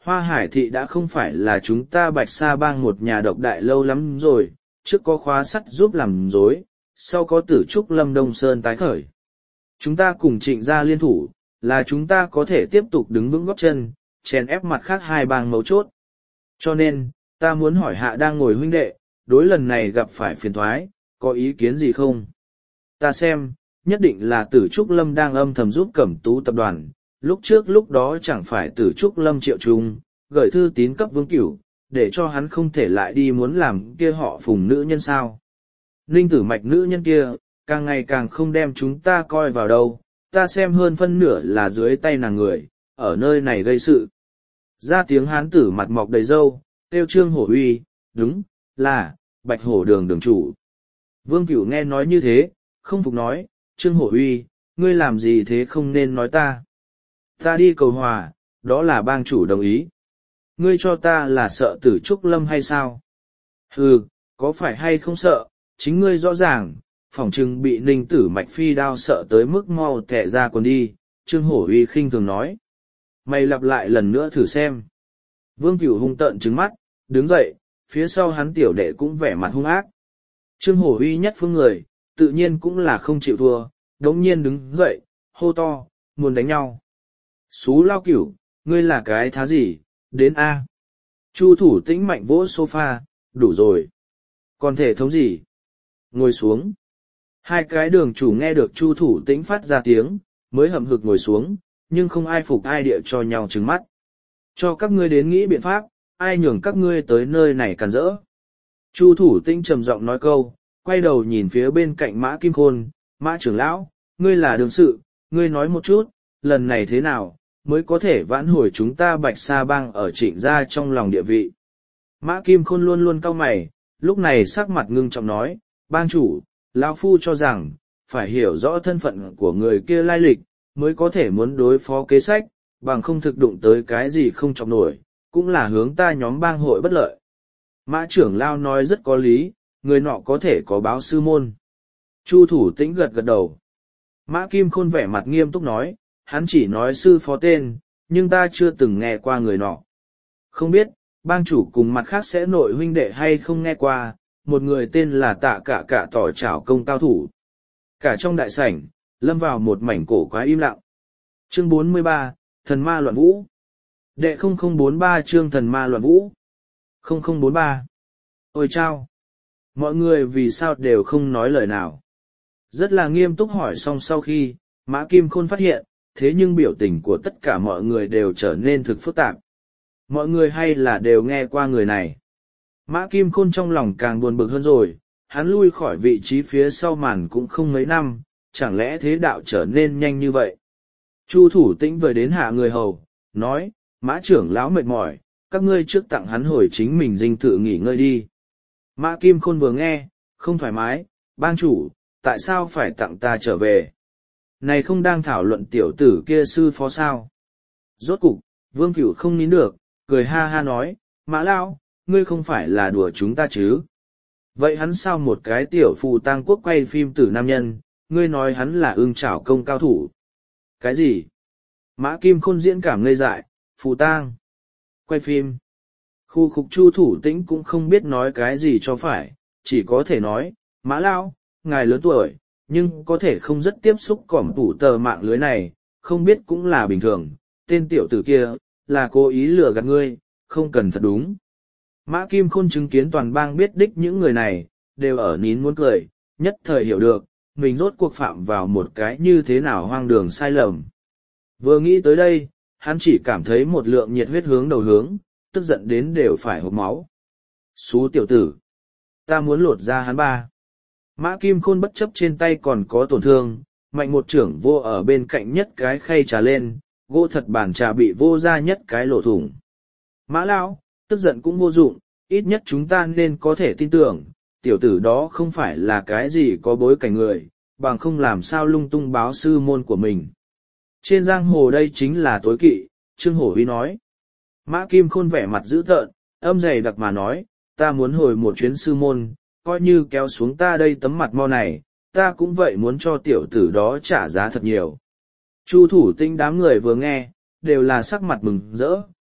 S1: Hoa Hải thị đã không phải là chúng ta Bạch Sa bang một nhà độc đại lâu lắm rồi, trước có khóa sắt giúp làm dối, sau có Tử Trúc Lâm Đông Sơn tái khởi. Chúng ta cùng Trịnh gia liên thủ, là chúng ta có thể tiếp tục đứng vững góp chân, chèn ép mặt khác hai bang mấu chốt. Cho nên, ta muốn hỏi hạ đang ngồi huynh đệ, đối lần này gặp phải phiền thoái, có ý kiến gì không? Ta xem, nhất định là Tử Trúc Lâm đang âm thầm giúp Cẩm Tú tập đoàn, lúc trước lúc đó chẳng phải Tử Trúc Lâm triệu trung, gửi thư tín cấp Vương Cửu, để cho hắn không thể lại đi muốn làm kia họ Phùng nữ nhân sao. Ninh Tử Mạch nữ nhân kia, càng ngày càng không đem chúng ta coi vào đâu, ta xem hơn phân nửa là dưới tay nàng người, ở nơi này gây sự. Ra tiếng hán tử mặt mọc đầy râu, tiêu Trương Hổ Uy, đúng, là, Bạch Hổ đường đường chủ. Vương Cửu nghe nói như thế, không phục nói, Trương Hổ Uy, ngươi làm gì thế không nên nói ta. Ta đi cầu hòa, đó là bang chủ đồng ý. Ngươi cho ta là sợ Tử Trúc Lâm hay sao? Hừ, có phải hay không sợ, chính ngươi rõ ràng, phỏng chừng bị Ninh Tử Mạch phi đao sợ tới mức mau tẻ ra còn đi, Trương Hổ Uy khinh thường nói. Mày lặp lại lần nữa thử xem. Vương Cửu hung tợn trừng mắt, đứng dậy, phía sau hắn tiểu đệ cũng vẻ mặt hung ác. Trương Hổ Uy nhất phương người, tự nhiên cũng là không chịu thua, đống nhiên đứng dậy, hô to, muốn đánh nhau. Xú lao Cửu, ngươi là cái thá gì, đến A. Chu Thủ Tĩnh mạnh vỗ sofa, đủ rồi. Còn thể thống gì? Ngồi xuống. Hai cái đường chủ nghe được Chu Thủ Tĩnh phát ra tiếng, mới hậm hực ngồi xuống, nhưng không ai phục ai địa cho nhau trừng mắt. Cho các ngươi đến nghĩ biện pháp, ai nhường các ngươi tới nơi này càn rỡ. Chu Thủ Tĩnh trầm giọng nói câu, quay đầu nhìn phía bên cạnh Mã Kim Khôn, Mã trưởng lão, ngươi là đường sự, ngươi nói một chút, lần này thế nào, mới có thể vãn hồi chúng ta Bạch Sa bang ở Trịnh gia trong lòng địa vị. Mã Kim Khôn luôn luôn cau mày, lúc này sắc mặt ngưng trọng nói, bang chủ, lão phu cho rằng, phải hiểu rõ thân phận của người kia lai lịch, mới có thể muốn đối phó kế sách, bằng không thực đụng tới cái gì không trọng nổi, cũng là hướng ta nhóm bang hội bất lợi. Mã trưởng lao nói rất có lý, người nọ có thể có báo sư môn. Chu Thủ Tĩnh gật gật đầu. Mã Kim Khôn vẻ mặt nghiêm túc nói, hắn chỉ nói sư phó tên, nhưng ta chưa từng nghe qua người nọ. Không biết, bang chủ cùng mặt khác sẽ nội huynh đệ hay không nghe qua, một người tên là Tạ Cả Cả tỏ trảo công cao thủ. Cả trong đại sảnh, lâm vào một mảnh cổ quái im lặng. Chương bốn mươi ba, Thần Ma Loạn Vũ. Đệ không không bốn ba chương Thần Ma Loạn Vũ. không không bốn ba. Ôi chao! Mọi người vì sao đều không nói lời nào? Rất là nghiêm túc hỏi xong sau khi, Mã Kim Khôn phát hiện, thế nhưng biểu tình của tất cả mọi người đều trở nên thực phức tạp. Mọi người hay là đều nghe qua người này. Mã Kim Khôn trong lòng càng buồn bực hơn rồi, hắn lui khỏi vị trí phía sau màn cũng không mấy năm, chẳng lẽ thế đạo trở nên nhanh như vậy. Chu Thủ Tĩnh vừa đến hạ người hầu, nói, Mã trưởng lão mệt mỏi, các ngươi trước tặng hắn hồi chính mình dinh thự nghỉ ngơi đi. Mã Kim Khôn vừa nghe, không thoải mái, bang chủ, tại sao phải tặng ta trở về? Này không đang thảo luận tiểu tử kia sư phó sao? Rốt cục, Vương Cửu không nín được, cười ha ha nói, Mã lão, ngươi không phải là đùa chúng ta chứ? Vậy hắn sao một cái tiểu phù tang quốc quay phim tử nam nhân, ngươi nói hắn là ưng chảo công cao thủ? Cái gì? Mã Kim Khôn diễn cảm ngây dại, phù tang. Quay phim. Khu khục Chu Thủ Tĩnh cũng không biết nói cái gì cho phải, chỉ có thể nói, Mã lão, ngài lớn tuổi, nhưng có thể không rất tiếp xúc cỏm tủ tờ mạng lưới này, không biết cũng là bình thường, tên tiểu tử kia, là cố ý lừa gạt ngươi, không cần thật đúng. Mã Kim Khôn chứng kiến toàn bang biết đích những người này, đều ở nín muốn cười, nhất thời hiểu được, mình rốt cuộc phạm vào một cái như thế nào hoang đường sai lầm. Vừa nghĩ tới đây, hắn chỉ cảm thấy một lượng nhiệt huyết hướng đầu hướng, tức giận đến đều phải hộc máu. Xú tiểu tử! Ta muốn lột ra hắn ba. Mã Kim Khôn bất chấp trên tay còn có tổn thương, mạnh một trưởng vô ở bên cạnh nhất cái khay trà lên, gỗ thật bàn trà bị vô ra nhất cái lỗ thủng. Mã lão, tức giận cũng vô dụng, ít nhất chúng ta nên có thể tin tưởng, tiểu tử đó không phải là cái gì có bối cảnh người, bằng không làm sao lung tung báo sư môn của mình. Trên giang hồ đây chính là tối kỵ, Trương Hổ Uy nói. Mã Kim Khôn vẻ mặt dữ tợn, âm dày đặc mà nói, ta muốn hồi một chuyến sư môn, coi như kéo xuống ta đây tấm mặt mo này, ta cũng vậy muốn cho tiểu tử đó trả giá thật nhiều. Chu Thủ Tĩnh đám người vừa nghe, đều là sắc mặt mừng rỡ,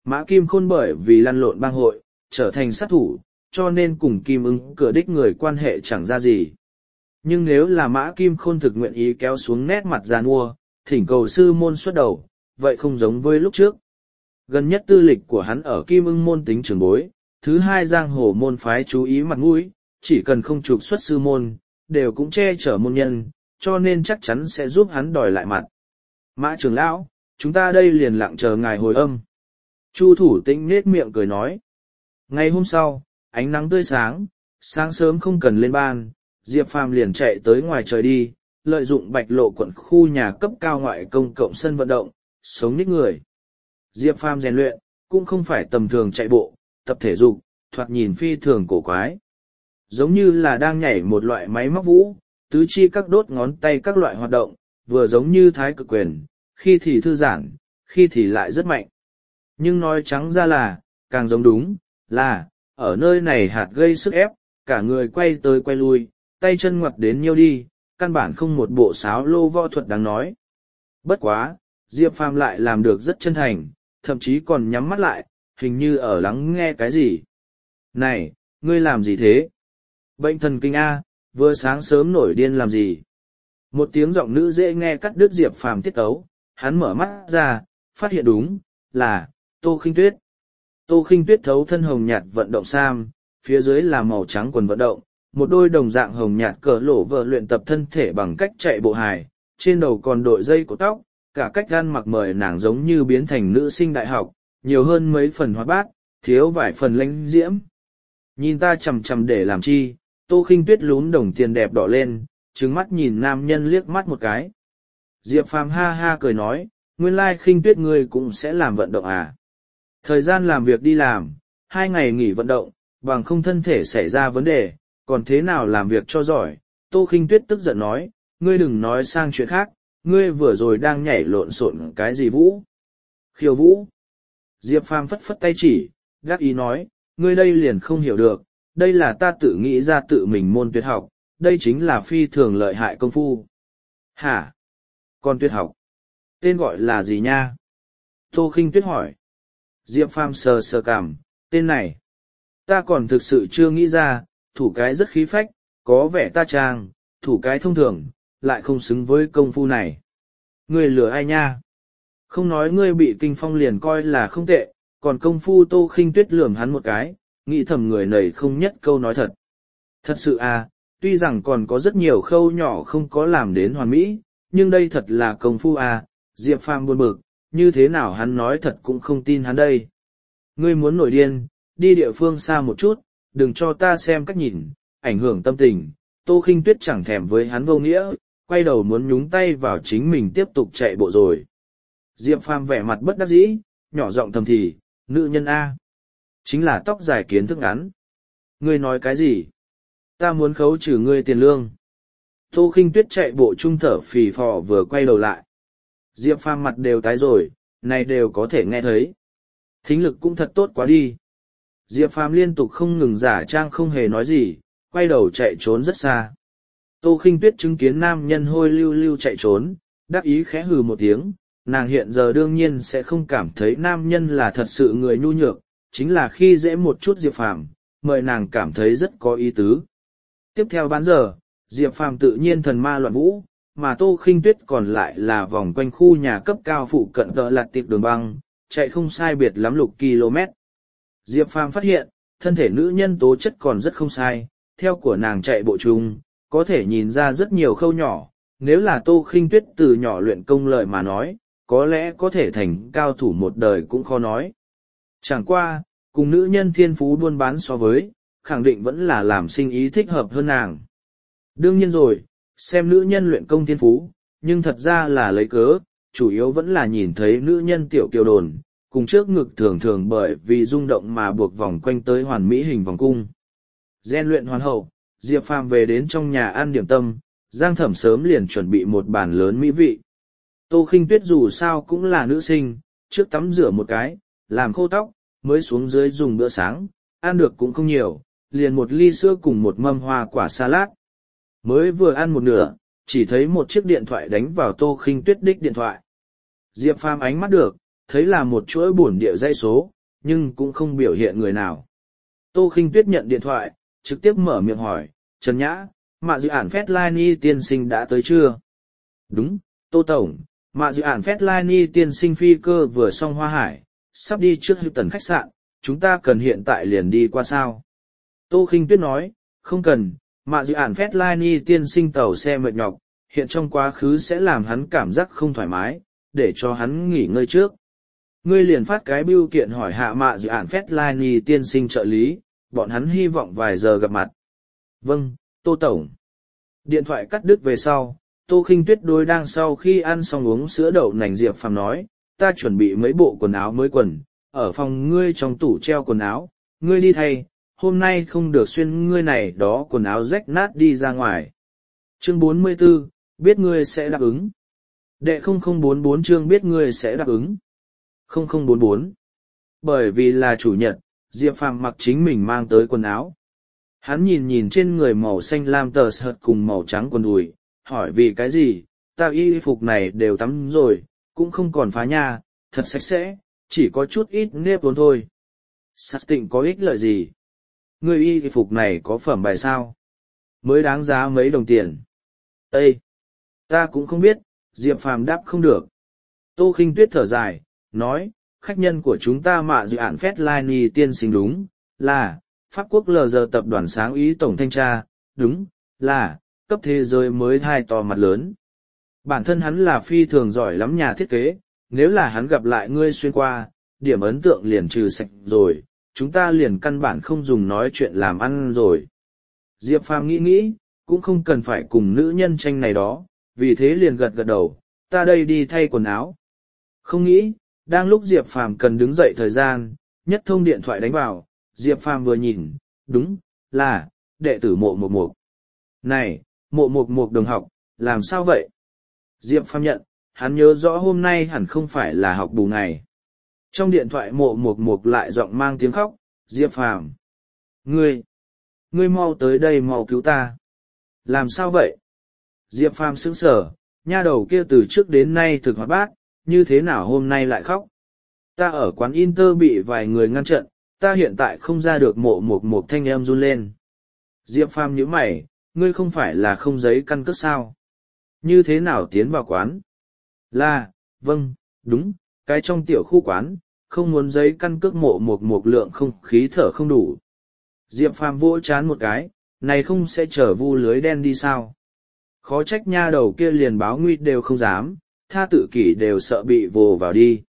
S1: Mã Kim Khôn bởi vì lăn lộn bang hội, trở thành sát thủ, cho nên cùng Kim Ưng cửa đích người quan hệ chẳng ra gì. Nhưng nếu là Mã Kim Khôn thực nguyện ý kéo xuống nét mặt giàn mua, thỉnh cầu sư môn xuất đầu, vậy không giống với lúc trước. Gần nhất tư lịch của hắn ở Kim Ưng môn tính trưởng bối, thứ hai giang hồ môn phái chú ý mặt mũi, chỉ cần không trục xuất sư môn, đều cũng che chở môn nhân, cho nên chắc chắn sẽ giúp hắn đòi lại mặt. Mã trưởng lão, chúng ta đây liền lặng chờ ngài hồi âm. Chu Thủ Tĩnh nết miệng cười nói. Ngày hôm sau, ánh nắng tươi sáng, sáng sớm không cần lên ban, Diệp Phàm liền chạy tới ngoài trời đi, lợi dụng Bạch Lộ quận khu nhà cấp cao ngoại công cộng sân vận động, sống nhích người. Diệp Phàm rèn luyện, cũng không phải tầm thường chạy bộ, tập thể dục, thoạt nhìn phi thường cổ quái. Giống như là đang nhảy một loại máy móc vũ, tứ chi các đốt ngón tay các loại hoạt động, vừa giống như thái cực quyền, khi thì thư giãn, khi thì lại rất mạnh. Nhưng nói trắng ra là, càng giống đúng, là, ở nơi này hạt gây sức ép, cả người quay tới quay lui, tay chân ngoặt đến nhiêu đi, căn bản không một bộ sáo lô võ thuật đáng nói. Bất quá, Diệp Phàm lại làm được rất chân thành, thậm chí còn nhắm mắt lại, hình như ở lắng nghe cái gì. Này, ngươi làm gì thế? Bệnh thần kinh A, vừa sáng sớm nổi điên làm gì? Một tiếng giọng nữ dễ nghe cắt đứt Diệp Phàm tiết tấu, hắn mở mắt ra, phát hiện đúng, là, Tô Khinh Tuyết. Tô Khinh Tuyết thấu thân hồng nhạt vận động sam, phía dưới là màu trắng quần vận động, một đôi đồng dạng hồng nhạt cỡ lỗ vợ luyện tập thân thể bằng cách chạy bộ hài, trên đầu còn đội dây cổ tóc, cả cách ăn mặc mời nàng giống như biến thành nữ sinh đại học, nhiều hơn mấy phần hoạt bát, thiếu vài phần lãnh diễm. Nhìn ta chằm chằm để làm chi, Tô Khinh Tuyết lún đồng tiền đẹp đỏ lên, trừng mắt nhìn nam nhân liếc mắt một cái. Diệp Phàm ha ha cười nói, nguyên lai Khinh Tuyết ngươi cũng sẽ làm vận động à. Thời gian làm việc đi làm, hai ngày nghỉ vận động, bằng không thân thể xảy ra vấn đề, còn thế nào làm việc cho giỏi. Tô Khinh Tuyết tức giận nói, ngươi đừng nói sang chuyện khác, ngươi vừa rồi đang nhảy lộn xộn cái gì vũ? Khiêu vũ. Diệp Phàm phất phất tay chỉ, gác ý nói, ngươi đây liền không hiểu được, đây là ta tự nghĩ ra tự mình môn tuyệt học, đây chính là phi thường lợi hại công phu. Hả? Còn tuyệt học? Tên gọi là gì nha? Tô Khinh Tuyết hỏi. Diệp Phàm sờ sờ cảm, tên này. Ta còn thực sự chưa nghĩ ra, thủ cái rất khí phách, có vẻ ta trang, thủ cái thông thường, lại không xứng với công phu này. Ngươi lừa ai nha? Không nói ngươi bị kinh phong liền coi là không tệ, còn công phu Tô Khinh Tuyết lườm hắn một cái, nghĩ thầm người này không nhất câu nói thật. Thật sự à, tuy rằng còn có rất nhiều khâu nhỏ không có làm đến hoàn mỹ, nhưng đây thật là công phu à, Diệp Phàm buồn bực, như thế nào hắn nói thật cũng không tin hắn đây. Ngươi muốn nổi điên, đi địa phương xa một chút, đừng cho ta xem cách nhìn, ảnh hưởng tâm tình. Tô Khinh Tuyết chẳng thèm với hắn vô nghĩa, quay đầu muốn nhúng tay vào chính mình tiếp tục chạy bộ rồi. Diệp Phàm vẻ mặt bất đắc dĩ, nhỏ giọng thầm thì, nữ nhân A. Chính là tóc dài kiến thức ngắn. Ngươi nói cái gì? Ta muốn khấu trừ ngươi tiền lương. Tô Khinh Tuyết chạy bộ trung thở phì phò vừa quay đầu lại. Diệp Phàm mặt đều tái rồi, này đều có thể nghe thấy. Thính lực cũng thật tốt quá đi. Diệp Phàm liên tục không ngừng giả trang không hề nói gì, quay đầu chạy trốn rất xa. Tô Khinh Tuyết chứng kiến nam nhân hôi lưu lưu chạy trốn, đắc ý khẽ hừ một tiếng, nàng hiện giờ đương nhiên sẽ không cảm thấy nam nhân là thật sự người nhu nhược, chính là khi dễ một chút Diệp Phàm, mời nàng cảm thấy rất có ý tứ. Tiếp theo bán giờ, Diệp Phàm tự nhiên thần ma loạn vũ, mà Tô Khinh Tuyết còn lại là vòng quanh khu nhà cấp cao phụ cận tợ lạt tiệp đường băng, chạy không sai biệt lắm lục km. Diệp Phàm phát hiện, thân thể nữ nhân tố chất còn rất không sai, theo của nàng chạy bộ chung, có thể nhìn ra rất nhiều khâu nhỏ, nếu là Tô Khinh Tuyết từ nhỏ luyện công lợi mà nói, có lẽ có thể thành cao thủ một đời cũng khó nói. Chẳng qua, cùng nữ nhân thiên phú buôn bán so với, khẳng định vẫn là làm sinh ý thích hợp hơn nàng. Đương nhiên rồi, xem nữ nhân luyện công thiên phú, nhưng thật ra là lấy cớ, chủ yếu vẫn là nhìn thấy nữ nhân tiểu kiều đồn, cùng trước ngực thường thường bởi vì rung động mà buộc vòng quanh tới hoàn mỹ hình vòng cung. Gen luyện hoàn hậu, Diệp Phàm về đến trong nhà ăn điểm tâm, Giang Thẩm sớm liền chuẩn bị một bàn lớn mỹ vị. Tô Khinh Tuyết dù sao cũng là nữ sinh, trước tắm rửa một cái, làm khô tóc, mới xuống dưới dùng bữa sáng, ăn được cũng không nhiều, liền một ly sữa cùng một mâm hoa quả salad. Mới vừa ăn một nửa, chỉ thấy một chiếc điện thoại đánh vào Tô Khinh Tuyết đích điện thoại. Diệp Phàm ánh mắt được, thấy là một chuỗi bổn địa dây số, nhưng cũng không biểu hiện người nào. Tô Khinh Tuyết nhận điện thoại, trực tiếp mở miệng hỏi, Trần Nhã, mạ dự ản Fetlini tiên sinh đã tới chưa? Đúng, Tô Tổng, mạ dự ản Fetlini tiên sinh phi cơ vừa xong Hoa Hải, sắp đi trước Hilton khách sạn, chúng ta cần hiện tại liền đi qua sao? Tô Khinh Tuyết nói, không cần, mạ dự ản Fetlini tiên sinh tàu xe mệt nhọc, hiện trong quá khứ sẽ làm hắn cảm giác không thoải mái, để cho hắn nghỉ ngơi trước. Ngươi liền phát cái bưu kiện hỏi hạ mạ dự ản Fetlini tiên sinh trợ lý, bọn hắn hy vọng vài giờ gặp mặt. Vâng, Tô Tổng. Điện thoại cắt đứt về sau, Tô Khinh Tuyết đối đang sau khi ăn xong uống sữa đậu nành Diệp Phàm nói, ta chuẩn bị mấy bộ quần áo mới quần, ở phòng ngươi trong tủ treo quần áo, ngươi đi thay, hôm nay không được xuyên ngươi này đó quần áo rách nát đi ra ngoài. Chương bốn mươi 44, biết ngươi sẽ đáp ứng. Đệ không không bốn bốn chương biết ngươi sẽ đáp ứng. không không bốn bốn. Bởi vì là chủ nhật, Diệp Phàm mặc chính mình mang tới quần áo. Hắn nhìn nhìn trên người màu xanh lam tờ sợt cùng màu trắng quần đùi, hỏi vì cái gì, ta y phục này đều tắm rồi, cũng không còn phá nha, thật sạch sẽ, chỉ có chút ít nếp vốn thôi. Sát tịnh có ích lợi gì? Người y phục này có phẩm bài sao? Mới đáng giá mấy đồng tiền. Ê! Ta cũng không biết, Diệp Phàm đáp không được. Tô Khinh Tuyết thở dài, nói, khách nhân của chúng ta mạ dự án Fetlini tiên sinh đúng, là, Pháp quốc lờ giờ tập đoàn sáng ý tổng thanh tra, đúng, là, cấp thế giới mới thai to mặt lớn. Bản thân hắn là phi thường giỏi lắm nhà thiết kế, nếu là hắn gặp lại ngươi xuyên qua, điểm ấn tượng liền trừ sạch rồi, chúng ta liền căn bản không dùng nói chuyện làm ăn rồi. Diệp Phàm nghĩ nghĩ, cũng không cần phải cùng nữ nhân tranh này đó, vì thế liền gật gật đầu, ta đây đi thay quần áo. Không nghĩ, đang lúc Diệp Phàm cần đứng dậy thời gian, nhất thông điện thoại đánh vào, Diệp Phàm vừa nhìn, đúng, là, đệ tử mộ mục mục. Này, mộ mục mục đồng học, làm sao vậy? Diệp Phàm nhận, hắn nhớ rõ hôm nay hẳn không phải là học bù ngày. Trong điện thoại mộ mục mục lại giọng mang tiếng khóc, Diệp Phàm, ngươi, ngươi mau tới đây mau cứu ta. Làm sao vậy? Diệp Phàm sững sờ, nha đầu kia từ trước đến nay thực hoạt bát, như thế nào hôm nay lại khóc? Ta ở quán Inter bị vài người ngăn chặn, ta hiện tại không ra được mộ một một thanh em run lên. Diệp Phàm nhíu mày, ngươi không phải là không giấy căn cước sao? Như thế nào tiến vào quán? Là, vâng, đúng, cái trong tiểu khu quán, không muốn giấy căn cước mộ một một lượng không khí thở không đủ. Diệp Phàm vỗ chán một cái, này không sẽ chở vu lưới đen đi sao? Khó trách nha đầu kia liền báo nguy đều không dám, tha tự kỷ đều sợ bị vồ vào đi.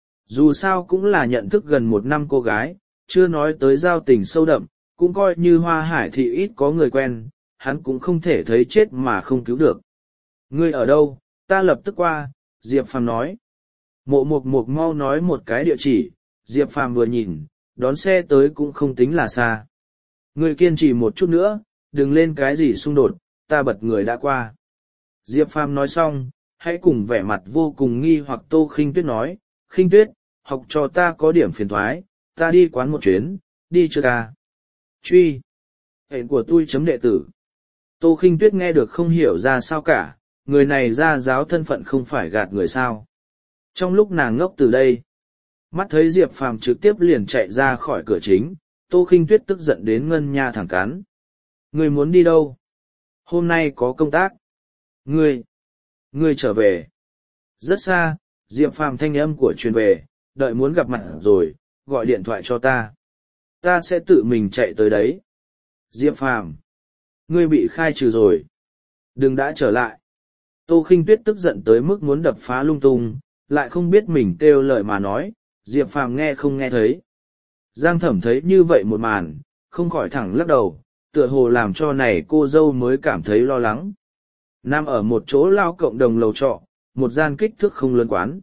S1: Dù sao cũng là nhận thức gần một năm cô gái, chưa nói tới giao tình sâu đậm, cũng coi như Hoa Hải thị ít có người quen, hắn cũng không thể thấy chết mà không cứu được. Ngươi ở đâu, ta lập tức qua, Diệp Phàm nói. Mộ mục mục mau nói một cái địa chỉ, Diệp Phàm vừa nhìn, đón xe tới cũng không tính là xa. Ngươi kiên trì một chút nữa, đừng lên cái gì xung đột, ta bật người đã qua. Diệp Phàm nói xong, hãy cùng vẻ mặt vô cùng nghi hoặc Tô Khinh Tuyết nói, Khinh Tuyết, học cho ta có điểm phiền thoái, ta đi quán một chuyến, đi chưa ta? Truy. Hẹn của tôi chấm đệ tử. Tô Khinh Tuyết nghe được không hiểu ra sao cả, người này ra giáo thân phận không phải gạt người sao. Trong lúc nàng ngốc từ đây, mắt thấy Diệp Phàm trực tiếp liền chạy ra khỏi cửa chính, Tô Khinh Tuyết tức giận đến ngân nha thẳng cắn. Người muốn đi đâu? Hôm nay có công tác. Ngươi, ngươi trở về. Rất xa, Diệp Phàm thanh âm của truyền về, đợi muốn gặp mặt rồi, gọi điện thoại cho ta. Ta sẽ tự mình chạy tới đấy. Diệp Phàm, ngươi bị khai trừ rồi. Đừng đã trở lại. Tô Khinh Tuyết tức giận tới mức muốn đập phá lung tung, lại không biết mình kêu lời mà nói, Diệp Phàm nghe không nghe thấy. Giang Thẩm thấy như vậy một màn, không khỏi thẳng lắc đầu, tựa hồ làm cho này cô dâu mới cảm thấy lo lắng. Nằm ở một chỗ lao cộng đồng lầu trọ, một gian kích thước không lớn quán.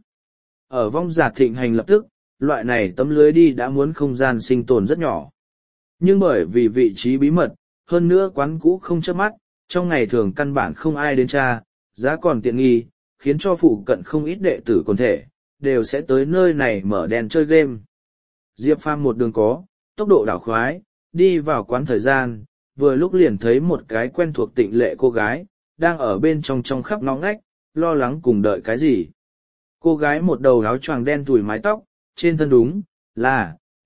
S1: Ở vong giả thịnh hành lập tức, loại này tấm lưới đi đã muốn không gian sinh tồn rất nhỏ. Nhưng bởi vì vị trí bí mật, hơn nữa quán cũ không chớp mắt, trong ngày thường căn bản không ai đến tra, giá còn tiện nghi, khiến cho phụ cận không ít đệ tử quần thể, đều sẽ tới nơi này mở đèn chơi game. Diệp Phàm một đường có, tốc độ đảo khoái, đi vào quán thời gian, vừa lúc liền thấy một cái quen thuộc tịnh lệ cô gái, đang ở bên trong trong khắp ngõ ngách, lo lắng cùng đợi cái gì. Cô gái một đầu áo choàng đen tủi mái tóc, trên thân đúng, là,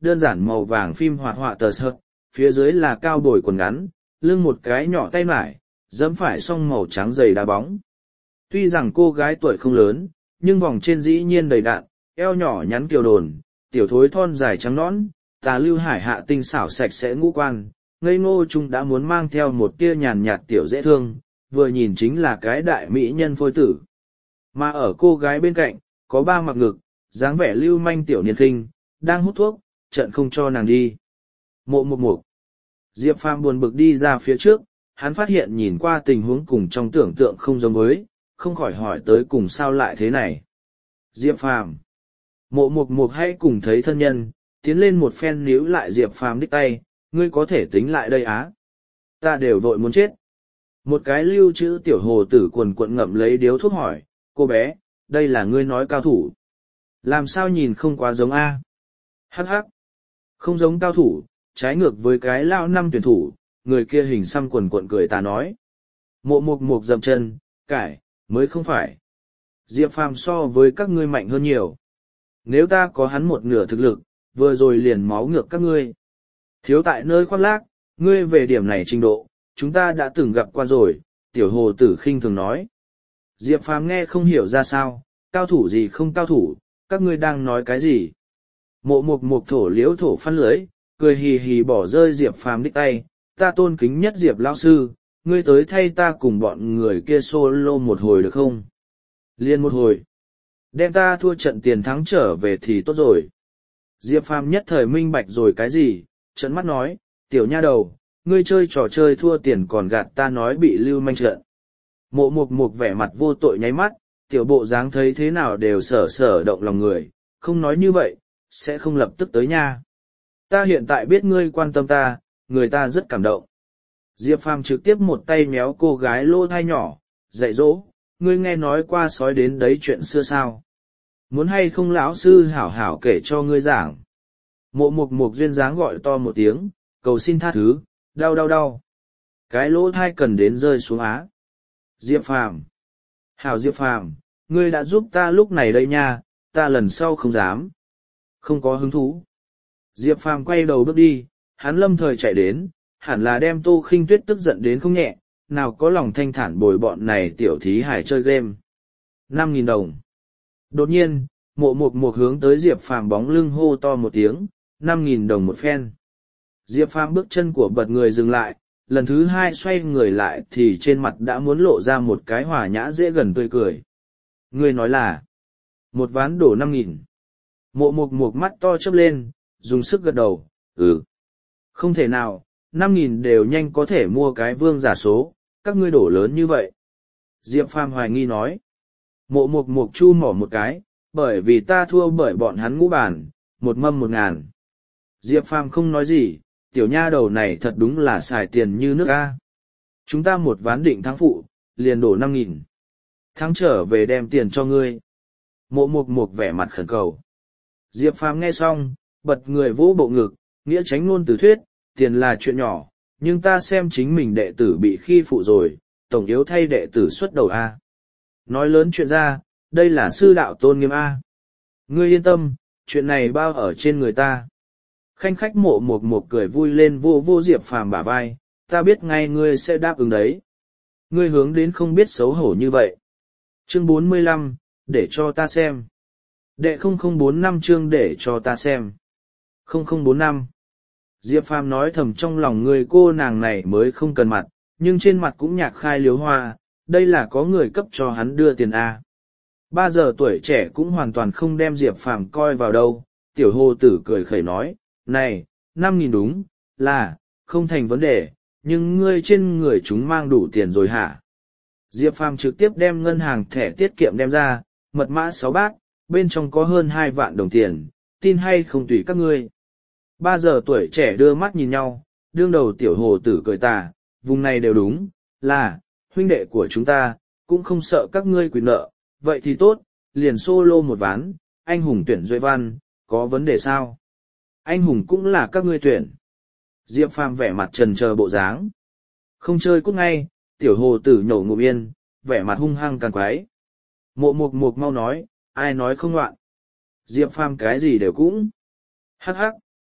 S1: đơn giản màu vàng phim hoạt họa tờ sợt, phía dưới là cao bồi quần ngắn, lưng một cái nhỏ tay mải, dẫm phải song màu trắng dày đá bóng. Tuy rằng cô gái tuổi không lớn, nhưng vòng trên dĩ nhiên đầy đạn, eo nhỏ nhắn kiều đồn, tiểu thối thon dài trắng nõn, tà lưu hải hạ tinh xảo sạch sẽ ngũ quan, ngây ngô chúng đã muốn mang theo một tia nhàn nhạt tiểu dễ thương, vừa nhìn chính là cái đại mỹ nhân phôi tử. Mà ở cô gái bên cạnh, có ba mặc ngực, dáng vẻ lưu manh tiểu niên khinh, đang hút thuốc, trận không cho nàng đi. Mộ mục mục. Diệp Phàm buồn bực đi ra phía trước, hắn phát hiện nhìn qua tình huống cùng trong tưởng tượng không giống với, không khỏi hỏi tới cùng sao lại thế này. Diệp Phàm. Mộ mục mục hãy cùng thấy thân nhân, tiến lên một phen níu lại Diệp Phàm đích tay, ngươi có thể tính lại đây á. Ta đều vội muốn chết. Một cái lưu trữ tiểu hồ tử quần quận ngậm lấy điếu thuốc hỏi, cô bé, đây là ngươi nói cao thủ. Làm sao nhìn không quá giống A? Hắc hắc. Không giống cao thủ, trái ngược với cái lao năm tuyển thủ, người kia hình xăm quần quận cười ta nói. Mộ mục mục dậm chân, cải, mới không phải. Diệp Phàm so với các ngươi mạnh hơn nhiều. Nếu ta có hắn một nửa thực lực, vừa rồi liền máu ngược các ngươi. Thiếu tại nơi khoác lác, ngươi về điểm này trình độ, chúng ta đã từng gặp qua rồi, tiểu hồ tử khinh thường nói. Diệp Phàm nghe không hiểu ra sao, cao thủ gì không cao thủ, các ngươi đang nói cái gì. Mộ mục mục thổ liễu thổ phát lưới, cười hì hì bỏ rơi Diệp Phàm đích tay, ta tôn kính nhất Diệp lão sư, ngươi tới thay ta cùng bọn người kia solo một hồi được không? Liên một hồi. Đem ta thua trận tiền thắng trở về thì tốt rồi. Diệp Phàm nhất thời minh bạch rồi cái gì, trận mắt nói, tiểu nha đầu, ngươi chơi trò chơi thua tiền còn gạt ta nói bị lưu manh trận. Mộ mục mục vẻ mặt vô tội nháy mắt, tiểu bộ dáng thấy thế nào đều sở sở động lòng người, không nói như vậy, sẽ không lập tức tới nha. Ta hiện tại biết ngươi quan tâm ta, người ta rất cảm động. Diệp Phàm trực tiếp một tay méo cô gái lô thai nhỏ, dạy dỗ, ngươi nghe nói qua sói đến đấy chuyện xưa sao. Muốn hay không lão sư hảo hảo kể cho ngươi giảng. Mộ mục mục duyên dáng gọi to một tiếng, cầu xin tha thứ, đau đau đau. Cái lỗ thai cần đến rơi xuống á. Diệp Phàm, hảo Diệp Phàm, ngươi đã giúp ta lúc này đây nha, ta lần sau không dám. Không có hứng thú. Diệp Phàm quay đầu bước đi, hắn lâm thời chạy đến, hẳn là đem Tô Khinh Tuyết tức giận đến không nhẹ, nào có lòng thanh thản bồi bọn này tiểu thí hải chơi game. Năm nghìn đồng. Đột nhiên, mộ mục mục hướng tới Diệp Phàm bóng lưng hô to một tiếng, năm nghìn đồng một phen. Diệp Phàm bước chân của bật người dừng lại, lần thứ hai xoay người lại thì trên mặt đã muốn lộ ra một cái hòa nhã dễ gần tươi cười. Người nói là, một ván đổ năm nghìn. Mộ mục mục mắt to chớp lên, dùng sức gật đầu, ừ. Không thể nào, năm nghìn đều nhanh có thể mua cái vương giả số, các ngươi đổ lớn như vậy. Diệp Phàm hoài nghi nói. Mộ mục mục chu mỏ một cái, bởi vì ta thua bởi bọn hắn ngũ bản, một mâm một ngàn. Diệp Phàm không nói gì, tiểu nha đầu này thật đúng là xài tiền như nước a. Chúng ta một ván định thắng phụ, liền đổ năm nghìn. Thắng trở về đem tiền cho ngươi. Mộ mục mục vẻ mặt khẩn cầu. Diệp Phàm nghe xong, bật người vỗ bộ ngực, nghĩa tránh ngôn từ thuyết, tiền là chuyện nhỏ, nhưng ta xem chính mình đệ tử bị khi phụ rồi, tổng yếu thay đệ tử xuất đầu a. Nói lớn chuyện ra, đây là sư đạo tôn nghiêm a. Ngươi yên tâm, chuyện này bao ở trên người ta. Khanh khách mộ một một cười vui lên vô vô Diệp Phàm bả vai, ta biết ngay ngươi sẽ đáp ứng đấy. Ngươi hướng đến không biết xấu hổ như vậy. Chương bốn mươi lăm, để cho ta xem. Đệ không không bốn năm chương để cho ta xem. không không bốn năm. Diệp Phàm nói thầm trong lòng người cô nàng này mới không cần mặt, nhưng trên mặt cũng nhạc khai liếu hoa, đây là có người cấp cho hắn đưa tiền A. Ba giờ tuổi trẻ cũng hoàn toàn không đem Diệp Phàm coi vào đâu, tiểu hồ tử cười khẩy nói, này, năm nghìn đúng, là, không thành vấn đề, nhưng ngươi trên người chúng mang đủ tiền rồi hả? Diệp Phàm trực tiếp đem ngân hàng thẻ tiết kiệm đem ra, mật mã sáu bát, bên trong có hơn hai vạn đồng tiền, tin hay không tùy các ngươi. Ba giờ tuổi trẻ đưa mắt nhìn nhau, đương đầu tiểu hồ tử cười tà, vùng này đều đúng, là, huynh đệ của chúng ta, cũng không sợ các ngươi quyền nợ, vậy thì tốt, liền solo một ván, anh hùng tuyển Duệ Văn, có vấn đề sao? Anh hùng cũng là các ngươi tuyển. Diệp Phàm vẻ mặt trần chờ bộ dáng. Không chơi cút ngay, tiểu hồ tử nhổ ngụm yên, vẻ mặt hung hăng càng quái. Mộ mục mục mau nói, ai nói không loạn. Diệp Phàm cái gì đều cũng. Hắc hắc,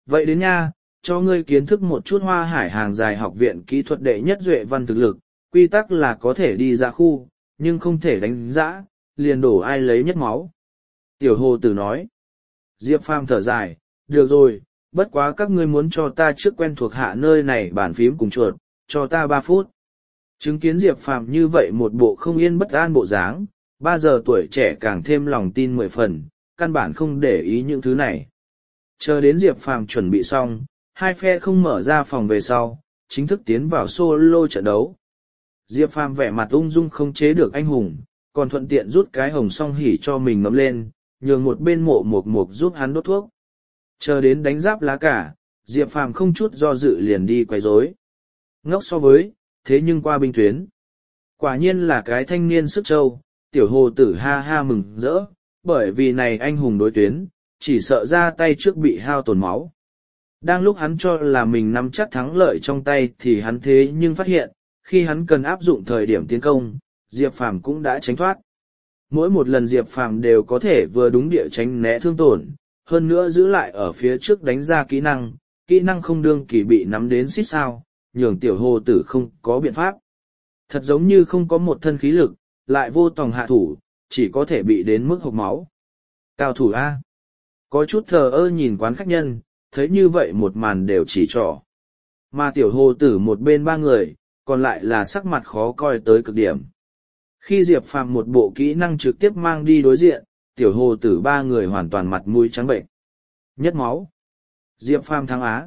S1: Vậy đến nha, cho ngươi kiến thức một chút Hoa Hải hàng dài học viện kỹ thuật đệ nhất duệ văn thực lực, quy tắc là có thể đi ra khu, nhưng không thể đánh giã, liền đổ ai lấy nhất máu. Tiểu hồ tử nói. Diệp Phàm thở dài, được rồi, bất quá các ngươi muốn cho ta trước quen thuộc hạ nơi này bàn phím cùng chuột, cho ta ba phút. Chứng kiến Diệp Phàm như vậy một bộ không yên bất an bộ dáng, ba giờ tuổi trẻ càng thêm lòng tin mười phần, căn bản không để ý những thứ này. Chờ đến Diệp Phàm chuẩn bị xong, hai phe không mở ra phòng về sau, chính thức tiến vào solo trận đấu. Diệp Phàm vẻ mặt ung dung không chế được anh hùng, còn thuận tiện rút cái hồng song hỉ cho mình ngậm lên, nhường một bên mộ mộc mộc giúp hắn đốt thuốc. Chờ đến đánh giáp lá cả, Diệp Phàm không chút do dự liền đi quấy rối. Ngốc so với, thế nhưng qua binh tuyến. Quả nhiên là cái thanh niên sức trâu, tiểu hồ tử ha ha mừng rỡ, bởi vì này anh hùng đối tuyến, chỉ sợ ra tay trước bị hao tổn máu. Đang lúc hắn cho là mình nắm chắc thắng lợi trong tay thì hắn thế nhưng phát hiện, khi hắn cần áp dụng thời điểm tiến công, Diệp Phàm cũng đã tránh thoát. Mỗi một lần Diệp Phàm đều có thể vừa đúng địa tránh né thương tổn, hơn nữa giữ lại ở phía trước đánh ra kỹ năng, kỹ năng không đương kỳ bị nắm đến xít sao, nhường tiểu hồ tử không có biện pháp. Thật giống như không có một thân khí lực, lại vô tòng hạ thủ, chỉ có thể bị đến mức hộc máu. Cao thủ A. Có chút thờ ơ nhìn quán khách nhân, thấy như vậy một màn đều chỉ trỏ. Mà tiểu hồ tử một bên ba người, còn lại là sắc mặt khó coi tới cực điểm. Khi Diệp Phàm một bộ kỹ năng trực tiếp mang đi đối diện, tiểu hồ tử ba người hoàn toàn mặt mũi trắng bệnh. Nhất máu. Diệp Phàm thắng Á.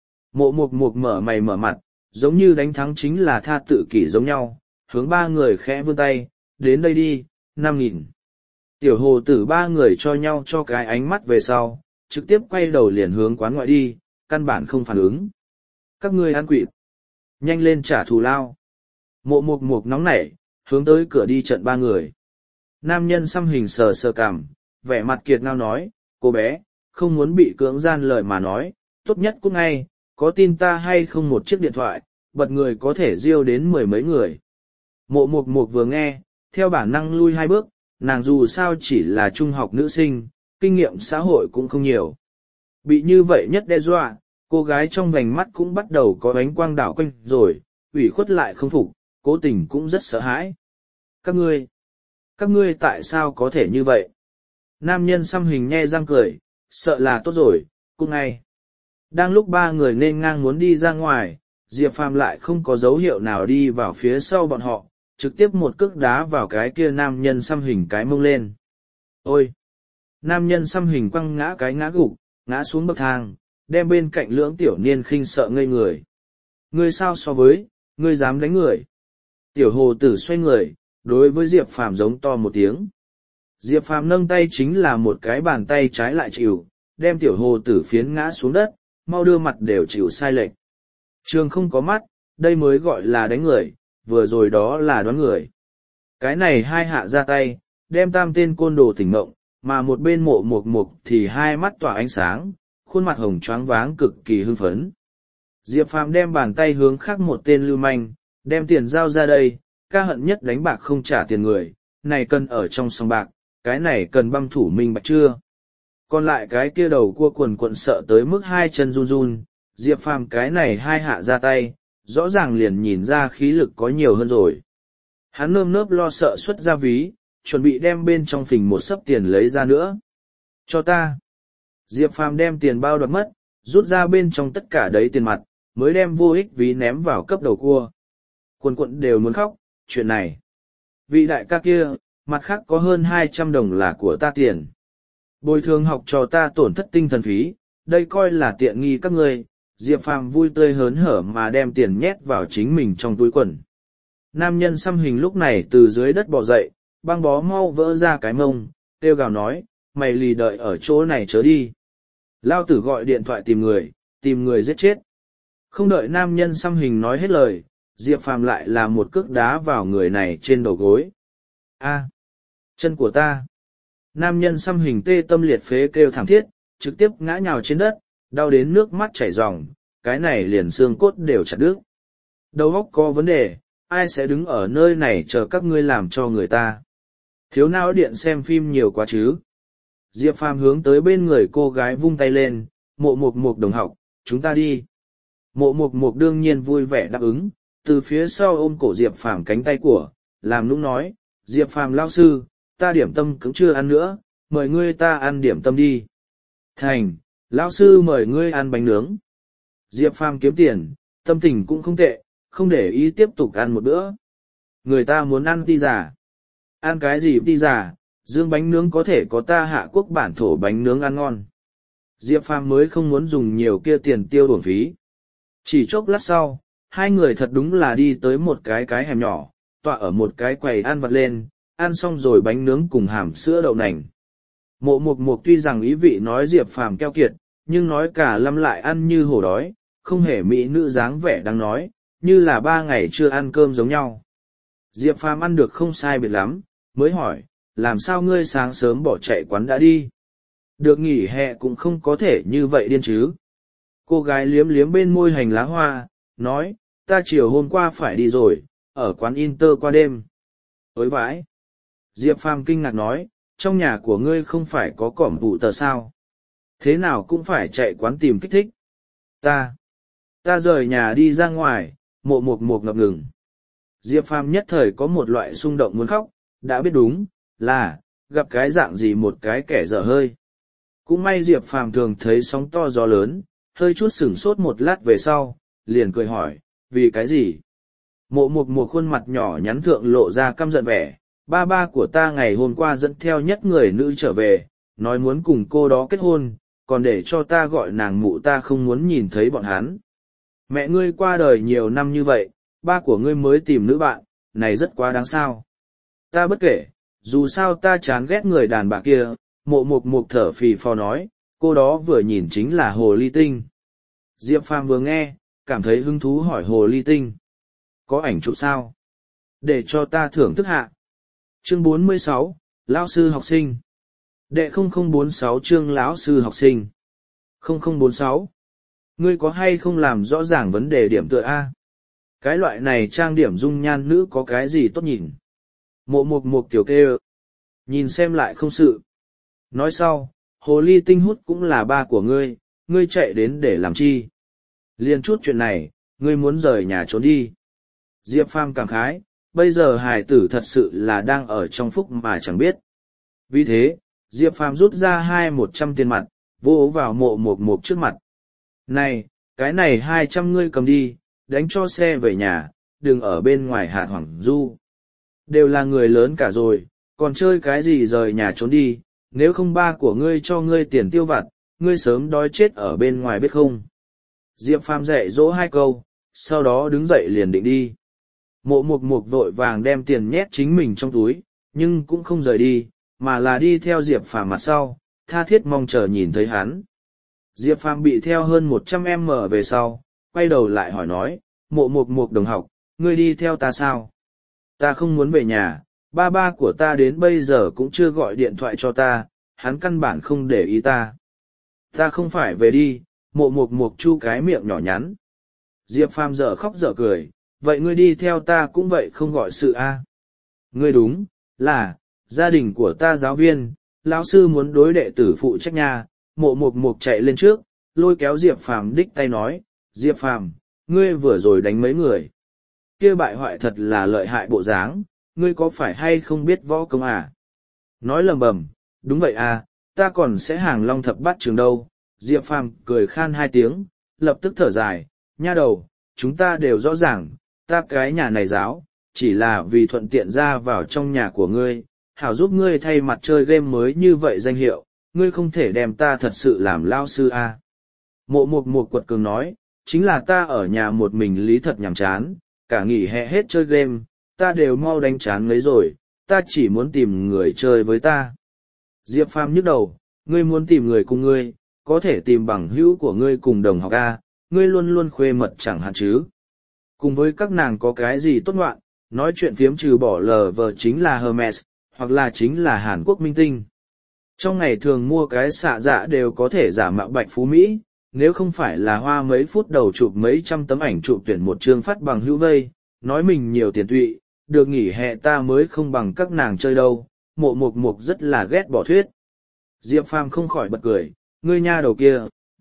S1: Mộ mục mục mở mày mở mặt, giống như đánh thắng chính là tha tự kỷ giống nhau, hướng ba người khẽ vươn tay, đến đây đi, năm nghìn. Tiểu hồ tử ba người cho nhau cho cái ánh mắt về sau, trực tiếp quay đầu liền hướng quán ngoại đi, căn bản không phản ứng. Các ngươi ăn quỵt. Nhanh lên trả thù lao. Mộ mục mục nóng nảy, hướng tới cửa đi trận ba người. Nam nhân xăm hình sờ sờ cằm, vẻ mặt kiệt ngao nói, cô bé, không muốn bị cưỡng gian lời mà nói, tốt nhất cút ngay, có tin ta hay không một chiếc điện thoại, bật người có thể diêu đến mười mấy người. Mộ mục mục vừa nghe, theo bản năng lui hai bước, nàng dù sao chỉ là trung học nữ sinh, kinh nghiệm xã hội cũng không nhiều. Bị như vậy nhất đe dọa, cô gái trong vành mắt cũng bắt đầu có ánh quang đảo quanh rồi, ủy khuất lại không phục, cố tình cũng rất sợ hãi. Các ngươi, các ngươi tại sao có thể như vậy? Nam nhân xăm hình nhe răng cười, sợ là tốt rồi, cung ngay. Đang lúc ba người nên ngang muốn đi ra ngoài, Diệp Phàm lại không có dấu hiệu nào đi vào phía sau bọn họ, trực tiếp một cước đá vào cái kia nam nhân xăm hình cái mông lên. Ôi! Nam nhân xăm hình quăng ngã cái ngã gục, ngã xuống bậc thang, đem bên cạnh lưỡng tiểu niên khinh sợ ngây người. Ngươi sao so với, ngươi dám đánh người? Tiểu hồ tử xoay người, đối với Diệp Phàm giống to một tiếng. Diệp Phàm nâng tay chính là một cái bàn tay trái lại chịu, đem tiểu hồ tử phiến ngã xuống đất, mau đưa mặt đều chịu sai lệch. Trường không có mắt, đây mới gọi là đánh người, vừa rồi đó là đoán người. Cái này hai hạ ra tay, đem tam tên côn đồ tỉnh mộng, mà một bên mộ mục mục thì hai mắt tỏa ánh sáng, khuôn mặt hồng choáng váng cực kỳ hưng phấn. Diệp Phàm đem bàn tay hướng khác một tên lưu manh, đem tiền giao ra đây, ca hận nhất đánh bạc không trả tiền người, này cần ở trong sòng bạc, cái này cần băm thủ minh bạch chưa. Còn lại cái kia đầu cua quần quận sợ tới mức hai chân run run, Diệp Phàm cái này hai hạ ra tay, rõ ràng liền nhìn ra khí lực có nhiều hơn rồi. Hắn nơm nớp lo sợ xuất ra ví, chuẩn bị đem bên trong phình một sấp tiền lấy ra nữa. Cho ta. Diệp Phàm đem tiền bao đoạt mất, rút ra bên trong tất cả đấy tiền mặt, mới đem vô ích ví ném vào cấp đầu cua. Quần quận đều muốn khóc, chuyện này. Vị đại ca kia, mặt khác có hơn hai trăm đồng là của ta tiền. Bồi thường học cho ta tổn thất tinh thần phí, đây coi là tiện nghi các ngươi. Diệp Phàm vui tươi hớn hở mà đem tiền nhét vào chính mình trong túi quần. Nam nhân xăm hình lúc này từ dưới đất bò dậy, băng bó mau vỡ ra cái mông, kêu gào nói, mày lì đợi ở chỗ này chớ đi. Lao tử gọi điện thoại tìm người, tìm người giết chết. Không đợi nam nhân xăm hình nói hết lời, Diệp Phàm lại là một cước đá vào người này trên đầu gối. A, chân của ta. Nam nhân xăm hình tê tâm liệt phế kêu thảm thiết, trực tiếp ngã nhào trên đất, đau đến nước mắt chảy ròng, cái này liền xương cốt đều chặt đứt. Đầu óc có vấn đề, ai sẽ đứng ở nơi này chờ các ngươi làm cho người ta. Thiếu não điện xem phim nhiều quá chứ. Diệp Phàm hướng tới bên người cô gái vung tay lên, mộ mục mục đồng học, chúng ta đi. Mộ mục mục đương nhiên vui vẻ đáp ứng, từ phía sau ôm cổ Diệp Phàm cánh tay của, làm nũng nói, Diệp Phàm lao sư, ta điểm tâm cũng chưa ăn nữa, mời ngươi ta ăn điểm tâm đi. Thành, lão sư mời ngươi ăn bánh nướng. Diệp Phàm kiếm tiền, tâm tình cũng không tệ, không để ý tiếp tục ăn một bữa. Người ta muốn ăn ti giả. Ăn cái gì ti giả, dương bánh nướng có thể có ta Hạ Quốc bản thổ bánh nướng ăn ngon. Diệp Phàm mới không muốn dùng nhiều kia tiền tiêu uổng phí. Chỉ chốc lát sau, hai người thật đúng là đi tới một cái cái hẻm nhỏ, tọa ở một cái quầy ăn vặt lên, ăn xong rồi bánh nướng cùng hàm sữa đậu nành. Mộ mục mục tuy rằng ý vị nói Diệp Phàm keo kiệt, nhưng nói cả lâm lại ăn như hổ đói, không hề mỹ nữ dáng vẻ đang nói, như là ba ngày chưa ăn cơm giống nhau. Diệp Phàm ăn được không sai biệt lắm, mới hỏi, làm sao ngươi sáng sớm bỏ chạy quán đã đi? Được nghỉ hè cũng không có thể như vậy điên chứ. Cô gái liếm liếm bên môi hành lá hoa, nói, ta chiều hôm qua phải đi rồi, ở quán Inter qua đêm. Ối vãi! Diệp Phàm kinh ngạc nói, trong nhà của ngươi không phải có cỏm vụ tờ sao? Thế nào cũng phải chạy quán tìm kích thích. Ta! Ta rời nhà đi ra ngoài, mộ mục mục ngập ngừng. Diệp Phàm nhất thời có một loại xung động muốn khóc, đã biết đúng, là, gặp cái dạng gì một cái kẻ dở hơi. Cũng may Diệp Phàm thường thấy sóng to gió lớn, hơi chút sửng sốt một lát về sau, liền cười hỏi, vì cái gì? Mộ mục một khuôn mặt nhỏ nhắn thượng lộ ra căm giận vẻ, ba ba của ta ngày hôm qua dẫn theo nhất người nữ trở về, nói muốn cùng cô đó kết hôn, còn để cho ta gọi nàng mụ ta không muốn nhìn thấy bọn hắn. Mẹ ngươi qua đời nhiều năm như vậy, ba của ngươi mới tìm nữ bạn, này rất quá đáng sao. Ta bất kể, dù sao ta chán ghét người đàn bà kia, mộ mục mục thở phì phò nói, cô đó vừa nhìn chính là hồ ly tinh. Diệp Phàm vừa nghe, cảm thấy hứng thú hỏi hồ ly tinh. Có ảnh chụp sao? Để cho ta thưởng thức hạ. Chương bốn mươi sáu, Lão sư học sinh. Đệ không không bốn sáu chương Lão sư học sinh. không không bốn sáu. Ngươi có hay không làm rõ ràng vấn đề điểm tựa A? Cái loại này trang điểm dung nhan nữ có cái gì tốt nhìn? Mộ mục mục tiểu kêu. Nhìn xem lại không sự. Nói sau, hồ ly tinh hút cũng là ba của ngươi, ngươi chạy đến để làm chi? Liên chút chuyện này, ngươi muốn rời nhà trốn đi. Diệp Phàm cảm khái, bây giờ hài tử thật sự là đang ở trong phúc mà chẳng biết. Vì thế, Diệp Phàm rút ra hai một trăm tiền mặt, vỗ vào mộ mục mục trước mặt. Này, cái này hai trăm ngươi cầm đi, đánh cho xe về nhà, đừng ở bên ngoài hạt hoảng du. Đều là người lớn cả rồi, còn chơi cái gì rời nhà trốn đi, nếu không ba của ngươi cho ngươi tiền tiêu vặt, ngươi sớm đói chết ở bên ngoài biết không. Diệp Phàm dạy dỗ hai câu, sau đó đứng dậy liền định đi. Mộ mục mục vội vàng đem tiền nhét chính mình trong túi, nhưng cũng không rời đi, mà là đi theo Diệp Phàm mặt sau, tha thiết mong chờ nhìn thấy hắn. Diệp Phàm bị theo hơn một trăm em mở về sau, quay đầu lại hỏi nói, mộ mục mục đồng học, ngươi đi theo ta sao? Ta không muốn về nhà, ba ba của ta đến bây giờ cũng chưa gọi điện thoại cho ta, hắn căn bản không để ý ta. Ta không phải về đi, mộ mục mục chu cái miệng nhỏ nhắn. Diệp Phàm dở khóc dở cười, vậy ngươi đi theo ta cũng vậy không gọi sự a? Ngươi đúng, là, gia đình của ta giáo viên, lão sư muốn đối đệ tử phụ trách nha. Mộ mục mục chạy lên trước, lôi kéo Diệp Phàm đích tay nói, Diệp Phàm, ngươi vừa rồi đánh mấy người. Kia bại hoại thật là lợi hại bộ dáng, ngươi có phải hay không biết võ công à? Nói lầm bầm, đúng vậy à, ta còn sẽ hàng long thập bát trường đâu. Diệp Phàm cười khan hai tiếng, lập tức thở dài, nha đầu, chúng ta đều rõ ràng, ta cái nhà này giáo, chỉ là vì thuận tiện ra vào trong nhà của ngươi, hảo giúp ngươi thay mặt chơi game mới như vậy danh hiệu, ngươi không thể đem ta thật sự làm lao sư à. Mộ mục mục quật cường nói, chính là ta ở nhà một mình lý thật nhàm chán, cả nghỉ hè hết chơi game, ta đều mau đánh chán lấy rồi, ta chỉ muốn tìm người chơi với ta. Diệp Phàm nhức đầu, ngươi muốn tìm người cùng ngươi, có thể tìm bằng hữu của ngươi cùng đồng học A, ngươi luôn luôn khuê mật chẳng hạn chứ. Cùng với các nàng có cái gì tốt ngoạn, nói chuyện phiếm trừ bỏ lờ vờ chính là Hermes, hoặc là chính là Hàn Quốc minh tinh. Trong ngày thường mua cái xạ dạ đều có thể giả mạo bạch phú Mỹ, nếu không phải là hoa mấy phút đầu chụp mấy trăm tấm ảnh chụp tuyển một chương phát bằng hữu vây, nói mình nhiều tiền tụy, được nghỉ hè ta mới không bằng các nàng chơi đâu, mộ mục mục rất là ghét bỏ thuyết. Diệp Phàm không khỏi bật cười, ngươi nha đầu kia,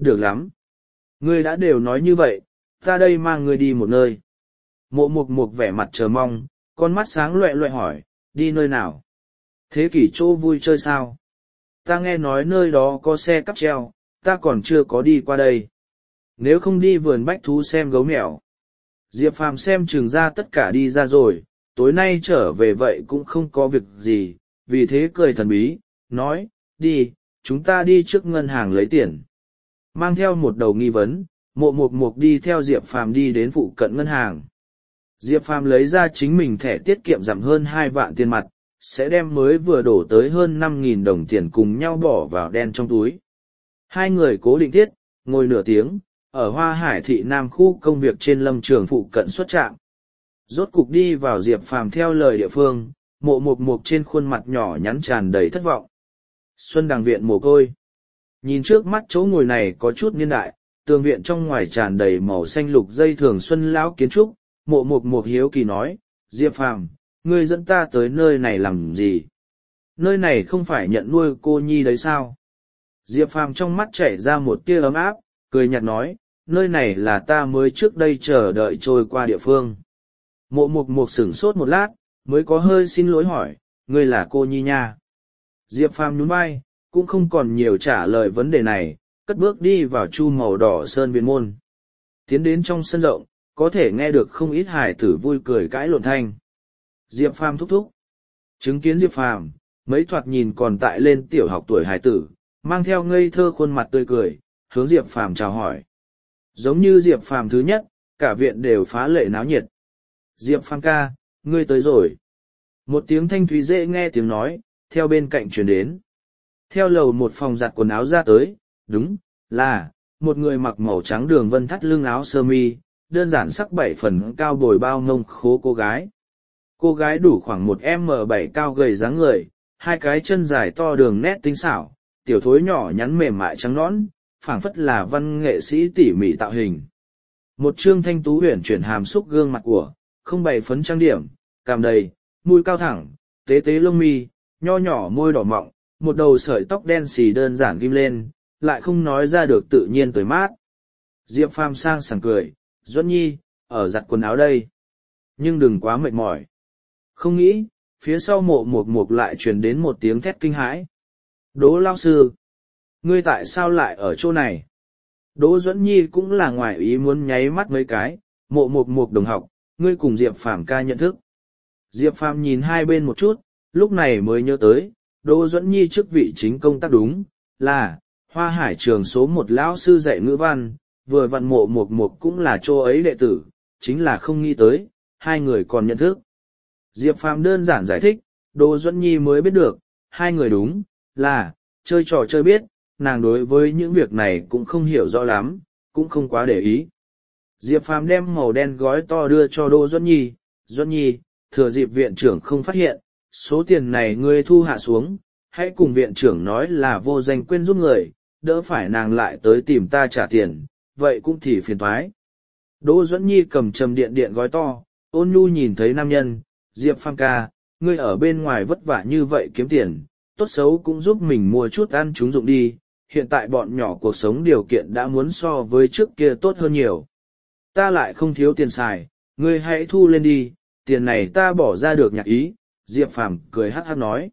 S1: Được lắm. Ngươi đã đều nói như vậy, ta đây mang ngươi đi một nơi. Mộ mục mục vẻ mặt chờ mong, con mắt sáng loẹ loẹ hỏi, đi nơi nào? Thế kỷ chỗ vui chơi sao? Ta nghe nói nơi đó có xe cắp treo, ta còn chưa có đi qua đây. Nếu không đi vườn bách thú xem gấu mèo. Diệp Phàm xem chừng ra tất cả đi ra rồi, tối nay trở về vậy cũng không có việc gì, vì thế cười thần bí, nói, đi, chúng ta đi trước ngân hàng lấy tiền. Mang theo một đầu nghi vấn, mộ mục mục đi theo Diệp Phàm đi đến phụ cận ngân hàng. Diệp Phàm lấy ra chính mình thẻ tiết kiệm giảm hơn hai vạn tiền mặt, sẽ đem mới vừa đổ tới hơn năm nghìn đồng tiền cùng nhau bỏ vào đen trong túi. Hai người cố định tiết, ngồi nửa tiếng, ở Hoa Hải thị Nam khu công việc trên lâm trường phụ cận xuất trạm. Rốt cục đi vào Diệp Phàm theo lời địa phương, mộ mục mục trên khuôn mặt nhỏ nhắn tràn đầy thất vọng. Xuân Đằng viện mồ côi. Nhìn trước mắt chỗ ngồi này có chút niên đại, tường viện trong ngoài tràn đầy màu xanh lục dây thường xuân lão kiến trúc, mộ mục mục hiếu kỳ nói, Diệp Phàm, ngươi dẫn ta tới nơi này làm gì? Nơi này không phải nhận nuôi cô nhi đấy sao? Diệp Phàm trong mắt chảy ra một tia ấm áp, cười nhạt nói, nơi này là ta mới trước đây chờ đợi trôi qua địa phương. Mộ mục mục sửng sốt một lát, mới có hơi xin lỗi hỏi, ngươi là cô nhi nha. Diệp Phàm nhún vai, cũng không còn nhiều trả lời vấn đề này, cất bước đi vào chu màu đỏ sơn viện môn. Tiến đến trong sân rộng, có thể nghe được không ít hài tử vui cười cãi lộn thanh. Diệp Phàm thúc thúc. Chứng kiến Diệp Phàm, mấy thoạt nhìn còn tại lên tiểu học tuổi hài tử, mang theo ngây thơ khuôn mặt tươi cười, hướng Diệp Phàm chào hỏi. Giống như Diệp Phàm thứ nhất, cả viện đều phá lệ náo nhiệt. Diệp Phàm ca, ngươi tới rồi. Một tiếng thanh thúy dễ nghe tiếng nói, theo bên cạnh truyền đến. Theo lầu một phòng giặt quần áo ra tới, đúng, là, một người mặc màu trắng đường vân thắt lưng áo sơ mi, đơn giản sắc bảy phần cao bồi bao ngông khố cô gái. Cô gái đủ khoảng một em bảy cao gầy dáng người, hai cái chân dài to đường nét tinh xảo, tiểu thối nhỏ nhắn mềm mại trắng nõn, phảng phất là văn nghệ sĩ tỉ mỉ tạo hình. Một trương thanh tú huyền chuyển hàm xúc gương mặt của, không bày phấn trang điểm, cằm đầy, mũi cao thẳng, tế tế lông mi, nho nhỏ môi đỏ mọng, một đầu sợi tóc đen xì đơn giản ghim lên, lại không nói ra được tự nhiên tới mát. Diệp Phàm sang sảng cười, Duẫn Nhi, ở giặt quần áo đây. Nhưng đừng quá mệt mỏi. Không nghĩ, phía sau mộ mục mục lại truyền đến một tiếng thét kinh hãi. Đỗ lao sư, ngươi tại sao lại ở chỗ này? Đỗ Duẫn Nhi cũng là ngoài ý muốn nháy mắt mấy cái, mộ mục mục đồng học, ngươi cùng Diệp Phàm ca nhận thức. Diệp Phàm nhìn hai bên một chút, lúc này mới nhớ tới, Đỗ Duẫn Nhi chức vị chính công tác đúng, là, Hoa Hải trường số một lão sư dạy ngữ văn, vừa vặn mộ mục mục cũng là chỗ ấy đệ tử, chính là không nghĩ tới, hai người còn nhận thức. Diệp Phàm đơn giản giải thích, Đỗ Duẫn Nhi mới biết được, hai người đúng, là, chơi trò chơi biết, nàng đối với những việc này cũng không hiểu rõ lắm, cũng không quá để ý. Diệp Phàm đem màu đen gói to đưa cho Đỗ Duẫn Nhi, Duẫn Nhi, thừa dịp viện trưởng không phát hiện, số tiền này ngươi thu hạ xuống, hãy cùng viện trưởng nói là vô danh quên giúp người, đỡ phải nàng lại tới tìm ta trả tiền, vậy cũng thì phiền toái. Đỗ Duẫn Nhi cầm trầm điện điện gói to, ôn nhu nhìn thấy nam nhân, Diệp Phàm ca, ngươi ở bên ngoài vất vả như vậy kiếm tiền, tốt xấu cũng giúp mình mua chút ăn chúng dụng đi, hiện tại bọn nhỏ cuộc sống điều kiện đã muốn so với trước kia tốt hơn nhiều. Ta lại không thiếu tiền xài, ngươi hãy thu lên đi, tiền này ta bỏ ra được nhạc ý, Diệp Phàm cười hắc hắc nói.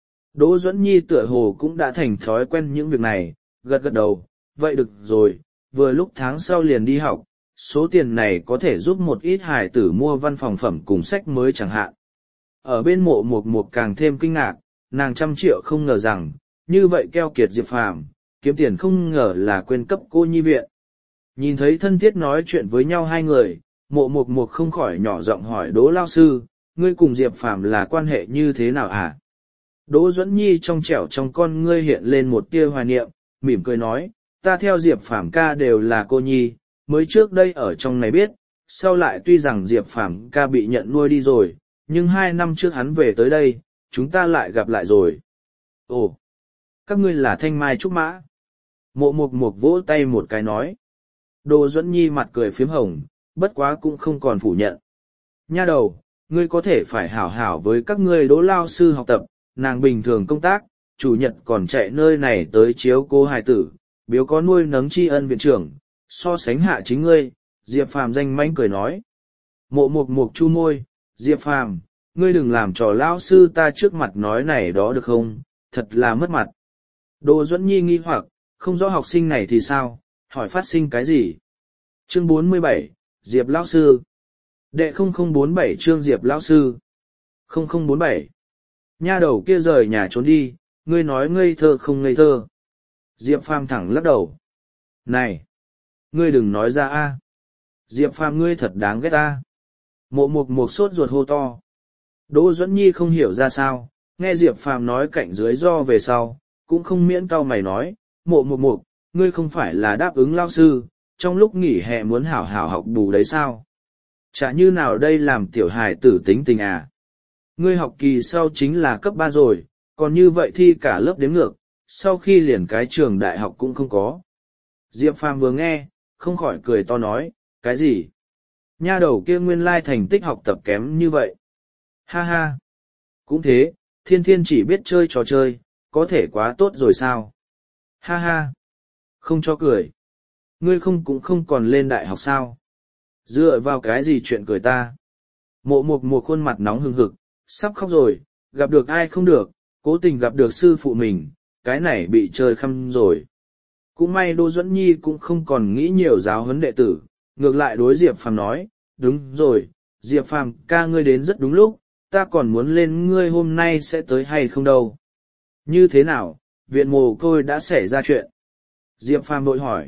S1: Đỗ Duẫn Nhi tựa hồ cũng đã thành thói quen những việc này, gật gật đầu, vậy được rồi, vừa lúc tháng sau liền đi học, số tiền này có thể giúp một ít hài tử mua văn phòng phẩm cùng sách mới chẳng hạn. Ở bên mộ mục mục càng thêm kinh ngạc, nàng trăm triệu không ngờ rằng, như vậy keo kiệt Diệp Phàm, kiếm tiền không ngờ là quên cấp cô nhi viện. Nhìn thấy thân thiết nói chuyện với nhau hai người, mộ mục mục không khỏi nhỏ giọng hỏi Đỗ lao sư, ngươi cùng Diệp Phàm là quan hệ như thế nào à? Đỗ Duẫn Nhi trong trẻo trong con ngươi hiện lên một tia hoài niệm, mỉm cười nói, ta theo Diệp Phàm ca đều là cô nhi, mới trước đây ở trong này biết, sau lại tuy rằng Diệp Phàm ca bị nhận nuôi đi rồi, nhưng hai năm trước hắn về tới đây, chúng ta lại gặp lại rồi. Ồ, các ngươi là thanh mai trúc mã. Mộ mục mục vỗ tay một cái nói. Đỗ Duẫn Nhi mặt cười phiếm hồng, bất quá cũng không còn phủ nhận. Nha đầu, ngươi có thể phải hảo hảo với các ngươi Đỗ lao sư học tập, nàng bình thường công tác, chủ nhật còn chạy nơi này tới chiếu cô hài tử, biếu có nuôi nấng tri ân viện trưởng, so sánh hạ chính ngươi, Diệp Phàm danh mãnh cười nói. Mộ mục mục chu môi, Diệp Phàm, ngươi đừng làm trò lão sư ta trước mặt nói này đó được không, thật là mất mặt. Đỗ Duẫn Nhi nghi hoặc, không rõ học sinh này thì sao, hỏi phát sinh cái gì. Chương bốn mươi bảy, Diệp lão sư. Đệ không không bốn bảy chương Diệp lão sư. không không bốn bảy. Nha đầu kia rời nhà trốn đi, ngươi nói ngây thơ không ngây thơ. Diệp Phàm thẳng lắc đầu. Này! Ngươi đừng nói ra a. Diệp Phàm ngươi thật đáng ghét a. Mộ mục mục sốt ruột hô to. Đỗ Duẫn Nhi không hiểu ra sao, nghe Diệp Phàm nói cạnh dưới do về sau, cũng không miễn cau mày nói, mộ mục mục, ngươi không phải là đáp ứng lao sư, trong lúc nghỉ hè muốn hảo hảo học bù đấy sao? Chả như nào đây làm tiểu hài tử tính tình à? Ngươi học kỳ sau chính là cấp ba rồi, còn như vậy thi cả lớp đếm ngược, sau khi liền cái trường đại học cũng không có. Diệp Phàm vừa nghe, không khỏi cười to nói, cái gì? Nha đầu kia nguyên lai thành tích học tập kém như vậy. Ha ha! Cũng thế, thiên thiên chỉ biết chơi trò chơi, có thể quá tốt rồi sao? Ha ha! Không cho cười. Ngươi không cũng không còn lên đại học sao? Dựa vào cái gì chuyện cười ta? Mộ mục một khuôn mặt nóng hừng hực, sắp khóc rồi, gặp được ai không được, cố tình gặp được sư phụ mình, cái này bị chơi khăm rồi. Cũng may Đỗ Duẫn Nhi cũng không còn nghĩ nhiều giáo huấn đệ tử, ngược lại đối Diệp Phàm nói, đúng rồi, Diệp Phàm ca ngươi đến rất đúng lúc, ta còn muốn lên ngươi hôm nay sẽ tới hay không đâu. Như thế nào, viện mồ côi đã xảy ra chuyện? Diệp Phàm vội hỏi.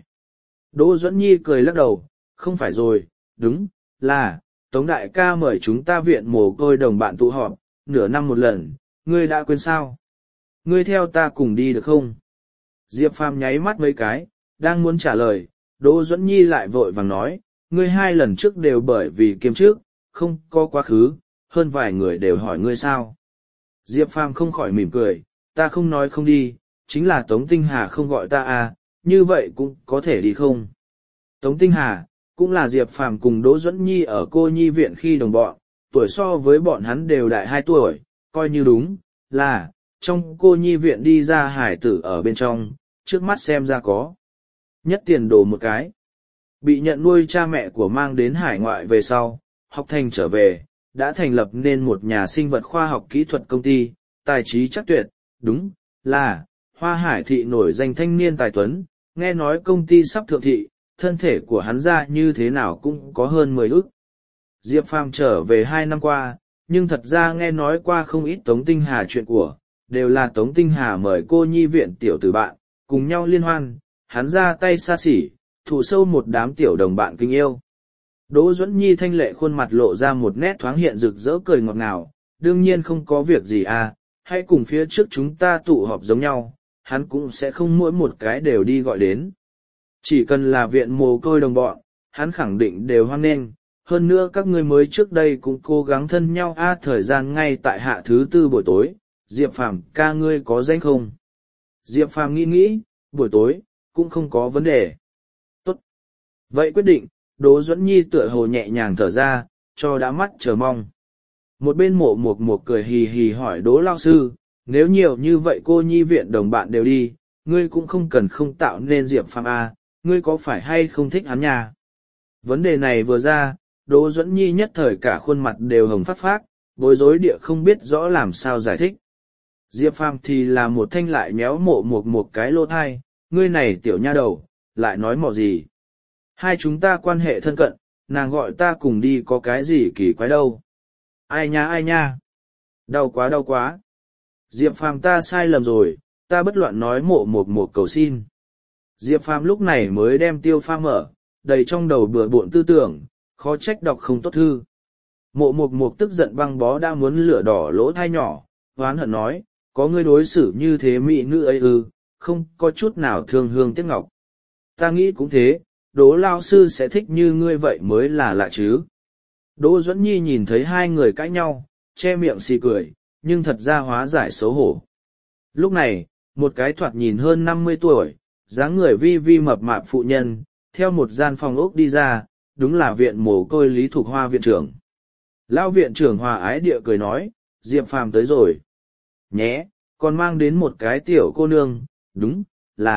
S1: Đỗ Duẫn Nhi cười lắc đầu, không phải rồi, đúng, là, Tống đại ca mời chúng ta viện mồ côi đồng bạn tụ họp, nửa năm một lần, ngươi đã quên sao? Ngươi theo ta cùng đi được không? Diệp Phàm nháy mắt mấy cái, đang muốn trả lời, Đỗ Duẫn Nhi lại vội vàng nói, ngươi hai lần trước đều bởi vì kiêm trước, không có quá khứ, hơn vài người đều hỏi ngươi sao. Diệp Phàm không khỏi mỉm cười, ta không nói không đi, chính là Tống Tinh Hà không gọi ta à, như vậy cũng có thể đi không? Tống Tinh Hà, cũng là Diệp Phàm cùng Đỗ Duẫn Nhi ở cô nhi viện khi đồng bọn, tuổi so với bọn hắn đều đại hai tuổi, coi như đúng, là, trong cô nhi viện đi ra hải tử ở bên trong, trước mắt xem ra có. Nhất tiền đồ một cái. Bị nhận nuôi cha mẹ của mang đến hải ngoại về sau, học thành trở về, đã thành lập nên một nhà sinh vật khoa học kỹ thuật công ty, tài trí chắc tuyệt, đúng, là, Hoa Hải thị nổi danh thanh niên tài tuấn, nghe nói công ty sắp thượng thị, thân thể của hắn ra như thế nào cũng có hơn mười ức. Diệp Phàm trở về hai năm qua, nhưng thật ra nghe nói qua không ít Tống Tinh Hà chuyện của, đều là Tống Tinh Hà mời cô nhi viện tiểu tử bạn, cùng nhau liên hoan, hắn ra tay xa xỉ, thụ sâu một đám tiểu đồng bạn kinh yêu. Đỗ Duẫn Nhi thanh lệ khuôn mặt lộ ra một nét thoáng hiện rực rỡ cười ngọt ngào, đương nhiên không có việc gì à, hãy cùng phía trước chúng ta tụ họp giống nhau, hắn cũng sẽ không mỗi một cái đều đi gọi đến. Chỉ cần là viện mồ côi đồng bọn, hắn khẳng định đều hoan nghênh. Hơn nữa các ngươi mới trước đây cũng cố gắng thân nhau a à, thời gian ngay tại hạ thứ tư buổi tối, Diệp Phàm ca ngươi có danh không? Diệp Phàm nghĩ nghĩ, buổi tối, cũng không có vấn đề. Tốt. Vậy quyết định, Đỗ Duẫn Nhi tựa hồ nhẹ nhàng thở ra, cho đã mắt chờ mong. Một bên mộ mục mục cười hì hì hỏi Đỗ lao sư, nếu nhiều như vậy cô nhi viện đồng bạn đều đi, ngươi cũng không cần không tạo nên Diệp Phàm a, ngươi có phải hay không thích hắn nha? Vấn đề này vừa ra, Đỗ Duẫn Nhi nhất thời cả khuôn mặt đều hồng phát phát, bối rối địa không biết rõ làm sao giải thích. Diệp Phàm thì là một thanh lại méo mộ một một cái lô thai, ngươi này tiểu nha đầu, lại nói mọ gì. Hai chúng ta quan hệ thân cận, nàng gọi ta cùng đi có cái gì kỳ quái đâu. Ai nha ai nha. Đau quá đau quá. Diệp Phàm ta sai lầm rồi, ta bất loạn nói mộ một một cầu xin. Diệp Phàm lúc này mới đem tiêu pha mở, đầy trong đầu bừa bộn tư tưởng, khó trách đọc không tốt thư. Mộ mục mục tức giận băng bó đã muốn lửa đỏ lỗ thai nhỏ, hoán hận nói, có ngươi đối xử như thế mỹ nữ ấy ư, không có chút nào thương hương tiếc ngọc. Ta nghĩ cũng thế, Đỗ lao sư sẽ thích như ngươi vậy mới là lạ chứ. Đỗ Duẫn Nhi nhìn thấy hai người cãi nhau, che miệng xì cười, nhưng thật ra hóa giải xấu hổ. Lúc này, một cái thoạt nhìn hơn năm mươi tuổi, dáng người vi vi mập mạp phụ nhân, theo một gian phòng ốc đi ra, đúng là viện mồ côi Lý Thục Hoa viện trưởng. Lão viện trưởng hòa ái địa cười nói, Diệp Phàm tới rồi. Nhé, còn mang đến một cái tiểu cô nương, đúng, là,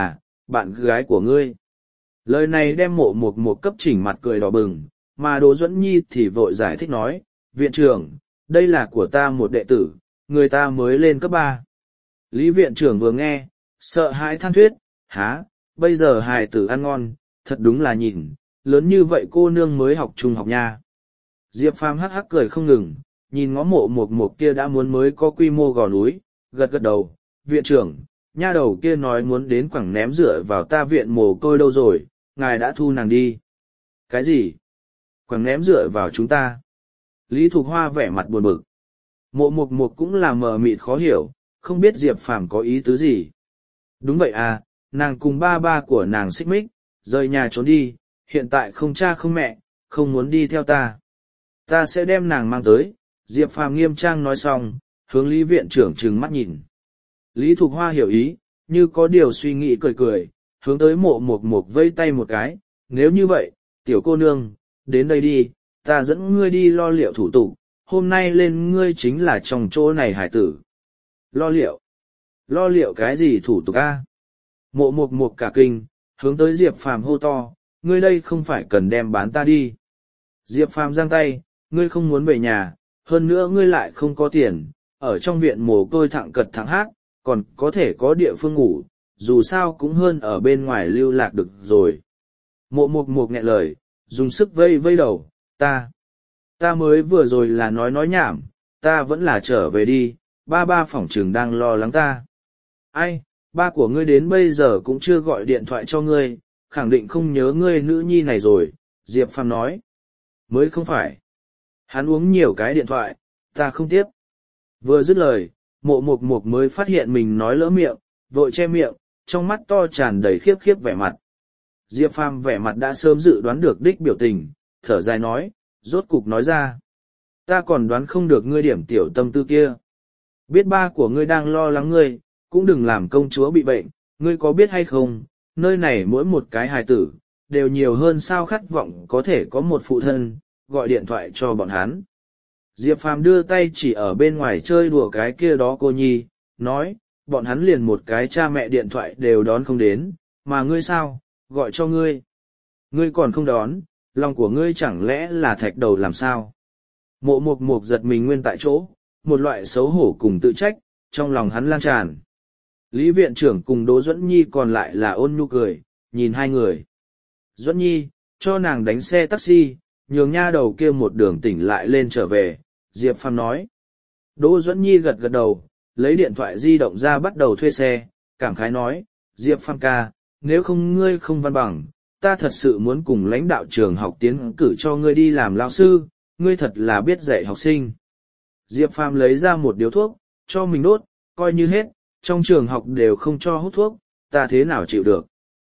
S1: bạn gái của ngươi. Lời này đem mộ một một cấp chỉnh mặt cười đỏ bừng, mà Đỗ Duẫn Nhi thì vội giải thích nói, viện trưởng, đây là của ta một đệ tử, người ta mới lên cấp ba. Lý viện trưởng vừa nghe, sợ hãi than thuyết, há, bây giờ hài tử ăn ngon, thật đúng là nhìn, lớn như vậy cô nương mới học trung học nha. Diệp Phàm hắc hắc cười không ngừng, nhìn ngó mộ một một kia đã muốn mới có quy mô gò núi, gật gật đầu, viện trưởng, nha đầu kia nói muốn đến quẳng ném rửa vào ta viện mồ côi đâu rồi, ngài đã thu nàng đi. Cái gì? Quẳng ném rửa vào chúng ta? Lý Thục Hoa vẻ mặt buồn bực. Mộ mục mục cũng là mờ mịt khó hiểu, không biết Diệp Phàm có ý tứ gì. Đúng vậy à, nàng cùng ba ba của nàng xích mích, rời nhà trốn đi, hiện tại không cha không mẹ, không muốn đi theo ta. Ta sẽ đem nàng mang tới, Diệp Phàm nghiêm trang nói xong, hướng Lý viện trưởng trừng mắt nhìn. Lý Thục Hoa hiểu ý, như có điều suy nghĩ cười cười, hướng tới mộ mục mục vây tay một cái, nếu như vậy, tiểu cô nương, đến đây đi, ta dẫn ngươi đi lo liệu thủ tục, hôm nay lên ngươi chính là trong chỗ này hải tử. Lo liệu? Lo liệu cái gì thủ tục a? Mộ mục mục cả kinh, hướng tới Diệp Phàm hô to, ngươi đây không phải cần đem bán ta đi. Diệp Phàm giang tay, ngươi không muốn về nhà, hơn nữa ngươi lại không có tiền, ở trong viện mồ côi thẳng cật thẳng hát, còn có thể có địa phương ngủ, dù sao cũng hơn ở bên ngoài lưu lạc được rồi. Mộ mục mục nghẹn lời, dùng sức vây vây đầu, ta, ta mới vừa rồi là nói nói nhảm, ta vẫn là trở về đi, ba ba phỏng trừng đang lo lắng ta. Ai, ba của ngươi đến bây giờ cũng chưa gọi điện thoại cho ngươi, khẳng định không nhớ ngươi nữ nhi này rồi, Diệp Phàm nói. Mới không phải. Hắn uống nhiều cái điện thoại, ta không tiếp. Vừa dứt lời, mộ mục mục mới phát hiện mình nói lỡ miệng, vội che miệng, trong mắt to tràn đầy khiếp khiếp vẻ mặt. Diệp Phàm vẻ mặt đã sớm dự đoán được đích biểu tình, thở dài nói, rốt cục nói ra. Ta còn đoán không được ngươi điểm tiểu tâm tư kia. Biết ba của ngươi đang lo lắng ngươi, cũng đừng làm công chúa bị bệnh, ngươi có biết hay không, nơi này mỗi một cái hài tử, đều nhiều hơn sao khát vọng có thể có một phụ thân, gọi điện thoại cho bọn hắn. Diệp Phàm đưa tay chỉ ở bên ngoài chơi đùa cái kia đó cô nhi, nói, bọn hắn liền một cái cha mẹ điện thoại đều đón không đến, mà ngươi sao, gọi cho ngươi. Ngươi còn không đón, lòng của ngươi chẳng lẽ là thạch đầu làm sao? Mộ mục mục giật mình nguyên tại chỗ, một loại xấu hổ cùng tự trách, trong lòng hắn lan tràn. Lý viện trưởng cùng Đỗ Duẫn Nhi còn lại là ôn nhu cười, nhìn hai người. Duẫn Nhi, cho nàng đánh xe taxi, nhường nha đầu kia một đường tỉnh lại lên trở về, Diệp Phàm nói. Đỗ Duẫn Nhi gật gật đầu, lấy điện thoại di động ra bắt đầu thuê xe, cảm khái nói, Diệp Phàm ca, nếu không ngươi không văn bằng, ta thật sự muốn cùng lãnh đạo trường học tiến cử cho ngươi đi làm lao sư, ngươi thật là biết dạy học sinh. Diệp Phàm lấy ra một điếu thuốc, cho mình đốt, coi như hết, trong trường học đều không cho hút thuốc, ta thế nào chịu được.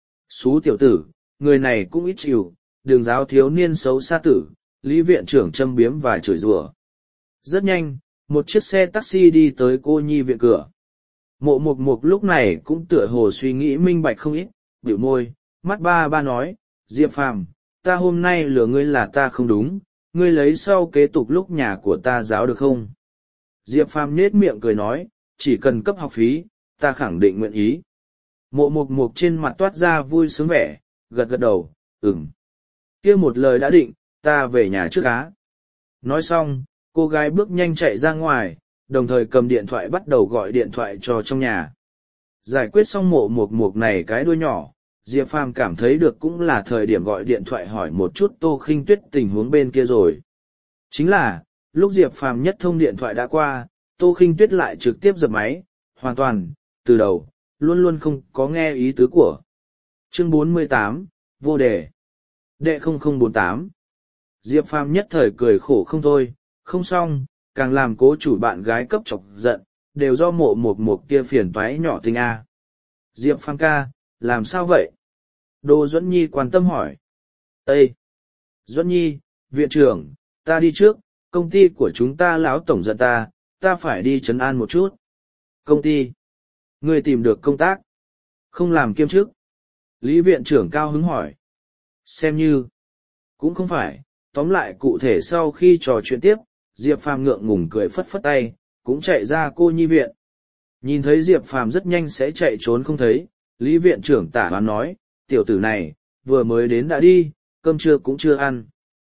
S1: Xú tiểu tử, người này cũng ít chịu, đường giáo thiếu niên xấu xa tử, Lý viện trưởng châm biếm và chửi rủa. Rất nhanh, một chiếc xe taxi đi tới cô nhi viện cửa. Mộ mục mục lúc này cũng tựa hồ suy nghĩ minh bạch không ít, bĩu môi, mắt ba ba nói, Diệp Phàm, ta hôm nay lừa ngươi là ta không đúng, ngươi lấy sau kế tục lúc nhà của ta giáo được không? Diệp Phàm nhếch miệng cười nói, chỉ cần cấp học phí, ta khẳng định nguyện ý. Mộ mục mục trên mặt toát ra vui sướng vẻ, gật gật đầu, ừm. Kia một lời đã định, ta về nhà trước á. Nói xong, cô gái bước nhanh chạy ra ngoài, đồng thời cầm điện thoại bắt đầu gọi điện thoại cho trong nhà. Giải quyết xong mộ mục mục này cái đuôi nhỏ, Diệp Phàm cảm thấy được cũng là thời điểm gọi điện thoại hỏi một chút Tô Khinh Tuyết tình huống bên kia rồi. Chính là, lúc Diệp Phàm nhất thông điện thoại đã qua, Tô Khinh Tuyết lại trực tiếp dập máy, hoàn toàn, từ đầu, luôn luôn không có nghe ý tứ của. Chương bốn mươi tám, vô đề. Đệ không không bốn tám. Diệp Phàm nhất thời cười khổ không thôi, không xong, càng làm cố chủ bạn gái cấp chọc giận, đều do mộ một một kia phiền toái nhỏ tình a. Diệp Phàm ca, làm sao vậy? Đỗ Duẫn Nhi quan tâm hỏi. Ê! Duẫn Nhi, viện trưởng, ta đi trước, công ty của chúng ta lão tổng giận ta, ta phải đi trấn an một chút. Công ty? Ngươi tìm được công tác? Không làm kiêm chức? Lý viện trưởng cao hứng hỏi. Xem như, cũng không phải, tóm lại cụ thể sau khi trò chuyện tiếp, Diệp Phàm ngượng ngùng cười phất phất tay, cũng chạy ra cô nhi viện. Nhìn thấy Diệp Phàm rất nhanh sẽ chạy trốn không thấy, Lý viện trưởng tả hoán nói, tiểu tử này, vừa mới đến đã đi, cơm trưa cũng chưa ăn.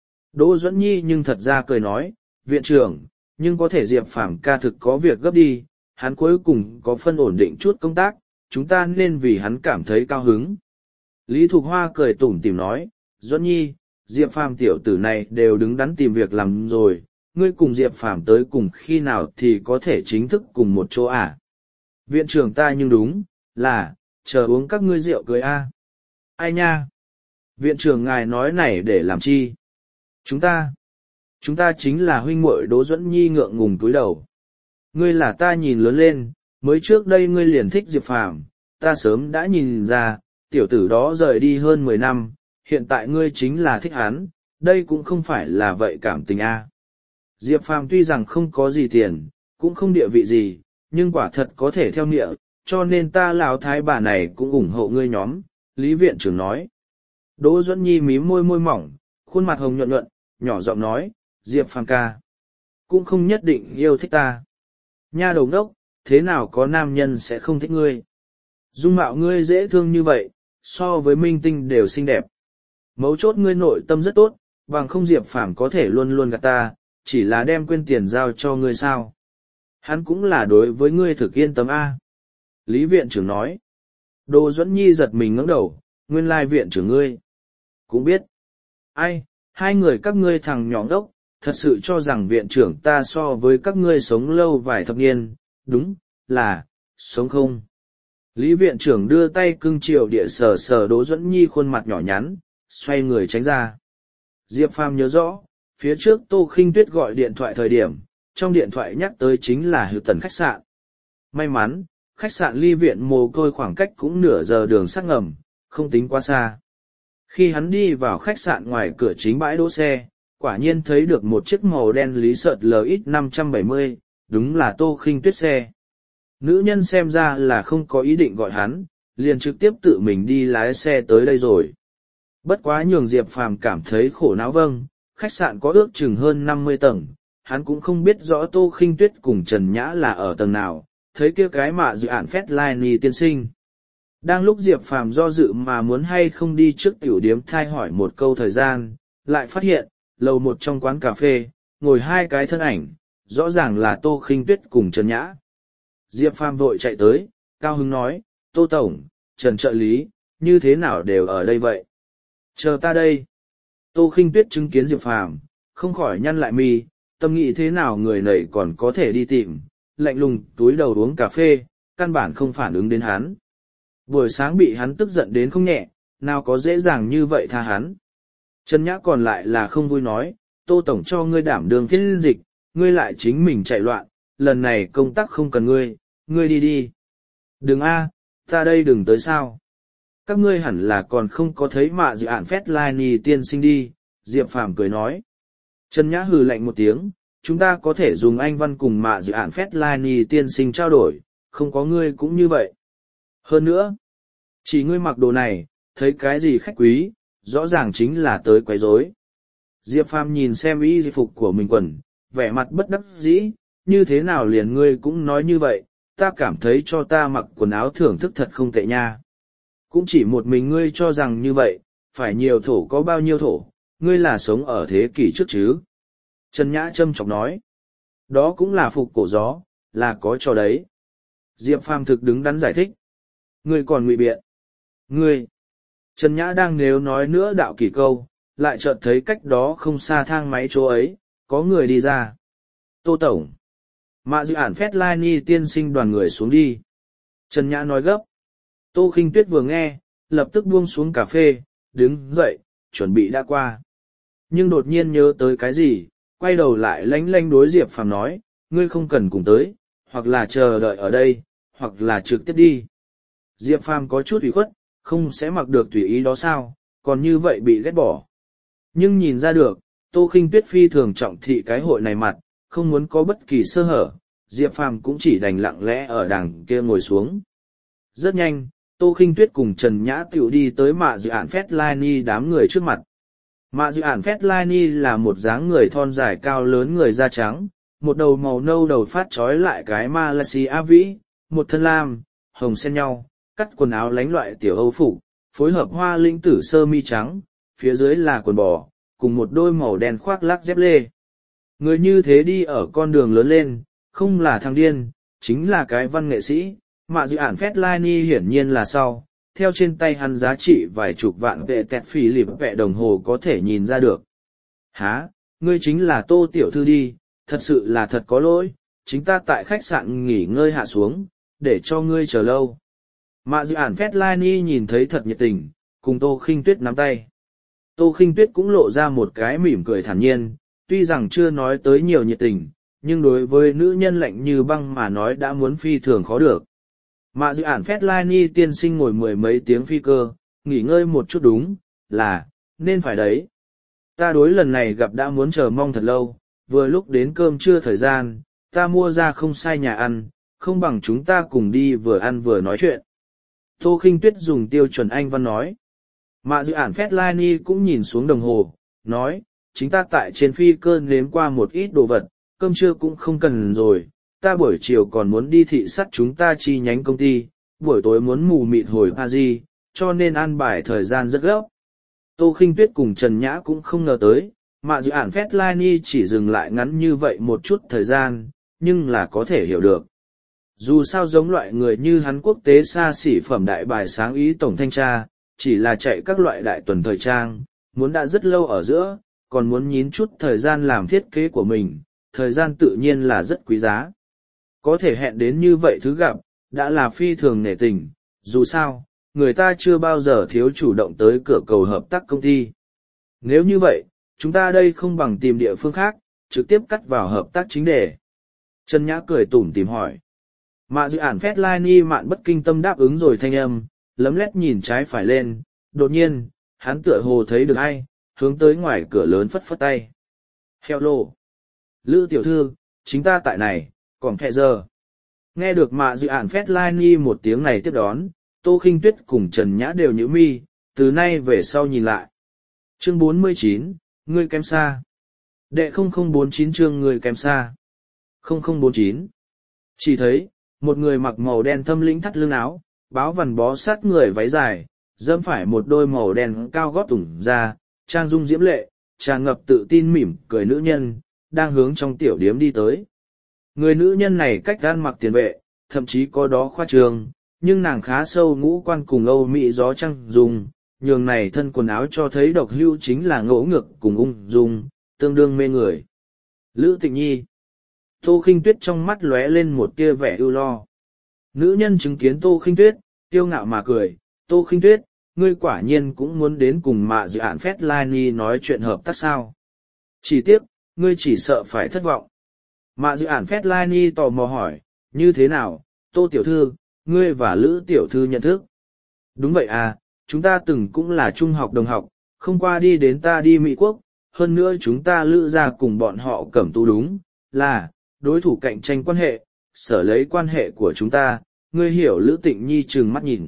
S1: Đỗ Duẫn Nhi nhưng thật ra cười nói, viện trưởng, nhưng có thể Diệp Phàm ca thực có việc gấp đi, hắn cuối cùng có phân ổn định chút công tác, chúng ta nên vì hắn cảm thấy cao hứng. Lý Thục Hoa cười tủm tỉm nói, Duẫn Nhi, Diệp Phàm tiểu tử này đều đứng đắn tìm việc làm rồi, ngươi cùng Diệp Phàm tới cùng khi nào thì có thể chính thức cùng một chỗ à? Viện trưởng ta nhưng đúng, là, chờ uống các ngươi rượu cưới a. Ai nha? Viện trưởng ngài nói này để làm chi? Chúng ta, chúng ta chính là huynh muội. Đỗ Duẫn Nhi ngượng ngùng cúi đầu. Ngươi là ta nhìn lớn lên, mới trước đây ngươi liền thích Diệp Phàm, ta sớm đã nhìn ra, tiểu tử đó rời đi hơn mười năm, hiện tại ngươi chính là thích hắn, đây cũng không phải là vậy cảm tình a. Diệp Phàm tuy rằng không có gì tiền, cũng không địa vị gì, nhưng quả thật có thể theo nghĩa, cho nên ta lão thái bà này cũng ủng hộ ngươi nhóm, Lý viện trưởng nói. Đỗ Duẫn Nhi mím môi môi mỏng, khuôn mặt hồng nhuận nhuận, nhỏ giọng nói, Diệp Phàm ca, cũng không nhất định yêu thích ta. Nha đầu đốc, thế nào có nam nhân sẽ không thích ngươi? Dung mạo ngươi dễ thương như vậy, so với minh tinh đều xinh đẹp. Mấu chốt ngươi nội tâm rất tốt, bằng không Diệp Phàm có thể luôn luôn gạt ta, chỉ là đem quên tiền giao cho ngươi sao. Hắn cũng là đối với ngươi thực yên tâm A. Lý viện trưởng nói. Đỗ Duẫn Nhi giật mình ngẩng đầu, nguyên lai viện trưởng ngươi. Cũng biết. Ai, hai người các ngươi thằng nhỏ đốc, thật sự cho rằng viện trưởng ta so với các ngươi sống lâu vài thập niên, đúng, là, sống không. Lý viện trưởng đưa tay cưng chiều địa sờ sờ Đỗ Duẫn Nhi khuôn mặt nhỏ nhắn, xoay người tránh ra. Diệp Phàm nhớ rõ, phía trước Tô Khinh Tuyết gọi điện thoại thời điểm, trong điện thoại nhắc tới chính là Hữu Tần khách sạn. May mắn, khách sạn ly viện mồ côi khoảng cách cũng nửa giờ đường sắt ngầm, không tính quá xa. Khi hắn đi vào khách sạn ngoài cửa chính bãi đỗ xe, quả nhiên thấy được một chiếc màu đen Lý Sợ L X năm trăm bảy mươi, đúng là Tô Khinh Tuyết xe. Nữ nhân xem ra là không có ý định gọi hắn, liền trực tiếp tự mình đi lái xe tới đây rồi. Bất quá nhường Diệp Phàm cảm thấy khổ não. Vâng, khách sạn có ước chừng hơn năm mươi tầng, hắn cũng không biết rõ Tô Khinh Tuyết cùng Trần Nhã là ở tầng nào, thấy kia cái mạ dự ản phét lai ni tiên sinh. Đang lúc Diệp Phàm do dự mà muốn hay không đi trước tiểu điếm thai hỏi một câu thời gian, lại phát hiện, lầu một trong quán cà phê, ngồi hai cái thân ảnh, rõ ràng là Tô Khinh Tuyết cùng Trần Nhã. Diệp Phàm vội chạy tới, cao hứng nói, Tô Tổng, Trần trợ lý, như thế nào đều ở đây vậy? Chờ ta đây. Tô Khinh Tuyết chứng kiến Diệp Phàm, không khỏi nhăn lại mi, tâm nghĩ thế nào người này còn có thể đi tìm, lạnh lùng túi đầu uống cà phê, căn bản không phản ứng đến hắn. Buổi sáng bị hắn tức giận đến không nhẹ, nào có dễ dàng như vậy tha hắn. Trần Nhã còn lại là không vui nói, Tô Tổng cho ngươi đảm đường phiên dịch, ngươi lại chính mình chạy loạn, lần này công tác không cần ngươi, ngươi đi đi. Đừng a, ta đây đừng tới sao. Các ngươi hẳn là còn không có thấy mạ dự ản phét lai ni tiên sinh đi, Diệp Phàm cười nói. Trần Nhã hừ lạnh một tiếng, chúng ta có thể dùng anh văn cùng mạ dự ản phét lai ni tiên sinh trao đổi, không có ngươi cũng như vậy. Hơn nữa, chỉ ngươi mặc đồ này, thấy cái gì khách quý, rõ ràng chính là tới quấy rối. Diệp Phàm nhìn xem y phục của mình quần, vẻ mặt bất đắc dĩ, như thế nào liền ngươi cũng nói như vậy, ta cảm thấy cho ta mặc quần áo thưởng thức thật không tệ nha. Cũng chỉ một mình ngươi cho rằng như vậy, phải nhiều thổ có bao nhiêu thổ, ngươi là sống ở thế kỷ trước chứ. Trần Nhã châm chọc nói, đó cũng là phục cổ gió, là có cho đấy. Diệp Phàm thực đứng đắn giải thích. Ngươi còn ngụy biện. Ngươi. Trần Nhã đang nếu nói nữa đạo kỷ câu, lại chợt thấy cách đó không xa thang máy chỗ ấy, có người đi ra. Tô Tổng. Mạ dự ản phét lai ni tiên sinh đoàn người xuống đi. Trần Nhã nói gấp. Tô Khinh Tuyết vừa nghe, lập tức buông xuống cà phê, đứng dậy, chuẩn bị đã qua. Nhưng đột nhiên nhớ tới cái gì, quay đầu lại lánh lánh đối Diệp Phàm nói, ngươi không cần cùng tới, hoặc là chờ đợi ở đây, hoặc là trực tiếp đi. Diệp Phàm có chút ủy khuất, không sẽ mặc được tùy ý đó sao, còn như vậy bị ghét bỏ. Nhưng nhìn ra được, Tô Khinh Tuyết phi thường trọng thị cái hội này mặt, không muốn có bất kỳ sơ hở, Diệp Phàm cũng chỉ đành lặng lẽ ở đằng kia ngồi xuống. Rất nhanh, Tô Khinh Tuyết cùng Trần Nhã tiểu đi tới mạ dự ản phét lai ni đám người trước mặt. Mạ dự ản phét lai ni là một dáng người thon dài cao lớn người da trắng, một đầu màu nâu đầu phát trói lại cái Malaysia vĩ, một thân lam, hồng xen nhau, cắt quần áo lánh loại tiểu Âu phục, phối hợp hoa linh tử sơ mi trắng, phía dưới là quần bò, cùng một đôi màu đen khoác lác dép lê. Người như thế đi ở con đường lớn lên, không là thằng điên, chính là cái văn nghệ sĩ, mà dự ản Fellaini hiển nhiên là sau, theo trên tay hắn giá trị vài chục vạn vệ tẹt phì lịp vệ đồng hồ có thể nhìn ra được. Hả, ngươi chính là Tô tiểu thư đi, thật sự là thật có lỗi, chính ta tại khách sạn nghỉ ngơi hạ xuống, để cho ngươi chờ lâu. Mà dự ản Fellaini nhìn thấy thật nhiệt tình, cùng Tô Khinh Tuyết nắm tay. Tô Khinh Tuyết cũng lộ ra một cái mỉm cười thản nhiên, tuy rằng chưa nói tới nhiều nhiệt tình, nhưng đối với nữ nhân lạnh như băng mà nói đã muốn phi thường khó được. Mà dự ản Fellaini tiên sinh ngồi mười mấy tiếng phi cơ, nghỉ ngơi một chút đúng, là, nên phải đấy. Ta đối lần này gặp đã muốn chờ mong thật lâu, vừa lúc đến cơm trưa thời gian, ta mua ra không sai nhà ăn, không bằng chúng ta cùng đi vừa ăn vừa nói chuyện. Tô Khinh Tuyết dùng tiêu chuẩn Anh văn nói. Mà dự ản Fellaini cũng nhìn xuống đồng hồ, nói, chính ta tại trên phi cơ nếm qua một ít đồ vật, cơm trưa cũng không cần rồi, ta buổi chiều còn muốn đi thị sát chúng ta chi nhánh công ty, buổi tối muốn mù mịt hồi Paris, cho nên an bài thời gian rất gấp. Tô Khinh Tuyết cùng Trần Nhã cũng không ngờ tới, mà dự ản Fellaini chỉ dừng lại ngắn như vậy một chút thời gian, nhưng là có thể hiểu được. Dù sao giống loại người như hắn quốc tế xa xỉ phẩm đại bài sáng ý tổng thanh tra, chỉ là chạy các loại đại tuần thời trang, muốn đã rất lâu ở giữa, còn muốn nhín chút thời gian làm thiết kế của mình, thời gian tự nhiên là rất quý giá. Có thể hẹn đến như vậy thứ gặp, đã là phi thường nể tình, dù sao, người ta chưa bao giờ thiếu chủ động tới cửa cầu hợp tác công ty. Nếu như vậy, chúng ta đây không bằng tìm địa phương khác, trực tiếp cắt vào hợp tác chính đề. Trần Nhã cười tủm tìm hỏi. Mà dự ản Fellaini mạn bất kinh tâm đáp ứng rồi thanh âm, lấm lét nhìn trái phải lên, đột nhiên, hắn tựa hồ thấy được ai, hướng tới ngoài cửa lớn phất phất tay. Hello! Lữ tiểu thư, chính ta tại này, còn hẹ giờ. Nghe được mạ dự ản Fellaini một tiếng này tiếp đón, Tô Khinh Tuyết cùng Trần Nhã đều nhíu mi, từ nay về sau nhìn lại. Chương bốn mươi chín, ngươi kém xa. Đệ không không bốn chín chương ngươi kém xa. không không bốn chín. Chỉ thấy, một người mặc màu đen thâm lĩnh thắt lưng áo, báo vằn bó sát người váy dài, dẫm phải một đôi màu đen cao gót tủng ra, trang dung diễm lệ, tràn ngập tự tin mỉm cười nữ nhân, đang hướng trong tiểu điếm đi tới. Người nữ nhân này cách gan mặc tiền vệ, thậm chí có đó khoa trương, nhưng nàng khá sâu ngũ quan cùng Âu Mỹ gió trăng dùng, nhường này thân quần áo cho thấy độc hưu chính là ngỗ ngược cùng ung dung, tương đương mê người. Lữ Tịnh Nhi. Tô Khinh Tuyết trong mắt lóe lên một tia vẻ ưu lo. Nữ nhân chứng kiến Tô Khinh Tuyết, tiêu ngạo mà cười, Tô Khinh Tuyết, ngươi quả nhiên cũng muốn đến cùng mạ dự ản Fellaini nói chuyện hợp tác sao. Chỉ tiếc, ngươi chỉ sợ phải thất vọng. Mạ dự ản Fellaini tò mò hỏi, như thế nào, Tô Tiểu Thư, ngươi và Lữ Tiểu Thư nhận thức. Đúng vậy à, chúng ta từng cũng là trung học đồng học, không qua đi đến ta đi Mỹ Quốc, hơn nữa chúng ta Lữ ra cùng bọn họ Cẩm Tú đúng, là, đối thủ cạnh tranh quan hệ, sở lấy quan hệ của chúng ta, ngươi hiểu. Lữ Tịnh Nhi trừng mắt nhìn.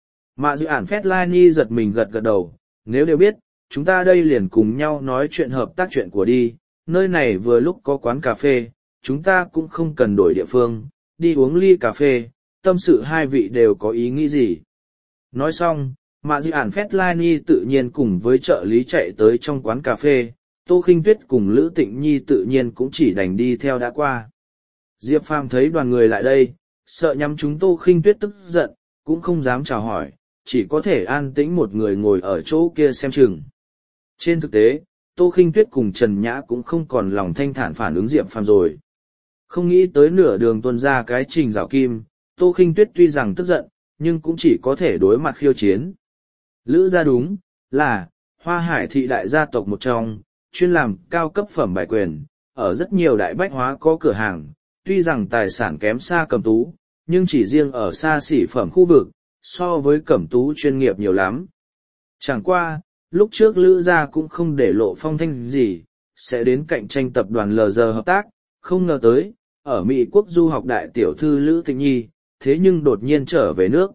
S1: Mạ dự ản Fellaini giật mình gật gật đầu, nếu đều biết, chúng ta đây liền cùng nhau nói chuyện hợp tác chuyện của đi, nơi này vừa lúc có quán cà phê, chúng ta cũng không cần đổi địa phương, đi uống ly cà phê, tâm sự hai vị đều có ý nghĩ gì. Nói xong, Mạ dự ản Fellaini tự nhiên cùng với trợ lý chạy tới trong quán cà phê, Tô Khinh Tuyết cùng Lữ Tịnh Nhi tự nhiên cũng chỉ đành đi theo đã qua. Diệp Phàm thấy đoàn người lại đây, sợ nhắm chúng Tô Khinh Tuyết tức giận, cũng không dám chào hỏi, chỉ có thể an tĩnh một người ngồi ở chỗ kia xem chừng. Trên thực tế, Tô Khinh Tuyết cùng Trần Nhã cũng không còn lòng thanh thản phản ứng Diệp Phàm rồi. Không nghĩ tới nửa đường tuôn ra cái trình rào kim, Tô Khinh Tuyết tuy rằng tức giận, nhưng cũng chỉ có thể đối mặt khiêu chiến. Lữ gia đúng, là, Hoa Hải thị đại gia tộc một trong, chuyên làm cao cấp phẩm bài quyền, ở rất nhiều đại bách hóa có cửa hàng, tuy rằng tài sản kém xa Cẩm Tú, nhưng chỉ riêng ở xa xỉ phẩm khu vực, so với Cẩm Tú chuyên nghiệp nhiều lắm. Chẳng qua, lúc trước Lữ gia cũng không để lộ phong thanh gì, sẽ đến cạnh tranh tập đoàn lờ giê hợp tác, không ngờ tới, ở Mỹ quốc du học đại tiểu thư Lữ Tịnh Nhi, thế nhưng đột nhiên trở về nước.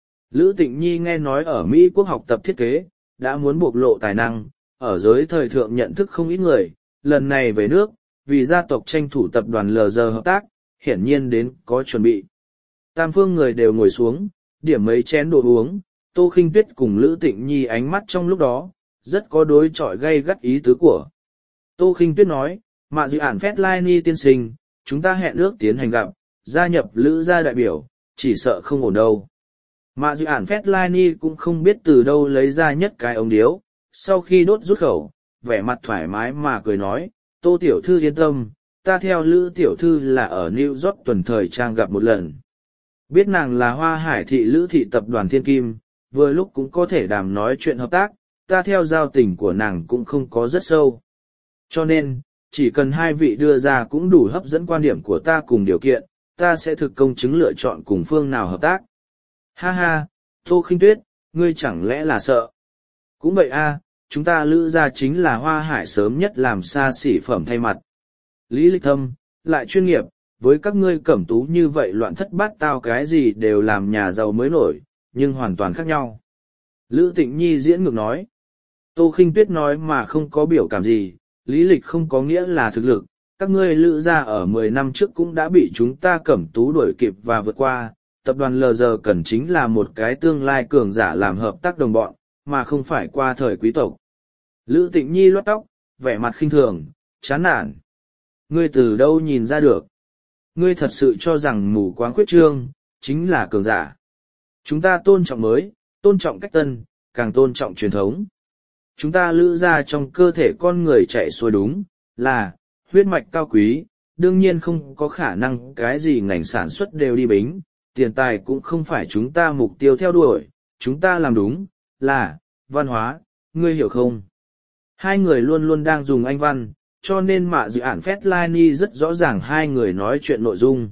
S1: Lữ Tịnh Nhi nghe nói ở Mỹ quốc học tập thiết kế, đã muốn bộc lộ tài năng, ở giới thời thượng nhận thức không ít người, lần này về nước, vì gia tộc tranh thủ tập đoàn lờ giê hợp tác, hiển nhiên đến có chuẩn bị. Tam phương người đều ngồi xuống, điểm mấy chén đồ uống, Tô Khinh Tuyết cùng Lữ Tịnh Nhi ánh mắt trong lúc đó, rất có đối chọi gay gắt ý tứ của. Tô Khinh Tuyết nói, Mạ Dự Ản Phét Lai Ni tiên sinh, chúng ta hẹn ước tiến hành gặp, gia nhập Lữ gia đại biểu, chỉ sợ không ổn đâu. Mạ Dự Ản Phét Lai Ni cũng không biết từ đâu lấy ra nhất cái ống điếu, sau khi đốt rút khẩu, vẻ mặt thoải mái mà cười nói, Tô tiểu thư yên tâm, ta theo Lữ tiểu thư là ở New York tuần thời trang gặp một lần. Biết nàng là Hoa Hải thị Lữ thị tập đoàn Thiên Kim, vừa lúc cũng có thể đàm nói chuyện hợp tác, ta theo giao tình của nàng cũng không có rất sâu. Cho nên, chỉ cần hai vị đưa ra cũng đủ hấp dẫn quan điểm của ta cùng điều kiện, ta sẽ thực công chứng lựa chọn cùng phương nào hợp tác. Ha ha, Tô Khinh Tuyết, ngươi chẳng lẽ là sợ? Cũng vậy a, chúng ta Lữ gia chính là Hoa Hải sớm nhất làm xa xỉ phẩm thay mặt. Lý Lịch Thâm, lại chuyên nghiệp, với các ngươi cẩm tú như vậy loạn thất bát tao cái gì đều làm nhà giàu mới nổi, nhưng hoàn toàn khác nhau. Lữ Tịnh Nhi diễn ngược nói. Tô Khinh Tuyết nói mà không có biểu cảm gì, lý lịch không có nghĩa là thực lực, các ngươi Lữ gia ở mười năm trước cũng đã bị chúng ta cẩm tú đuổi kịp và vượt qua, tập đoàn lờ giờ cần chính là một cái tương lai cường giả làm hợp tác đồng bọn, mà không phải qua thời quý tộc. Lữ Tịnh Nhi loát tóc, vẻ mặt khinh thường, chán nản. Ngươi từ đâu nhìn ra được? Ngươi thật sự cho rằng mù quáng khuyết trương, chính là cường giả. Chúng ta tôn trọng mới, tôn trọng cách tân, càng tôn trọng truyền thống. Chúng ta Lữ gia trong cơ thể con người chạy xuôi đúng, là, huyết mạch cao quý, đương nhiên không có khả năng cái gì ngành sản xuất đều đi bính, tiền tài cũng không phải chúng ta mục tiêu theo đuổi, chúng ta làm đúng, là, văn hóa, ngươi hiểu không? Hai người luôn luôn đang dùng anh văn, cho nên Mạ Dự Ản Phét Lai Ni rất rõ ràng hai người nói chuyện nội dung.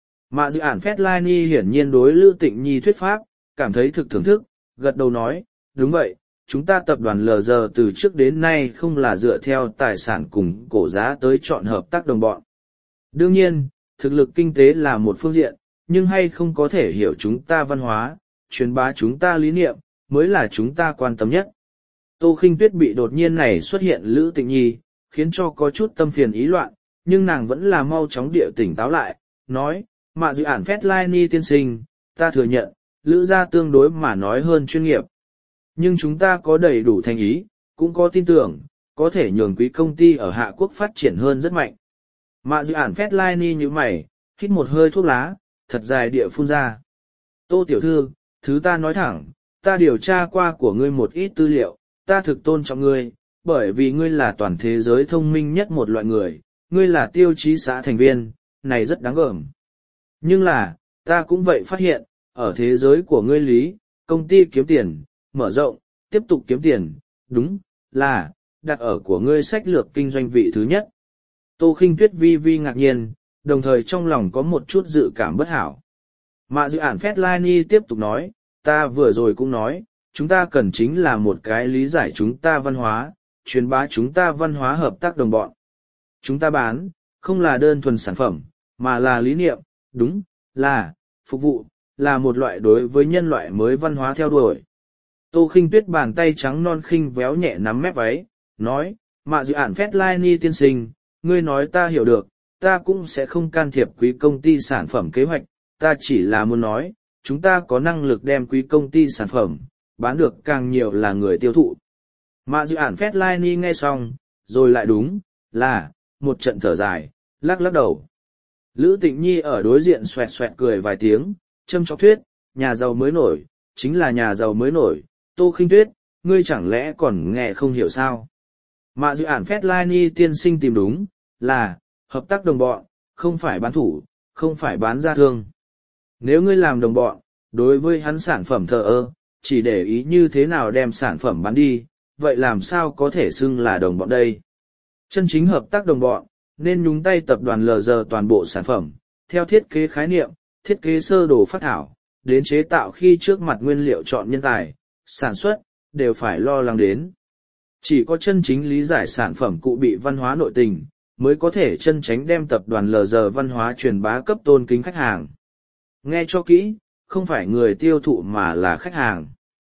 S1: Mạ Dự Ản Phét Lai Ni hiển nhiên đối Lữ Tịnh Nhi thuyết pháp, cảm thấy thực thưởng thức, gật đầu nói, đúng vậy, chúng ta tập đoàn lờ giờ từ trước đến nay không là dựa theo tài sản cùng cổ giá tới chọn hợp tác đồng bọn. Đương nhiên, thực lực kinh tế là một phương diện, nhưng hay không có thể hiểu chúng ta văn hóa, truyền bá chúng ta lý niệm, mới là chúng ta quan tâm nhất. Tô Khinh Tuyết bị đột nhiên này xuất hiện Lữ Tịnh Nhi, khiến cho có chút tâm phiền ý loạn, nhưng nàng vẫn là mau chóng địa tỉnh táo lại, nói, Mạ Dự Ản Phét Lai Ni tiên sinh, ta thừa nhận, Lữ gia tương đối mà nói hơn chuyên nghiệp. Nhưng chúng ta có đầy đủ thành ý, cũng có tin tưởng, có thể nhường quý công ty ở Hạ Quốc phát triển hơn rất mạnh. Mạ Dự Ản Phét Lai Ni như mày, hít một hơi thuốc lá, thật dài địa phun ra. Tô tiểu thư, thứ ta nói thẳng, ta điều tra qua của ngươi một ít tư liệu, ta thực tôn trọng ngươi, bởi vì ngươi là toàn thế giới thông minh nhất một loại người, ngươi là tiêu chí xã thành viên, này rất đáng gờm. Nhưng là, ta cũng vậy phát hiện, ở thế giới của ngươi lý, công ty kiếm tiền, mở rộng, tiếp tục kiếm tiền, đúng, là, đặt ở của ngươi sách lược kinh doanh vị thứ nhất. Tô Khinh Tuyết vi vi ngạc nhiên, đồng thời trong lòng có một chút dự cảm bất hảo. Mạ Dự Ản Phét Lai Ni tiếp tục nói, ta vừa rồi cũng nói, chúng ta cần chính là một cái lý giải chúng ta văn hóa, truyền bá chúng ta văn hóa hợp tác đồng bọn. Chúng ta bán, không là đơn thuần sản phẩm, mà là lý niệm, đúng, là, phục vụ, là một loại đối với nhân loại mới văn hóa theo đuổi. Tô Khinh Tuyết bàn tay trắng non khinh véo nhẹ nắm mép váy, nói, Mạ Dự Ản Phét Lai Ni tiên sinh, ngươi nói ta hiểu được, ta cũng sẽ không can thiệp quý công ty sản phẩm kế hoạch, ta chỉ là muốn nói, chúng ta có năng lực đem quý công ty sản phẩm, bán được càng nhiều là người tiêu thụ. Mạ Dự Ản Phét Lai Ni nghe xong, rồi lại đúng, là, một trận thở dài, lắc lắc đầu. Lữ Tịnh Nhi ở đối diện xoẹt xoẹt cười vài tiếng, châm chọc thuyết, nhà giàu mới nổi, chính là nhà giàu mới nổi, Tô Khinh Tuyết, ngươi chẳng lẽ còn nghe không hiểu sao? Mạ Dự Ản Phét Lai Ni tiên sinh tìm đúng, là, hợp tác đồng bọn, không phải bán thủ, không phải bán ra thương. Nếu ngươi làm đồng bọn, đối với hắn sản phẩm thờ ơ, chỉ để ý như thế nào đem sản phẩm bán đi, vậy làm sao có thể xưng là đồng bọn đây? Chân chính hợp tác đồng bọn, nên nhúng tay tập đoàn lờ giờ toàn bộ sản phẩm, theo thiết kế khái niệm, thiết kế sơ đồ phát thảo, đến chế tạo khi trước mặt nguyên liệu chọn nhân tài, sản xuất, đều phải lo lắng đến. Chỉ có chân chính lý giải sản phẩm cụ bị văn hóa nội tình, mới có thể chân tránh đem tập đoàn lờ giờ văn hóa truyền bá cấp tôn kính khách hàng. Nghe cho kỹ, không phải người tiêu thụ mà là khách hàng.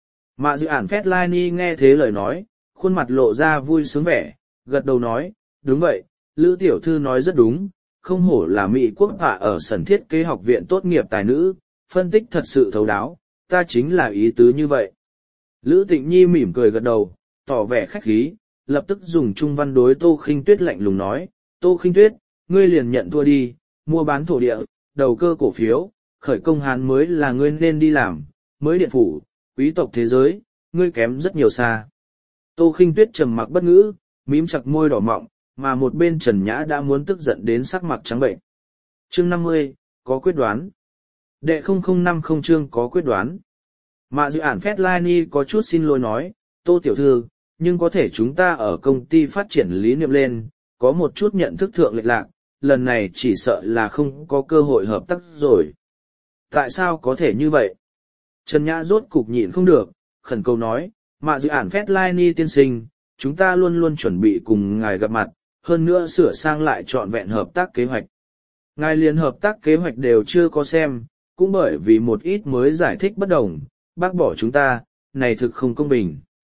S1: Mạ Dự Ản Phét Lai Ni nghe thế lời nói, khuôn mặt lộ ra vui sướng vẻ, gật đầu nói, đúng vậy, Lữ tiểu thư nói rất đúng, không hổ là Mỹ quốc hạ ở sân thiết kế học viện tốt nghiệp tài nữ, phân tích thật sự thấu đáo, ta chính là ý tứ như vậy. Lữ Tịnh Nhi mỉm cười gật đầu, tỏ vẻ khách khí, lập tức dùng trung văn đối Tô Khinh Tuyết lạnh lùng nói, Tô Khinh Tuyết, ngươi liền nhận thua đi, mua bán thổ địa, đầu cơ cổ phiếu, khởi công hán mới là ngươi nên đi làm, mới điện phủ, quý tộc thế giới, ngươi kém rất nhiều xa. Tô Khinh Tuyết trầm mặc bất ngữ, mím chặt môi đỏ mọng, mà một bên Trần Nhã đã muốn tức giận đến sắc mặt trắng bệnh. Chương năm mươi, có quyết đoán. Đệ không không năm không chương có quyết đoán. Mạ dự ản Fetlini có chút xin lỗi nói, Tô tiểu thư, nhưng có thể chúng ta ở công ty phát triển lý niệm lên, có một chút nhận thức thượng lệch lạc, lần này chỉ sợ là không có cơ hội hợp tác rồi. Tại sao có thể như vậy? Trần Nhã rốt cục nhịn không được, khẩn cầu nói, Mạ dự ản Fetlini tiên sinh, chúng ta luôn luôn chuẩn bị cùng ngài gặp mặt, hơn nữa sửa sang lại trọn vẹn hợp tác kế hoạch. Ngài liền hợp tác kế hoạch đều chưa có xem, cũng bởi vì một ít mới giải thích bất đồng, bác bỏ chúng ta, này thực không công bình.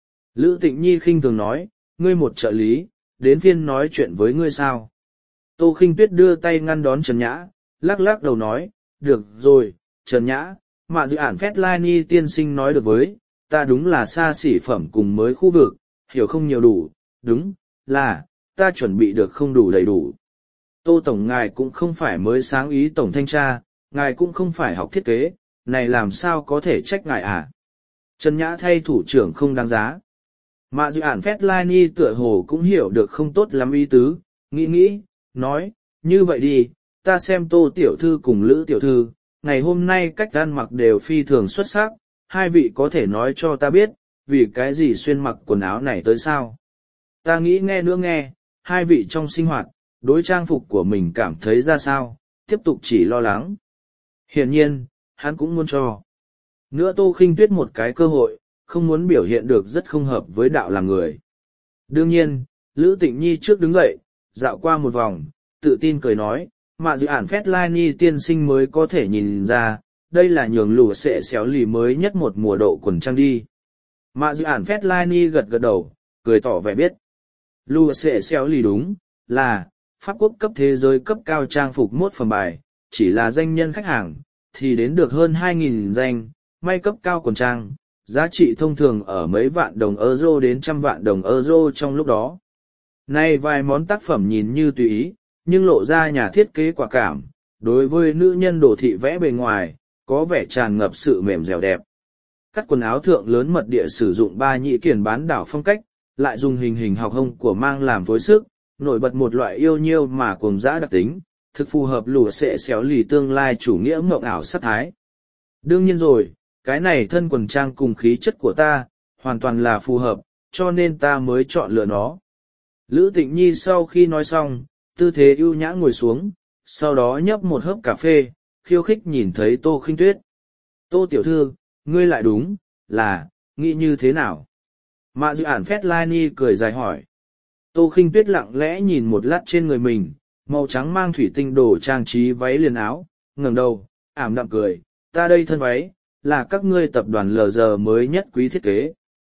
S1: Lữ Tịnh Nhi khinh thường nói, ngươi một trợ lý, đến phiên nói chuyện với ngươi sao. Tô Khinh Tuyết đưa tay ngăn đón Trần Nhã, lắc lắc đầu nói, được rồi, Trần Nhã, Mạ dự ản Fetlini tiên sinh nói được với, ta đúng là xa xỉ phẩm cùng mới khu vực, hiểu không nhiều đủ, đúng, là, ta chuẩn bị được không đủ đầy đủ. Tô Tổng ngài cũng không phải mới sáng ý Tổng Thanh tra, ngài cũng không phải học thiết kế, này làm sao có thể trách ngài à? Trần Nhã thay thủ trưởng không đáng giá. Mạ dự ản Fetlini tựa hồ cũng hiểu được không tốt lắm ý tứ, nghĩ nghĩ, nói, như vậy đi, ta xem Tô Tiểu Thư cùng Lữ Tiểu Thư, ngày hôm nay cách ăn mặc đều phi thường xuất sắc, hai vị có thể nói cho ta biết, vì cái gì xuyên mặc quần áo này tới sao? Ta nghĩ nghe nữa nghe, hai vị trong sinh hoạt, đối trang phục của mình cảm thấy ra sao, tiếp tục chỉ lo lắng. Hiển nhiên, hắn cũng muốn cho. Nữa Tô Khinh Tuyết một cái cơ hội, không muốn biểu hiện được rất không hợp với đạo làm người. Đương nhiên, Lữ Tịnh Nhi trước đứng dậy, dạo qua một vòng, tự tin cười nói, Mạ dự ản Fetlini tiên sinh mới có thể nhìn ra, đây là nhường lùa xệ xéo lì mới nhất một mùa độ quần trang đi. Mạ dự ản Fetlini gật gật đầu, cười tỏ vẻ biết. Lùa xệ xéo lì đúng, là, Pháp quốc cấp thế giới cấp cao trang phục mốt phẩm bài, chỉ là danh nhân khách hàng, thì đến được hơn hai nghìn danh, may cấp cao quần trang, giá trị thông thường ở mấy vạn đồng euro đến trăm vạn đồng euro trong lúc đó. Nay vài món tác phẩm nhìn như tùy ý, nhưng lộ ra nhà thiết kế quả cảm, đối với nữ nhân đồ thị vẽ bề ngoài, có vẻ tràn ngập sự mềm dẻo đẹp. Cắt quần áo thượng lớn mật địa sử dụng ba nhị kiển bán đảo phong cách, lại dùng hình hình học hông của mang làm phối sức, nổi bật một loại yêu nhiêu mà cuồng dã đặc tính, thực phù hợp lùa xệ xéo lì tương lai chủ nghĩa mộng ảo sắc thái. Đương nhiên rồi, cái này thân quần trang cùng khí chất của ta, hoàn toàn là phù hợp, cho nên ta mới chọn lựa nó. Lữ Tịnh Nhi sau khi nói xong, tư thế ưu nhã ngồi xuống, sau đó nhấp một hớp cà phê, khiêu khích nhìn thấy Tô Khinh Tuyết. Tô tiểu thư, ngươi lại đúng, là, nghĩ như thế nào? Mạ dự ản Fetlini cười dài hỏi. Tô Khinh Tuyết lặng lẽ nhìn một lát trên người mình, màu trắng mang thủy tinh đồ trang trí váy liền áo, ngẩng đầu, ảm đạm cười, ta đây thân váy, là các ngươi tập đoàn lờ giờ mới nhất quý thiết kế.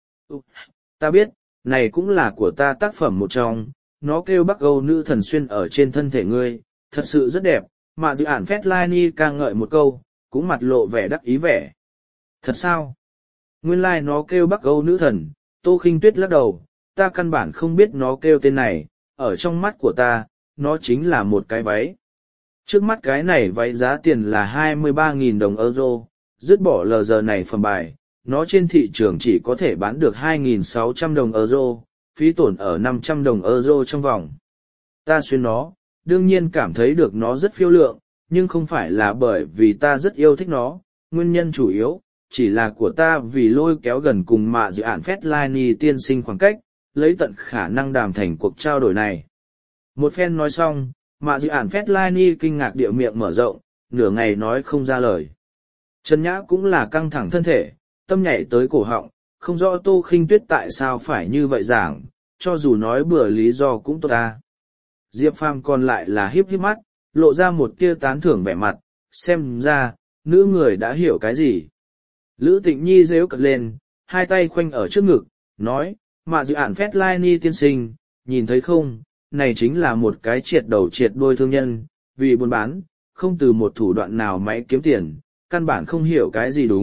S1: Ta biết, này cũng là của ta tác phẩm một trong, nó kêu Bắc Âu nữ thần xuyên ở trên thân thể ngươi, thật sự rất đẹp, mà dự ản Fetlini ca ngợi một câu, cũng mặt lộ vẻ đắc ý vẻ. Thật sao? Nguyên lai like nó kêu Bắc Âu nữ thần, Tô Khinh Tuyết lắc đầu, ta căn bản không biết nó kêu tên này, ở trong mắt của ta, nó chính là một cái váy. Trước mắt cái này váy giá tiền là hai mươi ba nghìn đồng euro, dứt bỏ lờ giờ này phẩm bài, nó trên thị trường chỉ có thể bán được hai nghìn sáu trăm đồng euro, phí tổn ở năm trăm đồng euro trong vòng. Ta xuyên nó, đương nhiên cảm thấy được nó rất phiêu lượng, nhưng không phải là bởi vì ta rất yêu thích nó, nguyên nhân chủ yếu, chỉ là của ta vì lôi kéo gần cùng mạ dự ản Fetlini tiên sinh khoảng cách, lấy tận khả năng đàm thành cuộc trao đổi này. Một phen nói xong, mạ dự ản Fetlini kinh ngạc địa miệng mở rộng, nửa ngày nói không ra lời. Trần Nhã cũng là căng thẳng thân thể, tâm nhảy tới cổ họng, không rõ Tô Khinh Tuyết tại sao phải như vậy giảng, cho dù nói bừa lý do cũng tốt ta. Diệp Phàm còn lại là híp híp mắt, lộ ra một tia tán thưởng vẻ mặt, xem ra, nữ người đã hiểu cái gì. Lữ Tịnh Nhi rếu cật lên, hai tay khoanh ở trước ngực, nói, mạ dự ản Fetlini tiên sinh, nhìn thấy không, này chính là một cái triệt đầu triệt đuôi thương nhân, vì buôn bán, không từ một thủ đoạn nào máy kiếm tiền, căn bản không hiểu cái gì đúng,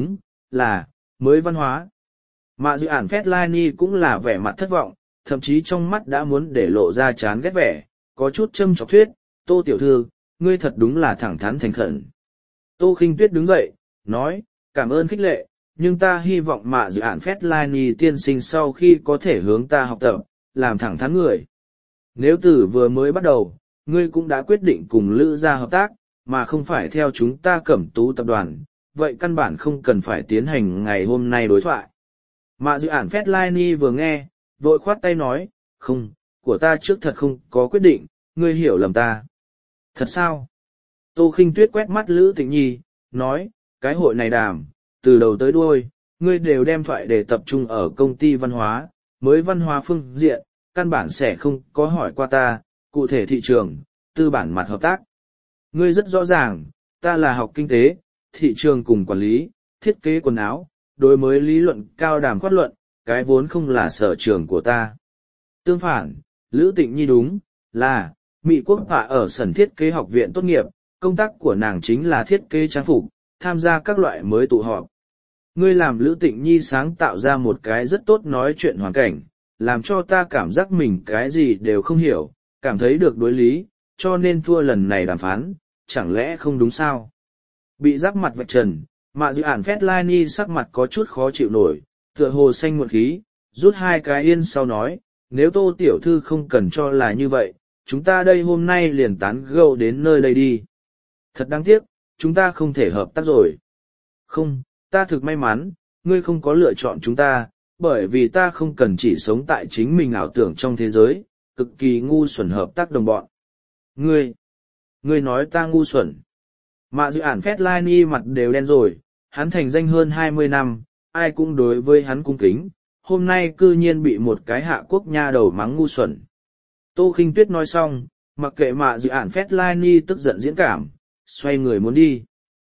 S1: là, mới văn hóa. Mạ dự ản Fellaini cũng là vẻ mặt thất vọng, thậm chí trong mắt đã muốn để lộ ra chán ghét vẻ, có chút châm chọc thuyết, Tô tiểu thư, ngươi thật đúng là thẳng thắn thành khẩn. Tô Khinh Tuyết đứng dậy, nói, cảm ơn khích lệ, nhưng ta hy vọng mạ dự ản Fellaini tiên sinh sau khi có thể hướng ta học tập, làm thẳng thắn người. Nếu từ vừa mới bắt đầu, ngươi cũng đã quyết định cùng Lữ gia hợp tác, mà không phải theo chúng ta Cẩm Tú tập đoàn, vậy căn bản không cần phải tiến hành ngày hôm nay đối thoại. Mạ dự ản Fellaini vừa nghe, vội khoát tay nói, không, của ta trước thật không có quyết định, ngươi hiểu lầm ta. Thật sao? Tô Khinh Tuyết quét mắt Lữ Tịnh Nhi, nói, cái hội này đàm, từ đầu tới đuôi, ngươi đều đem thoại để tập trung ở công ty văn hóa, mới văn hóa phương diện, căn bản sẽ không có hỏi qua ta, cụ thể thị trường, tư bản mặt hợp tác. Ngươi rất rõ ràng, ta là học kinh tế, thị trường cùng quản lý, thiết kế quần áo, đối mới lý luận cao đàm khoát luận, cái vốn không là sở trường của ta. Tương phản, Lữ Tịnh Nhi đúng, là, Mỹ quốc hạ ở sẩn thiết kế học viện tốt nghiệp, công tác của nàng chính là thiết kế trang phục, tham gia các loại mới tụ họp. Ngươi làm Lữ Tịnh Nhi sáng tạo ra một cái rất tốt nói chuyện hoàn cảnh, làm cho ta cảm giác mình cái gì đều không hiểu, cảm thấy được đối lý, cho nên thua lần này đàm phán, chẳng lẽ không đúng sao? Bị giáp mặt vạch trần, mạ dự ản Fellaini sắc mặt có chút khó chịu nổi, tựa hồ xanh muộn khí, rút hai cái yên sau nói, nếu Tô tiểu thư không cần cho là như vậy, chúng ta đây hôm nay liền tán gẫu đến nơi đây đi. Thật đáng tiếc, chúng ta không thể hợp tác rồi. Không, ta thực may mắn, ngươi không có lựa chọn chúng ta, bởi vì ta không cần chỉ sống tại chính mình ảo tưởng trong thế giới, cực kỳ ngu xuẩn hợp tác đồng bọn. Ngươi, ngươi nói ta ngu xuẩn. Mạ dự ản Fellaini mặt đều đen rồi, hắn thành danh hơn hai mươi năm, ai cũng đối với hắn cung kính, hôm nay cư nhiên bị một cái hạ quốc nha đầu mắng ngu xuẩn. Tô Khinh Tuyết nói xong, mặc kệ mạ dự ản Fellaini tức giận diễn cảm, xoay người muốn đi.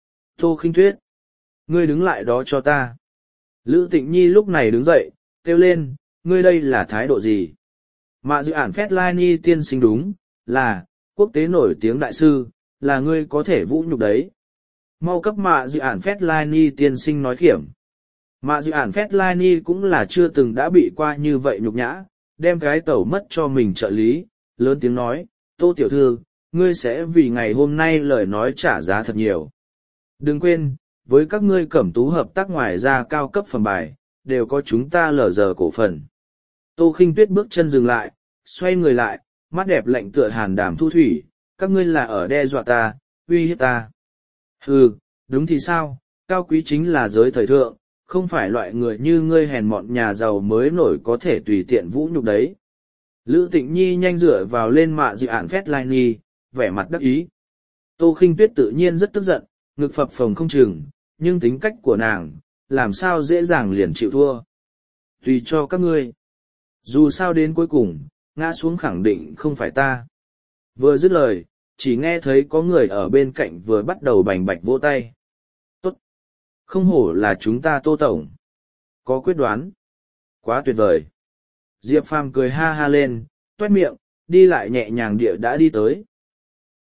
S1: Tô Khinh Tuyết, ngươi đứng lại đó cho ta. Lữ Tịnh Nhi lúc này đứng dậy, kêu lên, ngươi đây là thái độ gì? Mạ dự ản Fellaini tiên sinh đúng, là, quốc tế nổi tiếng đại sư, là ngươi có thể vũ nhục đấy. Mau cấp mạ dự ản Fellaini tiên sinh nói khiểm. Mạ dự ản Fellaini cũng là chưa từng đã bị qua như vậy nhục nhã, đem cái tẩu mất cho mình trợ lý, lớn tiếng nói, Tô tiểu thư, ngươi sẽ vì ngày hôm nay lời nói trả giá thật nhiều. Đừng quên, với các ngươi Cẩm Tú hợp tác ngoài ra cao cấp phẩm bài, đều có chúng ta lờ giờ cổ phần. Tô Khinh Tuyết bước chân dừng lại, xoay người lại, mắt đẹp lạnh tựa hàn đảm thu thủy, các ngươi là ở đe dọa ta, uy hiếp ta. Hừ, đúng thì sao, cao quý chính là giới thời thượng, không phải loại người như ngươi hèn mọn nhà giàu mới nổi có thể tùy tiện vũ nhục đấy. Lữ Tịnh Nhi nhanh dựa vào lên mạ dự ản Fellaini, vẻ mặt đắc ý. Tô Khinh Tuyết tự nhiên rất tức giận, ngực phập phồng không chừng, nhưng tính cách của nàng, làm sao dễ dàng liền chịu thua. Tùy cho các ngươi. Dù sao đến cuối cùng, ngã xuống khẳng định không phải ta. Vừa dứt lời, chỉ nghe thấy có người ở bên cạnh vừa bắt đầu bành bạch vỗ tay. Tốt! Không hổ là chúng ta Tô tổng. Có quyết đoán. Quá tuyệt vời. Diệp Phàm cười ha ha lên, toét miệng, đi lại nhẹ nhàng địa đã đi tới.